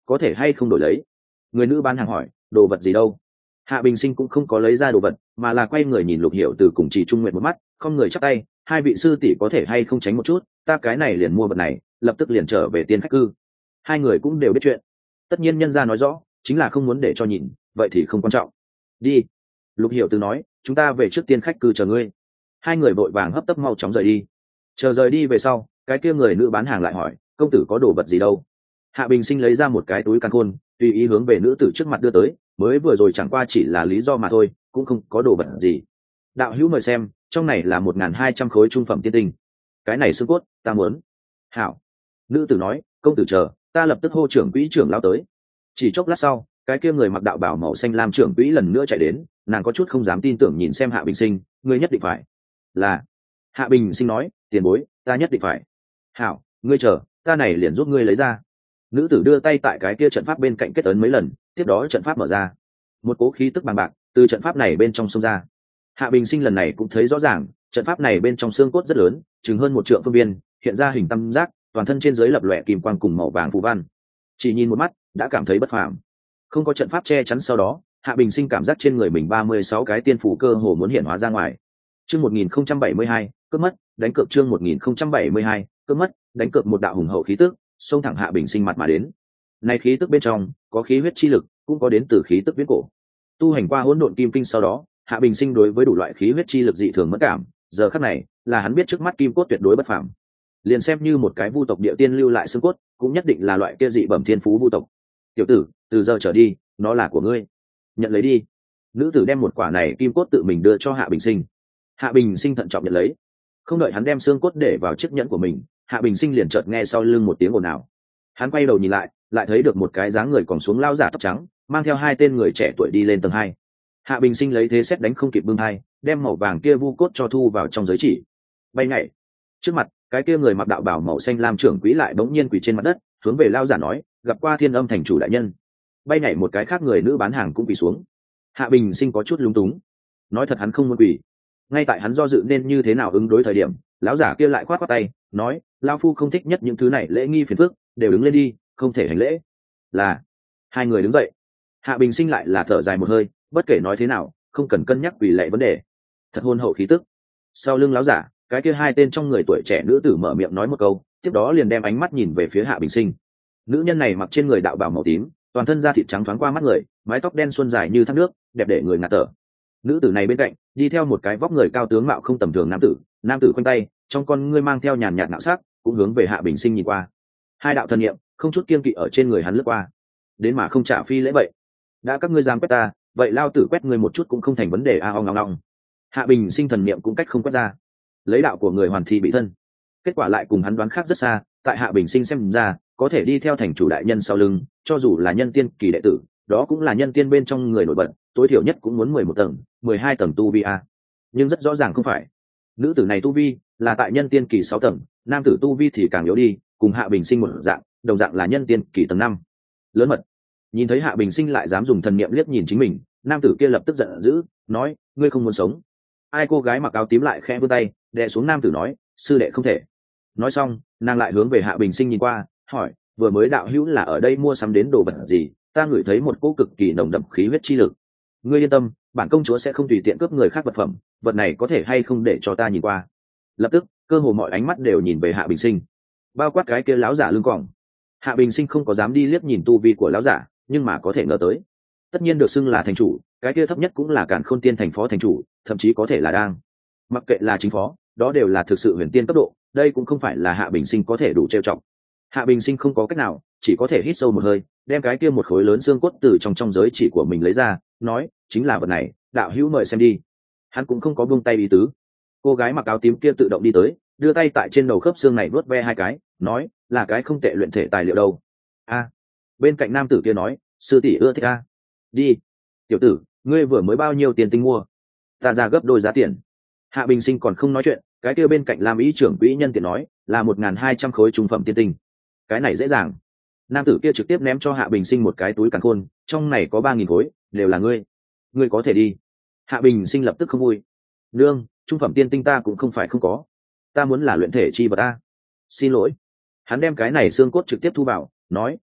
có thể hay không đổi lấy? Người nữ bán hàng hỏi. Đồ vật gì đâu? Hạ Bình Sinh cũng không có lấy ra đồ vật, mà là quay người nhìn Lục Hiểu Từ cùng Chỉ Trung Nguyệt một mắt, không người chắp tay, hai vị sư tỷ có thể hay không tránh một chút, ta cái này liền mua vật này, lập tức liền trở về tiên khách cư. Hai người cũng đều biết chuyện, tất nhiên nhân gia nói rõ, chính là không muốn để cho nhìn, vậy thì không quan trọng. Đi. Lục Hiểu Từ nói, chúng ta về trước tiên khách cư chờ ngươi. Hai người vội vàng hấp tấp mau chóng rời đi. Chờ rời đi về sau, cái kia người nữ bán hàng lại hỏi, công tử có đồ vật gì đâu? Hạ Bình Sinh lấy ra một cái túi càn khôn, tùy ý hướng về nữ tử trước mặt đưa tới, mới vừa rồi chẳng qua chỉ là lý do mà thôi, cũng không có đồ vật gì. Đạo hữu mời xem, trong này là 1.200 khối trung phẩm tiên tinh. Cái này xương cốt, ta muốn. Hảo. Nữ tử nói, công tử chờ, ta lập tức hô trưởng quỹ trưởng lao tới. Chỉ chốc lát sau, cái kia người mặc đạo bào màu xanh lam trưởng quỹ lần nữa chạy đến, nàng có chút không dám tin tưởng nhìn xem Hạ Bình Sinh, ngươi nhất định phải. Là. Hạ Bình Sinh nói, tiền bối, ta nhất định phải. Hảo, ngươi chờ, ta này liền giúp ngươi lấy ra. Nữ tử đưa tay tại cái kia trận pháp bên cạnh kết ấn mấy lần, tiếp đó trận pháp mở ra, một cố khí tức bằng bạc từ trận pháp này bên trong xông ra. Hạ Bình Sinh lần này cũng thấy rõ ràng, trận pháp này bên trong xương cốt rất lớn, chừng hơn 1 trượng phương viên, hiện ra hình tam giác, toàn thân trên dưới lập lòe kim quang cùng màu vàng phù văn. Chỉ nhìn một mắt đã cảm thấy bất phàm. Không có trận pháp che chắn sau đó, Hạ Bình Sinh cảm giác trên người mình 36 cái tiên phù cơ hồ muốn hiện hóa ra ngoài. Chương 1072, cướp mất, đánh cược chương 1072, cướp mất, đánh cược một đạo hùng hậu khí tức, xông thẳng Hạ Bình Sinh mặt mà đến. Này khí tức bên trong có khí huyết chi lực, cũng có đến từ khí tức viễn cổ. Tu hành qua hỗn độn kim kinh sau đó, Hạ Bình Sinh đối với đủ loại khí huyết chi lực dị thường mất cảm, giờ khắc này là hắn biết trước mắt kim cốt tuyệt đối bất phàm. Liền xem như một cái vu tộc địa tiên lưu lại xương cốt, cũng nhất định là loại kia dị bẩm thiên phú vu tộc. Tiểu tử, từ giờ trở đi, nó là của ngươi. Nhận lấy đi. Nữ tử đem một quả này kim cốt tự mình đưa cho Hạ Bình Sinh. Hạ Bình Sinh thận trọng nhận lấy. Không đợi hắn đem xương cốt để vào chiếc nhẫn của mình, Hạ Bình Sinh liền chợt nghe sau lưng một tiếng ồn ào. Hắn quay đầu nhìn lại, lại thấy được một cái dáng người còn xuống lao giả tóc trắng, mang theo 2 tên người trẻ tuổi đi lên tầng 2. Hạ Bình Sinh lấy thế xét đánh không kịp bưng hai, đem màu vàng kia vu cốt cho thu vào trong giới chỉ. Bay nhảy trước mặt, cái kia người mặc đạo bào màu xanh lam trưởng quỹ lại bỗng nhiên quỳ trên mặt đất, hướng về lao giả nói, gặp qua Thiên Âm thành chủ đại nhân. Bay nhảy một cái khác người nữ bán hàng cũng quỳ xuống. Hạ Bình Sinh có chút lúng túng, nói thật hắn không muốn quỳ. Ngay tại hắn do dự nên như thế nào ứng đối thời điểm, lão giả kia lại khoát khoát tay, nói, lao phu không thích nhất những thứ này lễ nghi phiền phức, đều đứng lên đi, không thể hành lễ. Là. Hai người đứng dậy. Hạ Bình Sinh lại là thở dài một hơi, bất kể nói thế nào, không cần cân nhắc quỳ lệ vấn đề. Thật hôn hậu khí tức. Sau lưng lão giả, cái kia 2 tên trong người tuổi trẻ nữ tử mở miệng nói một câu, tiếp đó liền đem ánh mắt nhìn về phía Hạ Bình Sinh. Nữ nhân này mặc trên người đạo bào màu tím, toàn thân da thịt trắng thoáng qua mắt người, mái tóc đen xuân dài như thác nước, đẹp để người ngạt thở. Nữ tử này bên cạnh đi theo một cái vóc người cao tướng mạo không tầm thường nam tử khoanh tay, trong con ngươi mang theo nhàn nhạt ngạo sắc, cũng hướng về Hạ Bình Sinh nhìn qua. 2 đạo thần niệm không chút kiêng kỵ ở trên người hắn lướt qua, đến mà không trả phi lễ vậy. Đã các ngươi dám quét ta, vậy lao tử quét ngươi một chút cũng không thành vấn đề. Ong ong ong. Hạ Bình Sinh thần niệm cũng cách không quét ra, lấy đạo của người hoàn thi bị thân. Kết quả lại cùng hắn đoán khác rất xa. Tại Hạ Bình Sinh xem ra, có thể đi theo thành chủ đại nhân sau lưng, cho dù là nhân tiên kỳ đệ tử, đó cũng là nhân tiên bên trong người nổi bật, tối thiểu nhất cũng muốn 11 tầng, 12 tầng tu vi a. Nhưng rất rõ ràng không phải. Nữ tử này tu vi là tại nhân tiên kỳ 6 tầng, nam tử tu vi thì càng yếu đi, cùng Hạ Bình Sinh một dạng, đồng dạng là nhân tiên kỳ tầng 5. Lớn mật. Nhìn thấy Hạ Bình Sinh lại dám dùng thần niệm liếc nhìn chính mình, nam tử kia lập tức giận dữ, nói, ngươi không muốn sống. Ai cô gái mặc áo tím lại khẽ vươn tay, đè xuống nam tử nói, sư đệ không thể. Nói xong, nàng lại hướng về Hạ Bình Sinh nhìn qua, hỏi, vừa mới đạo hữu là ở đây mua sắm đến đồ vật gì? Ta ngửi thấy một cỗ cực kỳ nồng đậm khí huyết chi lực. Ngươi yên tâm, bản công chúa sẽ không tùy tiện cướp người khác vật phẩm, vật này có thể hay không để cho ta nhìn qua. Lập tức, cơ hồ mọi ánh mắt đều nhìn về Hạ Bình Sinh, bao quát cái kia láo giả lưng còng. Hạ Bình Sinh không có dám đi liếc nhìn tu vi của láo giả, nhưng mà có thể ngờ tới, tất nhiên được xưng là thành chủ, cái kia thấp nhất cũng là Càn Khôn Tiên thành phó thành chủ, thậm chí có thể là đang, mặc kệ là chính phó, đó đều là thực sự huyền tiên cấp độ, đây cũng không phải là Hạ Bình Sinh có thể đủ trêu chọc. Hạ Bình Sinh không có cách nào, chỉ có thể hít sâu một hơi, đem cái kia một khối lớn xương cốt từ trong giới chỉ của mình lấy ra, nói, chính là vật này, đạo hữu mời xem đi. Hắn cũng không có buông tay ý tứ. Cô gái mặc áo tím kia tự động đi tới, đưa tay tại trên đầu khớp xương này vuốt ve 2 cái, nói, là cái không tệ luyện thể tài liệu đâu. A. Bên cạnh nam tử kia nói, sư tỷ ưa thích a. Đi. Tiểu tử, ngươi vừa mới bao nhiêu tiền tinh mua? Ta ra gấp đôi giá tiền. Hạ Bình Sinh còn không nói chuyện, cái kia bên cạnh Lam ý trưởng quỹ nhân tiện nói, là 1.200 khối trung phẩm tiên tinh. Cái này dễ dàng. Nam tử kia trực tiếp ném cho Hạ Bình Sinh một cái túi càn khôn, trong này có 3.000 khối, đều là ngươi có thể đi. Hạ Bình Sinh lập tức không vui. Nương, trung phẩm tiên tinh ta cũng không phải không có, ta muốn là luyện thể chi vật ta. Xin lỗi. Hắn đem cái này xương cốt trực tiếp thu vào, nói,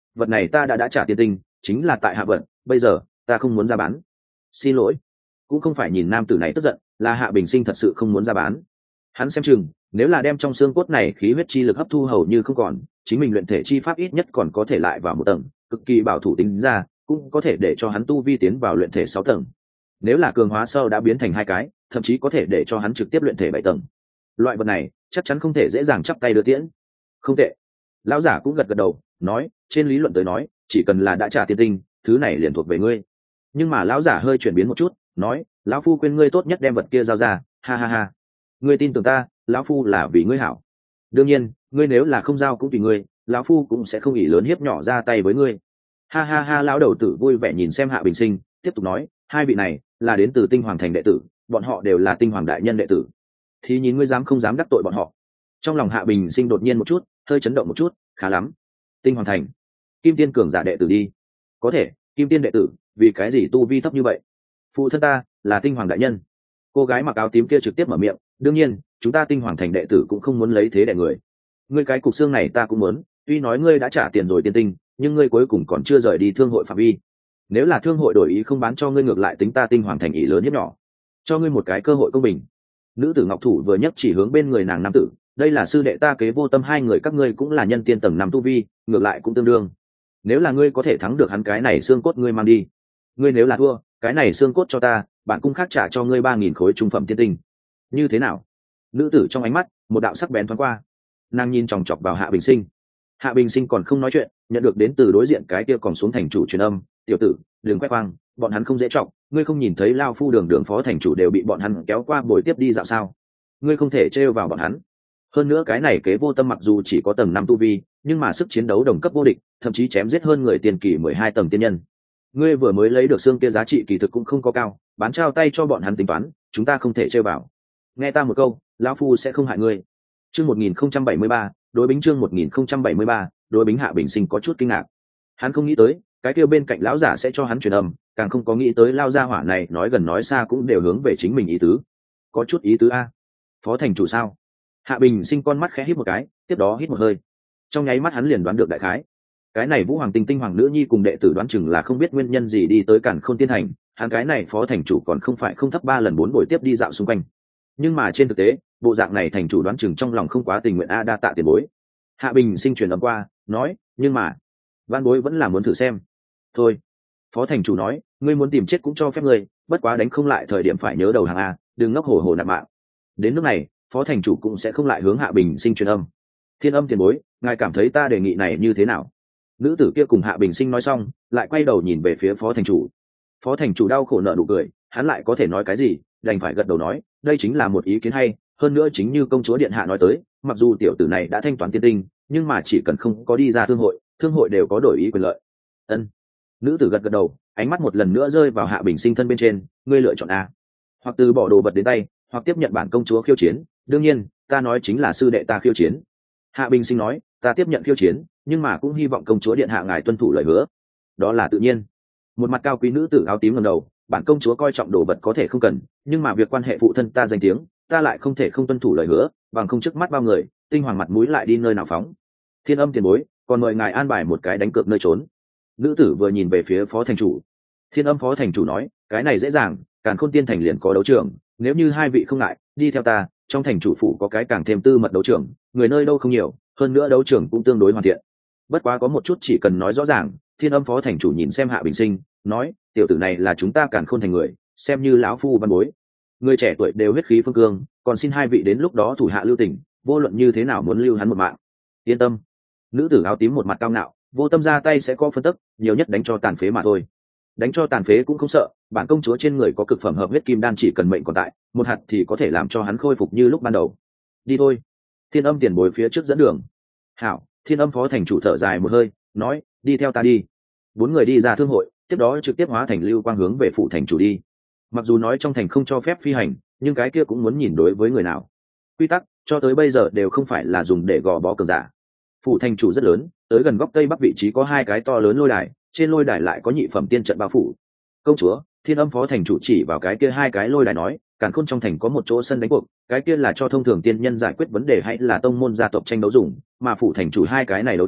vật này ta đã trả tiền tinh, chính là tại hạ vận, bây giờ ta không muốn ra bán. Xin lỗi. Cũng không phải nhìn nam tử này tức giận, là Hạ Bình Sinh thật sự không muốn ra bán. Hắn xem chừng, nếu là đem trong xương cốt này khí huyết chi lực hấp thu hầu như không còn, chính mình luyện thể chi pháp ít nhất còn có thể lại vào một tầng, cực kỳ bảo thủ tính ra, cũng có thể để cho hắn tu vi tiến vào luyện thể 6 tầng. Nếu là cường hóa sau đã biến thành 2 cái, thậm chí có thể để cho hắn trực tiếp luyện thể 7 tầng. Loại vật này, chắc chắn không thể dễ dàng chắp tay đưa tiễn. Không tệ. Lão giả cũng gật gật đầu, nói, trên lý luận tới nói, chỉ cần là đã trả tiền tinh, thứ này liền thuộc về ngươi. Nhưng mà lão giả hơi chuyển biến một chút, nói, lão phu khuyên ngươi tốt nhất đem vật kia giao ra, ha ha ha. Ngươi tin tưởng ta, lão phu là vì ngươi hảo. Đương nhiên, ngươi nếu là không giao cũng tùy ngươi, lão phu cũng sẽ không ỷ lớn hiếp nhỏ ra tay với ngươi. Ha ha ha. Lão đầu tử vui vẻ nhìn xem Hạ Bình Sinh, tiếp tục nói, hai vị này là đến từ Tinh Hoàng thành đệ tử, bọn họ đều là Tinh Hoàng đại nhân đệ tử. Thì nhìn ngươi dám không dám đắc tội bọn họ. Trong lòng Hạ Bình Sinh đột nhiên một chút, hơi chấn động một chút, khá lắm. Tinh Hoàng thành, Kim Tiên cường giả đệ tử đi. Có thể, Kim Tiên đệ tử, vì cái gì tu vi thấp như vậy? Phụ thân ta là Tinh Hoàng đại nhân. Cô gái mặc áo tím kia trực tiếp mở miệng, đương nhiên, chúng ta Tinh Hoàng thành đệ tử cũng không muốn lấy thế đẻ người. Ngươi cái cục xương này ta cũng muốn, tuy nói ngươi đã trả tiền rồi tiên tinh, nhưng ngươi cuối cùng còn chưa rời đi thương hội phạm vi. Nếu là thương hội đổi ý không bán cho ngươi, ngược lại tính ta Tinh Hoàng thành ý lớn hiếp nhỏ, cho ngươi một cái cơ hội công bình. Nữ tử ngọc thủ vừa nhấc chỉ hướng bên người nàng nam tử, đây là sư đệ ta Kế Vô Tâm, hai người các ngươi cũng là nhân tiên tầng 5 tu vi, ngược lại cũng tương đương. Nếu là ngươi có thể thắng được hắn, cái này xương cốt ngươi mang đi. Ngươi nếu là thua, cái này xương cốt cho ta, bản cung khác trả cho ngươi 3000 khối trung phẩm tiên tinh. Như thế nào? Nữ tử trong ánh mắt một đạo sắc bén thoáng qua, nàng nhìn chòng chọc vào Hạ Bình Sinh. Hạ Bình Sinh còn không nói chuyện, nhận được đến từ đối diện cái kia còn xuống thành chủ truyền âm, tiểu tử, đừng quét khoang, bọn hắn không dễ trọng, ngươi không nhìn thấy lao phu đường phó thành chủ đều bị bọn hắn kéo qua bồi tiếp đi dạo sao? Ngươi không thể trêu vào bọn hắn. Hơn nữa cái này Kế Vô Tâm mặc dù chỉ có tầng 5 tu vi, nhưng mà sức chiến đấu đồng cấp vô địch, thậm chí chém giết hơn người tiền kỳ 12 tầng tiên nhân. Ngươi vừa mới lấy được xương kia giá trị kỳ thực cũng không có cao, bán trao tay cho bọn hắn tính toán, chúng ta không thể trêu vào. Nghe ta một câu, lão phu sẽ không hại ngươi. Chương 1073, đối bính chương 1073, đối bính. Hạ Bình Sinh có chút kinh ngạc. Hắn không nghĩ tới, cái kia bên cạnh lão giả sẽ cho hắn truyền âm, càng không có nghĩ tới lao gia hỏa này nói gần nói xa cũng đều hướng về chính mình ý tứ. Có chút ý tứ a. Phó thành chủ sao? Hạ Bình Sinh con mắt khẽ hít một cái, tiếp đó hít một hơi. Trong nháy mắt hắn liền đoán được đại khái. Cái này Vũ Hoàng Tinh hoàng nữ nhi cùng đệ tử đoán chừng là không biết nguyên nhân gì đi tới Càn Khôn Tiên Thành, hắn cái này phó thành chủ còn không phải không thấp 3 lần 4 buổi tiếp đi dạo xung quanh. Nhưng mà trên thực tế, bộ dạng này thành chủ đoán chừng trong lòng không quá tình nguyện đa tạ tiền bối. Hạ Bình Sinh truyền âm qua, nói, nhưng mà văn bối vẫn là muốn thử xem. Thôi. Phó thành chủ nói, ngươi muốn tìm chết cũng cho phép ngươi, bất quá đánh không lại thời điểm phải nhớ đầu hàng a, đừng ngốc hổ nạp mạng. Đến lúc này, phó thành chủ cũng sẽ không lại hướng Hạ Bình Sinh truyền âm. Thiên âm tiền bối, ngài cảm thấy ta đề nghị này như thế nào? Nữ tử kia cùng Hạ Bình Sinh nói xong, lại quay đầu nhìn về phía phó thành chủ. Phó thành chủ đau khổ nợ nụ cười, hắn lại có thể nói cái gì, đành phải gật đầu nói, đây chính là một ý kiến hay, hơn nữa chính như công chúa điện hạ nói tới, mặc dù tiểu tử này đã thanh toán tiên tinh, nhưng mà chỉ cần không có đi ra thương hội đều có đổi ý quyền lợi. Ân. Nữ tử gật gật đầu, ánh mắt một lần nữa rơi vào Hạ Bình Sinh thân bên trên, ngươi lựa chọn a, hoặc từ bỏ đồ vật đến tay, hoặc tiếp nhận bản công chúa khiêu chiến, đương nhiên ta nói chính là sư đệ ta khiêu chiến. Hạ Bình Sinh nói, ta tiếp nhận khiêu chiến, nhưng mà cũng hy vọng công chúa điện hạ ngài tuân thủ lời hứa. Đó là tự nhiên. Một mặt cao quý nữ tử áo tím ngẩng đầu, bản công chúa coi trọng đồ vật có thể không cần, nhưng mà việc quan hệ phụ thân ta danh tiếng, ta lại không thể không tuân thủ lời hứa, bằng không trước mắt bao người, Tinh Hoàng mặt mũi lại đi nơi nào phóng. Thiên âm tiền bối, còn mời ngài an bài một cái đánh cược nơi trốn. Nữ tử vừa nhìn về phía phó thành chủ. Thiên âm phó thành chủ nói, cái này dễ dàng, Càn Khôn Tiên thành liền có đấu trường, nếu như hai vị không ngại, đi theo ta, trong thành chủ phủ có cái càng thêm tư mật đấu trường, người nơi đâu không nhiều, hơn nữa đấu trường cũng tương đối hoàn thiện. Bất quá có một chút chỉ cần nói rõ ràng. Thiên âm phó thành chủ nhìn xem Hạ Bình Sinh, nói, tiểu tử này là chúng ta Càn Khôn thành người, xem như lão phu văn bối. Người trẻ tuổi đều huyết khí phương cương, còn xin hai vị đến lúc đó thủ hạ lưu tình, vô luận như thế nào muốn lưu hắn một mạng. Yên tâm. Nữ tử áo tím một mặt cao ngạo, vô tâm ra tay sẽ có phân tức, nhiều nhất đánh cho tàn phế mà thôi. Đánh cho tàn phế cũng không sợ, bản công chúa trên người có cực phẩm hợp huyết kim đan, chỉ cần mệnh còn tại, một hạt thì có thể làm cho hắn khôi phục như lúc ban đầu. Đi thôi. Thiên âm tiền bối phía trước dẫn đường. Hảo. Thiên âm phó thành chủ thở dài một hơi, nói, đi theo ta đi. 4 người đi ra thương hội, tiếp đó trực tiếp hóa thành lưu quang hướng về phủ thành chủ đi. Mặc dù nói trong thành không cho phép phi hành, nhưng cái kia cũng muốn nhìn đối với người nào. Quy tắc cho tới bây giờ đều không phải là dùng để gò bó cường giả. Phủ thành chủ rất lớn, tới gần góc tây bắc vị trí có 2 cái to lớn lôi đài, trên lôi đài lại có nhị phẩm tiên trận bao phủ. Công chúa, Thiên âm phó thành chủ chỉ vào cái kia 2 cái lôi đài nói, Càn Khôn trong thành có một chỗ sân đánh cuộc, cái kia là cho thông thường tiên nhân giải quyết vấn đề hay là tông môn gia tộc tranh đấu dùng, mà phủ thành chủ 2 cái này đấu trường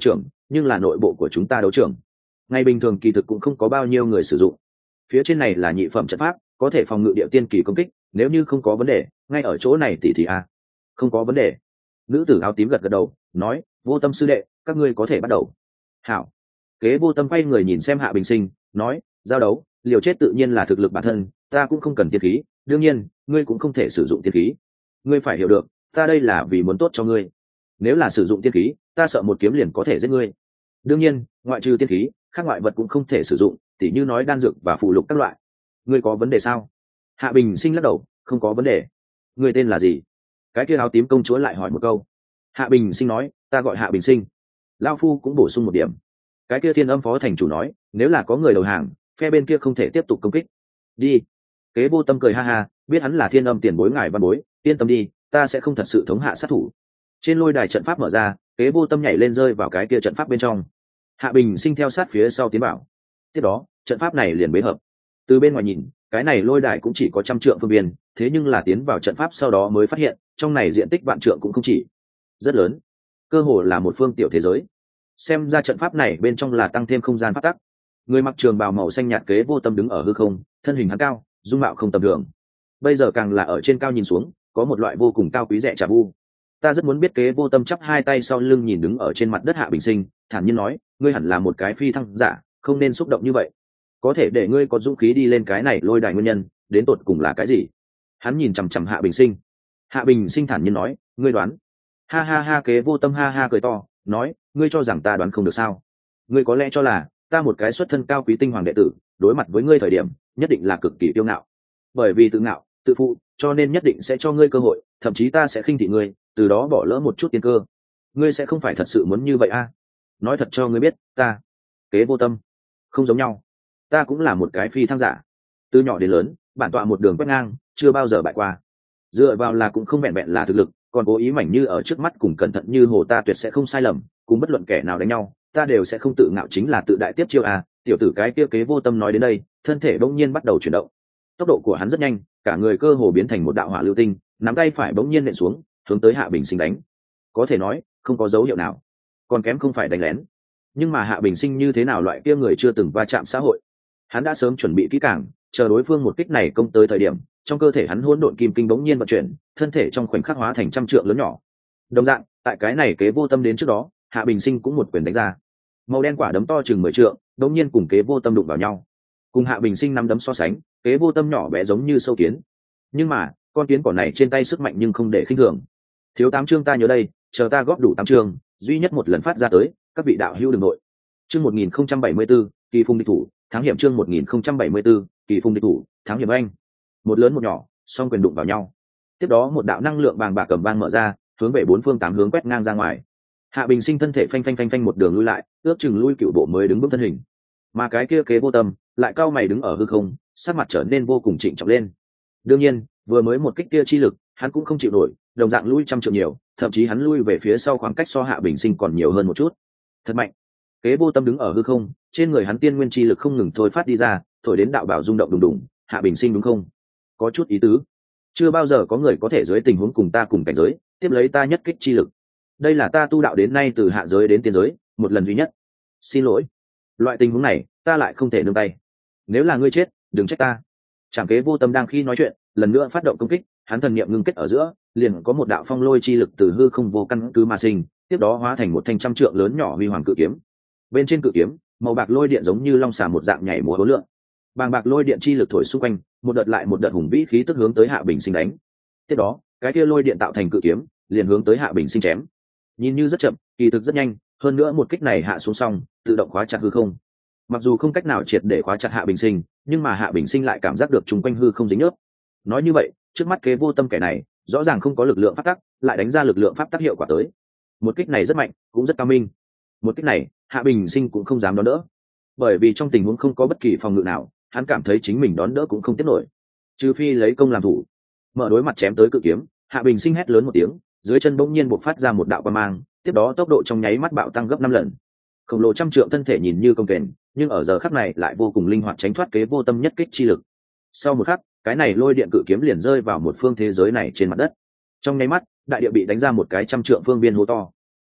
nhưng là nội bộ của chúng ta đấu trường ngày bình thường kỳ thực cũng không có bao nhiêu người sử dụng. Phía trên này là nhị phẩm trận pháp, có thể phòng ngự địa tiên kỳ công kích, nếu như không có vấn đề ngay ở chỗ này tỉ thì không có vấn đề. Nữ tử áo tím gật gật đầu nói, Vô Tâm sư đệ, các ngươi có thể bắt đầu. Hảo. Kế Vô Tâm quay người nhìn xem Hạ Bình Sinh nói, giao đấu liều chết tự nhiên là thực lực bản thân, ta cũng không cần tiên khí, đương nhiên ngươi cũng không thể sử dụng tiên khí. Ngươi phải hiểu được, ta đây là vì muốn tốt cho ngươi, nếu là sử dụng tiên khí ta sợ một kiếm liền có thể giết ngươi. Đương nhiên ngoại trừ tiên khí khác ngoại vật cũng không thể sử dụng, tỉ như nói đan dược và phụ lục các loại. Ngươi có vấn đề sao? Hạ Bình Sinh lắc đầu, không có vấn đề. Ngươi tên là gì? Cái kia áo tím công chúa lại hỏi một câu. Hạ Bình Sinh nói, ta gọi Hạ Bình Sinh. Lao phu cũng bổ sung một điểm. Cái kia Thiên Âm phó thành chủ nói, nếu là có người đầu hàng phe bên kia không thể tiếp tục công kích. Đi. Kế Vô Tâm cười ha ha, biết hắn là Thiên Âm tiền bối ngài văn bối, yên tâm đi, ta sẽ không thật sự thống hạ sát thủ. Trên lôi đài trận pháp mở ra, Kế Vô Tâm nhảy lên rơi vào cái kia trận pháp bên trong. Hạ Bình Sinh theo sát phía sau tiến vào. Tiếp đó trận pháp này liền bế hợp. Từ bên ngoài nhìn cái này lôi đài cũng chỉ có 100 trượng phương viên, thế nhưng là tiến vào trận pháp sau đó mới phát hiện trong này diện tích vạn trượng cũng không chỉ, rất lớn, cơ hồ là một phương tiểu thế giới. Xem ra trận pháp này bên trong là tăng thêm không gian pháp tắc. Người mặc trường bào màu xanh nhạt Kế Vô Tâm đứng ở hư không, thân hình hắn cao, dung mạo không tầm thường. Bây giờ càng là ở trên cao nhìn xuống, có một loại vô cùng cao quý rẻ trà vu. Ta rất muốn biết. Kế Vô Tâm chắp hai tay sau lưng nhìn đứng ở trên mặt đất Hạ Bình Sinh, thản nhiên nói, ngươi hẳn là một cái phi thăng giả, không nên xúc động như vậy. Có thể để ngươi có dũng khí đi lên cái này lôi đài nguyên nhân đến tột cùng là cái gì? Hắn nhìn chằm chằm Hạ Bình Sinh. Hạ Bình Sinh thản nhiên nói, ngươi đoán. Ha ha ha. Kế Vô Tâm ha ha cười to nói, ngươi cho rằng ta đoán không được sao? Ngươi có lẽ cho là ta một cái xuất thân cao quý tinh hoàng đệ tử đối mặt với ngươi thời điểm nhất định là cực kỳ kiêu ngạo, bởi vì tự ngạo tự phụ cho nên nhất định sẽ cho ngươi cơ hội, thậm chí ta sẽ khinh thị ngươi, từ đó bỏ lỡ một chút tiên cơ. Ngươi sẽ không phải thật sự muốn như vậy nói thật cho ngươi biết, ta Kế Vô Tâm không giống nhau. Ta cũng là một cái phi thăng giả, từ nhỏ đến lớn bản tọa một đường quét ngang, chưa bao giờ bại qua. Dựa vào là cũng không vẹn vẹn là thực lực, còn cố ý mảnh như ở trước mắt cùng cẩn thận như hồ, ta tuyệt sẽ không sai lầm, cùng bất luận kẻ nào đánh nhau ta đều sẽ không tự ngạo, chính là tự đại tiếp chiêu tiểu tử cái kia Kế Vô Tâm nói đến đây, thân thể bỗng nhiên bắt đầu chuyển động. Tốc độ của hắn rất nhanh, cả người cơ hồ biến thành một đạo hỏa lưu tinh, nắm tay phải bỗng nhiên nện xuống, hướng tới Hạ Bình Sinh đánh. Có thể nói không có dấu hiệu nào, còn kém không phải đánh lén. Nhưng mà Hạ Bình Sinh như thế nào loại kia người chưa từng va chạm xã hội, hắn đã sớm chuẩn bị kỹ càng, chờ đối phương một kích này công tới thời điểm, trong cơ thể hắn hỗn độn kim kinh bỗng nhiên vận chuyển, thân thể trong khoảnh khắc hóa thành 100 trượng lớn nhỏ. Đồng dạng, tại cái này Kế Vô Tâm đến trước đó, Hạ Bình Sinh cũng một quyền đánh ra. Màu đen quả đấm to chừng 10 trượng, bỗng nhiên cùng Kế Vô Tâm đụng vào nhau. Cùng Hạ Bình Sinh nắm đấm so sánh, Kế Vô Tâm nhỏ bé giống như sâu kiến. Nhưng mà, con kiến cỏ này trên tay sức mạnh nhưng không để khinh thường. Thiếu 8 chương ta nhớ đây, chờ ta góp đủ 8 chương, duy nhất một lần phát ra tới, các vị đạo hữu đừng nội. Chương 1074, Kỳ Phùng địch thủ, thắng hiểm. Chương 1074, Kỳ Phùng địch thủ, thắng hiểm. Anh một lớn một nhỏ song quyền đụng vào nhau, tiếp đó một đạo năng lượng vàng bạc cầm vang mở ra, hướng về 4 phương 8 hướng quét ngang ra ngoài. Hạ Bình Sinh thân thể phanh phanh phanh phanh một đường lui lại, ước chừng lui cựu bộ mới đứng bước thân hình. Mà cái kia Kế Vô Tâm lại cao mày đứng ở hư không, sắc mặt trở nên vô cùng trịnh trọng lên. Đương nhiên vừa mới một kích kia chi lực hắn cũng không chịu nổi, đồng dạng lui 100 trượng nhiều, thậm chí hắn lui về phía sau khoảng cách so Hạ Bình Sinh còn nhiều hơn một chút. Thật mạnh. Kế Vô Tâm đứng ở hư không, trên người hắn tiên nguyên chi lực không ngừng thôi phát đi ra, thổi đến đạo bảo rung động đùng đùng. Hạ Bình Sinh đúng không? Có chút ý tứ. Chưa bao giờ có người có thể dưới tình huống cùng ta cùng cảnh giới tiếp lấy ta nhất kích chi lực. Đây là ta tu đạo đến nay từ hạ giới đến tiên giới một lần duy nhất. Xin lỗi, loại tình huống này ta lại không thể nương tay. Nếu là ngươi chết đừng trách ta. Trảm Kế Vô Tâm đang khi nói chuyện lần nữa phát động công kích, hắn thần niệm ngưng kết ở giữa, liền có một đạo phong lôi chi lực từ hư không vô căn cứ mà sinh, tiếp đó hóa thành một thanh 100 trượng lớn nhỏ huy hoàng cự kiếm. Bên trên cự kiếm màu bạc lôi điện giống như long xà một dạng nhảy múa hối lượng, bàng bạc lôi điện chi lực thổi xung quanh, một đợt lại một đợt hùng vĩ khí tức hướng tới Hạ Bình Sinh đánh. Tiếp đó cái kia lôi điện tạo thành cự kiếm liền hướng tới Hạ Bình Sinh chém. Nhìn như rất chậm, kỳ thực rất nhanh, hơn nữa một kích này hạ xuống xong tự động khóa chặt hư không. Mặc dù không cách nào triệt để khóa chặt Hạ Bình Sinh, nhưng mà Hạ Bình Sinh lại cảm giác được chung quanh hư không dính nhớp. Nói như vậy trước mắt Kế Vô Tâm kẻ này rõ ràng không có lực lượng pháp tắc, lại đánh ra lực lượng pháp tắc hiệu quả tới. Một kích này rất mạnh, cũng rất cao minh. Một kích này Hạ Bình Sinh cũng không dám đón đỡ, bởi vì trong tình huống không có bất kỳ phòng ngự nào, hắn cảm thấy chính mình đón đỡ cũng không tiếp nổi, trừ phi lấy công làm thủ. Mở đối mặt chém tới cự kiếm, Hạ Bình Sinh hét lớn một tiếng, dưới chân bỗng nhiên bộc phát ra một đạo quang mang, tiếp đó tốc độ trong nháy mắt bạo tăng gấp 5 lần. Khổng lồ 100 trượng thân thể nhìn như công kềnh, nhưng ở giờ khắc này lại vô cùng linh hoạt tránh thoát Kế Vô Tâm nhất kích chi lực. Sau một khắc, cái này lôi điện cự kiếm liền rơi vào một phương thế giới này trên mặt đất. Trong nháy mắt, đại địa bị đánh ra một cái 100 trượng phương viên hố to.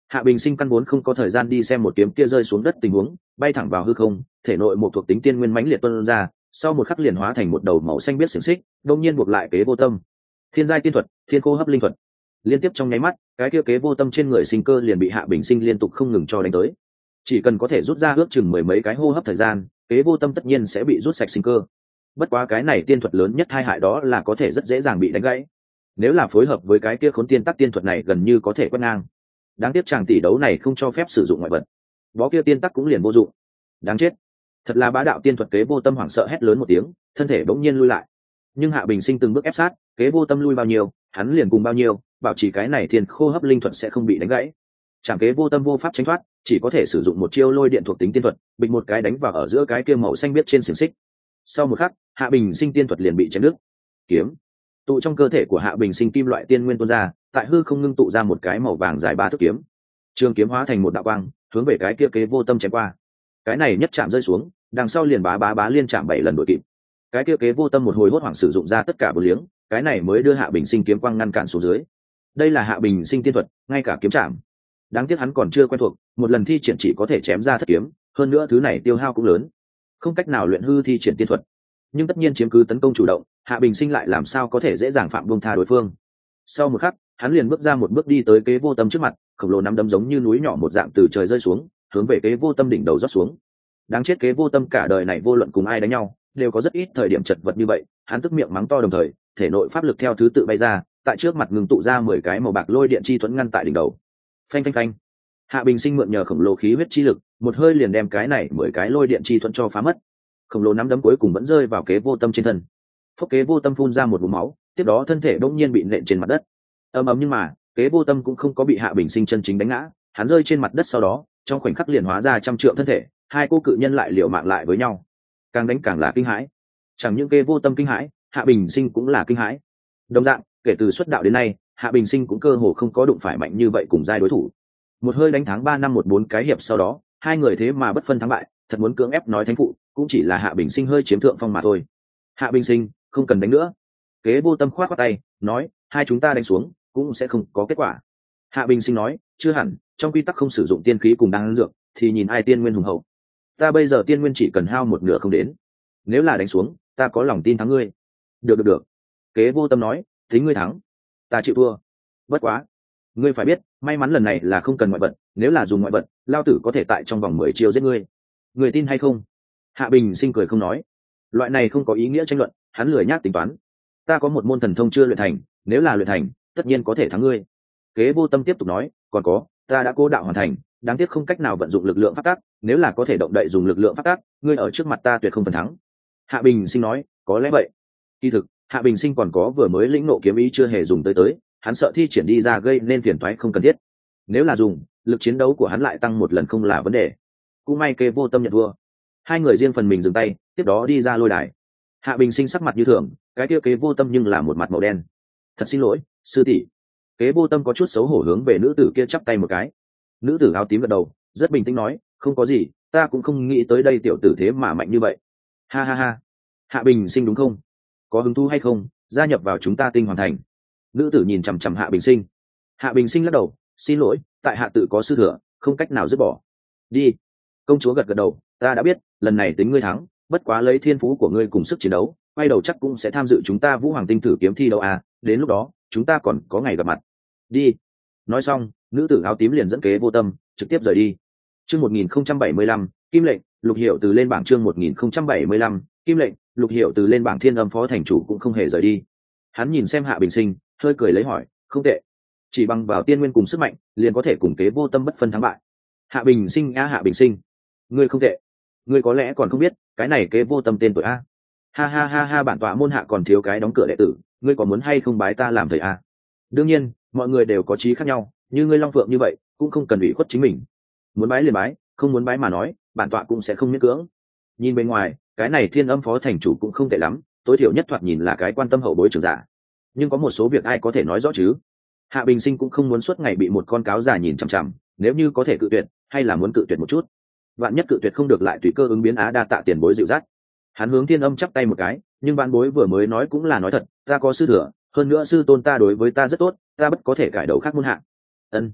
Hạ Bình Sinh căn vốn không có thời gian đi xem một kiếm kia rơi xuống đất tình huống, bay thẳng vào hư không, thể nội một thuộc tính tiên nguyên mãnh liệt tuôn ra, sau một khắc liền hóa thành một đầu màu xanh biết xiềng xích, đột nhiên buộc lại kế vô tâm. Thiên giai tiên thuật, thiên cô hấp linh thuật. Liên tiếp trong nháy mắt, cái kia kế vô tâm trên người sinh cơ liền bị Hạ Bình Sinh liên tục không ngừng cho đánh tới. Chỉ cần có thể rút ra ước chừng mười mấy cái hô hấp thời gian, kế vô tâm tất nhiên sẽ bị rút sạch sinh cơ. Bất quá cái này tiên thuật lớn nhất tai hại đó là có thể rất dễ dàng bị đánh gãy. Nếu là phối hợp với cái kia khốn tiên tắc tiên thuật này gần như có thể quét ngang. Đáng tiếc chàng tỷ đấu này không cho phép sử dụng ngoại vật, bó kia tiên tắc cũng liền vô dụng. Đáng chết, thật là bá đạo tiên thuật. Kế vô tâm hoảng sợ hét lớn một tiếng, thân thể bỗng nhiên lui lại. Nhưng Hạ Bình Sinh từng bước ép sát, kế vô tâm lui bao nhiêu hắn liền cùng bao nhiêu, bảo trì cái này thiên khô hấp linh thuật sẽ không bị đánh gãy. Chẳng kế vô tâm vô pháp tránh thoát, chỉ có thể sử dụng một chiêu lôi điện thuộc tính tiên thuật, bịch một cái đánh vào ở giữa cái kia màu xanh biết trên xiềng xích. Sau một khắc, Hạ Bình Sinh tiên thuật liền bị chém đứt. Kiếm tụ trong cơ thể của Hạ Bình Sinh kim loại tiên nguyên tuôn ra, tại hư không ngưng tụ ra một cái màu vàng dài 3 thước kiếm. Trường kiếm hóa thành một đạo quang, hướng về cái kia kế vô tâm chém qua. Cái này nhất chạm rơi xuống, đằng sau liền bá liên chạm 7 lần đội kịp. Cái kia kế vô tâm một hồi hốt hoảng sử dụng ra tất cả bờ liếng, cái này mới đưa Hạ Bình Sinh kiếm quang ngăn cản xuống dưới. Đây là Hạ Bình Sinh tiên thuật, ngay cả kiếm chạm. Đáng tiếc hắn còn chưa quen thuộc, một lần thi triển chỉ có thể chém ra thất kiếm, hơn nữa thứ này tiêu hao cũng lớn, không cách nào luyện hư thi triển tiên thuật. Nhưng tất nhiên chiếm cứ tấn công chủ động, Hạ Bình Sinh lại làm sao có thể dễ dàng phạm buông tha đối phương. Sau một khắc, hắn liền bước ra một bước đi tới kế vô tâm trước mặt, khổng lồ nắm đấm giống như núi nhỏ một dạng từ trời rơi xuống, hướng về kế vô tâm đỉnh đầu rót xuống. Đáng chết, kế vô tâm cả đời này vô luận cùng ai đánh nhau đều có rất ít thời điểm chật vật như vậy. Hắn tức miệng mắng to, đồng thời thể nội pháp lực theo thứ tự bay ra, tại trước mặt ngừng tụ ra 10 cái màu bạc lôi điện chi thuẫn ngăn tại đỉnh đầu. Phanh phanh phanh. Hạ Bình Sinh mượn nhờ khổng lồ khí huyết chi lực, một hơi liền đem cái này 10 cái lôi điện chi thuẫn cho phá mất. Khổng lồ nắm đấm cuối cùng vẫn rơi vào kế vô tâm trên thân. Phốc, kế vô tâm phun ra một ngụm máu, tiếp đó thân thể đột nhiên bị nện trên mặt đất. Ầm ầm, nhưng mà kế vô tâm cũng không có bị Hạ Bình Sinh chân chính đánh ngã, hắn rơi trên mặt đất sau đó trong khoảnh khắc liền hóa ra trăm trượng thân thể, hai cô cự nhân lại liều mạng lại với nhau, càng đánh càng là kinh hãi. Chẳng những kế vô tâm kinh hãi, Hạ Bình Sinh cũng là kinh hãi. Đồng dạng, kể từ xuất đạo đến nay, Hạ Bình Sinh cũng cơ hồ không có đụng phải mạnh như vậy cùng giai đối thủ. Một hơi đánh thắng 3 năm 14 cái hiệp sau đó, hai người thế mà bất phân thắng bại, thật muốn cưỡng ép nói thánh phụ, cũng chỉ là Hạ Bình Sinh hơi chiếm thượng phong mà thôi. Hạ Bình Sinh, không cần đánh nữa. Kế vô tâm khoát tay, nói, hai chúng ta đánh xuống cũng sẽ không có kết quả. Hạ Bình Sinh nói, chưa hẳn, trong quy tắc không sử dụng tiên khí cùng đan dược, thì nhìn ai tiên nguyên hùng hậu. Ta bây giờ tiên nguyên chỉ cần hao một nửa không đến, nếu là đánh xuống, ta có lòng tin thắng ngươi. Được. Kế vô tâm nói, tính ngươi thắng, ta chịu thua. Bất quá, ngươi phải biết, may mắn lần này là không cần ngoại vật, nếu là dùng ngoại vật, lao tử có thể tại trong vòng 10 chiêu giết ngươi. Người tin hay không? Hạ Bình Sinh cười không nói. Loại này không có ý nghĩa tranh luận, hắn lười nhác tính toán. Ta có một môn thần thông chưa luyện thành, nếu là luyện thành, tất nhiên có thể thắng ngươi. Kế vô tâm tiếp tục nói, còn có, ta đã cố đạo hoàn thành, đáng tiếc không cách nào vận dụng lực lượng pháp tắc, nếu là có thể động đậy dùng lực lượng pháp tắc, ngươi ở trước mặt ta tuyệt không phần thắng. Hạ Bình Sinh nói, có lẽ vậy. Kỳ thực, Hạ Bình Sinh còn có vừa mới lĩnh ngộ kiếm ý chưa hề dùng tới, hắn sợ thi triển đi ra gây nên phiền toái không cần thiết. Nếu là dùng, lực chiến đấu của hắn lại tăng một lần không là vấn đề. Cũng may kế vô tâm nhận thua. Hai người riêng phần mình dừng tay, tiếp đó đi ra lôi đài. Hạ Bình Sinh sắc mặt như thường, cái kia kế vô tâm nhưng là một mặt màu đen. Thật xin lỗi, sư tỷ. Kế vô tâm có chút xấu hổ hướng về nữ tử kia chắp tay một cái. Nữ tử áo tím gật đầu, rất bình tĩnh nói, không có gì, ta cũng không nghĩ tới đây tiểu tử thế mà mạnh như vậy. Ha ha ha. Hạ Bình Sinh đúng không? Có hứng thú hay không, gia nhập vào chúng ta Tinh Hoàn Thành. Nữ tử nhìn chằm chằm Hạ Bình Sinh. Hạ Bình Sinh lắc đầu, xin lỗi, tại hạ tự có sư thừa, không cách nào dứt bỏ. Đi. Công chúa gật gật đầu, ta đã biết, lần này tính ngươi thắng, bất quá lấy thiên phú của ngươi cùng sức chiến đấu, quay đầu chắc cũng sẽ tham dự chúng ta Vũ Hoàng Tinh thử kiếm thi đấu à, đến lúc đó chúng ta còn có ngày gặp mặt. Đi. Nói xong, nữ tử áo tím liền dẫn kế vô tâm trực tiếp rời đi. Chương 1075, Kim lệnh, Lục Hiểu từ lên bảng. Chương 1075, Kim lệnh, Lục Hiểu từ lên bảng. Thiên Âm phó thành chủ cũng không hề rời đi. Hắn nhìn xem Hạ Bình Sinh, hơi cười lấy hỏi, không tệ, chỉ bằng vào tiên nguyên cùng sức mạnh liền có thể cùng kế vô tâm bất phân thắng bại. Hạ Bình Sinh Hạ Bình Sinh, ngươi không tệ, ngươi có lẽ còn không biết cái này kế vô tâm tên tuổi a. Ha ha ha ha, bản tọa môn hạ còn thiếu cái đóng cửa đệ tử, ngươi có muốn hay không bái ta làm thầy a? Đương nhiên, mọi người đều có chí khác nhau, như ngươi Long Phượng như vậy cũng không cần ủy khuất chính mình, muốn bái liền bái, không muốn bái mà nói, bản tọa cũng sẽ không miễn cưỡng. Nhìn bên ngoài, cái này Thiên Âm phó thành chủ cũng không tệ lắm, tối thiểu nhất thoạt nhìn là cái quan tâm hậu bối trưởng giả, nhưng có một số việc ai có thể nói rõ chứ. Hạ Bình Sinh cũng không muốn suốt ngày bị một con cáo già nhìn chằm chằm, nếu như có thể cự tuyệt, hay là muốn cự tuyệt một chút. Vạn nhất cự tuyệt không được lại tùy cơ ứng biến, đa tạ tiền bối dịu dắt. Hắn hướng Thiên Âm chắp tay một cái, nhưng vạn bối vừa mới nói cũng là nói thật, ta có sư thừa, hơn nữa sư tôn ta đối với ta rất tốt, ta bất có thể cải đầu khác môn hạ. Ân.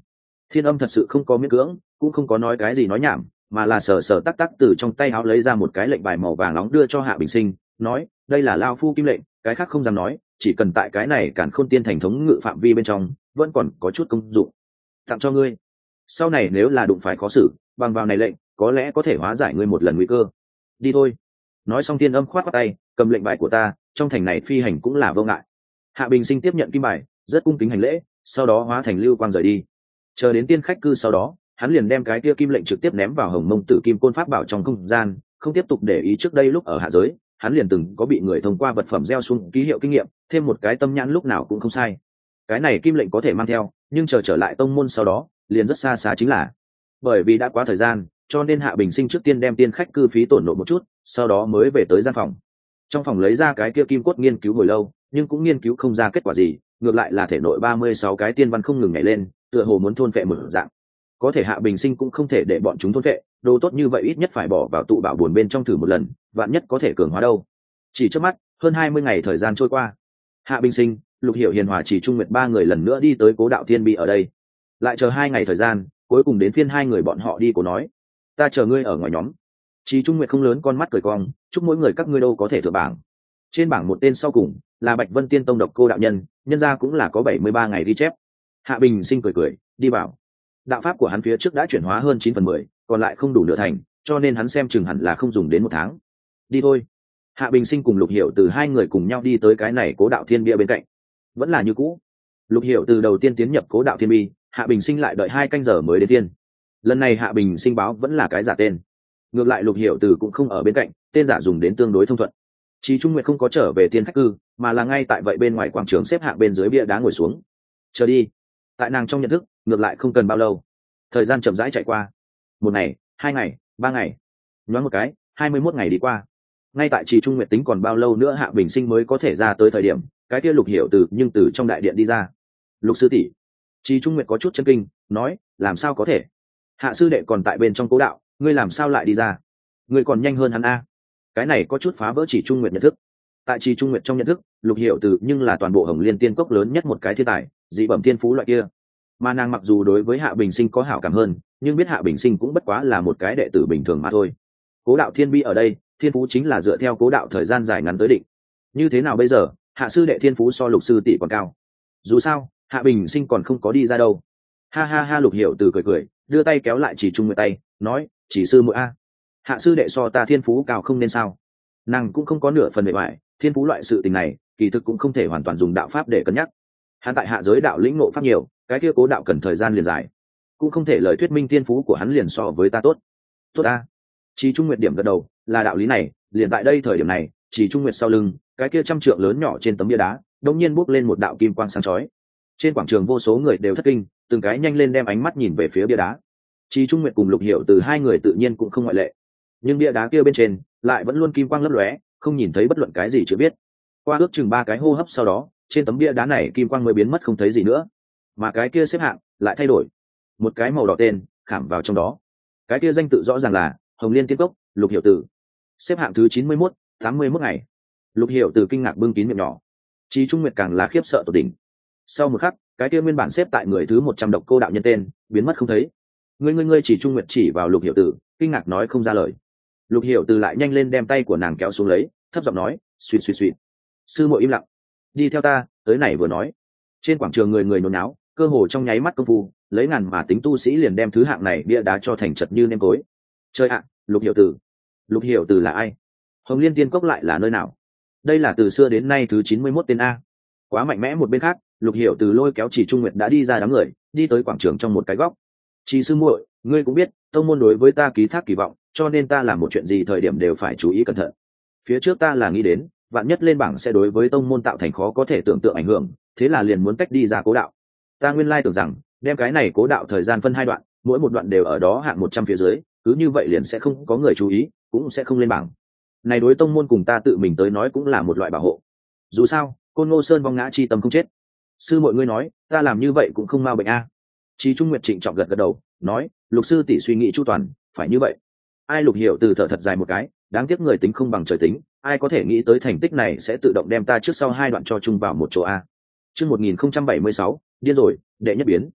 Thiên Âm thật sự không có miễn cưỡng, cũng không có nói cái gì nói nhảm, mà là sờ sờ tắc tắc từ trong tay áo lấy ra một cái lệnh bài màu vàng nóng đưa cho Hạ Bình Sinh, nói đây là lao phu kim lệnh, cái khác không dám nói, chỉ cần tại cái này Càn Khôn Tiên thành thống ngự phạm vi bên trong vẫn còn có chút công dụng, tặng cho ngươi. Sau này nếu là đụng phải khó xử, bằng vào này lệnh có lẽ có thể hóa giải ngươi một lần nguy cơ. Đi thôi. Nói xong Thiên Âm khoát khoát tay, cầm lệnh bài của ta, trong thành này phi hành cũng là vô ngại. Hạ Bình Sinh tiếp nhận kim bài, rất cung kính hành lễ, sau đó hóa thành lưu quang rời đi. Chờ đến tiên khách cư sau đó, hắn liền đem cái kia kim lệnh trực tiếp ném vào Hồng Mông Tử Kim Côn Pháp bảo trong không gian, không tiếp tục để ý trước đây lúc ở hạ giới, hắn liền từng có bị người thông qua vật phẩm gieo xuống ký hiệu kinh nghiệm, thêm một cái tâm nhãn lúc nào cũng không sai. Cái này kim lệnh có thể mang theo, nhưng chờ trở lại tông môn sau đó, liền rất xa chính là. Bởi vì đã quá thời gian, cho nên Hạ Bình Sinh trước tiên đem tiên khách cư phí tổn nộp một chút, sau đó mới về tới gian phòng. Trong phòng lấy ra cái kia kim cốt nghiên cứu hồi lâu, nhưng cũng nghiên cứu không ra kết quả gì, ngược lại là thể nội 36 cái tiên văn không ngừng nhảy lên, tựa hồ muốn thôn phệ một dạng. Có thể Hạ Bình Sinh cũng không thể để bọn chúng thôn phệ, đồ tốt như vậy ít nhất phải bỏ vào tụ bảo buồn bên trong thử một lần, vạn nhất có thể cường hóa đâu. Chỉ trước mắt, hơn 20 ngày thời gian trôi qua. Hạ Bình Sinh, Lục Hiểu Hiền Hòa chỉ Trung Nguyệt ba người lần nữa đi tới Cố Đạo Thiên Bi ở đây. Lại chờ 2 ngày thời gian, cuối cùng đến phiên hai người bọn họ đi. Cố nói, ta chờ ngươi ở ngoài nhóm. Chỉ Trung Nguyệt không lớn con mắt cười cong, chúc mỗi người các ngươi đâu có thể thượng bảng. Trên bảng một tên sau cùng là Bạch Vân Tiên Tông Độc Cô đạo nhân, nhân ra cũng là có 73 ngày ghi chép. Hạ Bình Sinh cười đi vào. Đạo pháp của hắn phía trước đã chuyển hóa hơn 9/10, còn lại không đủ nửa thành, cho nên hắn xem chừng hẳn là không dùng đến 1 tháng. Đi thôi. Hạ Bình Sinh cùng Lục Hiểu từ hai người cùng nhau đi tới cái này Cố Đạo Thiên Bia bên cạnh. Vẫn là như cũ. Lục Hiểu từ đầu tiên tiến nhập Cố Đạo Thiên Bi, Hạ Bình Sinh lại đợi 2 canh giờ mới đến tiên. Lần này Hạ Bình Sinh báo vẫn là cái giả tên. Ngược lại Lục Hiểu từ cũng không ở bên cạnh, tên giả dùng đến tương đối thông thuận. Chí Trung Nguyệt không có trở về tiên khách cư, mà là ngay tại vậy bên ngoài quảng trường xếp hạng bên dưới bia đá ngồi xuống. Chờ đi. Tại nàng trong nhận thức, ngược lại không cần bao lâu. Thời gian chậm rãi chạy qua. 1 ngày, 2 ngày, 3 ngày. Nhoáng một cái, 21 ngày đi qua. Ngay tại Chí Trung Nguyệt tính còn bao lâu nữa Hạ Bình Sinh mới có thể ra tới thời điểm, cái kia Lục Hiểu từ trong đại điện đi ra. Lục sư tỷ. Chí Trung Nguyệt có chút chấn kinh, nói, làm sao có thể? Hạ sư đệ còn tại bên trong Cố đạo, ngươi làm sao lại đi ra? Ngươi còn nhanh hơn hắn a. Cái này có chút phá vỡ Chỉ Trung Nguyệt nhận thức. Tại Chỉ Trung Nguyệt trong nhận thức, Lục Hiểu nhưng là toàn bộ Hồng Liên Tiên Cốc lớn nhất một cái thiên tài, dị bẩm tiên phú loại kia. Mà nàng mặc dù đối với Hạ Bình Sinh có hảo cảm hơn, nhưng biết Hạ Bình Sinh cũng bất quá là một cái đệ tử bình thường mà thôi. Cố đạo Thiên Bi ở đây, thiên phú chính là dựa theo cố đạo thời gian dài ngắn tới định. Như thế nào bây giờ, Hạ sư đệ thiên phú so Lục sư tỷ còn cao. Dù sao, Hạ Bình Sinh còn không có đi ra đâu. Ha ha ha, Lục Hiểu cười, đưa tay kéo lại Chỉ Trung Nguyệt tay, nói, chỉ sư muội a. Hạ sư đệ so ta thiên phú cao không nên sao? Nàng cũng không có nửa phần bề ngoài, thiên phú loại sự tình này, kỳ thực cũng không thể hoàn toàn dùng đạo pháp để cân nhắc. Hắn tại hạ giới đạo lĩnh ngộ pháp nhiều, cái kia cố đạo cần thời gian liền dài, cũng không thể lời thuyết minh thiên phú của hắn liền so với ta tốt. Tốt a. Chỉ Trung Nguyệt điểm gật đầu, là đạo lý này, liền tại đây thời điểm này, Chỉ Trung Nguyệt sau lưng, cái kia 100 trượng lớn nhỏ trên tấm bia đá, đột nhiên bốc lên một đạo kim quang sáng chói. Trên quảng trường vô số người đều thất kinh, từng cái nhanh lên đem ánh mắt nhìn về phía bia đá. Chỉ Trung Nguyệt cùng Lục Hiểu từ hai người tự nhiên cũng không ngoại lệ. Nhưng bia đá kia bên trên lại vẫn luôn kim quang lấp lóe, không nhìn thấy bất luận cái gì chưa biết. Qua ước chừng 3 cái hô hấp sau đó, trên tấm bia đá này kim quang mới biến mất không thấy gì nữa, mà cái kia xếp hạng lại thay đổi, một cái màu đỏ tên khảm vào trong đó. Cái kia danh tự rõ ràng là Hồng Liên Tiên Cốc, Lục Hiểu Tử, xếp hạng thứ 91, 81 ngày. Lục Hiểu Tử kinh ngạc bưng kín miệng nhỏ. Chí Trung Nguyệt càng là khiếp sợ tột đỉnh. Sau một khắc, cái kia nguyên bản xếp tại người thứ 100 Độc Cô đạo nhân tên biến mất không thấy. Ngươi Chỉ Trung Nguyệt chỉ vào Lục Hiểu Tử, kinh ngạc nói không ra lời. Lục Hiểu Tử lại nhanh lên đem tay của nàng kéo xuống lấy, thấp giọng nói, suýt. Sư muội im lặng, đi theo ta. Tới này vừa nói, trên quảng trường người nhốn náo, cơ hồ trong nháy mắt công phu, lấy ngàn mà tính tu sĩ liền đem thứ hạng này bia đá cho thành chật như nêm cối. Chơi ạ, Lục Hiểu Tử là ai? Hồng Liên Tiên Cốc lại là nơi nào? Đây là từ xưa đến nay thứ 91 tên a. Quá mạnh mẽ. Một bên khác, Lục Hiểu Tử lôi kéo Chỉ Trung Nguyệt đã đi ra đám người, đi tới quảng trường trong một cái góc. Chỉ sư muội, ngươi cũng biết, tông môn đối với ta ký thác kỳ vọng, cho nên ta làm một chuyện gì thời điểm đều phải chú ý cẩn thận. Phía trước ta là nghĩ đến, vạn nhất lên bảng sẽ đối với tông môn tạo thành khó có thể tưởng tượng ảnh hưởng, thế là liền muốn cách đi ra cố đạo. Ta nguyên lai tưởng rằng, đem cái này cố đạo thời gian phân 2 đoạn, mỗi một đoạn đều ở đó hạng 100 phía dưới, cứ như vậy liền sẽ không có người chú ý, cũng sẽ không lên bảng. Này đối tông môn cùng ta tự mình tới nói cũng là một loại bảo hộ. Dù sao, Côn Ngô Sơn vong ngã chi tâm không chết. Sư mọi ngươi nói, ta làm như vậy cũng không mau bệnh a. Chí Trung Nguyệt trịnh trọng gật đầu, nói, Lục sư tỷ suy nghĩ chu toàn, phải như vậy. Ai Lục Hiểu từ thở thật dài một cái, đáng tiếc người tính không bằng trời tính, ai có thể nghĩ tới thành tích này sẽ tự động đem ta trước sau 2 đoạn cho chung vào một chỗ a. Chương 1076, điên rồi, đệ nhất biến.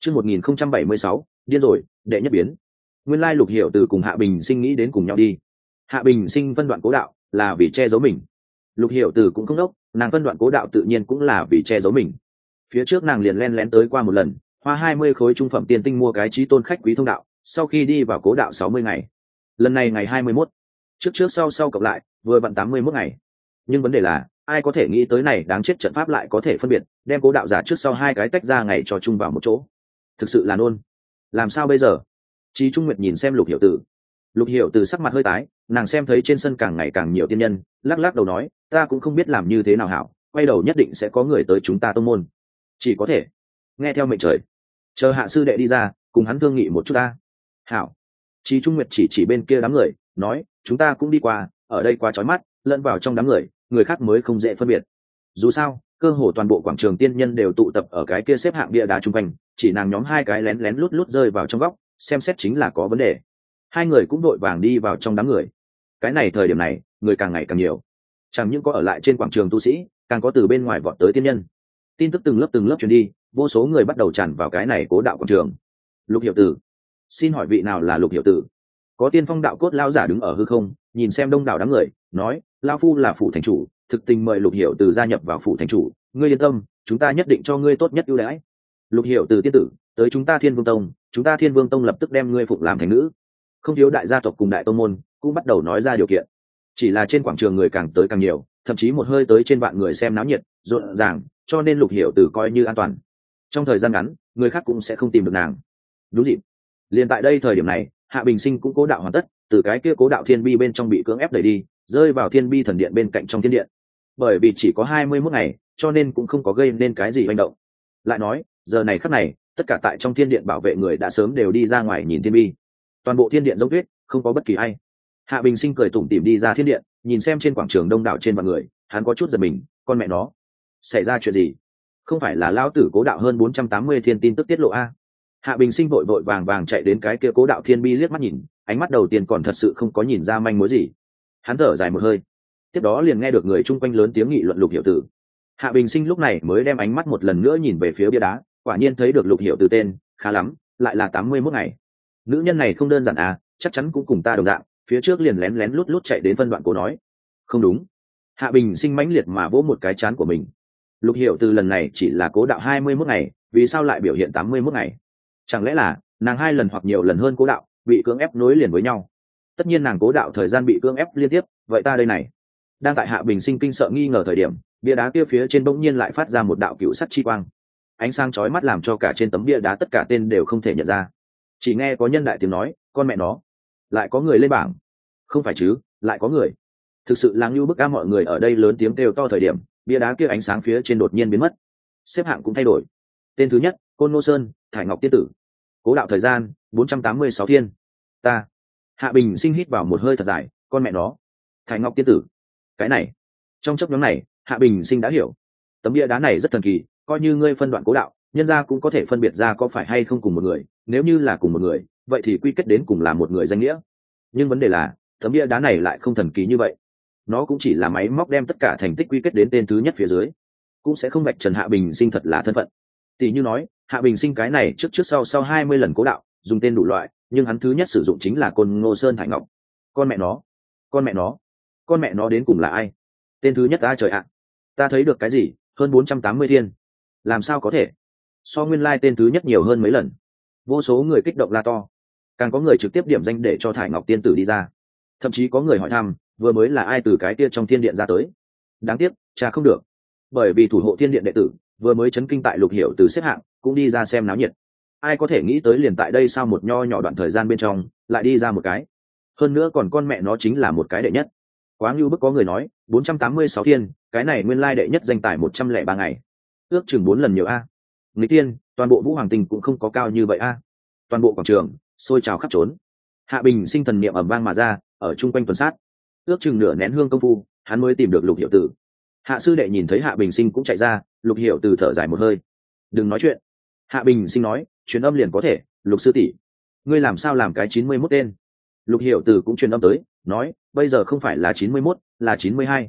Chương 1076, điên rồi, đệ nhất biến. Nguyên lai Lục Hiểu Từ cùng Hạ Bình Sinh nghĩ đến cùng nhau đi. Hạ Bình Sinh phân đoạn cố đạo là vì che giấu mình. Lục Hiểu Từ cũng không đốc, nàng phân đoạn cố đạo tự nhiên cũng là vì che giấu mình. Phía trước nàng liền len lén tới qua một lần, hoa 20 khối trung phẩm tiền tinh mua cái chí tôn khách quý thông đạo, sau khi đi vào cố đạo 60 ngày. Lần này ngày 21, trước sau cộng lại, vừa vặn 81 ngày. Nhưng vấn đề là, ai có thể nghĩ tới này đáng chết trận pháp lại có thể phân biệt, đem cố đạo giả trước sau hai cái tách ra ngày cho chung vào một chỗ. Thực sự là nôn. Làm sao bây giờ? Chí Trung Nguyệt nhìn xem Lục Hiểu Từ. Lục Hiểu Từ sắc mặt hơi tái, nàng xem thấy trên sân càng ngày càng nhiều tiên nhân, lắc lắc đầu nói, ta cũng không biết làm như thế nào hảo, quay đầu nhất định sẽ có người tới chúng ta tông môn. Chỉ có thể nghe theo mệnh trời, chờ Hạ sư đệ đi ra, cùng hắn thương nghị một chút ta. Hảo. Chí Trung Nguyệt chỉ bên kia đám người, nói, chúng ta cũng đi qua, ở đây quá chói mắt, lẫn vào trong đám người, người khác mới không dễ phân biệt. Dù sao, cơ hồ toàn bộ quảng trường tiên nhân đều tụ tập ở cái kia xếp hạng bia đá chung quanh, chỉ nàng nhóm hai cái lén lén lút lút rơi vào trong góc, xem xét chính là có vấn đề. Hai người cũng đội vàng đi vào trong đám người. Cái này thời điểm này, người càng ngày càng nhiều. Chẳng những có ở lại trên quảng trường tu sĩ, càng có từ bên ngoài vọt tới tiên nhân. Tin tức từng lớp truyền đi, vô số người bắt đầu tràn vào cái này cố đạo quảng trường. Lục Hiểu Từ, xin hỏi vị nào là Lục Hiểu Từ? Có tiên phong đạo cốt lão giả đứng ở hư không, nhìn xem đông đảo đám người, nói, lão phu là phủ thành chủ, thực tình mời Lục Hiểu Từ gia nhập vào phủ thành chủ, ngươi yên tâm, chúng ta nhất định cho ngươi tốt nhất ưu đãi. Lục Hiểu Từ tiên tử, tới chúng ta Thiên Vương Tông, chúng ta Thiên Vương Tông lập tức đem ngươi phục làm thành nữ. Không thiếu đại gia tộc cùng đại tông môn cũng bắt đầu nói ra điều kiện. Chỉ là trên quảng trường người càng tới càng nhiều, thậm chí một hơi tới trên vạn người xem náo nhiệt, rộn ràng, cho nên Lục Hiểu Từ coi như an toàn. Trong thời gian ngắn, người khác cũng sẽ không tìm được nàng. Đúng dịp. Liền tại đây thời điểm này, Hạ Bình Sinh cũng cố đạo hoàn tất, từ cái kia cố đạo thiên bi bên trong bị cưỡng ép đẩy đi, rơi vào thiên bi thần điện bên cạnh trong thiên điện. Bởi vì chỉ có 21 ngày, cho nên cũng không có gây nên cái gì hành động. Lại nói, giờ này khắc này, tất cả tại trong thiên điện bảo vệ người đã sớm đều đi ra ngoài nhìn thiên bi. Toàn bộ thiên điện giống tuyết, không có bất kỳ ai. Hạ Bình Sinh cười tủm tỉm đi ra thiên điện, nhìn xem trên quảng trường đông đảo trên vạn người, hắn có chút giật mình, con mẹ nó, xảy ra chuyện gì? Không phải là lão tử cố đạo hơn 480 thiên tin tức tiết lộ a? Hạ Bình Sinh vội vàng chạy đến cái kia cố đạo thiên bi liếc mắt nhìn, ánh mắt đầu tiên còn thật sự không có nhìn ra manh mối gì. Hắn thở dài một hơi, tiếp đó liền nghe được người chung quanh lớn tiếng nghị luận Lục Hiểu Từ. Hạ Bình Sinh lúc này mới đem ánh mắt một lần nữa nhìn về phía bia đá, quả nhiên thấy được Lục Hiểu Từ tên, khá lắm, lại là 81 ngày. Nữ nhân này không đơn giản à, chắc chắn cũng cùng ta đồng dạng, phía trước liền lén lén lút lút chạy đến phân đoạn cố nói. Không đúng. Hạ Bình Sinh mãnh liệt mà vỗ một cái trán của mình. Lục Hiểu Từ lần này chỉ là cố đạo 21 ngày, vì sao lại biểu hiện 81 ngày? Chẳng lẽ là nàng hai lần hoặc nhiều lần hơn cố đạo bị cưỡng ép nối liền với nhau? Tất nhiên nàng cố đạo thời gian bị cưỡng ép liên tiếp, vậy ta đây này. Đang tại Hạ Bình Sinh kinh sợ nghi ngờ thời điểm, bia đá kia phía trên bỗng nhiên lại phát ra một đạo cựu sắc chi quang. Ánh sáng chói mắt làm cho cả trên tấm bia đá tất cả tên đều không thể nhận ra. Chỉ nghe có nhân đại tiếng nói, con mẹ nó, lại có người lên bảng. Không phải chứ, lại có người. Thực sự là như bức ca, mọi người ở đây lớn tiếng kêu to thời điểm, bia đá kia ánh sáng phía trên đột nhiên biến mất. Xếp hạng cũng thay đổi. Tên thứ nhất, Côn Ngô Sơn, Thải Ngọc tiên tử. Cố đạo thời gian 486 thiên. Ta. Hạ Bình Sinh hít vào một hơi thật dài, con mẹ nó, Thải Ngọc tiên tử. Cái này, trong chốc nhóm này, Hạ Bình Sinh đã hiểu. Tấm bia đá này rất thần kỳ, coi như ngươi phân đoạn cố đạo, nhân gia cũng có thể phân biệt ra có phải hay không cùng một người. Nếu như là cùng một người, vậy thì quy kết đến cùng là một người danh nghĩa. Nhưng vấn đề là, tấm bia đá này lại không thần kỳ như vậy. Nó cũng chỉ là máy móc đem tất cả thành tích quy kết đến tên thứ nhất phía dưới, cũng sẽ không vạch trần Hạ Bình Sinh thật là thân phận. Tỷ như nói, Hạ Bình Sinh cái này trước sau 20 lần cố đạo, dùng tên đủ loại, nhưng hắn thứ nhất sử dụng chính là Côn Ngô Sơn Thải Ngọc. Con mẹ nó, con mẹ nó, con mẹ nó đến cùng là ai? Tên thứ nhất ta trời ạ. Ta thấy được cái gì? Hơn 480 thiên. Làm sao có thể? So nguyên lai tên thứ nhất nhiều hơn mấy lần. Vô số người kích động la to. Càng có người trực tiếp điểm danh để cho Thải Ngọc tiên tử đi ra. Thậm chí có người hỏi thăm, vừa mới là ai từ cái kia trong thiên điện ra tới. Đáng tiếc, cha không được. Bởi vì thủ hộ thiên điện đệ tử vừa mới chấn kinh tại Lục Hiểu Từ xếp hạng, cũng đi ra xem náo nhiệt. Ai có thể nghĩ tới liền tại đây sau một nho nhỏ đoạn thời gian bên trong, lại đi ra một cái. Hơn nữa còn con mẹ nó chính là một cái đệ nhất. Quá ngưu bức, có người nói, 486 thiên, cái này nguyên lai đệ nhất danh tài 103 ngày. Ước chừng 4 lần nhiều a. Nghịch tiên, toàn bộ Vũ Hoàng Tinh cũng không có cao như vậy a. Toàn bộ quảng trường sôi trào khắp trốn. Hạ Bình Sinh thần niệm ầm vang mà ra, ở chung quanh tuần sát. Ước chừng nửa nén hương công phu, hắn mới tìm được Lục Hiểu Từ. Hạ sư đệ nhìn thấy Hạ Bình Sinh cũng chạy ra, Lục Hiểu Từ thở dài một hơi. Đừng nói chuyện. Hạ Bình Sinh nói, truyền âm liền có thể. Lục sư tỷ, ngươi làm sao làm cái 91 tên? Lục Hiểu Từ cũng truyền âm tới, nói, bây giờ không phải là 91, là 92.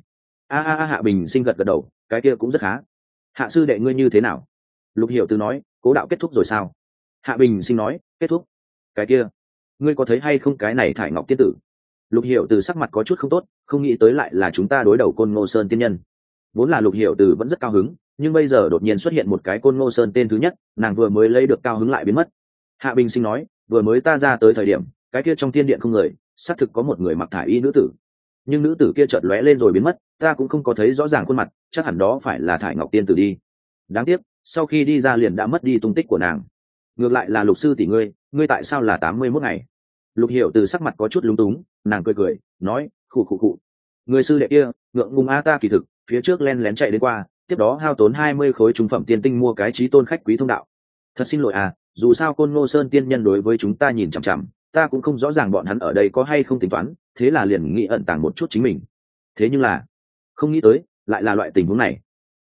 Hạ Bình Sinh gật gật đầu, cái kia cũng rất khá. Hạ sư đệ ngươi như thế nào? Lục Hiểu Từ nói, cố đạo kết thúc rồi sao? Hạ Bình Sinh nói, kết thúc. Cái kia, ngươi có thấy hay không cái này thải ngọc tiên tử? Lục Hiểu Từ sắc mặt có chút không tốt, không nghĩ tới lại là chúng ta đối đầu Côn Ngô Sơn tiên nhân. Vốn là Lục Hiểu Từ vẫn rất cao hứng, nhưng bây giờ đột nhiên xuất hiện một cái Côn Ngô Sơn tên thứ nhất, nàng vừa mới lấy được cao hứng lại biến mất. Hạ Bình Sinh nói, vừa mới ta ra tới thời điểm, cái kia trong thiên điện không người, xác thực có một người mặc thải y nữ tử, nhưng nữ tử kia chợt lóe lên rồi biến mất, ta cũng không có thấy rõ ràng khuôn mặt, chắc hẳn đó phải là thải ngọc tiên tử đi. Đáng tiếc, sau khi đi ra liền đã mất đi tung tích của nàng. Ngược lại là Lục sư tỷ ngươi tại sao là 81 ngày? Lục Hiểu Từ sắc mặt có chút lúng túng, nàng cười cười, nói, khụ. Người sư đệ kia, ngượng ngùng a, ta kỳ thực, phía trước len lén chạy đến qua, tiếp đó hao tốn 20 khối trung phẩm tiên tinh mua cái chí tôn khách quý thông đạo. Thật xin lỗi à, dù sao Côn Ngô Sơn tiên nhân đối với chúng ta nhìn chằm chằm, ta cũng không rõ ràng bọn hắn ở đây có hay không tính toán, thế là liền nghĩ ẩn tàng một chút chính mình. Thế nhưng là, không nghĩ tới, lại là loại tình huống này.